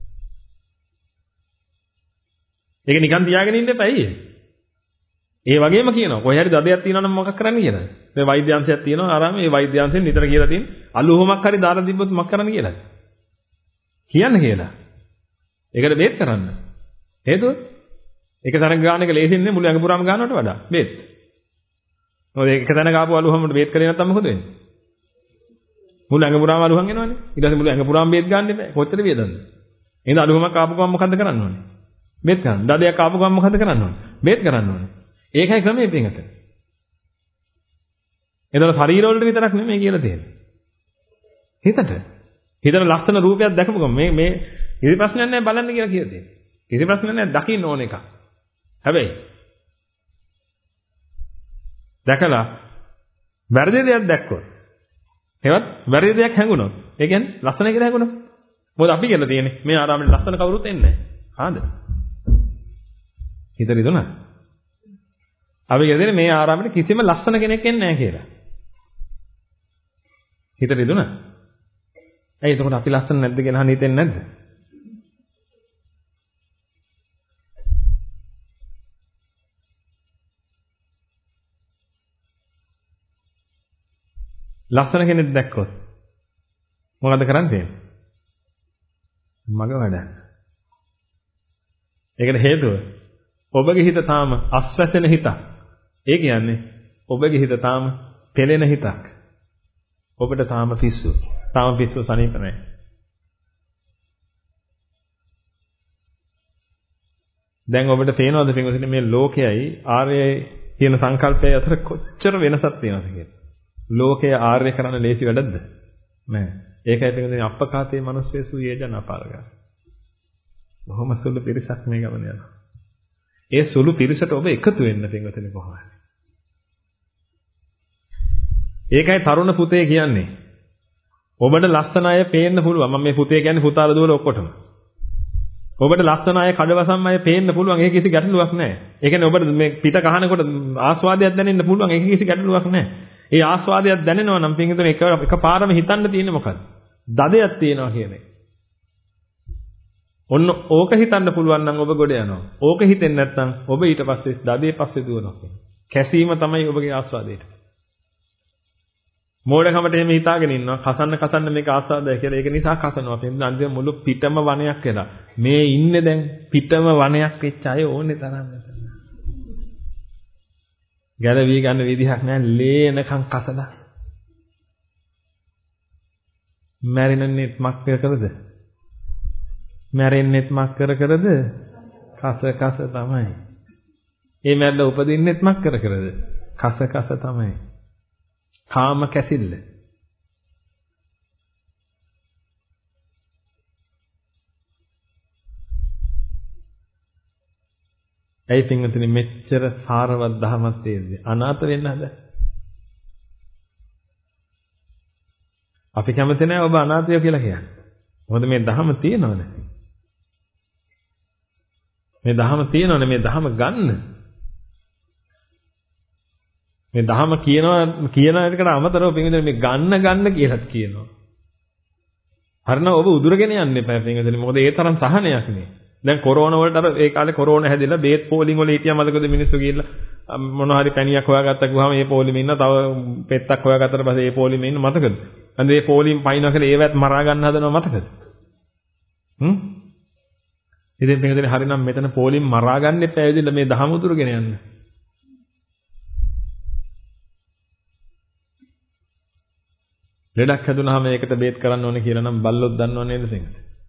ඒක නිකන් තියාගෙන ඉන්න එපා අයියේ. ඒ වගේම කියනවා කොහේ හරි දදයක් තියෙනවා නම් මොකක් කරන්න කියලා. මේ වෛද්‍යාංශයක් තියෙනවා ආරාමේ මේ වෛද්‍යාංශෙන් නිතර කියලා තියෙන අලුහොමක් හරි දාලා තිබ්බොත් මොකක් කරන්න කියලා. කියන්න කියලා. ඒකට බේත් කරන්න. හේතුව එක තැනක ගන්න එක ලේසින්නේ මුළු ඇඟ පුරාම ගන්නවට වඩා බේත්. මොකද ඒක තැනක ආපු අලුහොමකට බේත් කරේ නැත්නම් මොකද වෙන්නේ? මුළු ඇඟ පුරාම අලුහම් එනවනේ. ඊට පස්සේ මුළු ඇඟ පුරාම බේත් ගන්න එපා. කොච්චර වේදද? එහෙනම් අලුහමක් ආපු ගමන් මොකද්ද කරන්න ඕනේ? බේත් කරන්න. දඩයක් ආපු ගමන් මොකද්ද කරන්න ඕනේ? බේත් කරන්න ඕනේ. ඒකයි ක්‍රමයේ පිටකට. ඒතර ශරීර වලට විතරක් නෙමෙයි කියලා තියෙන්නේ. හිතට. හිතට ලස්සන රූපයක් දැකපු ගමන් මේ මේ කිසි ප්‍රශ්නයක් නැහැ බලන්න කියලා කියලා තියෙන්නේ. කිසි ප්‍රශ්නයක් නැහැ දකින්න ඕන එක. හැබැයි දැකලා වැරදි දෙයක් දැක්කොත් ඒවත් වැරදි දෙයක් හැඟුණොත් ඒ කියන්නේ ලස්සන කියලා හැඟුණොත් මොකද අපි කියලා තියෙන්නේ මේ ආරාමෙන් ලස්සන කවුරුත් එන්නේ නැහැ. හාද? හිත රිදුණා. අපි කියන්නේ මේ ආරාමෙට කිසිම ලස්සන කෙනෙක් එන්නේ නැහැ කියලා. හිත රිදුණා. ඇයි එතකොට අපි ලස්සන නැද්ද කියලා අහන්න හිතෙන්නේ නැද්ද? ලස්සන කෙනෙක් දැක්කොත් මොකද කරන්නේ? මග වැඩ. ඒකට හේතුව ඔබගේ හිත තාම අස්වැසෙන හිතක්. ඒ කියන්නේ ඔබගේ හිත තාම පෙළෙන හිතක්. ඔබට තාම පිස්සු. තාම පිස්සු සනීප නැහැ. දැන් ඔබට පේනවද පින්වතුනි මේ ලෝකයයි ආර්යයි කියන සංකල්පය අතර කොච්චර වෙනසක් තියෙනවද කියලා? ලෝකය ආර්ය කරන්න ලේසි වැඩක්ද? නෑ. ඒකයි පින්වතුනි අප්පකාතේ මිනිස්සෙසු යේජන අපාරගා. බොහොම සුළු පිරිසක් මේ ගමන යනවා. ඒ සුළු පිරිසට ඔබ එකතු වෙන්න පින්වතුනි කොහොමද? ඒකයි තරුණ පුතේ කියන්නේ. ඔබට ලස්සන අය පේන්න පුළුවන්. මම මේ පුතේ කියන්නේ පුතාලා දුවල ඔක්කොටම. ඔබට ලස්සන අය කඩවසම් අය පේන්න පුළුවන්. ඒක කිසි ගැටලුවක් නැහැ. ඒ කියන්නේ ඔබට මේ පිට කහනකොට ආස්වාදයක් දැනෙන්න පුළුවන්. ඒක කිසි ගැටලුවක් නැහැ. ඒ ආස්වාදයක් දැනෙනවා නම් පින්වතුනි එක එකපාරම හිතන්න තියෙන්නේ මොකද්ද? දදයක් තියෙනවා කියන්නේ. ඔන්න ඕක හිතන්න පුළුවන් නම් ඔබ ගොඩ යනවා. ඕක හිතෙන්නේ නැත්නම් ඔබ ඊට පස්සේ දදේ පස්සේ දුවනවා. කැසීම තමයි ඔබගේ ආස්වාදයට. මෝඩකමට එහෙම හිතාගෙන ඉන්නවා. කසන්න කසන්න මේක ආස්වාදයි කියලා. ඒක නිසා කසනවා. පින්න අන්තිම මුළු පිටම වනයක් වෙලා. මේ ඉන්නේ දැන් පිටම වනයක් වෙච්ච අය ඕනේ තරම් නැත. ගැලවී ගන්න විදිහක් නැහැ. ලේනකම් කසලා. මැරෙන්නෙත් මක් කර කරද? මැරෙන්නෙත් මක් කර කරද? කස කස තමයි. ඒ මැරෙන්න උපදින්නෙත් මක් කර කරද? කස කස තමයි. කාම කැසිල්ල. ඇයි පින්වතුනි මෙච්චර සාරවත් ධර්මයක් තියෙද්දි අනාථ වෙන්න හද? අපි කැමති නැහැ ඔබ අනාථය කියලා කියන්නේ. මොකද මේ ධර්ම තියෙනවනේ. මේ ධර්ම තියෙනවනේ මේ ධර්ම ගන්න. මේ ධර්ම කියනවා කියන එකට අමතරව පින්වතුනි මේ ගන්න ගන්න කියලාත් කියනවා. හරිනම් ඔබ උදුරගෙන යන්න එපා පින්වතුනි. මොකද ඒ තරම් සහනයක් නේ. දැන් කොරෝනා වලට අර ඒ කාලේ කොරෝනා හැදිලා බේත් පෝලිං වල හිටියා මතකද මිනිස්සු ගිහිල්ලා මොනවා හරි පැණියක් හොයාගත්තා ගුවාම ඒ පෝලිමේ ඉන්න තව පෙත්තක් හොයාගත්තට පස්සේ ඒ පෝලිමේ ඉන්න මතකද? අනේ පොලිම් පයින්නවා කියලා ඒවත් මරා ගන්න හදනව මතකද? හ්ම්? ඉතින් පිටුදෙනේ හරිනම් මෙතන පොලිම් මරා ගන්න එපා ඇවිදලා මේ දහම උදුරගෙන යන්න. ලෙඩක් හැදුනහම ඒකට බේත් කරන්න ඕනේ කියලා නම් බල්ලොත් දන්නව නේද සිංහද?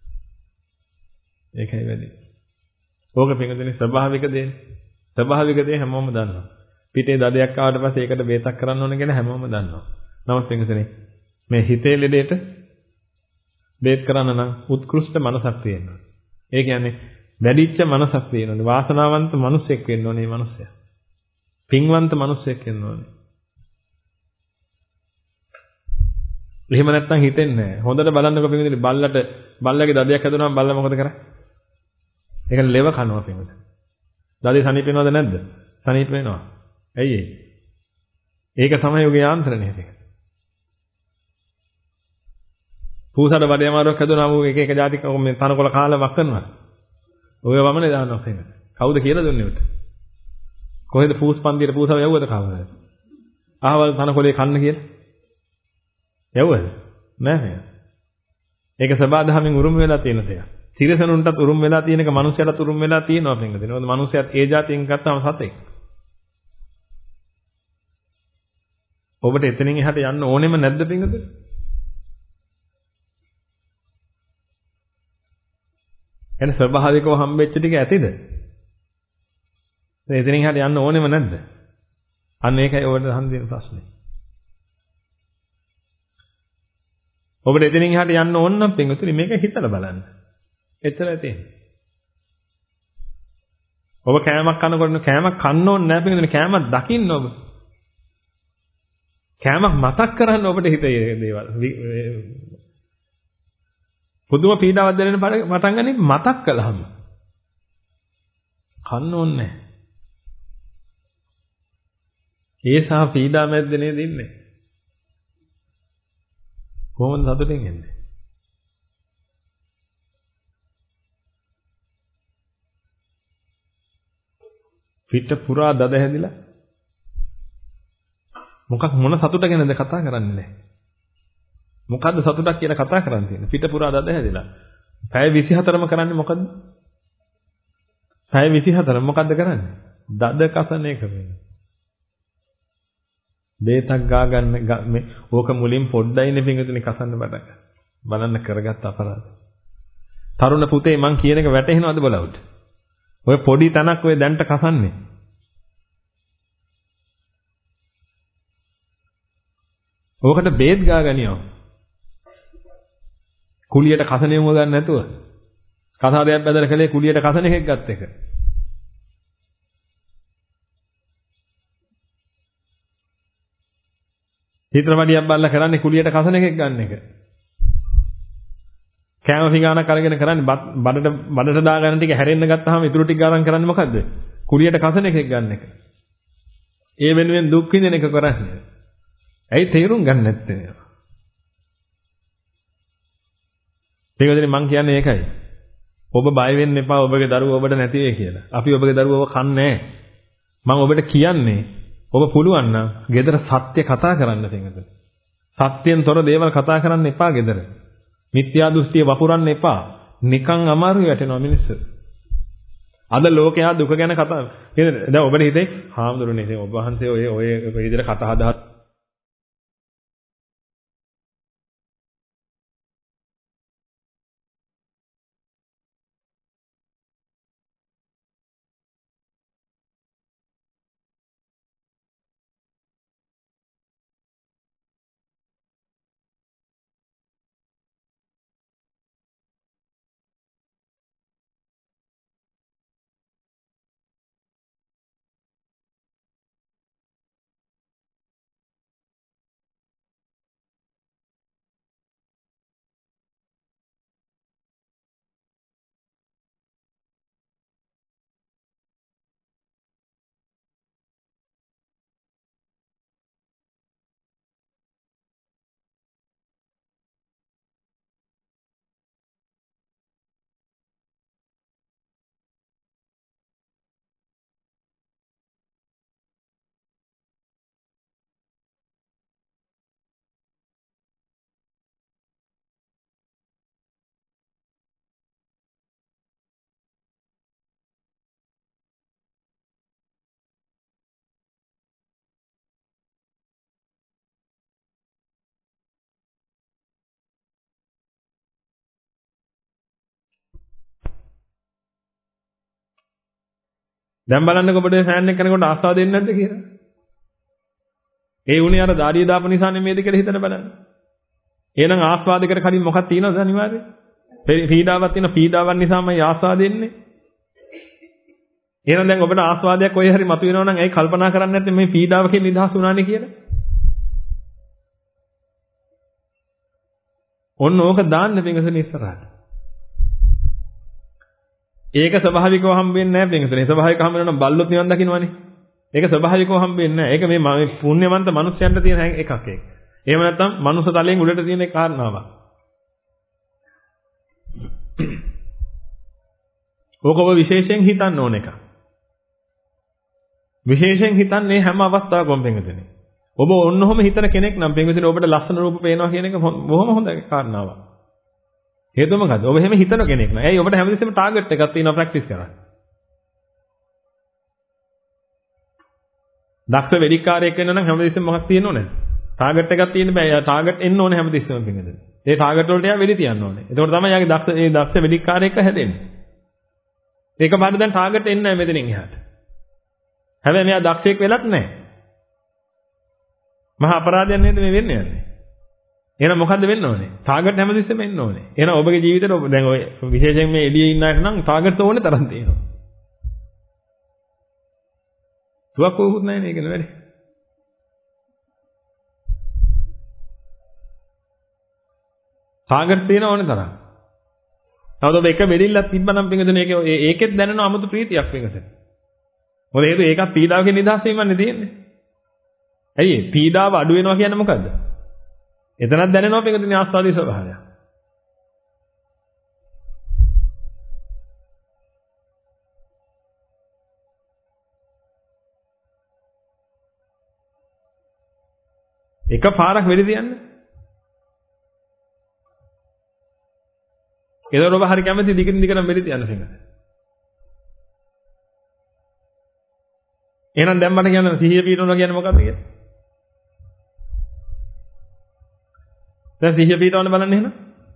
ඒකයි වැඩි. ඕක පිටුදෙනේ ස්වභාවික දේ. ස්වභාවික දේ හැමෝම දන්නවා. පිටේ දඩයක් ආවට පස්සේ ඒකට බේතක් කරන්න ඕනේ කියලා හැමෝම දන්නවා. නමුත් පිටුදෙනේ මේ හිතේ ලෙඩේට බේත් කරන්න නම් උත්කෘෂ්ඨ මනසක් තියෙනවා. ඒ කියන්නේ වැඩිච්ච මනසක් තියෙනවා. වාසනාවන්ත මිනිසෙක් වෙන්න ඕනේ මේ මිනිසයා. පින්වන්ත මිනිසෙක් වෙන්න ඕනේ. එහෙම නැත්නම් හිතෙන්නේ නැහැ. හොඳට බලන්නකො පින්වතුනි බල්ලට බල්ලගේ දඩයක් හැදුනම බල්ලා මොකද කරන්නේ? ඒක ලෙව කනවා පින්වතුනි. දඩේ සනීප වෙනවද නැද්ද? සනීප වෙනවා. ඇයි ඒ? ඒක තමයි ඔගේ යාන්ත්‍රණය එක. පූසාට බඩේ අමාරුවක් හැදුනම ඌ එක එක જાති මේ තනකොළ කාලා වක් කරනවා. ඔය වමනේ දානවා පින්වතුනි. කවුද කියලා දුන්නේ උට? කොහෙද පූස් පන්තියට පූසාව යවුවද කවදාද? ආවල් තනකොළේ කන්න කියලා? යවුවද? නැහැ. ඒක සබාධමෙන් උරුම වෙලා තියෙන දෙයක්. තිරසනුන්ටත් උරුම වෙලා තියෙන එක මිනිස්සයාටත් උරුම වෙලා තියෙනවා පින්වතුනි. මොකද මිනිස්සයාත් ඒ જાතියෙන් ගත්තාම සතෙක්. ඔබට එතනින් එහාට යන්න ඕනෙම නැද්ද පින්වතුනි? එන ස්වභාවිකව හම්බෙච්ච ටික ඇතිද? ඒ එතනින් එහාට යන්න ඕනෙම නැද්ද? අන්න ඒකයි ඔබට අහන්න තියෙන ප්‍රශ්නේ. ඔබට එතනින් එහාට යන්න ඕන නම් පින්වතුනි මේක හිතලා බලන්න. එච්චරයි තියෙන්නේ. ඔබ කෑමක් කනකොට කෑමක් කන්න ඕනේ නැහැ පින්වතුනි කෑමක් දකින්න ඔබ. කෑමක් මතක් කරන්න ඔබට හිතේ දේවල්. පුදුම පීඩාවක් දැනෙන පටන් ගන්නේ මතක් කළාම. කන්න ඕනේ නැහැ. ඒසා පීඩා මැද්ද නේද ඉන්නේ. කොහොමද සතුටින් ඉන්නේ? පිට පුරා දද හැදිලා මොකක් මොන සතුට ගැනද කතා කරන්නේ නැහැ. මොකද්ද සතුටක් කියලා කතා කරන්නේ තියෙන්නේ? පිට පුරා දද හැදිලා. පැය විසිහතරම කරන්නේ මොකද්ද? පැය විසිහතර මොකද්ද කරන්නේ? දද කසන එක වෙන්නේ. බේතක් ගා ගන්න මේ ඕක මුලින් පොඩ්ඩයිනේ පිංගුතුනි කසන්න බඩක. බලන්න කරගත්ත අපරාධ. තරුණ පුතේ මං කියන එක වැටහෙනවද බලවුට? ඔය පොඩි තනක් ඔය දැන්ට කසන්නේ. ඕකට බේත් ගා ගනියෝ. කුලියට කසන යමු ගන්න නැතුව. කසාදයක් බැදලා කලේ කුලියට කසන එකක් ගත්ත එක. චිත්‍රපටියක් බලලා කරන්නේ කුලියට කසන එකක් ගන්න එක. කෑම පිඟානක් අරගෙන කරන්නේ බඩට බඩට දාගන්න ටික හැරෙන්න ගත්තාම ඉතුරු ටික ගාන කරන්නේ මොකද්ද? කුලියට කසන එකක් ගන්න එක. ඒ වෙනුවෙන් දුක් විඳින එක කරන්නේ. ඇයි තේරුම් ගන්න නැත්තේ? ඒකදෙනේ මං කියන්නේ ඒකයි. ඔබ බය වෙන්න එපා ඔබගේ දරුවෝ ඔබට නැති වෙයි කියලා. අපි ඔබගේ දරුවෝ කන්නේ නැහැ. මම ඔබට කියන්නේ ඔබ පුළුවන් නම් ගෙදර සත්‍ය කතා කරන්න තියෙනද? සත්‍යයෙන් තොර දේවල් කතා කරන්න එපා ගෙදර. මිත්‍යා දෘෂ්ටිය වපුරන්න එපා. නිකන් අමාරුයි වැටෙනවා මිනිස්සු. අද ලෝකයා දුක ගැන කතා නේද? දැන් ඔබට හිතේ හාමුදුරනේ ඉතින් ඔබ වහන්සේ ඔය ඔය විදිහට කතා හදා දැන් බලන්නකො ඔබට ෆෑන් එක කරනකොට ආස්වාද දෙන්නේ නැද්ද කියලා. ඒ උනේ අර දාඩිය දාපු නිසා නෙමෙයිද කියලා හිතන්න බලන්න. එහෙනම් ආස්වාද කර කලින් මොකක්ද තියෙනවද අනිවාර්යයෙන්? පීඩාවක් තියෙන පීඩාවන් නිසාමයි ආස්වාද එන්නේ. එහෙනම් දැන් ඔබට ආස්වාදයක් කොහේ හරි මතුවෙනවා නම් ඇයි කල්පනා කරන්නේ නැත්නම් මේ පීඩාවකින් නිදහස් වුණානේ කියලා? ඔන්න ඕක දාන්න පිංගසනේ ඉස්සරහට. ඒක ස්වභාවිකව හම්බෙන්නේ නැහැ පිංගසනේ. ස්වභාවිකව හම්බ වෙනවා නම් බල්ලොත් නිවන් දකින්නවනේ. ඒක ස්වභාවිකව හම්බෙන්නේ නැහැ. ඒක මේ පුණ්‍යවන්ත මනුස්සයන්ට තියෙන එකක් ඒක. එහෙම නැත්නම් මනුස්ස තලයෙන් උඩට තියෙන කාරණාවක්. ඕක ඔබ විශේෂයෙන් හිතන්න ඕන එකක්. විශේෂයෙන් හිතන්නේ හැම අවස්ථාවකම පිංගසනේ. ඔබ ඔන්නෝම හිතන කෙනෙක් නම් පින්විතනේ ඔබට ලස්සන රූප පේනවා කියන එක බොහොම හොඳ කාරණාවක්. හේතුව මොකද්ද? ඔබ එහෙම හිතන කෙනෙක් නෑ. ඇයි ඔබට හැමදෙස්සෙම ටාගට් එකක් තියෙනවා ප්‍රැක්ටිස් කරන්න. දක්ෂ වෙදිකාරයෙක් වෙන්න නම් හැමදෙස්සෙම මොකක් තියෙන්න ඕනේ? ටාගට් එකක් තියෙන්න බෑ. යා ටාගට් එන්න ඕනේ හැමදෙස්සෙම පින්විතනේ. ඒ ටාගට් වලට යා වෙඩි තියන්න ඕනේ. එතකොට තමයි යාගේ දක්ෂ ඒ දක්ෂ වෙදිකාරයෙක් හැදෙන්නේ. ඒක බාහිර දැන් ටාගට් එන්නේ නැහැ මෙතනින් එහාට. හැබැයි මෙයා දක්ෂයෙක් වෙලත් නැහැ. මහා අපරාධයක් නේද මේ වෙන්නේ යන්නේ. එහෙනම් මොකද්ද වෙන්න ඕනේ? ටාගට් හැමදෙස්සෙම එන්න ඕනේ. එහෙනම් ඔබගේ ජීවිතේට ඔබ දැන් ඔය විශේෂයෙන් මේ එළියේ ඉන්න අයට නම් ටාගට් ඕනේ තරම් තියෙනවා. තුවක් වුකුත් නැහැ නේ ඒකනේ වැඩි. ටාගට් තියෙන ඕනේ තරම්. නමුත් ඔබ එක වෙලිල්ලක් තිබ්බනම් පින්ගදෙන ඒක ඒකෙත් දැනෙන 아무තු ප්‍රීතියක් පින්ගදෙන. මොකද හේතුව ඒකත් පීඩාවකින් නිදහස් වීමන්නේ තියෙන්නේ. ඇයි පීඩාව අඩු වෙනවා කියන්නේ මොකද්ද? එතනක් දැනෙනවා පිටුදින ආස්වාදී ස්වභාවය. එක පාරක් වෙලි තියන්න. ඒතර ඔබ හරි කැමති දිගින් දිගටම වෙලි තියන්න පිටුදින. එහෙනම් දැන් මට කියන්න සිහිය පිටවනවා කියන්නේ මොකක්ද කියලා? දැන් සිහිය පිටවන්න බලන්න එහෙනම්.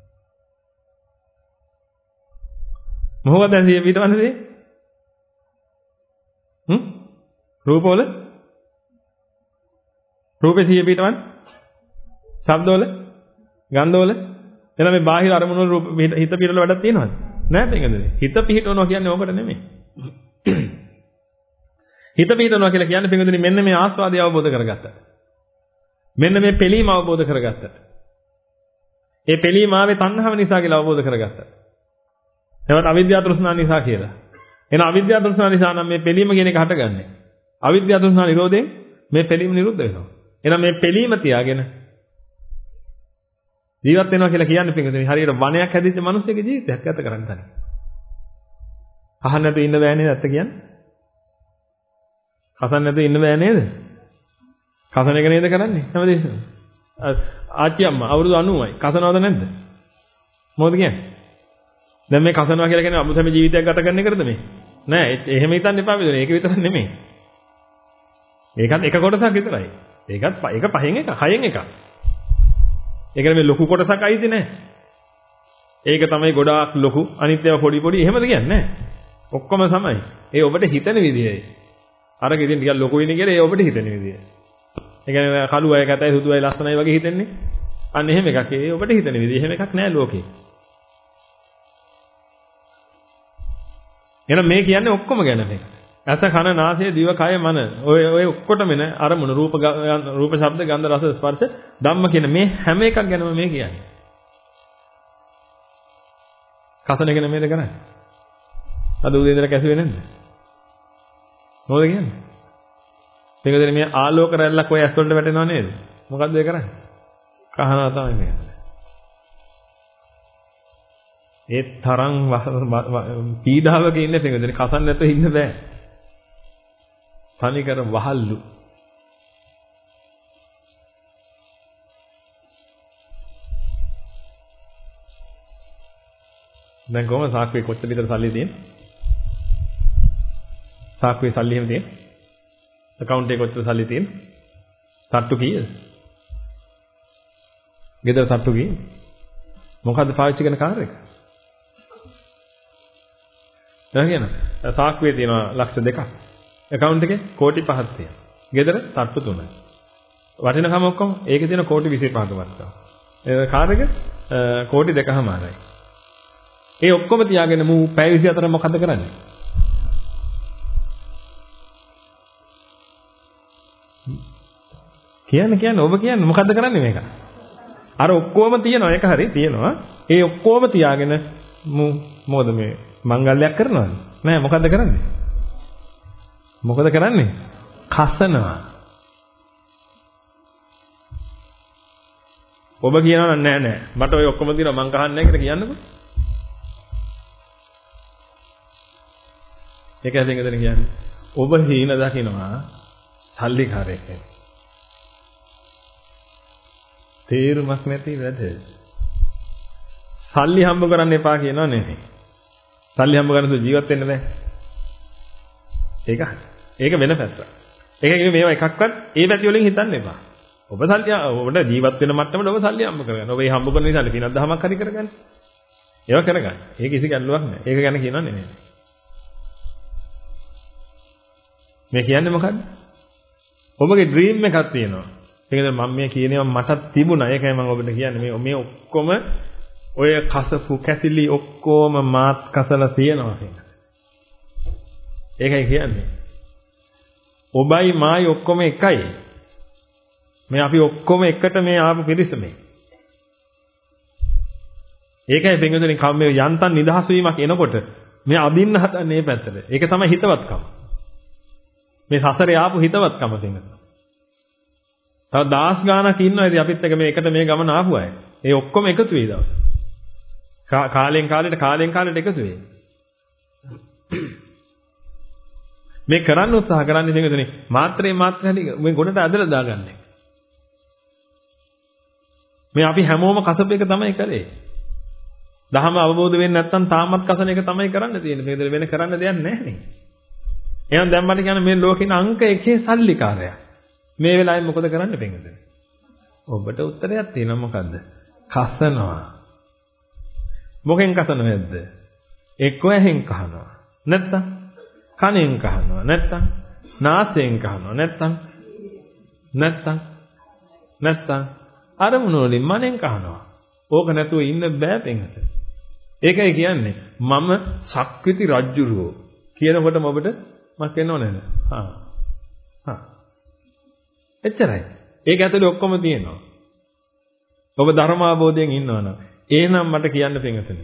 මොකක්ද දැන් සිහිය පිටවන්නේ? හ්ම්? රූපවල? රූපේ සිහිය පිටවන්නේ? ශබ්දවල? ගන්ධවල? එතන මේ බාහිර අරමුණු වල රූප හිත පිටවල වැඩක් තියෙනවද? නැහැ පිටකදේ. හිත පිටවනවා කියන්නේ ඕකට නෙමෙයි. හිත පිටවනවා කියලා කියන්නේ පිටුදින මෙන්න මේ ආස්වාදය අවබෝධ කරගත්තා. මෙන්න මේ පිළීම අවබෝධ කරගත්තා. ඒ පිළීම ආවේ තණ්හාව නිසා කියලා අවබෝධ කරගත්තා. එතකොට අවිද්‍යාව තෘෂ්ණාව නිසා කියලා. එහෙනම් අවිද්‍යාව තෘෂ්ණාව නිසා නම් මේ පිළීම කියන එක හටගන්නේ. අවිද්‍යාව තෘෂ්ණාව නිරෝධයෙන් මේ පිළීම නිරුද්ධ වෙනවා. එහෙනම් මේ පිළීම තියාගෙන ජීවත් වෙනවා කියලා කියන්නේ පිටුදින හරියට වනයක් හැදිච්ච මිනිස්සෙකුගේ ජීවිතයක් ගත කරන්න තනි. අහන්න නැතුව ඉන්න බෑනේ නැත්ත කියන්නේ. කසන්න නැතුව ඉන්න බෑ නේද? කසන එක නේද කරන්නේ හැමදේම. ආච්චි අම්මා අවුරුදු අනූවයි. කසනවද නැද්ද? මොකද කියන්නේ? දැන් මේ කසනවා කියලා කියන්නේ අමුසම ජීවිතයක් ගත කරන එකද මේ? නෑ එහෙම හිතන්න එපා විතර. ඒක විතර නෙමෙයි. ඒකත් එක කොටසක් විතරයි. ඒකත් ඒක පහෙන් එක, හයෙන් එකක්. ඒක නෙමෙයි ලොකු කොටසක් අයිති නෑ. ඒක තමයි ගොඩාක් ලොකු අනිත්‍යව පොඩි පොඩි එහෙමද කියන්නේ නෑ. ඔක්කොම සමයි. ඒ ඔබට හිතෙන විදියයි. අර ගෙදින් ටිකක් ලොකු වෙන්නේ කියලා ඒ ඔබට හිතෙන විදිය. ඒ කියන්නේ කළු අය කැතයි සුදු අය ලස්සනයි වගේ හිතෙන්නේ. අන්න එහෙම එකක්. ඒ ඔබට හිතෙන විදිය. එහෙම එකක් නෑ ලෝකේ. එහෙනම් මේ කියන්නේ ඔක්කොම ගැන මේක. ඇස කන නාසය දිව කය මන ඔය ඔය ඔක්කොටම එන අරමුණු රූප රූප ශබ්ද ගන්ධ රස ස්පර්ශ ධම්ම කියන මේ හැම එකක් ගැනම මේ කියන්නේ. කසන එක නෙමෙයිද කරන්නේ? අද උදේ ඉඳලා කැසුවේ නැද්ද? මොකද කියන්නේ? මේකද මේ ආලෝක රැල්ලක් ඔය ඇස් වලට වැටෙනව නේද? මොකද්ද ඒ කරන්නේ? කහනවා තමයි මේක. ඒ තරම් පීඩාවක ඉන්නේ මේකද කසන්න නැතුව ඉන්න බෑ. තනිකර වහල්ලු. දැන් කොහොමද සාක්කුවේ කොච්චර විතර සල්ලි තියෙන්නේ? සාක්කුවේ සල්ලි එහෙම තියෙන්නේ? account එකේ කොච්චර සල්ලි තියෙන්නේ? තට්ටු කීයද? ගෙදර තට්ටු කීයද? මොකද්ද පාවිච්චි කරන කාර් එක? නේද කියනවා. සාක්කුවේ තියෙනවා ලක්ෂ දෙකක්. account එකේ කෝටි පහක් තියෙනවා. ගෙදර තට්ටු තුනයි. වටිනකම ඔක්කොම ඒකේ තියෙන කෝටි විසිපහක වටිනවා. ඒ කාර් එක කෝටි දෙකමාරයි. ඒ ඔක්කොම තියාගෙන මූ පැය විසිහතර මොකද කරන්නේ? කියන්නේ කියන්නේ ඔබ කියන්නේ මොකද්ද කරන්නේ මේක? අර ඔක්කොම තියෙනවා ඒක හරි තියෙනවා. ඒ ඔක්කොම තියාගෙන මූ මොකද මේ මංගල්‍යයක් කරනවද? නෑ මොකද්ද කරන්නේ? මොකද කරන්නේ? කසනවා. ඔබ කියනවා නෑ නෑ මට ඔය ඔක්කොම තියෙනවා මං කහන්නේ නෑ කියලා කියන්නකෝ. ඒක ඇසින් එතන කියන්නේ. ඔබ හීන දකින්නවා සල්ලිකාරයෙක් කියලා. තේරුමක් නැති වැඩ. සල්ලි හම්බ කරන්න එපා කියනවා නෙමෙයි. සල්ලි හම්බ කරන්න සු ජීවත් වෙන්න බෑ. ඒක ඒක වෙන පැත්තක්. ඒක කියන්නේ මේවා එකක්වත් ඒ පැති වලින් හිතන්න එපා. ඔබ සල්ලි ඔබට ජීවත් වෙන මට්ටමට ඔබ සල්ලි හම්බ කරගන්න. ඔබ ඒ හම්බ කරන නිසා පිනක් දහමක් හරි කරගන්න. ඒවා කරගන්න. ඒක කිසි ගැටලුවක් නෑ. ඒක ගැන කියනවා නෙමෙයි. මේ කියන්නේ මොකද්ද? ඔබගේ ඩ්‍රීම් එකක් තියෙනවා. ඒකද මම මේ කියනවා මට තිබුණා. ඒකයි මම ඔබට කියන්නේ මේ මේ ඔක්කොම ඔය කසපු කැසිලි ඔක්කොම මාත් කසලා තියෙනවා කියන්නේ. ඒකයි කියන්නේ. ඔබයි මායි ඔක්කොම එකයි. මේ අපි ඔක්කොම එකට මේ ආපු පිරිස මේ. ඒකයි බෙන්ගදෙනින් කම් මේ යන්තම් නිදහස් වීමක් එනකොට මේ අදින්න හදන්නේ මේ පැත්තට. ඒක තමයි හිතවත්කම. මේ සසරේ ආපු හිතවත්කම තියෙනවා. තව දහස් ගාණක් ඉන්නවා ඉතින් අපිත් එක මේකට මේ ගමන ආපු අය. ඒ ඔක්කොම එකතු වෙයි දවස්. කාලෙන් කාලෙට කාලෙන් කාලෙට එකතු වෙයි. මේ කරන්න උත්සාහ කරන්නේ දෙකදෙනේ මාත්‍රේ මාත්‍රේ මේ ගොඩට ඇදලා දාගන්නේ. මේ අපි හැමෝම කසප එක තමයි කරේ. දහම අවබෝධ වෙන්නේ නැත්නම් තාමත් කසන එක තමයි කරන්න තියෙන්නේ. මේක වෙන කරන්න දෙයක් නැහැ නේ. එහෙනම් දැන් මට කියන්නේ මේ ලෝකෙන අංක එකේ සල්ලිකාරයා. මේ වෙලාවේ මොකද කරන්න බැංගද? ඔබට උත්තරයක් තියෙනවා මොකද්ද? කසනවා. මොකෙන් කසනවද? එක්ක ඇහෙන් කහනවා. නැත්තම් කනෙන් කහනවා. නැත්තම් නාසයෙන් කහනවා. නැත්තම් නැත්තම් නැත්තම් අරමුණු වලින් මනෙන් කහනවා. ඕක නැතුව ඉන්න බෑ බැංගද? ඒකයි කියන්නේ මම සක්විති රජුරෝ කියනකොටම ඔබට මක් වෙනව නේද? හා. හා. එච්චරයි. ඒක ඇතුලේ ඔක්කොම තියෙනවා. ඔබ ධර්ම අවබෝධයෙන් ඉන්නවනම් එහෙනම් මට කියන්න පින්වතුනි.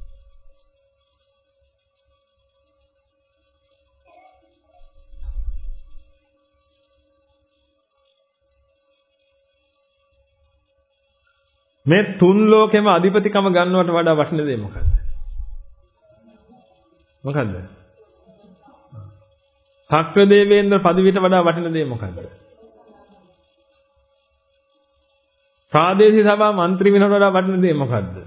මේ තුන් ලෝකෙම අධිපතිකම ගන්නවට වඩා වටින දේ මොකද්ද? මොකද්ද? සක්‍ර දේවේන්ද්‍ර පදවියට වඩා වටින දේ මොකද්ද? ප්‍රාදේශීය සභා മന്ത്രി වෙනවට වඩා වටින දේ මොකද්ද?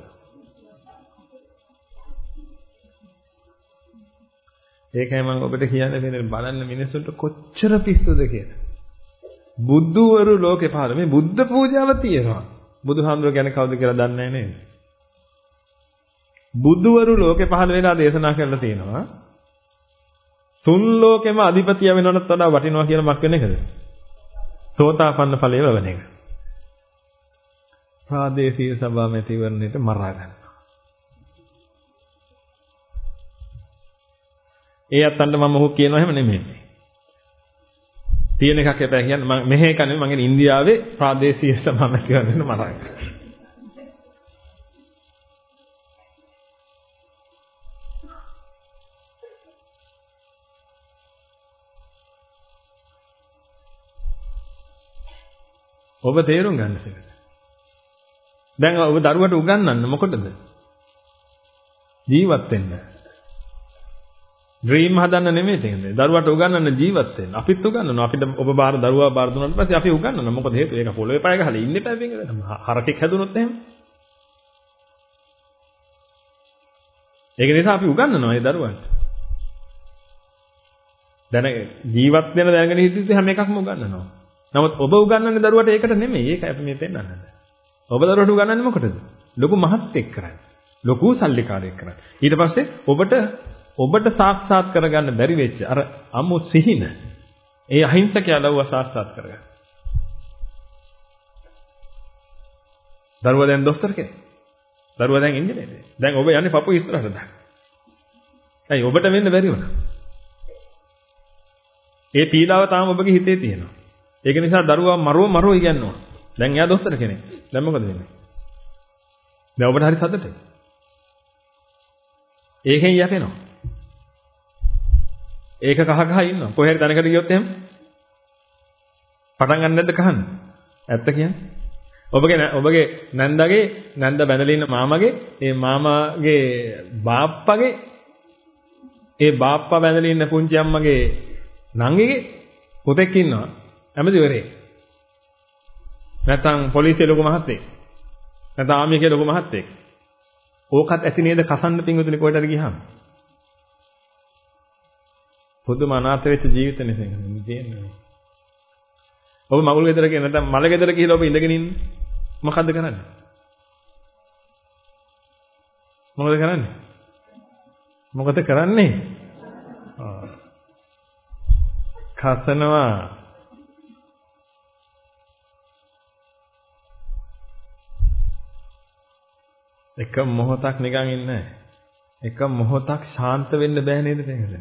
ඒකයි මම ඔබට කියන්නේ වෙන බලන්න මිනිස්සුන්ට කොච්චර පිස්සුද කියලා. බුදුවරු ලෝකේ පහළ මේ බුද්ධ පූජාව තියෙනවා. බුදුහාමුදුරුවෝ ගැන කවුද කියලා දන්නේ නැහැ නේද? බුදුවරු ලෝකේ පහළ වෙලා දේශනා කරලා තියෙනවා. තුන් ලෝකෙම අධිපතිය වෙනවටත් වඩා වටිනවා කියලා මක් වෙන එකද? සෝතාපන්න ඵලයේ ලැබෙන එක. ප්‍රාදේශීය සභා මැතිවරණයට මරා ගන්නවා. ඒ අතන්ට මම මොහොක් කියනවා එහෙම නෙමෙයි. තියෙන එකක් එපා කියන්නේ මම මෙහෙ එක නෙමෙයි මම කියන්නේ ඉන්දියාවේ ප්‍රාදේශීය සභා මැතිවරණයට මරා ගන්නවා. ඔබ තේරුම් ගන්න ඕනේ. දැන් ඔබ දරුවට උගන්වන්න මොකටද? ජීවත් වෙන්න. ඩ්‍රීම් හදන්න නෙමෙයි තියෙන්නේ. දරුවට උගන්වන්න ජීවත් වෙන්න. අපිත් උගන්වනවා. අපිට ඔබ බාර දරුවා බාර දුන්නාට පස්සේ අපි උගන්වනවා. මොකද හේතුව? ඒක පොළවේ පය ගහලා ඉන්න එපා මේක. හරකෙක් හැදුනොත් එහෙම. ඒක නිසා අපි උගන්වනවා ඒ දරුවන්ට. දැන ජීවත් වෙන දැනගෙන හිටියත් හැම එකක්ම උගන්වනවා. නමුත් ඔබ උගන්වන්නේ දරුවට ඒකට නෙමෙයි. ඒකයි අපි මේ පෙන්නන්නේ. ඔබ දරුවට උගන්වන්නේ මොකටද? ලොකු මහත්ෙක් කරන්නේ. ලොකු සල්ලිකාරයෙක් කරන්නේ. ඊට පස්සේ ඔබට ඔබට සාක්ෂාත් කරගන්න බැරි වෙච්ච අර අමු සිහින ඒ අහිංසකයා ලව්ව සාක්ෂාත් කරගන්න. දරුවා දැන් දොස්තර කෙනෙක්. දරුවා දැන් ඉංජිනේරයෙක්. දැන් ඔබ යන්නේ පපුව ඉස්සරහට දාන්න. ඇයි ඔබට වෙන්න බැරි වුණා? ඒ පීඩාව තාම ඔබගේ හිතේ තියෙනවා. ඒක නිසා දරුවා මරව මරව ඉගෙනනවා. දැන් එයා දොස්තර කෙනෙක්. දැන් මොකද වෙන්නේ? දැන් ඔබට හරි සතුටුයි. ඒකෙන් යැපෙනවා. ඒක කහ කහ ඉන්නවා. කොහේ හරි තැනකට ගියොත් එහෙම පටන් ගන්න නැද්ද කහන්න? ඇත්ත කියන්නේ. ඔබගේ ඔබගේ නැන්දාගේ නැන්ද බැඳලා ඉන්න මාමගේ ඒ මාමාගේ බාප්පගේ ඒ බාප්පා බැඳලා ඉන්න පුංචි අම්මගේ නංගිගේ පුතෙක් ඉන්නවා. ඇමතිවරේ. නැත්නම් පොලිසිය ලොකු මහත්තයෙක්. නැත්නම් ආමිකේ ලොකු මහත්තයෙක්. ඕකත් ඇති නේද කසන්න පිංගුතුනි කොහෙටද ගියාම? පුදුම අනාථ වෙච්ච ජීවිතනේ තියෙන්නේ. ඔබ මගුල් ගෙදර කියන නැත්නම් මල ගෙදර කියලා ඔබ ඉඳගෙන ඉන්නේ. මොකද්ද කරන්නේ? මොකද කරන්නේ? මොකද කරන්නේ? කසනවා. එක මොහොතක් නිකන් ඉන්නේ. එක මොහොතක් ශාන්ත වෙන්න බෑ නේද තේරෙන්නේ?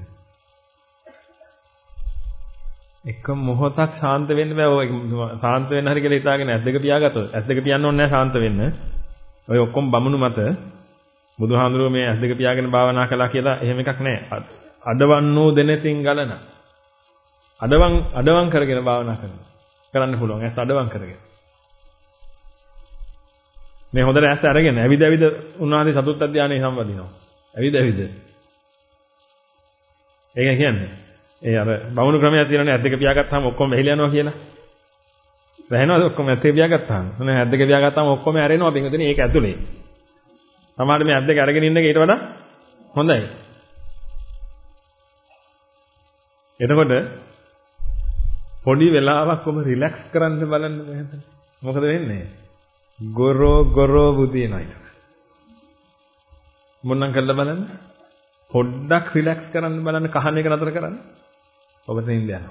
එක මොහොතක් ශාන්ත වෙන්න බෑ. ඔය ශාන්ත වෙන්න හරි කියලා හිතාගෙන ඇස් දෙක පියාගත්තොත් ඇස් දෙක පියන්න ඕනේ නැහැ ශාන්ත වෙන්න. ඔය ඔක්කොම බමුණු මත බුදුහාඳුරුවෝ මේ ඇස් දෙක පියාගෙන භාවනා කළා කියලා එහෙම එකක් නැහැ. අඩවන්නෝ දෙනතින් ගලන. අඩවන් අඩවන් කරගෙන භාවනා කරනවා. කරන්න පුළුවන් ඇස් අඩවන් කරගෙන. මේ හොඳට ඇස් අරගෙන ඇවිද ඇවිද උන්වහන්සේ සතුත් ධානයේ සම්වදිනවා. ඇවිද ඇවිද. ඒක කියන්නේ ඒ අර බමුණු ක්‍රමයක් තියෙනනේ ඇස් දෙක පියාගත්තාම ඔක්කොම මෙහෙල යනවා කියලා. වැහෙනවද ඔක්කොම ඇස් දෙක පියාගත්තාම? නෑ ඇස් දෙක පියාගත්තාම ඔක්කොම ඇරෙනවා පිටුදෙනේ ඒක ඇතුලේ. සමහරවිට මේ ඇස් දෙක අරගෙන ඉන්න එක ඊට වඩා හොඳයි. එතකොට පොඩි වෙලාවක් ඔබ රිලැක්ස් කරන්න බලන්න මෙහෙම. මොකද වෙන්නේ? ගොරෝ ගොරෝ බුදිනවා ඊට. මොන්නම් කරලා බලන්න. පොඩ්ඩක් රිලැක්ස් කරන්න බලන්න කහන එක නතර කරන්න. ඔබට නිින්ද යනවා.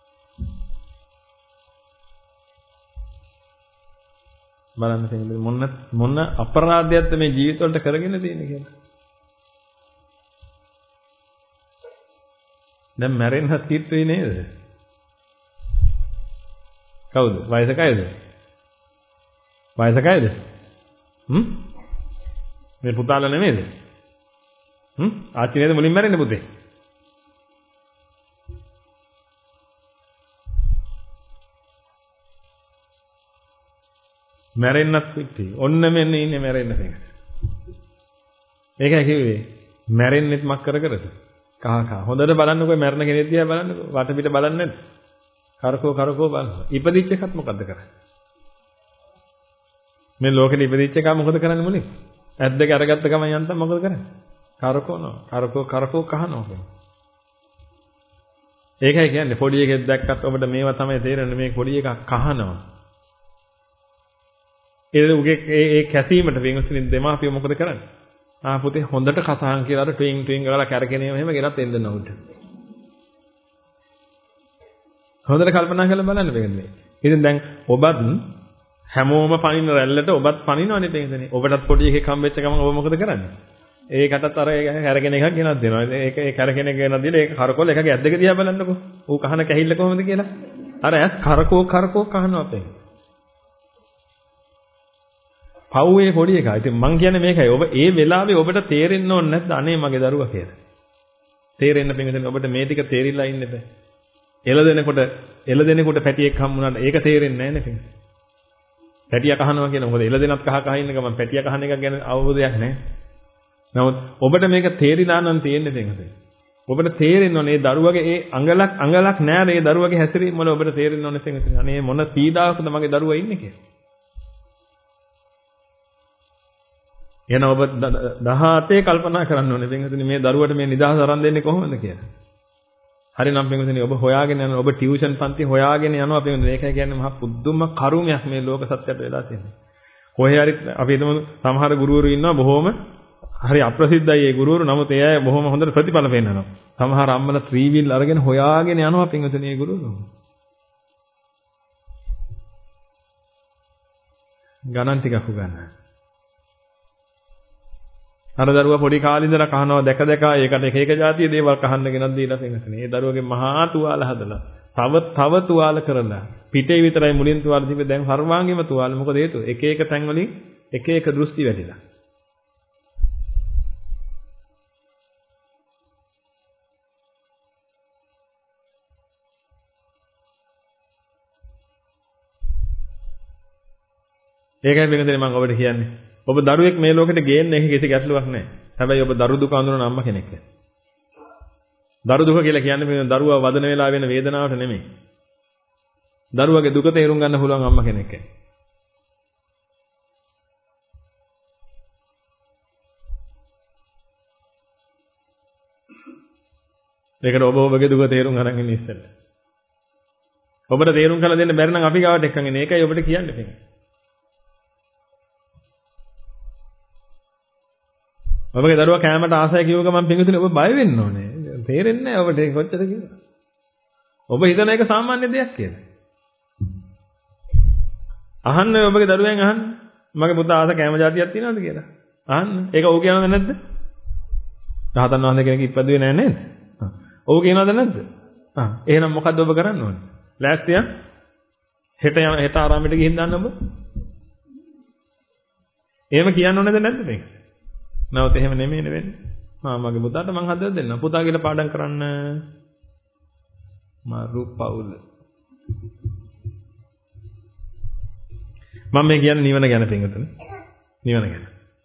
බලන්න තේරෙන්නේ මොන මොන අපරාධයක්ද මේ ජීවිත වලට කරගෙන තියෙන්නේ කියලා. දැන් මැරෙන්නත් කිට්ටුයි නේද? කවුද? වයසකයිද? වයසකයිද? හ්ම්? මේ පුතාලා නෙමෙයිද? හ්ම්? ආච්චි නේද මුලින් මැරෙන්නේ පුතේ? මැරෙන්නත් පිටි. ඔන්න මෙන්න ඉන්නේ මැරෙන්න කෙනෙක්. ඒකයි කිව්වේ. මැරෙන්නෙත් මක් කර කරද? කහ කහ. හොඳට බලන්නකෝ මැරෙන කෙනෙක් දිහා බලන්නකෝ. වටපිට බලන්නේ නැද්ද? කරකෝ කරකෝ බලන්න. ඉපදිච්ච එකත් මොකද්ද කරන්නේ? මේ ලෝකෙට ඉපදිච්ච එක මොකද කරන්නේ මුලින්? ඇස් දෙක අරගත්ත ගමන් යන්තම් මොකද කරන්නේ? කරකෝනවා. කරකෝ කරකෝ කහනවා කියන්නේ. ඒකයි කියන්නේ පොඩි එකෙක් දැක්කත් ඔබට මේවා තමයි තේරෙන්නේ මේ පොඩි එකක් කහනවා. ඒ උගේ ඒ කැසීමට වෙනස්නින් දෙමාපිය මොකද කරන්නේ? ආ පුතේ හොඳට කසහන් කියලා අර ට්වින් ට්වින් ගාලා කැරකෙනේම එහෙම ගෙනත් එන්න නෝට. හොඳට කල්පනා කරලා බලන්න වෙන්නේ. ඉතින් දැන් ඔබත් හැමෝම පනින රැල්ලට ඔබත් පනිනවනේ තේින්දනේ. ඔබටත් පොඩි එකෙක් හම්බෙච්ච ගමන් ඔබ මොකද කරන්නේ? ඒකටත් අර කැරගෙන එකක් ගෙනත් දෙනවා. ඒක ඒ කැරගෙන එක ගෙනත් දීලා ඒක කරකොල එකගේ ඇස් දෙක දිහා බලන්නකෝ. ඌ කහන කැහිල්ල කොහොමද කියලා. අර ඇස් කරකෝ කරකෝ කහනවා අපේ. පව්වේ පොඩි එකා. ඉතින් මං කියන්නේ මේකයි. ඔබ ඒ වෙලාවේ ඔබට තේරෙන්න ඕනේ නැද්ද අනේ මගේ දරුවා කියලා. තේරෙන්න පිටින් ඔබට මේ ටික තේරිලා ඉන්න බෑ. එළදෙනකොට එළදෙනකොට පැටියෙක් හම්බුනාට ඒක තේරෙන්නේ නැහැ නේ. පැටියා කහනවා කියලා. මොකද එළදෙනත් කහ කහ ඉන්න ගමන් පැටියා කහන එක ගැන අවබෝධයක් නැහැ. නමුත් ඔබට මේක තේරිලා නම් තියෙන්නේ දෙකද? ඔබට තේරෙන්න ඕනේ මේ දරුවගේ ඒ අඟලක් අඟලක් නෑ මේ දරුවගේ හැසිරීම වල ඔබට තේරෙන්න ඕනේ තේරෙන්න. අනේ මොන පීඩාවකද මගේ දරුවා ඉන්නේ කියලා. එන ඔබ දහඅතේ කල්පනා කරන්න ඕනේ පින්වතුනි මේ දරුවට මේ නිදහස අරන් දෙන්නේ කොහොමද කියලා. හරිනම් පින්වතුනි ඔබ හොයාගෙන යන ඔබ ටියුෂන් පන්ති හොයාගෙන යනවා පින්වතුනි. ඒකයි කියන්නේ මහා පුදුම කරුමයක් මේ ලෝක සත්‍යයට වෙලා තියෙන්නේ. කොහේ හරි අපි හිතමු සමහර ගුරුවරු ඉන්නවා බොහොම හරි අප්‍රසිද්ධයි ඒ ගුරුවරු. නමුත් ඒ අය බොහොම හොඳට ප්‍රතිඵල පෙන්නනවා. සමහර අම්මලා ත්‍රිවිල් අරගෙන හොයාගෙන යනවා පින්වතුනි ඒ ගුරුවරු. ගණන් ටිකක් උගන්වනවා. අර දරුවා පොඩි කාලේ ඉඳලා කහනවා දැක දැක ඒකට එක එක જાතිය දේවල් කහන්න ගෙනත් දීලා පින්වතුනි. ඒ දරුවගේ මහා තුවාල හදලා තව තව තුවාල කරලා පිටේ විතරයි මුලින් තුවාල තිබ්බේ දැන් සර්වාංගෙම තුවාල. මොකද හේතුව? එක එක තැන් වලින් එක එක දෘෂ්ටි වැඩිලා. ඒකයි වෙනදේ මම ඔබට කියන්නේ. ඔබ දරුවෙක් මේ ලෝකෙට ගේන්න එක කිසි ගැටලුවක් නැහැ. හැබැයි ඔබ දරු දුක අඳුරන අම්ම කෙනෙක්. දරු දුක කියලා කියන්නේ මේ දරුවා වදන වෙලා වෙන වේදනාවට නෙමෙයි. දරුවගේ දුක තේරුම් ගන්න පුළුවන් අම්ම කෙනෙක්. ඒකට ඔබ ඔබගේ දුක තේරුම් ගන්න ඉන්නේ ඉස්සෙල්ලා. ඔබට තේරුම් කරලා දෙන්න බැරි නම් අපි ගාවට එක්කන් එන්නේ. ඒකයි ඔබට කියන්නේ තියෙන්නේ. ඔබගේ දරුවා කැමරට ආසයි කියව ගමන් පිඟුතුනේ ඔබ බය වෙන්න ඕනේ. තේරෙන්නේ නැහැ ඔබට ඒක කොච්චර කියලා. ඔබ හිතන එක සාමාන්‍ය දෙයක් කියලා. අහන්න ඔබගේ දරුවෙන් අහන්න. මගේ පුතා ආස කැම જાතියක් තියනවද කියලා. අහන්න. ඒක ඔව් කියනවද නැද්ද? රහතන් වහන්සේ කෙනෙක් ඉපදුවේ නැහැ නේද? ඔව් කියනවද නැද්ද? ආ එහෙනම් මොකද්ද ඔබ කරන්න ඕනේ? ලෑස්තියක්? හෙට යන හෙට ආරාමයට ගිහින් දාන්න ඔබ. එහෙම කියන්න ඕනේද නැද්ද මේක? නැවත එහෙම නෙමෙයිනේ වෙන්නේ. මා මගේ පුතාට මං හදලා දෙන්නම්. පුතා කියලා පාඩම් කරන්න. මාරු පවුල. මම මේ කියන්නේ නිවන ගැන පිටුතුනේ. නිවන ගැන.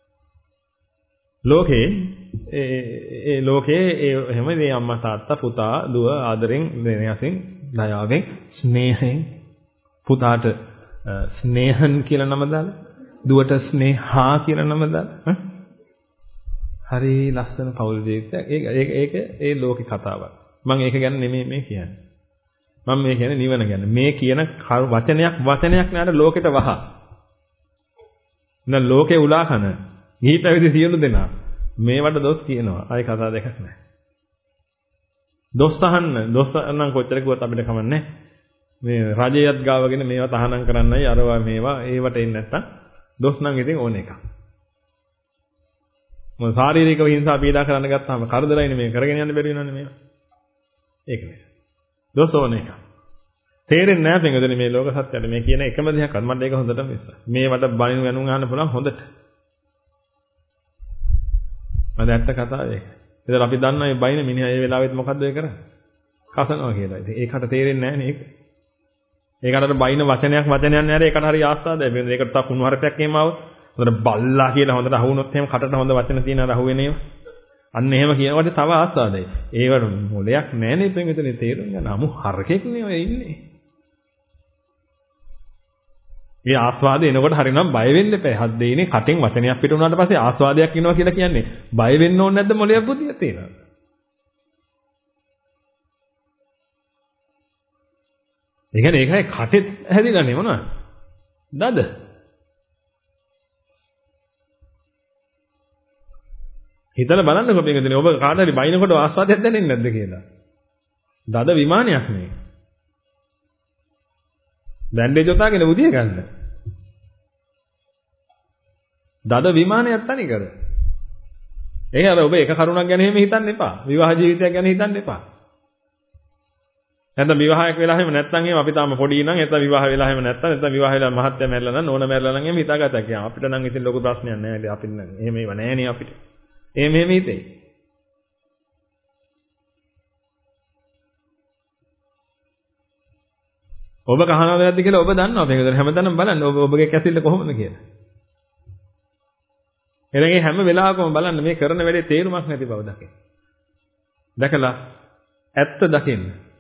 ලෝකේ ඒ ඒ ලෝකේ ඒ එහෙම මේ අම්මා තාත්තා පුතා දුව ආදරෙන් දෙනයසින් දයාවෙන් ස්නේහයෙන් පුතාට ස්නේහන් කියලා නම දාලා දුවට ස්නේහා කියලා නම දාලා හරි ලස්සන පෞල් ජීවිතයක්. ඒක ඒක ඒක ඒ ලෝකේ කතාවක්. මම ඒක ගැන නෙමෙයි මේ කියන්නේ. මම මේ කියන්නේ නිවන ගැන. මේ කියන වචනයක් වචනයක් නෑර ලෝකෙට වහ. න ලෝකේ උලා කන. ගිහි පැවිදි සියලු දෙනා මේවට දොස් කියනවා. ආයි කතා දෙකක් නෑ. දොස් තහන්න දොස් නම් කොච්චර කිව්වත් අපිට කමන්නේ. මේ රජයත් ගාවගෙන මේවා තහනම් කරන්නයි අරවා මේවා ඒවට එන්නේ නැත්තම් දොස් නම් ඉතින් ඕන එකක්. මොකද ශාරීරික හිංසා පීඩා කරන්න ගත්තාම කරදරයිනේ මේ කරගෙන යන්න බැරි වෙනවනේ මේවා. ඒක නිසා. දොස් ඕන එක. තේරෙන්නේ නැහැ පින්වතුනි මේ ලෝක සත්‍යයට මේ කියන එකම දෙයක්වත් මට ඒක හොඳටම විශ්වාසයි. මේවට බණිනු වැනුම් අහන්න පුළුවන් හොඳට. මම ඇත්ත කතාව ඒක. ඒතර අපි දන්නා මේ බයින මිනිහා ඒ වෙලාවෙත් මොකද්ද ඒ කරන්නේ? කසනවා කියලා. ඉතින් ඒකට තේරෙන්නේ නැහැ නේ ඒක. ඒකට බයින වචනයක් වචනයක් නෑර ඒකට හරි ආස්වාදයි. වෙන ඒකට තව කුණු හරපයක් එහෙම ආවොත් හොඳට බල්ලා කියලා හොඳට අහුනොත් එහෙම කටට හොඳ වචන තියෙන අර අහුවෙන ඒවා. අන්න එහෙම කියනකොට තව ආස්වාදයි. ඒවට මොලයක් නෑනේ ඉතින් මෙතන තේරුම් ගන්න. අමු හරකෙක් නේ ඔය ඉන්නේ. මේ ආස්වාදේ එනකොට හරිනම් බය වෙන්න එපා. හත් දෙයිනේ කටෙන් වචනයක් පිට වුණාට පස්සේ ආස්වාදයක් එනවා කියලා කියන්නේ බය වෙන්න ඕනේ නැද්ද මොලයක් බුද්ධිය තියෙනවා. ඒ කියන්නේ ඒකයි කටෙත් හැදිලානේ මොනවද? දද. හිතලා බලන්නකො මේකදී ඔබ කාට හරි බයිනකොට ආස්වාදයක් දැනෙන්නේ නැද්ද කියලා. දද විමානයක් නේ. බෑන්ඩේජ් ඔතාගෙන උදිය ගන්න. දද විමානයක් තනිකර. ඒක අර ඔබ එක කරුණක් ගැන එහෙම හිතන්න එපා. විවාහ ජීවිතයක් ගැන හිතන්න එපා. නැත්නම් විවාහයක් වෙලා හැම නැත්නම් එහෙම අපි තාම පොඩි නම් නැත්නම් විවාහ වෙලා හැම නැත්නම් නැත්නම් විවාහ වෙලා මහත්ය මැරලා නම් නෝන මැරලා නම් එහෙම හිතාගත්තා කියනවා. අපිට නම් ඉතින් ලොකු ප්‍රශ්නයක් නැහැ. ඉතින් අපිට නම් එහෙම ඒවා නැහැ නේ අපිට. එහෙම එහෙම හිතේ. ඔබ කහනවද නැද්ද කියලා ඔබ දන්නවා මේක. හැමදාම බලන්න ඔබ ඔබගේ කැසිල්ල කොහොමද කියලා. එනගේ හැම වෙලාවකම බලන්න මේ කරන වැඩේ තේරුමක් නැති බව දකින්න. දැකලා ඇත්ත දකින්න.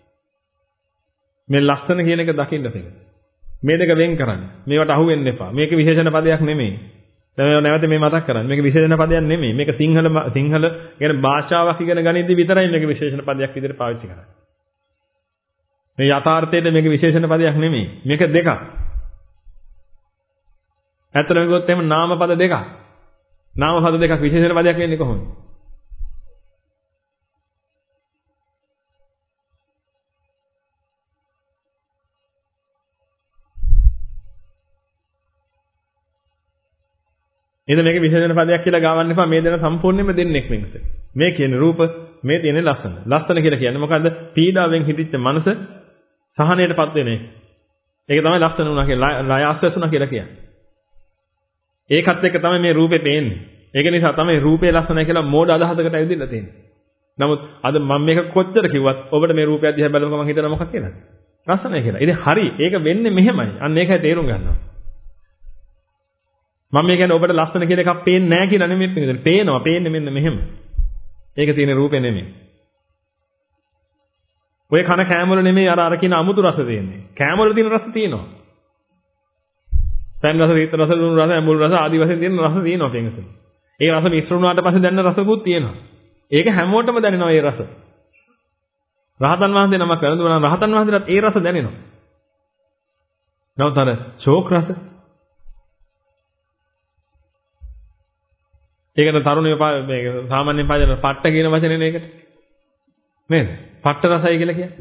මේ ලස්සන කියන එක දකින්න තියෙනවා. මේ දෙක වෙන් කරන්න. මේවට අහු වෙන්න එපා. මේක විශේෂණ පදයක් නෙමෙයි. දැන් නැවත මේ මතක් කරන්න. මේක විශේෂණ පදයක් නෙමෙයි. මේක සිංහල සිංහල කියන්නේ භාෂාවක් ඉගෙන ගනිද්දී විතරයි මේක විශේෂණ පදයක් විදිහට පාවිච්චි කරන්නේ. මේ යථාර්ථයේ මේක විශේෂණ පදයක් නෙමෙයි. මේක දෙකක්. ඇත්තටම කිව්වොත් එහෙම නාම පද දෙකක්. නාම පද දෙකක් විශේෂණ පදයක් වෙන්නේ කොහොමද? එහෙනම් මේක විශේෂණ පදයක් කියලා ගාවන්න එපා. මේ දෙන සම්පූර්ණයෙන්ම දෙන්නෙක් වෙනස. මේ කියන්නේ රූප, මේ තියෙන්නේ ලස්සන. ලස්සන කියලා කියන්නේ මොකද්ද? පීඩාවෙන් හිටිච්ච මනස සහනයටපත් වෙන එක. ඒක තමයි ලස්සන වුණා කියලා. ලය ආස්වාසුණා කියලා කියන්නේ. ඒකත් එක්ක තමයි මේ රූපේ පේන්නේ. ඒක නිසා තමයි රූපේ ලස්සනයි කියලා මෝඩ අදහසකට ඇවිදලා තියෙන්නේ. නමුත් අද මම මේක කොච්චර කිව්වත් ඔබට මේ රූපය දිහා බලනකොට මම හිතනවා මොකක්ද කියලාද? ලස්සනයි කියලා. ඉතින් හරි. ඒක වෙන්නේ මෙහෙමයි. අන්න ඒකයි තේරුම් ගන්නවා. මම මේ කියන්නේ ඔබට ලස්සන කියන එකක් පේන්නේ නැහැ කියලා නෙමෙයි කියන්නේ. පේනවා. පේන්නේ මෙන්න මෙහෙම. ඒක තියෙන රූපේ නෙමෙයි. ඔය කන කෑමවල නෙමෙයි අර අර කියන අමුතු රස තියෙන්නේ. කෑමවල තියෙන රස තියෙනවා. සෑම රස, රීත රස, ලුණු රස, ඇඹුල් රස ආදී වශයෙන් තියෙන රස තියෙනවා පෙඟසෙ. ඒ රස මිශ්‍ර වුණාට පස්සේ දැනෙන රසකුත් තියෙනවා. ඒක හැමෝටම දැනෙනවා ඒ රස. රහතන් වහන්සේ නමක් වැළඳුනා නම් රහතන් වහන්සේලාට ඒ රස දැනෙනවා. නමුත් අර ශෝක රස ඒකට තරුණයෝ මේක සාමාන්‍යයෙන් පාදන පට්ට කියන වචනේ නේද? නේද? පට්ට රසයි කියලා කියන්නේ.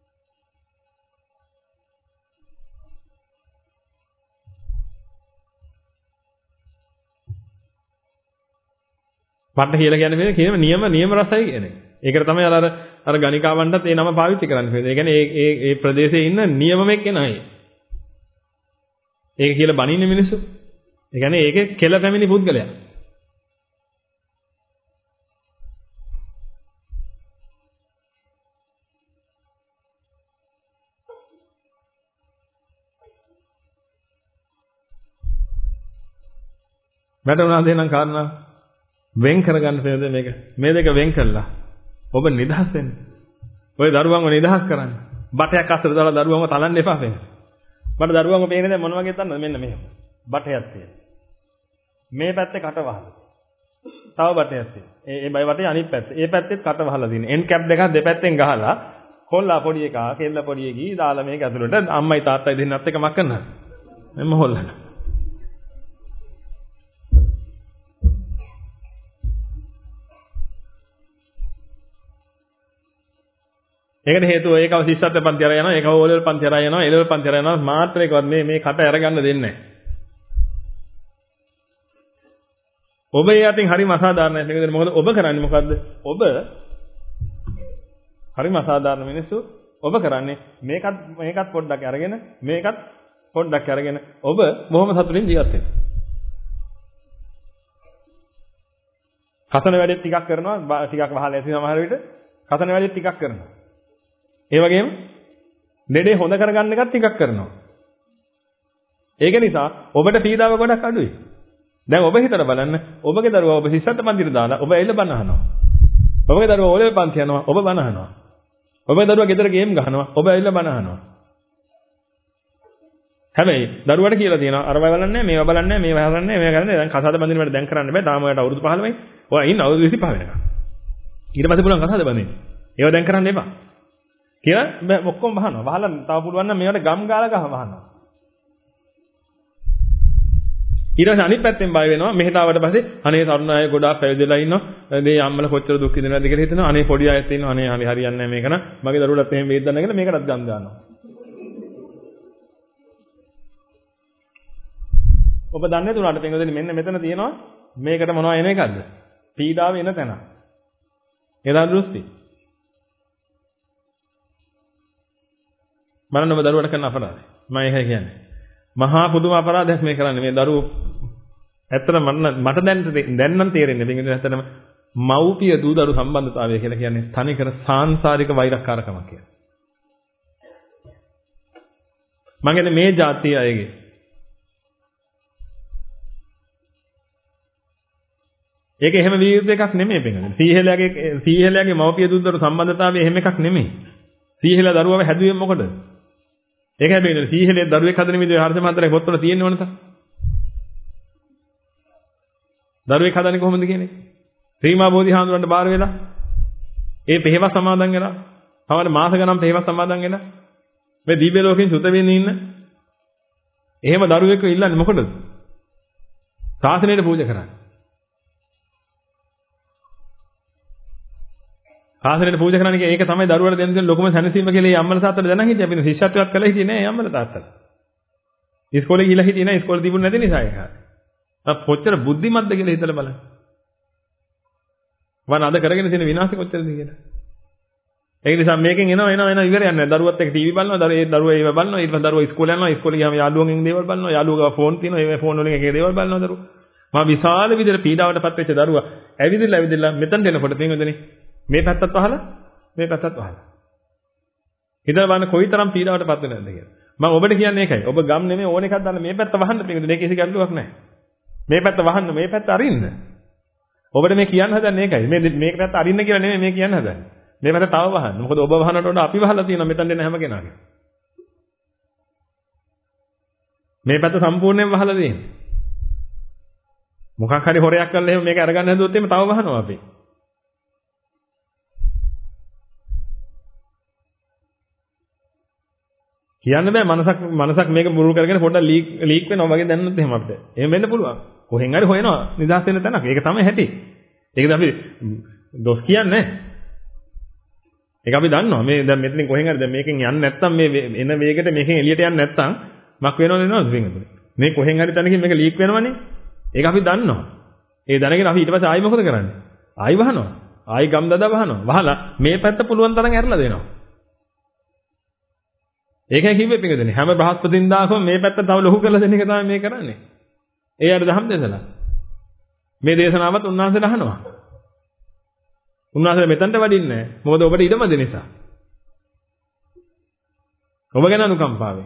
පට්ට කියලා කියන්නේ මේ කියන නියම නියම රසයි කියන්නේ. ඒකට තමයි අර අර ගණිකාවන්ටත් ඒ නම පාවිච්චි කරන්නේ. ඒ කියන්නේ ඒ ඒ ඒ ප්‍රදේශයේ ඉන්න නියමමෙක් කෙනයි. ඒක කියලා බනින්නේ මිනිස්සු. ඒ කියන්නේ ඒකේ කෙල පැමිණි පුද්ගලයා. වැටුණාද එහෙනම් කාරණා වෙන් කරගන්න තේද මේක මේ දෙක වෙන් කළා ඔබ නිදහස් වෙන්න ඔය දරුවන්ව නිදහස් කරන්න බටයක් අතට දාලා දරුවන්ව තලන්න එපා වෙන මට දරුවන්ව පේන්නේ දැන් මොන වගේද දන්නවද මෙන්න මෙහෙම බටයක් තියෙන මේ පැත්තේ කට වහලා තව බටයක් තියෙන ඒ ඒ බයි වටේ අනිත් පැත්ත ඒ පැත්තෙත් කට වහලා තියෙන එන් කැප් දෙකක් දෙපැත්තෙන් ගහලා කොල්ලා පොඩි එකා කෙල්ල පොඩි එකී දාලා මේක ඇතුළට අම්මයි තාත්තයි දෙන්නත් එක මක් කරනවා මෙන්න හොල්ලන ඒකට හේතුව ඒකව ශිෂ්‍යත්ව පන්ති අරගෙන යනවා ඒකව ඕලෙවල් පන්ති අරගෙන යනවා එලෙවල් පන්ති අරගෙන යනවා මාත්‍රේකවත් මේ මේ කට අරගන්න දෙන්නේ නැහැ. ඔබ ඒ අතින් හරිම අසාධාරණයි නේද? මොකද ඔබ කරන්නේ මොකද්ද? ඔබ හරිම අසාධාරණ මිනිස්සු ඔබ කරන්නේ මේකත් මේකත් පොඩ්ඩක් අරගෙන මේකත් පොඩ්ඩක් අරගෙන ඔබ බොහොම සතුටින් ජීවත් වෙනවා. කසන වැඩේ ටිකක් කරනවා ටිකක් වහලා ඇති සමහර විට කසන වැඩේ ටිකක් කරනවා. ඒ වගේම දෙඩේ හොඳ කරගන්න එකත් ටිකක් කරනවා. ඒක නිසා ඔබට පීඩාව ගොඩක් අඩුයි. දැන් ඔබ හිතලා බලන්න ඔබගේ දරුවා ඔබ ශිෂ්‍යත්ව පන්තියට දාලා ඔබ එල්ල බන අහනවා. ඔබගේ දරුවා ඕලෙවල් පන්ති යනවා ඔබ බන අහනවා. ඔබගේ දරුවා ගෙදර ගේම් ගහනවා ඔබ එල්ල බන අහනවා. හැබැයි දරුවට කියලා තියෙනවා අරව බලන්නේ මේව බලන්නේ මේව හදන්නේ මේව කරන්නේ දැන් කසාද බඳින වැඩ දැන් කරන්න බෑ තාම ඔයාලට අවුරුදු පහළොවයි. ඔයා ඉන්න අවුරුදු විසිපහ වෙනකම්. ඊට පස්සේ පුළුවන් කසාද බඳින්න. ඒව දැන් කරන්න එපා. කියලා ඔක්කොම වහනවා. වහලා තව පුළුවන් නම් මේවට ගම් ගාලා ගහ වහනවා. ඊට පස්සේ අනිත් පැත්තෙන් බය වෙනවා. මෙහෙට ආවට පස්සේ අනේ තරුණ අය ගොඩාක් පැවිදිලා ඉන්නවා. මේ අම්මලා කොච්චර දුක් විඳිනවද කියලා හිතනවා. අනේ පොඩි අයත් ඉන්නවා. අනේ හරි හරියන්නේ නැහැ මේක න ะ. මගේ දරුවලත් එහෙම වේද ගන්න කියලා මේකටත් ගම් දානවා. ඔබ දන්නේ තුනට පෙන්වන්නේ මෙන්න මෙතන තියෙනවා. මේකට මොනව එන එකක්ද? පීඩාව එන තැන. එදා දෘෂ්ටි. බලන්න ඔබ දරුවට කරන අපරාධය. මම ඒකයි කියන්නේ. මහා පුදුම අපරාධයක් මේ කරන්නේ. මේ දරුවෝ ඇත්තටම මට දැන් දැන් නම් තේරෙන්නේ. මේක ඇත්තටම මව්පිය දූ දරු සම්බන්ධතාවය කියලා කියන්නේ තනිකර සාංශාරික වෛරක්කාරකමක් කියලා. මම කියන්නේ මේ જાතිය අයගේ ඒක එහෙම විය යුතු එකක් නෙමෙයි පෙන්නන්නේ. සීහෙලයාගේ සීහෙලයාගේ මව්පිය දූ දරු සම්බන්ධතාවය එහෙම එකක් නෙමෙයි. සීහෙල දරුවව හැදුවේ මොකද? ඒක හැබැයි සීහෙලේ දරුවෙක් හදන විදිහ හර්ෂ මහන්තරේ පොත්වල තියෙන්න ඕන තා. දරුවෙක් හදන්නේ කොහොමද කියන්නේ? ශ්‍රීමා බෝධි හාමුදුරන්ට බාර වෙලා ඒ පෙහෙවස් සමාදන් වෙලා තවද මාස ගණන් පෙහෙවස් සමාදන් වෙලා මේ දිව්‍ය ලෝකෙන් සුත වෙන්න ඉන්න එහෙම දරුවෙක්ව ඉල්ලන්නේ මොකටද? ශාසනයට පූජා කරන්න. ආසනෙට පූජා කරන්නේ ඒක තමයි දරුවන්ට දෙන්න තියෙන ලොකුම සැනසීම කියලා ඒ අම්මලා තාත්තලා දැනන් හිටියා. අපි ශිෂ්‍යත්වයක් කළා හිටියේ නෑ ඒ අම්මලා තාත්තලා. ඉස්කෝලේ ගිහලා හිටියේ නෑ ඉස්කෝලේ තිබුණ නැති නිසා ඒක. අප කොච්චර බුද්ධිමත්ද කියලා හිතලා බලන්න. වань අද කරගෙන තියෙන විනාශය කොච්චරද කියලා. ඒක නිසා මේකෙන් එනවා එනවා එනවා ඉවරයක් නෑ. දරුවත් එක්ක ටීවී බලනවා, දරුවා ඒ දරුවා ඒව බලනවා, ඊට පස්සේ දරුවා ඉස්කෝලේ යනවා, ඉස්කෝලේ ගියාම යාළුවන්ගෙන් දේවල් බලනවා, යාළුවෝ ෆෝන් තියෙනවා, ඒ ෆෝන් වලින් එක එක දේවල් බලනවා දරුවා. මා විශාල විදිහට පීඩාවටපත් වෙච්ච දරුවා ඇවිදිලා ඇවිදිලා මෙතනට එනකොට තේමෙදනේ මේ පැත්තත් වහලා මේ පැත්තත් වහලා. හිතලා බලන්න කොයිතරම් පීඩාවටපත් වෙනවද කියලා. මම ඔබට කියන්නේ ඒකයි. ඔබ ගම් නෙමෙයි ඕන එකක් දාන්න මේ පැත්ත වහන්න තේමෙද? මේක කිසි ගැටලුවක් නැහැ. මේ පැත්ත වහන්න මේ පැත්ත අරින්න. ඔබට මේ කියන්න හදන්නේ ඒකයි. මේ මේක පැත්ත අරින්න කියලා නෙමෙයි මේ කියන්න හදන්නේ. මේ පැත්ත තව වහන්න. මොකද ඔබ වහනට වඩා අපි වහලා තියෙනවා මෙතන දෙන හැම කෙනාගේ. මේ පැත්ත සම්පූර්ණයෙන් වහලා තියෙනවා. මොකක් හරි හොරයක් කරලා එහෙම මේක අරගන්න හදුවොත් එimhe තව වහනවා අපි. කියන්න බෑ මනසක් මනසක් මේක මුරුල් කරගෙන පොඩ්ඩක් ලීක් ලීක් වෙනවා වගේ දැනනොත් එහෙම අපිට. එහෙම වෙන්න පුළුවන්. කොහෙන් හරි හොයනවා නිදහස් වෙන තැනක්. ඒක තමයි හැටි. ඒකද අපි දොස් කියන්නේ. ඒක අපි දන්නවා. මේ දැන් මෙතනින් කොහෙන් හරි දැන් මේකෙන් යන්නේ නැත්තම් මේ එන වේගෙට මේකෙන් එළියට යන්නේ නැත්තම් මක් වෙනවද නේද වෙන්නේ. මේ කොහෙන් හරි තැනකින් මේක ලීක් වෙනවනේ. ඒක අපි දන්නවා. ඒ දැනගෙන අපි ඊට පස්සේ ආයි මොකද කරන්නේ? ආයි වහනවා. ආයි ගම් දදා වහනවා. වහලා මේ පැත්ත පුළුවන් තරම් ඇරලා දෙනවා. ඒකයි කිව්වේ පිටුදෙනේ. හැම බ්‍රහස්පතින්දාකම මේ පැත්ත තව ලොකු කරලා දෙන එක තමයි මේ කරන්නේ. ඒ අර දහම් දේශනා. මේ දේශනාවත් උන්වහන්සේට අහනවා. උන්වහන්සේ මෙතනට වඩින්නේ නැහැ. මොකද ඔබට ඉඩමද නිසා. ඔබ ගැන අනුකම්පාවෙන්.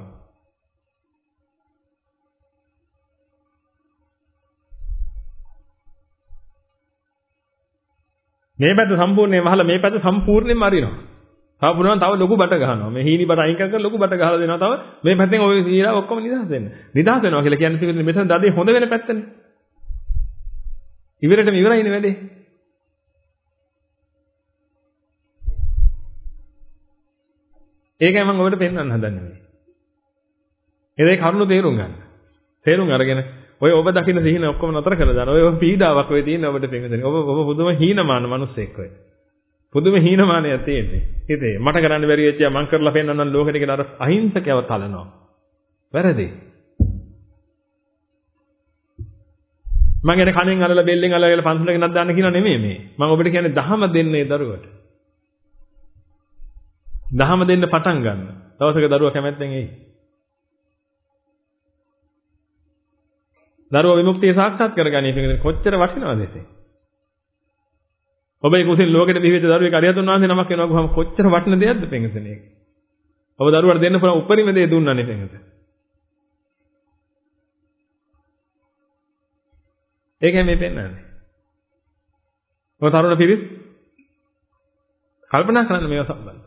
මේ පැත්ත සම්පූර්ණයෙන්ම වහලා මේ පැත්ත සම්පූර්ණයෙන්ම අරිනවා. තව පුරාම තව ලොකු බට ගහනවා. මේ හීනි බට අයින් කර කර ලොකු බට ගහලා දෙනවා. තව මේ පැත්තෙන් ඔය සීලා ඔක්කොම නිදහස් වෙන්න. නිදහස් වෙනවා කියලා කියන්නේ මෙතන දඩේ හොඳ වෙන පැත්තනේ. ඉවරටම ඉවරයිනේ වැඩේ. ඒකයි මම ඔබට පෙන්වන්න හදන්නේ මේ. ඒ කරුණු තේරුම් ගන්න. තේරුම් අරගෙන ඔය ඔබ දකින්න සිහින ඔක්කොම නතර කරලා දාන්න. ඔය පීඩාවක් ඔය තියෙන ඔබට පෙන්වන්නේ. ඔබ ඔබ පුදුම හීනමාන මිනිස්සෙක් ඔය. පුදුම හීනමානයක් තියෙන්නේ. හිතේ මට කරන්න බැරි වෙච්ච මං කරලා පෙන්නන්නම් ලෝකෙට කියලා අර අහිංසකව තලනවා. වැරදි. මං එන කණෙන් අරලා බෙල්ලෙන් අරලා කියලා පන්සලක නක් දාන්න කියලා නෙමෙයි මේ. මං ඔබට කියන්නේ දහම දෙන්නේ දරුවට. දහම දෙන්න පටන් ගන්න. දවසක දරුවා කැමැත්තෙන් එයි. දරුවා විමුක්තිය සාක්ෂාත් කරගන්නේ කියන්නේ කොච්චර වටිනවද ඒක? ඔබ ඒ කුසින් ලෝකෙට බිහිවෙච්ච දරුවෙක් අරියතුන් වහන්සේ නමක් වෙනවා ගහම කොච්චර වටින දෙයක්ද පෙන්වන්නේ ඒක. ඔබ දරුවාට දෙන්න පුළුවන් උපරිම දේ දුන්නානේ පෙන්වත. ඒකයි මේ පෙන්වන්නේ. ඔය තරුණ පිරිස් කල්පනා කරන්න මේවා සම්බන්ධව.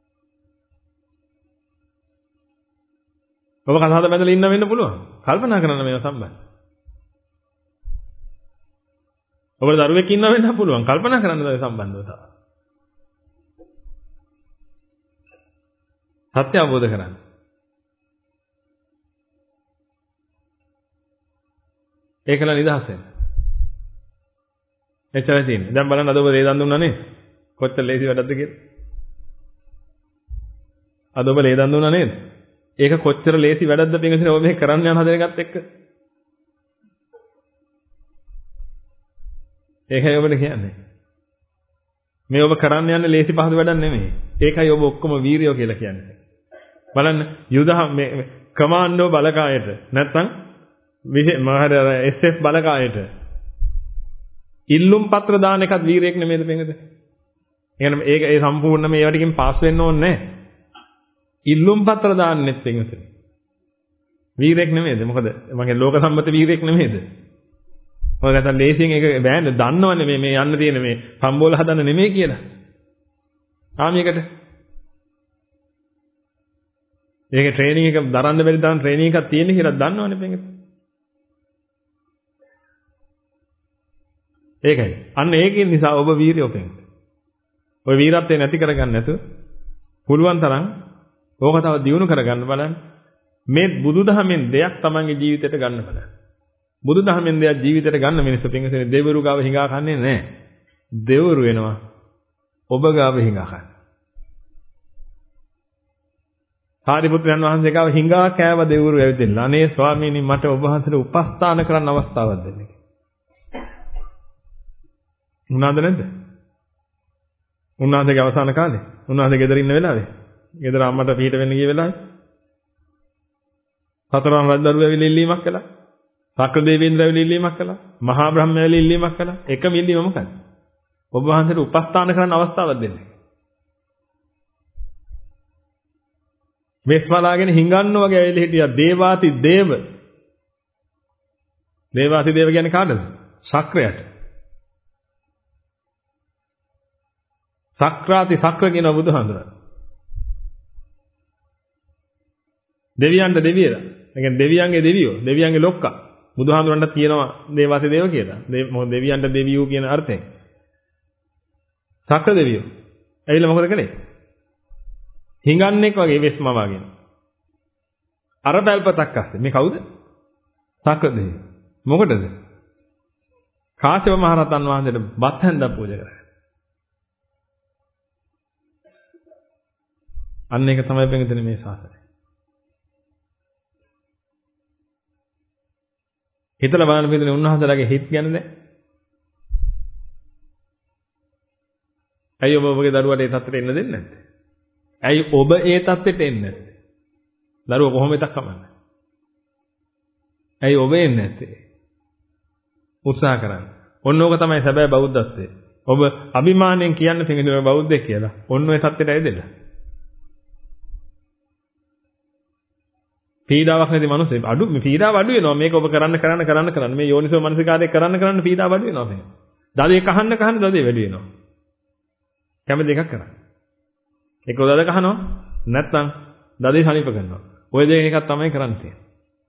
ඔබ කතාවද බැඳලා ඉන්න වෙන්න පුළුවන්. කල්පනා කරන්න මේවා සම්බන්ධව. ඔබට දරුවෙක් ඉන්න වෙන්න පුළුවන්. කල්පනා කරන්න දේ සම්බන්ධව තමයි. සත්‍ය අවබෝධ කරගන්න. ඒකල නිදහස් වෙන්න. එච්චරයි තියෙන්නේ. දැන් බලන්න අද ඔබ ලේ දන් දුන්නා නේද? කොච්චර ලේසි වැඩක්ද කියලා. අද ඔබ ලේ දන් දුන්නා නේද? ඒක කොච්චර ලේසි වැඩක්ද පිටින් ඔබ මේ කරන්න යන හදන එකත් එක්ක. ඒකයි ඔබට කියන්නේ. මේ ඔබ කරන්න යන්නේ ලේසි පහසු වැඩක් නෙමෙයි. ඒකයි ඔබ ඔක්කොම වීරියෝ කියලා කියන්නේ. බලන්න යුද මේ කමාන්ඩෝ බලකායට නැත්තම් විශේෂ මහර එස් එෆ් බලකායට ඉල්ලුම් පත්‍ර දාන එකත් වීරයෙක් නෙමෙයිද මේකද? එහෙනම් ඒක ඒ සම්පූර්ණ මේවා ටිකෙන් පාස් වෙන්න ඕනේ නැහැ. ඉල්ලුම් පත්‍ර දාන්නෙත් එංගත. වීරයෙක් නෙමෙයිද? මොකද මගේ ලෝක සම්මත වීරයෙක් නෙමෙයිද? ඔය ගත්තා ලේසියෙන් ඒක බෑනේ දන්නවනේ මේ මේ යන්න තියෙන මේ සම්බෝල හදන්න නෙමෙයි කියලා. ආමියකට. ඒකේ ට්‍රේනින් එක දරන්න බැරි තරම් ට්‍රේනින් එකක් තියෙන කියලා දන්නවනේ මේක. ඒකයි. අන්න ඒකෙන් නිසා ඔබ වීරියෝ පෙන්න. ඔය වීරත්වය නැති කරගන්න නැතුව පුළුවන් තරම් ඕක තව දියුණු කරගන්න බලන්න. මේ බුදුදහමෙන් දෙයක් තමන්ගේ ජීවිතයට ගන්න බලන්න. බුදුදහමෙන් දෙයක් ජීවිතයට ගන්න මිනිස්සු පින්කසනේ දෙවිවරු ගාව හිඟා කන්නේ නැහැ. දෙවිවරු වෙනවා. ඔබ ගාව හිඟා කන්න. සාරිපුත්‍රයන් වහන්සේ ගාව හිඟා කෑව දෙවිවරු ඇවිදින්න. අනේ ස්වාමීනි මට ඔබ වහන්සේට උපස්ථාන කරන්න අවස්ථාවක් දෙන්න කියලා. උනාද නැද්ද? උන්වහන්සේගේ අවසාන කාලේ. උන්වහන්සේ ගෙදර ඉන්න වෙලාවේ. ගෙදර අම්මට පිට වෙන්න ගිය වෙලාවේ. සතරන් රජදරුවෝ ඇවිල්ලා ඉල්ලීමක් කළා. සක්‍ර දෙවියන්ද්‍ර ඇවිල්ලා ඉල්ලීමක් කළා. මහා බ්‍රහ්ම ඇවිල්ලා ඉල්ලීමක් කළා. එකම ඉල්ලීම මොකක්ද? ඔබ වහන්සේට උපස්ථාන කරන්න අවස්ථාවක් දෙන්න. මෙස්වලාගෙන හිඟන්න වගේ ඇවිල්ලා හිටියා දේවාති දේව. දේවාති දේව කියන්නේ කාටද? ශක්‍රයට. සක්‍රාති සක්‍ර කියන බුදුහාඳුනන. දෙවියන්ට දෙවියලා. ඒ කියන්නේ දෙවියන්ගේ දෙවියෝ, දෙවියන්ගේ ලොක්කා. බුදුහාඳුනන්ට තියෙනවා දේවාති දේව කියලා. මොකද දෙවියන්ට දෙවියෝ කියන අර්ථයෙන්. සක්‍ර දෙවියෝ. ඇවිල්ලා මොකද කළේ? හිඟන්නෙක් වගේ වෙස් මවාගෙන. අර පැල්පතක් අස්සේ. මේ කවුද? සක්‍ර දෙවියෝ. මොකටද? කාශ්‍යප මහ රහතන් වහන්සේට බත් හැන්දක් පූජා කරා. අන්න ඒක තමයි බෙන්ගදෙන මේ ශාසනය. හිතලා බලන්න පිළිදෙන උන්වහන්සේලාගේ හිත ගැන දැන්. ඇයි ඔබ ඔබගේ දරුවට ඒ තත්ත්වයට එන්න දෙන්නේ නැත්තේ? ඇයි ඔබ ඒ තත්ත්වයට එන්නේ නැත්තේ? දරුවෝ කොහොම එකක් කමන්නේ? ඇයි ඔබ එන්නේ නැත්තේ? උත්සාහ කරන්න. ඔන්න ඕක තමයි සැබෑ බෞද්ධත්වය. ඔබ අභිමාණයෙන් කියන්න පිළිදෙන බෞද්ධයෙක් කියලා. ඔන්න ඔය තත්ත්වයට ඇවිදලා. පීඩාවක් නැති මිනිස්සු අඩු මේ පීඩාව අඩු වෙනවා මේක ඔබ කරන්න කරන්න කරන්න කරන්න මේ යෝනිසෝ මනසිකාරය කරන්න කරන්න පීඩාව අඩු වෙනවා මේක. දදේ කහන්න කහන්න දදේ වැඩි වෙනවා. කැමති එකක් කරන්න. ඒක දද කහනවා නැත්නම් දදේ සනීප කරනවා. ඔය දෙක එකක් තමයි කරන්න තියෙන්නේ.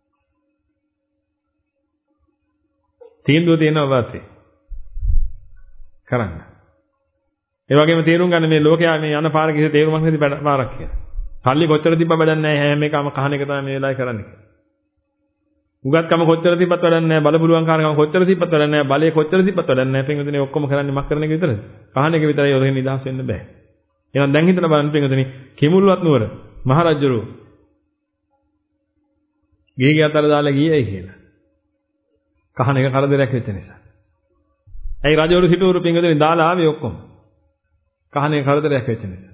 තීන්දුව තියෙනවා වාසේ. කරන්න. ඒ වගේම තේරුම් ගන්න මේ ලෝකයා මේ යන පාර කිසි තේරුමක් නැති පාරක් කියලා. කල්ලි කොච්චර තිබ්බ බඩක් නැහැ හැම එකම කහන එක තමයි මේ වෙලාවේ කරන්නේ. උගත්කම කොච්චර තිබ්බත් වැඩක් නැහැ බලපුලුවන් කාරකම කොච්චර තිබ්බත් වැඩක් නැහැ බලය කොච්චර තිබ්බත් වැඩක් නැහැ පින්වතුනි ඔක්කොම කරන්නේ මක් කරන එක විතරද? කහන එක විතරයි ඔතෙන් නිදහස් වෙන්න බෑ. එහෙනම් දැන් හිතලා බලන්න පින්වතුනි කිමුල්වත් නුවර මහරජුරු ගිහිගේ අතර දාලා ගියයි කියලා. කහන එක කරදරයක් වෙච්ච නිසා. ඇයි රජවරු සිටවරු පින්වතුනි දාලා ආවේ ඔක්කොම? කහන එක කරදරයක් වෙච්ච නිසා.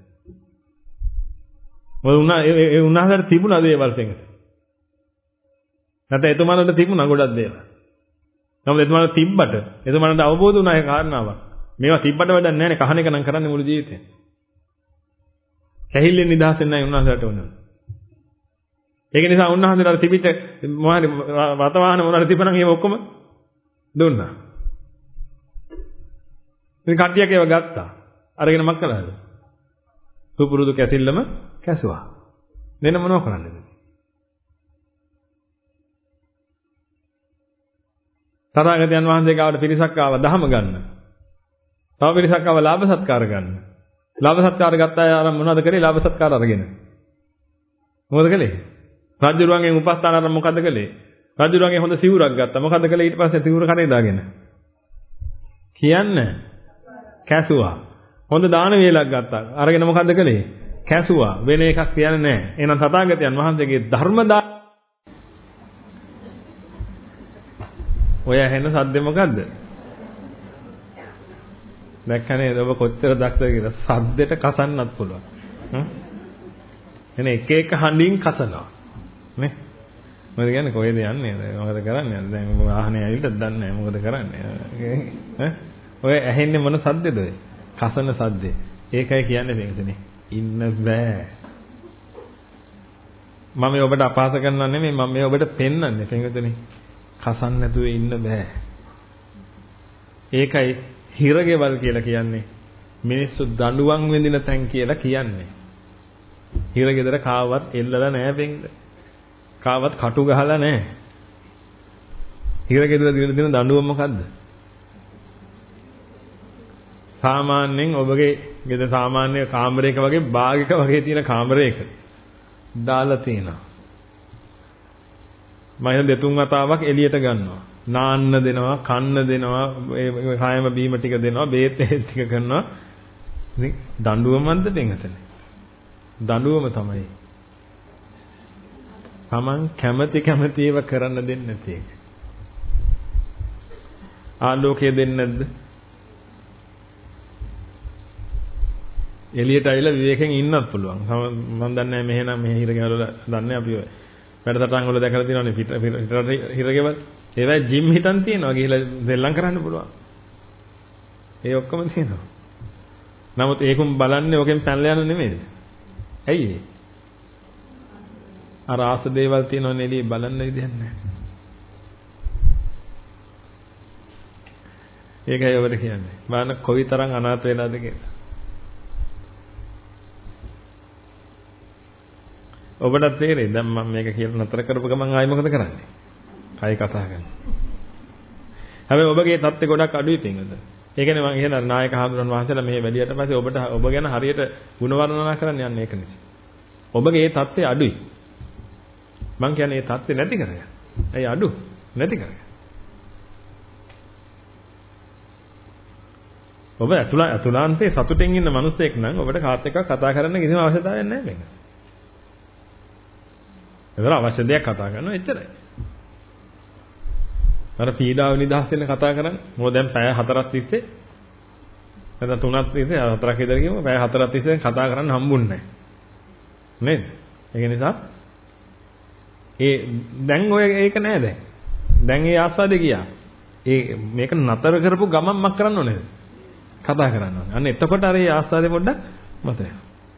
මොකද උනා ඒ උනාහට තිබුණා දේවල් පින්වතුනි. නැත්නම් එතුමාලට තිබුණා ගොඩක් දේවල්. නමුත් එතුමාලට තිබ්බට එතුමාලට අවබෝධ වුණා ඒ කාරණාවක්. මේවා තිබ්බට වැඩක් නැහැ නේ කහන එක නම් කරන්නේ මුළු ජීවිතේ. කැහිල්ලෙන් නිදහස් වෙන්න නැහැ උන්වහන්සේට ඕන. ඒක නිසා උන්වහන්සේලාට තිබිච්ච මොහරි වතවාහන මොනවාරි තිබුණා නම් ඒව ඔක්කොම දුන්නා. ඉතින් කට්ටියක් ඒව ගත්තා. අරගෙන මක් කළාද? සුපුරුදු කැසිල්ලම කැසුවා. වෙන මොනව කරන්නද? තථාගතයන් වහන්සේ ගාවට පිරිසක් ආව දහම ගන්න. තව පිරිසක් ආව ලාභ සත්කාර ගන්න. ලාභ සත්කාර ගත්ත අය අර මොනවද කරේ? ලාභ සත්කාර අරගෙන. මොකද කළේ? රජුරුවන්ගෙන් උපස්ථාන අරන් මොකද කළේ? රජුරුවන්ගෙන් හොඳ සිවුරක් ගත්තා. මොකද කළේ ඊට පස්සේ සිවුර කඩේ දාගෙන? කියන්න. කැසුවා. හොඳ දාන වේලක් ගත්තා. අරගෙන මොකද කළේ? කැසුවා. වෙන එකක් කියන්නේ නැහැ. එහෙනම් තථාගතයන් වහන්සේගේ ධර්ම දා ඔය ඇහෙන සද්ද මොකද්ද? දැක්කනේ ඔබ කොච්චර දක්ෂද කියලා සද්දෙට කසන්නත් පුළුවන්. හ්ම්. එනේ එක එක හඬින් කසනවා. නේ? මොකද කියන්නේ කොහෙද යන්නේ? මොකද කරන්නේ? දැන් වාහනේ ඇවිල්ලා දන්නේ නැහැ මොකද කරන්නේ. ඈ? ඔය ඇහෙන්නේ මොන සද්දෙද ඔය? කසන සද්දේ. ඒකයි කියන්නේ මේකනේ. ඉන්න බෑ. මම මේ ඔබට අපහාස කරනවා නෙමෙයි මම මේ ඔබට පෙන්වන්නේ. පින්විතනේ. කසන්න නැතුව ඉන්න බෑ. ඒකයි හිරගෙවල් කියලා කියන්නේ. මිනිස්සු දඬුවම් විඳින තැන් කියලා කියන්නේ. හිරගෙදර කාවවත් එල්ලලා නැහැ බෙන්ද. කාවත් කටු ගහලා නැහැ. හිරගෙදර දින දින දඬුවම් මොකද්ද? සාමාන්‍යයෙන් ඔබගේ ගෙදර සාමාන්‍ය කාමරයක වගේ භාගයක වගේ තියෙන කාමරයක දාලා තියෙනවා. මම දෙතුන් වතාවක් එළියට ගන්නවා. නාන්න දෙනවා, කන්න දෙනවා, ඒ කායම බීම ටික දෙනවා, බේත් ටික කරනවා. ඉතින් දඬුවමක්ද දෙන්නතනේ. දඬුවම තමයි. Taman කැමැති කැමැති ඒවා කරන්න දෙන්නේ නැති එක. ආලෝකය දෙන්නේ නැද්ද? එළියට ඇවිල්ලා විවේකයෙන් ඉන්නත් පුළුවන්. මම දන්නේ නැහැ මෙහෙනම් මෙහෙ හිරගෙවල දන්නේ අපි ඔය වැඩසටහන් වල දැකලා තියෙනවානේ පිට හිරගෙවල්. ඒවයි ජිම් හිටන් තියෙනවා ගිහලා දෙල්ලම් කරන්න පුළුවන්. ඒ ඔක්කොම තියෙනවා. නමුත් ඒකම බලන්නේ ඔකෙන් පැනලා යන නෙමෙයිද? ඇයි ඒ? අර ආස දේවල් තියෙනවනේ එළිය බලන්න විදියක් නැහැ. ඒකයි ඔබට කියන්නේ. බලන්න කොයිතරම් අනාථ වෙලාද කියලා. ඔබට තේරෙයි දැන් මම මේක කියලා නතර කරපු ගමන් ආයි මොකද කරන්නේ? ආයි කතා කරන්නේ. හැබැයි ඔබගේ தත්ත්වය ගොඩක් අඩුයි පින්වද. ඒ කියන්නේ මම කියන නායක හඳුනන වහන්සේලා මෙහෙ වැඩියට පස්සේ ඔබට ඔබ ගැන හරියට ಗುಣ වර්ණනා කරන්න යන්නේ ඒක නිසා. ඔබගේ මේ தත්ත්වය අඩුයි. මම කියන්නේ මේ தත්ත්වය නැති කරගන්න. ඇයි අඩු? නැති කරගන්න. ඔබ අතුලා අතුලාන්තේ සතුටින් ඉන්න මිනිස්සෙක් නම් ඔබට කාත් එක්ක කතා කරන්න කිසිම අවශ්‍යතාවයක් නැහැ මේක. ඒතර අවශ්‍ය දෙයක් කතා කරනවා එච්චරයි. අර පීඩාව නිදහස් වෙන්න කතා කරන්නේ. මොකද දැන් පැය හතරක් තිස්සේ නැත්නම් තුනක් තිස්සේ හතරක් විතර ගියම පැය හතරක් තිස්සේ කතා කරන්න හම්බුන්නේ නැහැ. නේද? ඒක නිසා ඒ දැන් ඔය ඒක නෑ දැන්. දැන් ඒ ආස්වාදේ ගියා. ඒ මේක නතර කරපු ගමන් මක් කරන්න ඕනේද? කතා කරන්න ඕනේ. අන්න එතකොට අර ඒ ආස්වාදේ පොඩ්ඩක් මතක.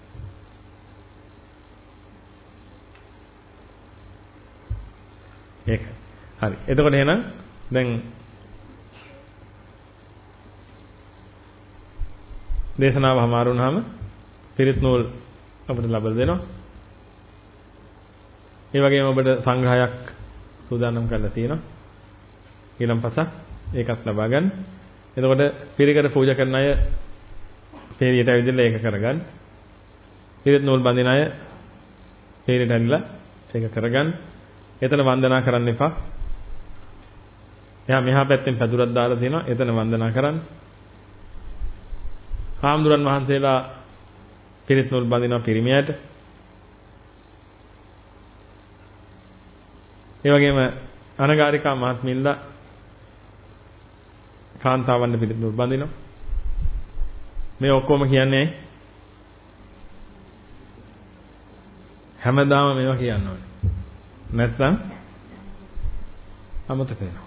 ඒක. හරි. එතකොට එහෙනම් දැන් දේශනාව හමාරු වුණාම පිරිත් නූල් අපිට ලබා දෙනවා. ඒ වගේම ඔබට සංග්‍රහයක් සූදානම් කරලා තියෙනවා. ඊළඟ පසක් ඒකත් ලබා ගන්න. එතකොට පිරිකර පූජා කරන අය පෙරියට ඇවිදලා ඒක කරගන්න. පිරිත් නූල් බඳින අය පෙරියට ඇවිල්ලා ඒක කරගන්න. එතන වන්දනා කරන්න එපා. එහා මෙහා පැත්තෙන් පැදුරක් දාලා තියෙනවා. එතන වන්දනා කරන්න. හාමුදුරන් වහන්සේලා පිරිත් නූල් බඳිනවා පිරිමියට. ඒ වගේම අනගාരികා මහත්මියලා කාන්තාවන්ට පිරිත් නූල් බඳිනවා. මේ ඔක්කොම කියන්නේ හැමදාම මේවා කියන්න ඕනේ. නැත්නම් අමතක වෙනවා.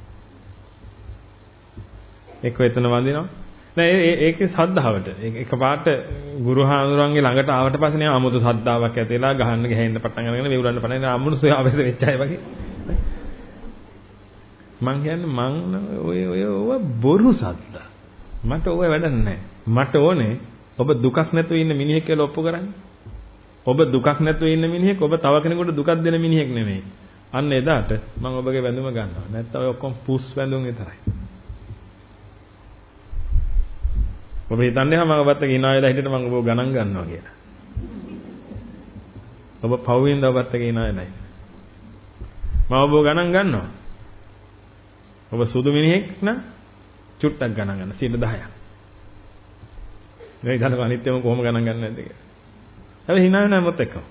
ඒක වෙතන වඳිනවා. නෑ ඒ ඒකේ සද්ධාවට. ඒක එකපාරට ගුරු හාමුදුරන්ගේ ළඟට ආවට පස්සේ නේ 아무තු සද්ධාාවක් ඇතිලා ගහන්න ගහෙන්න පටන් අරගෙන වේවුලන්න පටන් ගන්න අමුණුසය ආවෙද වෙච්ච අය වගේ. මං කියන්නේ මං ඔය ඔය ඔය බොරු සද්දා. මට ඔය වැඩක් නැහැ. මට ඕනේ ඔබ දුකක් නැතුව ඉන්න මිනිහෙක් කියලා ඔප්පු කරන්න. ඔබ දුකක් නැතුව ඉන්න මිනිහෙක් ඔබ තව කෙනෙකුට දුකක් දෙන මිනිහෙක් නෙමෙයි. අන්න එදාට මම ඔබගේ වැඳුම ගන්නවා. නැත්නම් ඔය ඔක්කොම පුස් වැඳුම් විතරයි. ඔබ හිතන්නේ මම ඔබත් එක්ක hina වෙලා හිටියට මම ඔබව ගණන් ගන්නවා කියලා. ඔබ පවුවෙන්ද ඔබත් එක්ක hina වෙලා. මම ඔබව ගණන් ගන්නවා. ඔබ සුදු මිනිහෙක් නම් චුට්ටක් ගණන් ගන්න සියයට දහයක්. මේ ඉතන අනිත්‍යම කොහොම ගණන් ගන්න නැද්ද කියලා. හැබැයි hina වෙනා මොත් එක්ක.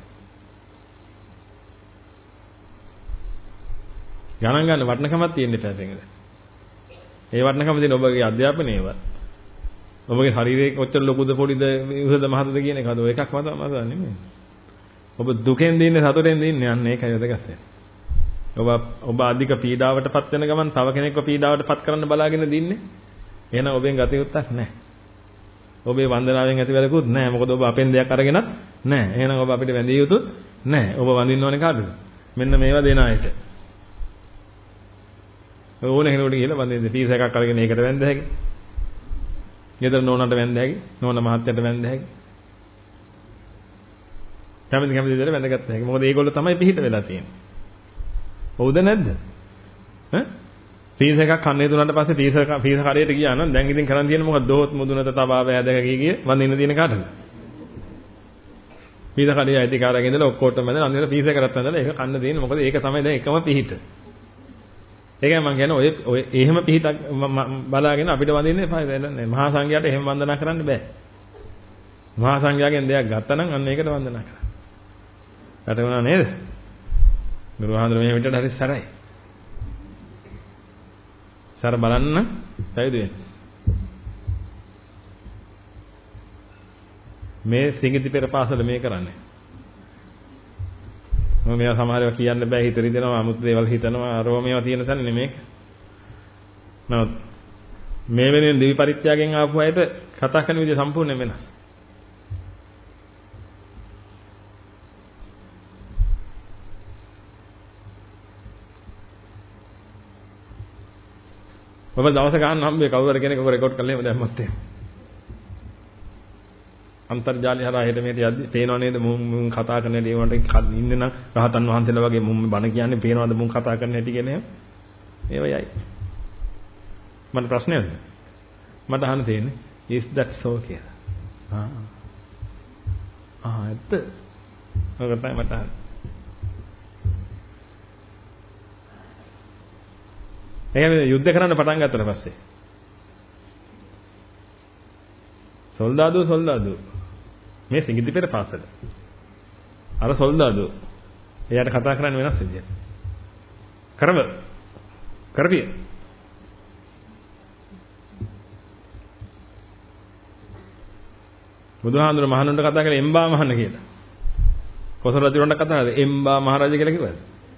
ගණන් ගන්න වටිනකමක් තියෙන්න එපා දෙකද. ඒ වටිනකම තියෙන ඔබගේ අධ්‍යාපනයේවත් ඔබගේ ශරීරයේ කොච්චර ලොකුද පොඩිද උසද මහතද කියන එක අද ඔය එකක් මත මත නෙමෙයි. ඔබ දුකෙන් දින්නේ සතුටෙන් දින්නේ අන්න ඒකයි වැදගත්. ඔබ ඔබ අධික පීඩාවටපත් වෙන ගමන් තව කෙනෙක්ව පීඩාවටපත් කරන්න බලාගෙන දින්නේ. එහෙනම් ඔබෙන් ගත යුත්තක් නැහැ. ඔබේ වන්දනාවෙන් ඇති වැඩකුත් නැහැ. මොකද ඔබ අපෙන් දෙයක් අරගෙනත් නැහැ. එහෙනම් ඔබ අපිට වැඳිය යුතුත් නැහැ. ඔබ වඳින්න ඕනේ කාටද? මෙන්න මේවා දෙන අයට. ඕන කෙනෙකුට කියලා වඳින්න පීස් එකක් අරගෙන ඒකට වැඳ හැකි. ගෙදර නෝනට වැඳ හැකි. නෝන මහත්තයට වැඳ හැකි. කැමති කැමති විදිහට වැඳගත්ත හැකි. මොකද ඒගොල්ලෝ තමයි පිහිට වෙලා තියෙන්නේ. හවුද නැද්ද? ඈ? පීස් එකක් කන්නේ දුන්නාට පස්සේ පීස් පීස් කරේට ගියා නම් දැන් ඉතින් කරන් තියෙන්නේ මොකද? දොහොත් මුදුනට තබා වැදක ගිය ගිය වඳින්න තියෙන කාටද? පීස් කරේ අයිතිකාරයන් ඉඳලා ඔක්කොටම වැඳලා අන්තිමට පීස් එකකට වැඳලා ඒක කන්න දෙන්නේ. මොකද ඒක තමයි දැන් එකම පිහිට. ඒකයි මම කියන්නේ ඔය ඔය එහෙම පිහිටක් බලාගෙන අපිට වඳින්න එපා. මහා සංඝයාට එහෙම වන්දනා කරන්න බෑ. මහා සංඝයාගෙන් දෙයක් ගත්තා නම් අන්න ඒකට වන්දනා කරන්න. වැටුණා නේද? ගුරුහාඳුර මේ විදිහට හරි සරයි. සර බලන්න පැවිදි වෙන්න. මේ සිඟිති පෙර පාසල මේ කරන්නේ. මම මේවා සමහරව කියන්න බෑ හිත රිදෙනවා 아무ත් දේවල් හිතනවා අරෝ මේවා තියෙන තැන නෙමෙයි. නමුත් මේ වෙනුවෙන් දිවි පරිත්‍යාගයෙන් ආපු අයට කතා කරන විදිය සම්පූර්ණයෙන් වෙනස්. ඔබ දවස ගන්න හම්බේ කවුරු හරි කෙනෙක් ඔබ රෙකෝඩ් කරලා එහෙම දැම්මත් එහෙම. අන්තර්ජාලය හරහා හෙට මෙහෙට යද්දි පේනව නේද මුන් මුන් කතා කරන හැටි ඒවට ඉන්නේ නම් රහතන් වහන්සේලා වගේ මුන් බණ කියන්නේ පේනවද මුන් කතා කරන හැටි කියන එහෙම. ඒවයයි. මට ප්‍රශ්නයක් මට අහන්න තියෙන්නේ is that so කියලා. ආ. ආ ඇත්ත. ඔක තමයි මට අහන්න. එහෙනම් යුද්ධ කරන්න පටන් ගත්තට පස්සේ සොල්දාදුව සොල්දාදුව මේ සිඟිති පෙර පාසල අර සොල්දාදුව එයාට කතා කරන්න වෙනස් විදියට කරව කරපිය බුදුහාඳුර මහණුන්ට කතා කරලා එම්බා මහණ කියලා කොසල් රජුන්ට කතා කරලා එම්බා මහරජා කියලා කිව්වද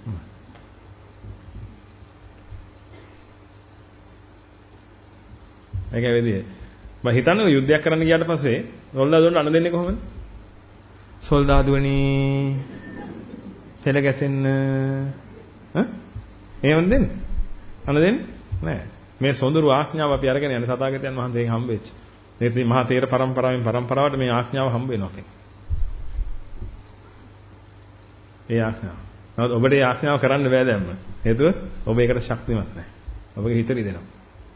ඒකයි වෙන්නේ මම හිතන්නේ යුද්ධයක් කරන්න ගියාට පස්සේ සොල්දාදුවන්ට අණ දෙන්නේ කොහොමද? සොල්දාදුවනි පෙළ ගැසෙන්න ඈ එහෙම දෙන්නේ? අණ දෙන්නේ? නෑ. මේ සොඳුරු ආඥාව අපි අරගෙන යන්නේ සතාගතයන් වහන්සේගෙන් හම්බෙච්ච. මේ මහා තේර පරම්පරාවෙන් පරම්පරාවට මේ ආඥාව හම්බ වෙනවා අපෙන්. ඒ ආඥාව. නමුත් ඔබට ඒ ආඥාව කරන්න බෑ දැම්ම. හේතුව ඔබ ඒකට ශක්තිමත් නැහැ. ඔබගේ හිත රිදෙනවා.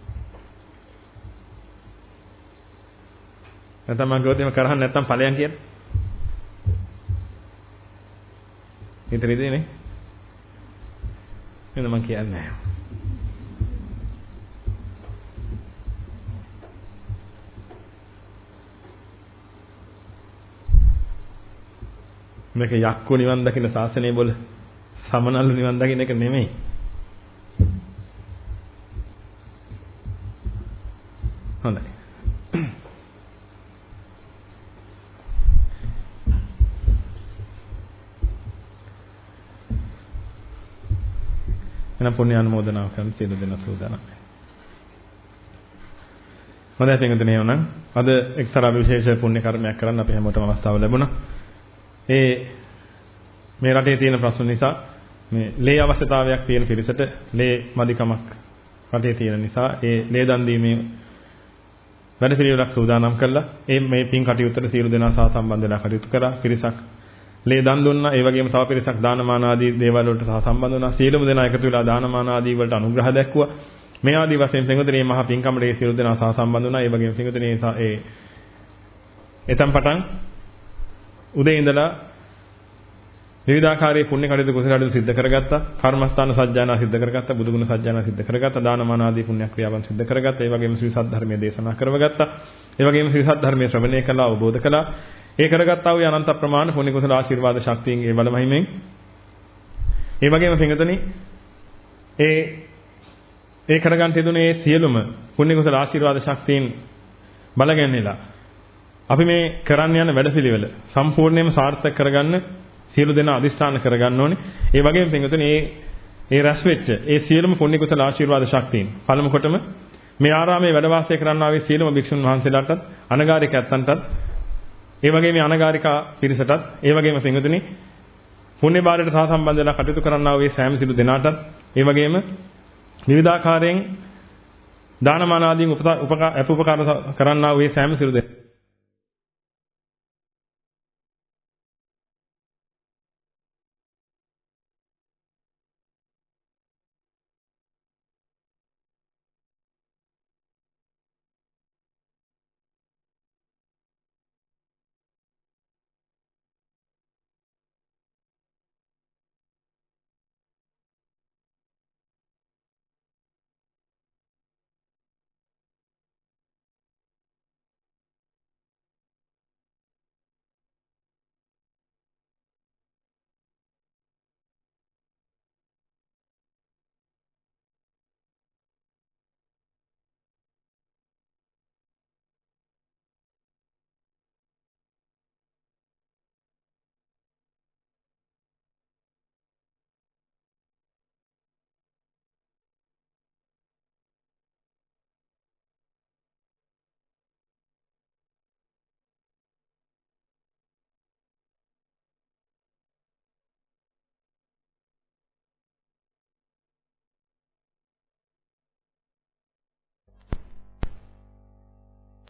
නැත්නම් මම ගොඩේම කරහන් නැත්නම් ඵලයන් කියන. හිතරිදී නේ. එන්න මම කියන්නේ නැහැ. මේක යක්කු නිවන් දකින්න ශාසනය බොල සමනල්ලු නිවන් දකින්න එක නෙමෙයි. හොඳයි. එනම් පුණ්‍ය අනුමෝදනාව කරන සියලු දෙනා සූදානම්. හොඳයි පින්වතුනි එහෙනම් අද එක්තරා විශේෂ පුණ්‍ය කර්මයක් කරන්න අපි හැමෝටම අවස්ථාව ලැබුණා. ඒ මේ රටේ තියෙන ප්‍රශ්න නිසා මේ ලේ අවශ්‍යතාවයක් තියෙන පිරිසට ලේ මදිකමක් රටේ තියෙන නිසා ඒ ලේ දන් දීමේ වැඩ පිළිවෙලක් සූදානම් කළා. ඒ මේ පින් කටයුත්තට සියලු දෙනා සහ සම්බන්ධ වෙලා කටයුතු කරා. පිරිසක් ලේ දන් දුන්නා. ඒ වගේම තව පිරිසක් දානමාන ආදී දේවල් වලට සහ සම්බන්ධ වුණා. සියලුම දෙනා එකතු වෙලා දානමාන ආදී වලට අනුග්‍රහ දැක්වුවා. මේ ආදී වශයෙන් පින්වතුනි මේ මහා පින්කමට ඒ සියලු දෙනා සහ සම්බන්ධ වුණා. ඒ වගේම පින්වතුනි ඒ එතම් පටන් උදේ ඉඳලා විවිධාකාරයේ පුණ්‍ය කටයුතු කුසල කටයුතු සිද්ධ කරගත්තා. කර්මස්ථාන සජ්ජායනා සිද්ධ කරගත්තා. බුදුගුණ සජ්ජායනා සිද්ධ කරගත්තා. දානමාන ආදී පුණ්‍ය ක්‍රියාවන් සිද්ධ කරගත්තා. ඒ වගේම ශ්‍රී සද්ධර්මයේ දේශනා කරවගත්තා. ඒ වගේම ශ්‍රී සද්ධර්මයේ ශ්‍රවණය කළා, අවබෝධ කළා. ඒ කරගත්තා වූ අනන්ත ප්‍රමාණ පුණ්‍ය කුසල ආශිර්වාද ශක්තියන්ගේ බල මහිමෙන් ඒ වගේම පින්වතුනි ඒ ඒ කරගන්න තිබුණේ සියලුම පුණ්‍ය කුසල ආශිර්වාද ශක්තියින් බලගැන්විලා අපි මේ කරන්න යන වැඩපිළිවෙල සම්පූර්ණයෙන්ම සාර්ථක කරගන්න සියලු දෙනා අදිස්ථාන කරගන්න ඕනේ. ඒ වගේම පින්වතුනි මේ ඒ රැස් වෙච්ච ඒ සියලුම පුණ්‍ය කුසල ආශිර්වාද ශක්තියින් පළමු කොටම මේ ආරාමයේ වැඩ වාසය කරන්නා වූ සියලුම භික්ෂුන් වහන්සේලාටත් අනගාരികයන්ටත් ඒ වගේම අනගාരികා පිරිසටත් ඒ වගේම පින්වතුනි පුණ්‍ය බාරයට සහ සම්බන්ධ වෙලා කටයුතු කරන්නා වූ සෑම සිළු දෙනාටත් ඒ වගේම විවිධාකාරයෙන් දානමාන ආදීන් උපකාර අපුපකාර කරන්නා වූ සෑම සිළු දෙනා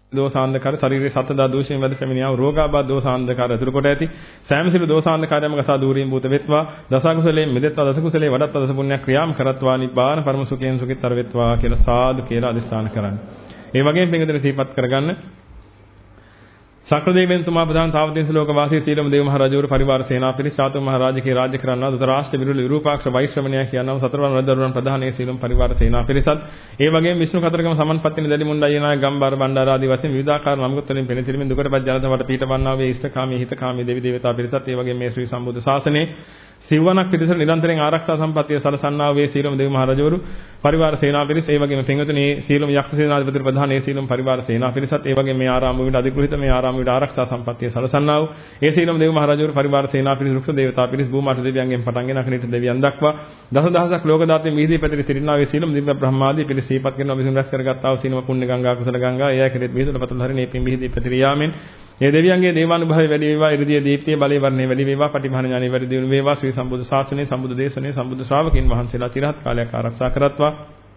දෝසාන්ධකාර ශරීරයේ සතදා දෝෂයෙන් වැද පැමිණියා වූ රෝගාබාධ දෝසාන්ධකාර අතුරු කොට ඇති සෑම සිළු දෝසාන්ධකාරයම ගසා දූරීන් භූත වෙත්වා දසකුසලයෙන් මිදෙත්වා දසකුසලේ වඩත්වා දස පුණ්‍ය ක්‍රියාම් කරත්වා නිබ්බාන පරම සුඛයෙන් සුඛිතර වෙත්වා කියලා සාදු කියලා අදිස්ථාන කරන්න. ඒ වගේම පින්විතනේ සිහිපත් කරගන්න සක්‍රදේවෙන් තුමා ප්‍රධාන තාවතින්ස ලෝක වාසී සීලම දේව මහ රජවරු පරිවාර සේනා පිරිස චාතුම් මහ රාජකීය රාජ්‍ය කරන්නා දුත රාෂ්ට්‍ර විරුල විරූපාක්ෂ වෛශ්‍රමණය කියනවා සතරවන් රජදරුවන් ප්‍රධානයේ සීලම පරිවාර සේනා පිරිසත් ඒ වගේම විෂ්ණු කතරගම සමන්පත්තින දැඩි මුණ්ඩයි නාය ගම්බාර බණ්ඩාර ආදී වශයෙන් විවිධාකාර නම්ගොත් වලින් පෙනී සිටින දුකටපත් ජනතාවට පීඨවන්නා වේ ඉෂ්ඨකාමී හිතකාමී දෙවි දේවතා පිරිසත් ඒ වගේම මේ ශ්‍රී සම්බුද්ධ ශාසනයේ සිවණක් පිරිස නිරන්තරයෙන් ආරක්ෂා සම්පත්තිය සලසන්නා වේ සීලම දේව මහ රජවරු පරිවාර සේනා පිරිස ඒ වගේම පින්වතුනි සීලම යක්ෂ සේනාධිපති ප්‍රධානයේ සීලම පරිවාර සේනා පිරිසත් ඒ වගේම මේ ආරාම වල අධිග්‍රහිත මේ ආරාම වල ආරක්ෂා සම්පත්තිය සලසන්නා වූ ඒ සීලම දේව මහ රජවරු පරිවාර සේනා පිරිස රුක්ෂ දේවතා පිරිස භූමාට දෙවියන්ගෙන් පටන් ගෙන අකනිට දෙවියන් දක්වා දසදහසක් ලෝක දාතේ මිහිදී පැතිරි සිටිනා වේ සීලම දිව්‍ය බ්‍රහ්මාදී පිරිස සීපත් කරනවා විසුන් රැස් කරගත්තා වූ සීලම පුණ්‍ය ගංගා කුසල ගංගා එය කෙරෙත් මිහිදල පතල හරිනේ පින් මිහිදී පැතිරි යාමෙන් මේ දෙවියන්ගේ දේවානුභවය වැඩි වේවා ඉර්ධිය දීප්තිය බලේ වර්ණේ වැඩි වේවා පටිභාන ඥානෙ වැඩි දියුණු වේවා ශ්‍රී සම්බුද්ධ ශාසනයේ සම්බුද්ධ දේශනයේ සම්බුද්ධ ශ්‍රාවකින් වහන්සේලා চিරහත් කාලයක් ආරක්ෂා කරත්වා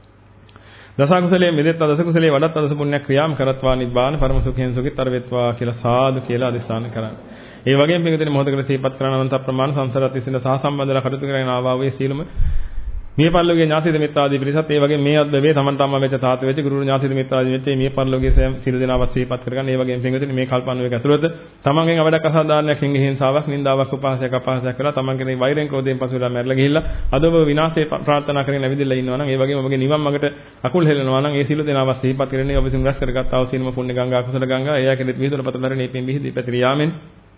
දසකුසලයේ මෙදෙත්තා දසකුසලයේ වඩත්තා දස පුණ්‍ය ක්‍රියාම් කරත්වා නිබ්බාන පරම සුඛයෙන් සුඛිතර වෙත්වා කියලා සාදු කියලා අදිස්ථාන කරන්නේ. ඒ වගේම පිටුදින මොහොතකට සිහිපත් කරන අනන්ත ප්‍රමාණ සංසාරත් විසින සහ සම්බන්ධලා කටයුතු කරගෙන ආවා වූ සීලම මිය පරලෝකයේ ඥාතිද මිත්‍රාදී පිරිසත් ඒ වගේම මේ අද්දවේ තමන්ට අම්මා වෙච්ච තාත්තා වෙච්ච ගුරු ඥාතිද මිත්‍රාදී වෙච්ච මිය පරලෝකයේ සියලු දෙනාවත් සිහිපත් කරගන්න. ඒ වගේම පිටුදින මේ කල්පනාවක ඇතුළත තමන්ගෙන් අවඩක් අසාධාරණයක් හිංහිංසාවක් නින්දාවක් උපහාසයක් අපහාසයක් කළා තමන්ගේ වෛරයෙන් ක්‍රෝධයෙන් පසු වෙලා මැරලා ගිහිල්ලා අද ඔබ විනාශේ ප්‍රාර්ථනා කරගෙන ඇවිදලා ඉන්නවා නම් ඒ වගේම ඔබගේ නිවන් මාර්ගට අකුල් හෙලනවා නම් ඒ සියලු දෙනාවත් සිහිපත් කරගෙන ඔබ විසින් රැස් කරගත්තා වූ සීලම පුණ්‍ය ගංගා කුසල ගංගා එයා කෙරෙත් විහිදුල පතලරේ පින් විහිදී පැතිරී යාමෙන්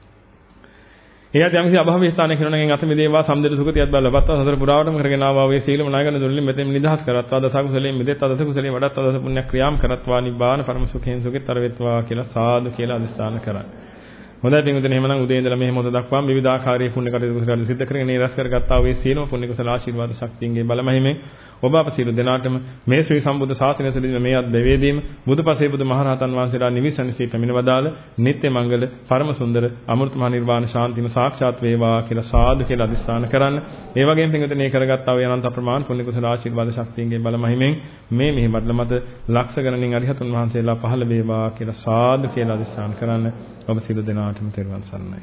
එයාට යම්කිසි අභාවී ස්ථානයක් වෙනවනම් අත මිදේවා සම්දෙර සුගතියත් බල ලබත්තා සතර පුරාවටම කරගෙන ආවා වේ සීලම නායකන දුල්ලින් මෙතෙන් නිදහස් කරත්වා දස කුසලයෙන් මිදෙත්වා දස කුසලයෙන් වඩත්වා දස පුණ්‍ය ක්‍රියාම් කරත්වා නිබ්බාන පරම සුඛයෙන් සුඛිතර වෙත්වා කියලා සාදු කියලා අදිස්ථාන කරා. හොඳයි පින්වතුනි එහෙමනම් උදේ ඉඳලා මෙහෙම මොහොත දක්වාම විවිධාකාරයේ පුණ්‍ය කටයුතු කුසල සිද්ධ කරගෙන මේ රැස් කරගත්තා වේ සීලම පුණ්‍ය කුසල ආශිර්වාද ශක්තියන්ගේ බලමහිමෙන් ඔබ අප සියලු දෙනාටම මේ ශ්‍රී සම්බුද්ධ ශාසනය තුළින් මේ අද්දවේදීම බුදුපසේ බුදු මහරහතන් වහන්සේලා නිවිසන්සී පැමිණ වදාළ නිත්‍ය මංගල පරම සුන්දර අමෘත මහ නිර්වාණ ශාන්තිම සාක්ෂාත් වේවා කියලා සාදු කියලා අදිස්ථාන කරන්න. ඒ වගේම පින්වතුනි කරගත්තා වූ අනන්ත ප්‍රමාණ පුණ්‍ය කුසල ආශිර්වාද ශක්තියන්ගේ බලමහිමෙන් මේ මෙහි මඩල මත ලක්ෂ ගණනින් අරිහතුන් වහන්සේලා පහළ වේවා කියලා සාදු කියලා අදිස්ථාන කරන්න. ඔබ සියලු දෙනාටම තෙරුවන් සරණයි.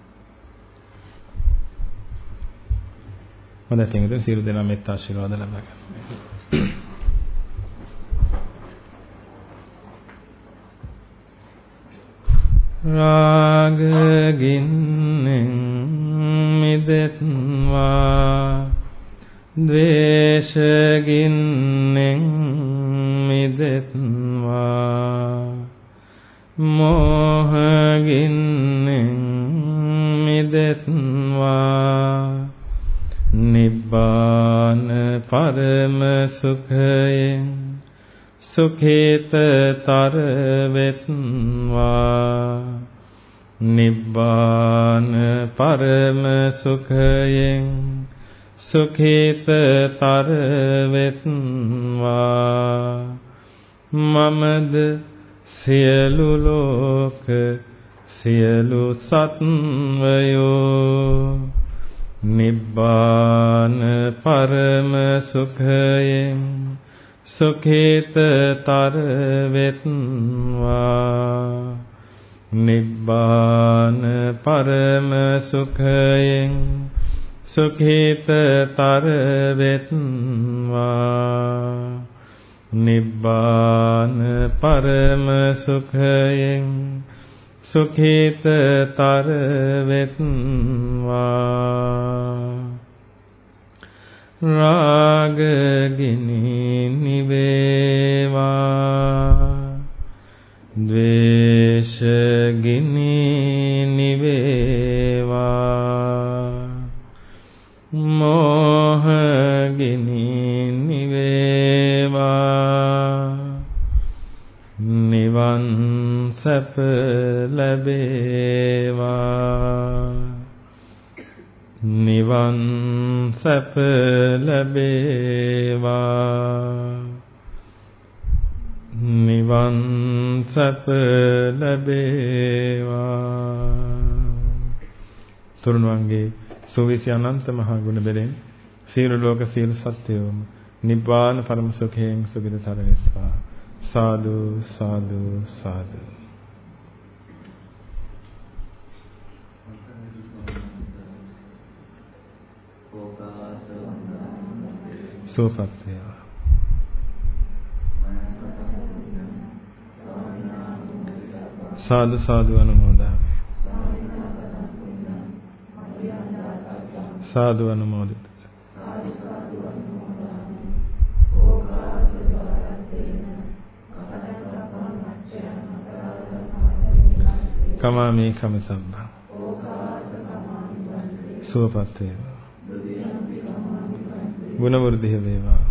හොඳයි පින්වතුනි සියලු දෙනා මෙත් ආශිර්වාද ලබා ගන්න. රාග ගින්නෙන් මිදෙත්වා ද්වේෂ ගින්නෙන් මිදෙත්වා මෝහ ගින්නෙන් මිදෙත්වා නිබ්බාන පරම සුඛයෙන් සුඛිතතර වෙත්වා නිබ්බාන පරම සුඛයෙන් සුඛිතතර වෙත්වා මමද සියලු ලෝක සියලු සත්වයෝ නිබ්බාන පරම සුඛයෙන් සුඛිතතර වෙත්වා නිබ්බාන පරම සුඛයෙන් සුඛිතතර වෙත්වා නිබ්බාන පරම සුඛයෙන් සුඛිතතර වෙත්වා රාග ගිනි නිවේවා ද්වේෂ ගිනි නිවේවා මෝහ ගිනි නිවේවා නිවන් සැප ලැබේවා නිවන් සැප ලැබේවා නිවන් සැප ලැබේවා තුරුණවන්ගේ සුවිසි අනන්ත මහා ගුණ බෙලෙන් සියලු ලෝක සියලු සත්වයෝම නිබ්බාන පරම සුඛයෙන් සුඛිතතර වෙත්වා සාදු සාදු සාදු. සෝපත් වේවා. සාදු සාදු අනුමෝදාමි. සාදු අනුමෝදිත. කමාමි කමසම්බා. සෝපත් වේවා. ගුණ වර්ධිය වේවා.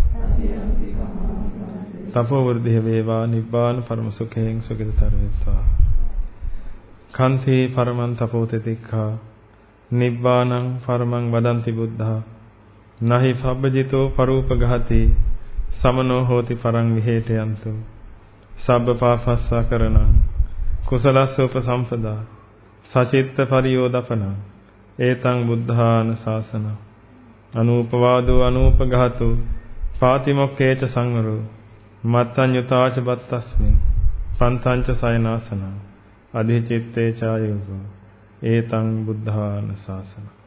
තපෝ වර්ධිය වේවා. නිබ්බාන පරම සුඛයෙන් සුඛිතතර වේවා. කන්ති පරමං තපෝතතික්ඛා නිබ්බානං පරමං වදන්ති බුද්ධා නහි සබ්බජිතෝ පරූපඝාති සමනෝ හෝති පරං විහෙතයන්තු සබ්බ පාපස්සා කරණං කුසලස්ස උපසම්පදා සචිත්ත පරියෝදපන ඒතං බුද්ධාන ශාසන අනූපවාදෝ අනූපඝාතෝ පාතිමොක්ඛේච සංවරෝ මත්තඤ්ඤුතාච බත්තස්මි පන්තංච සයනාසන අධිචිත්තේ චායෝගෝ ඒතං බුද්ධාන ශාසන.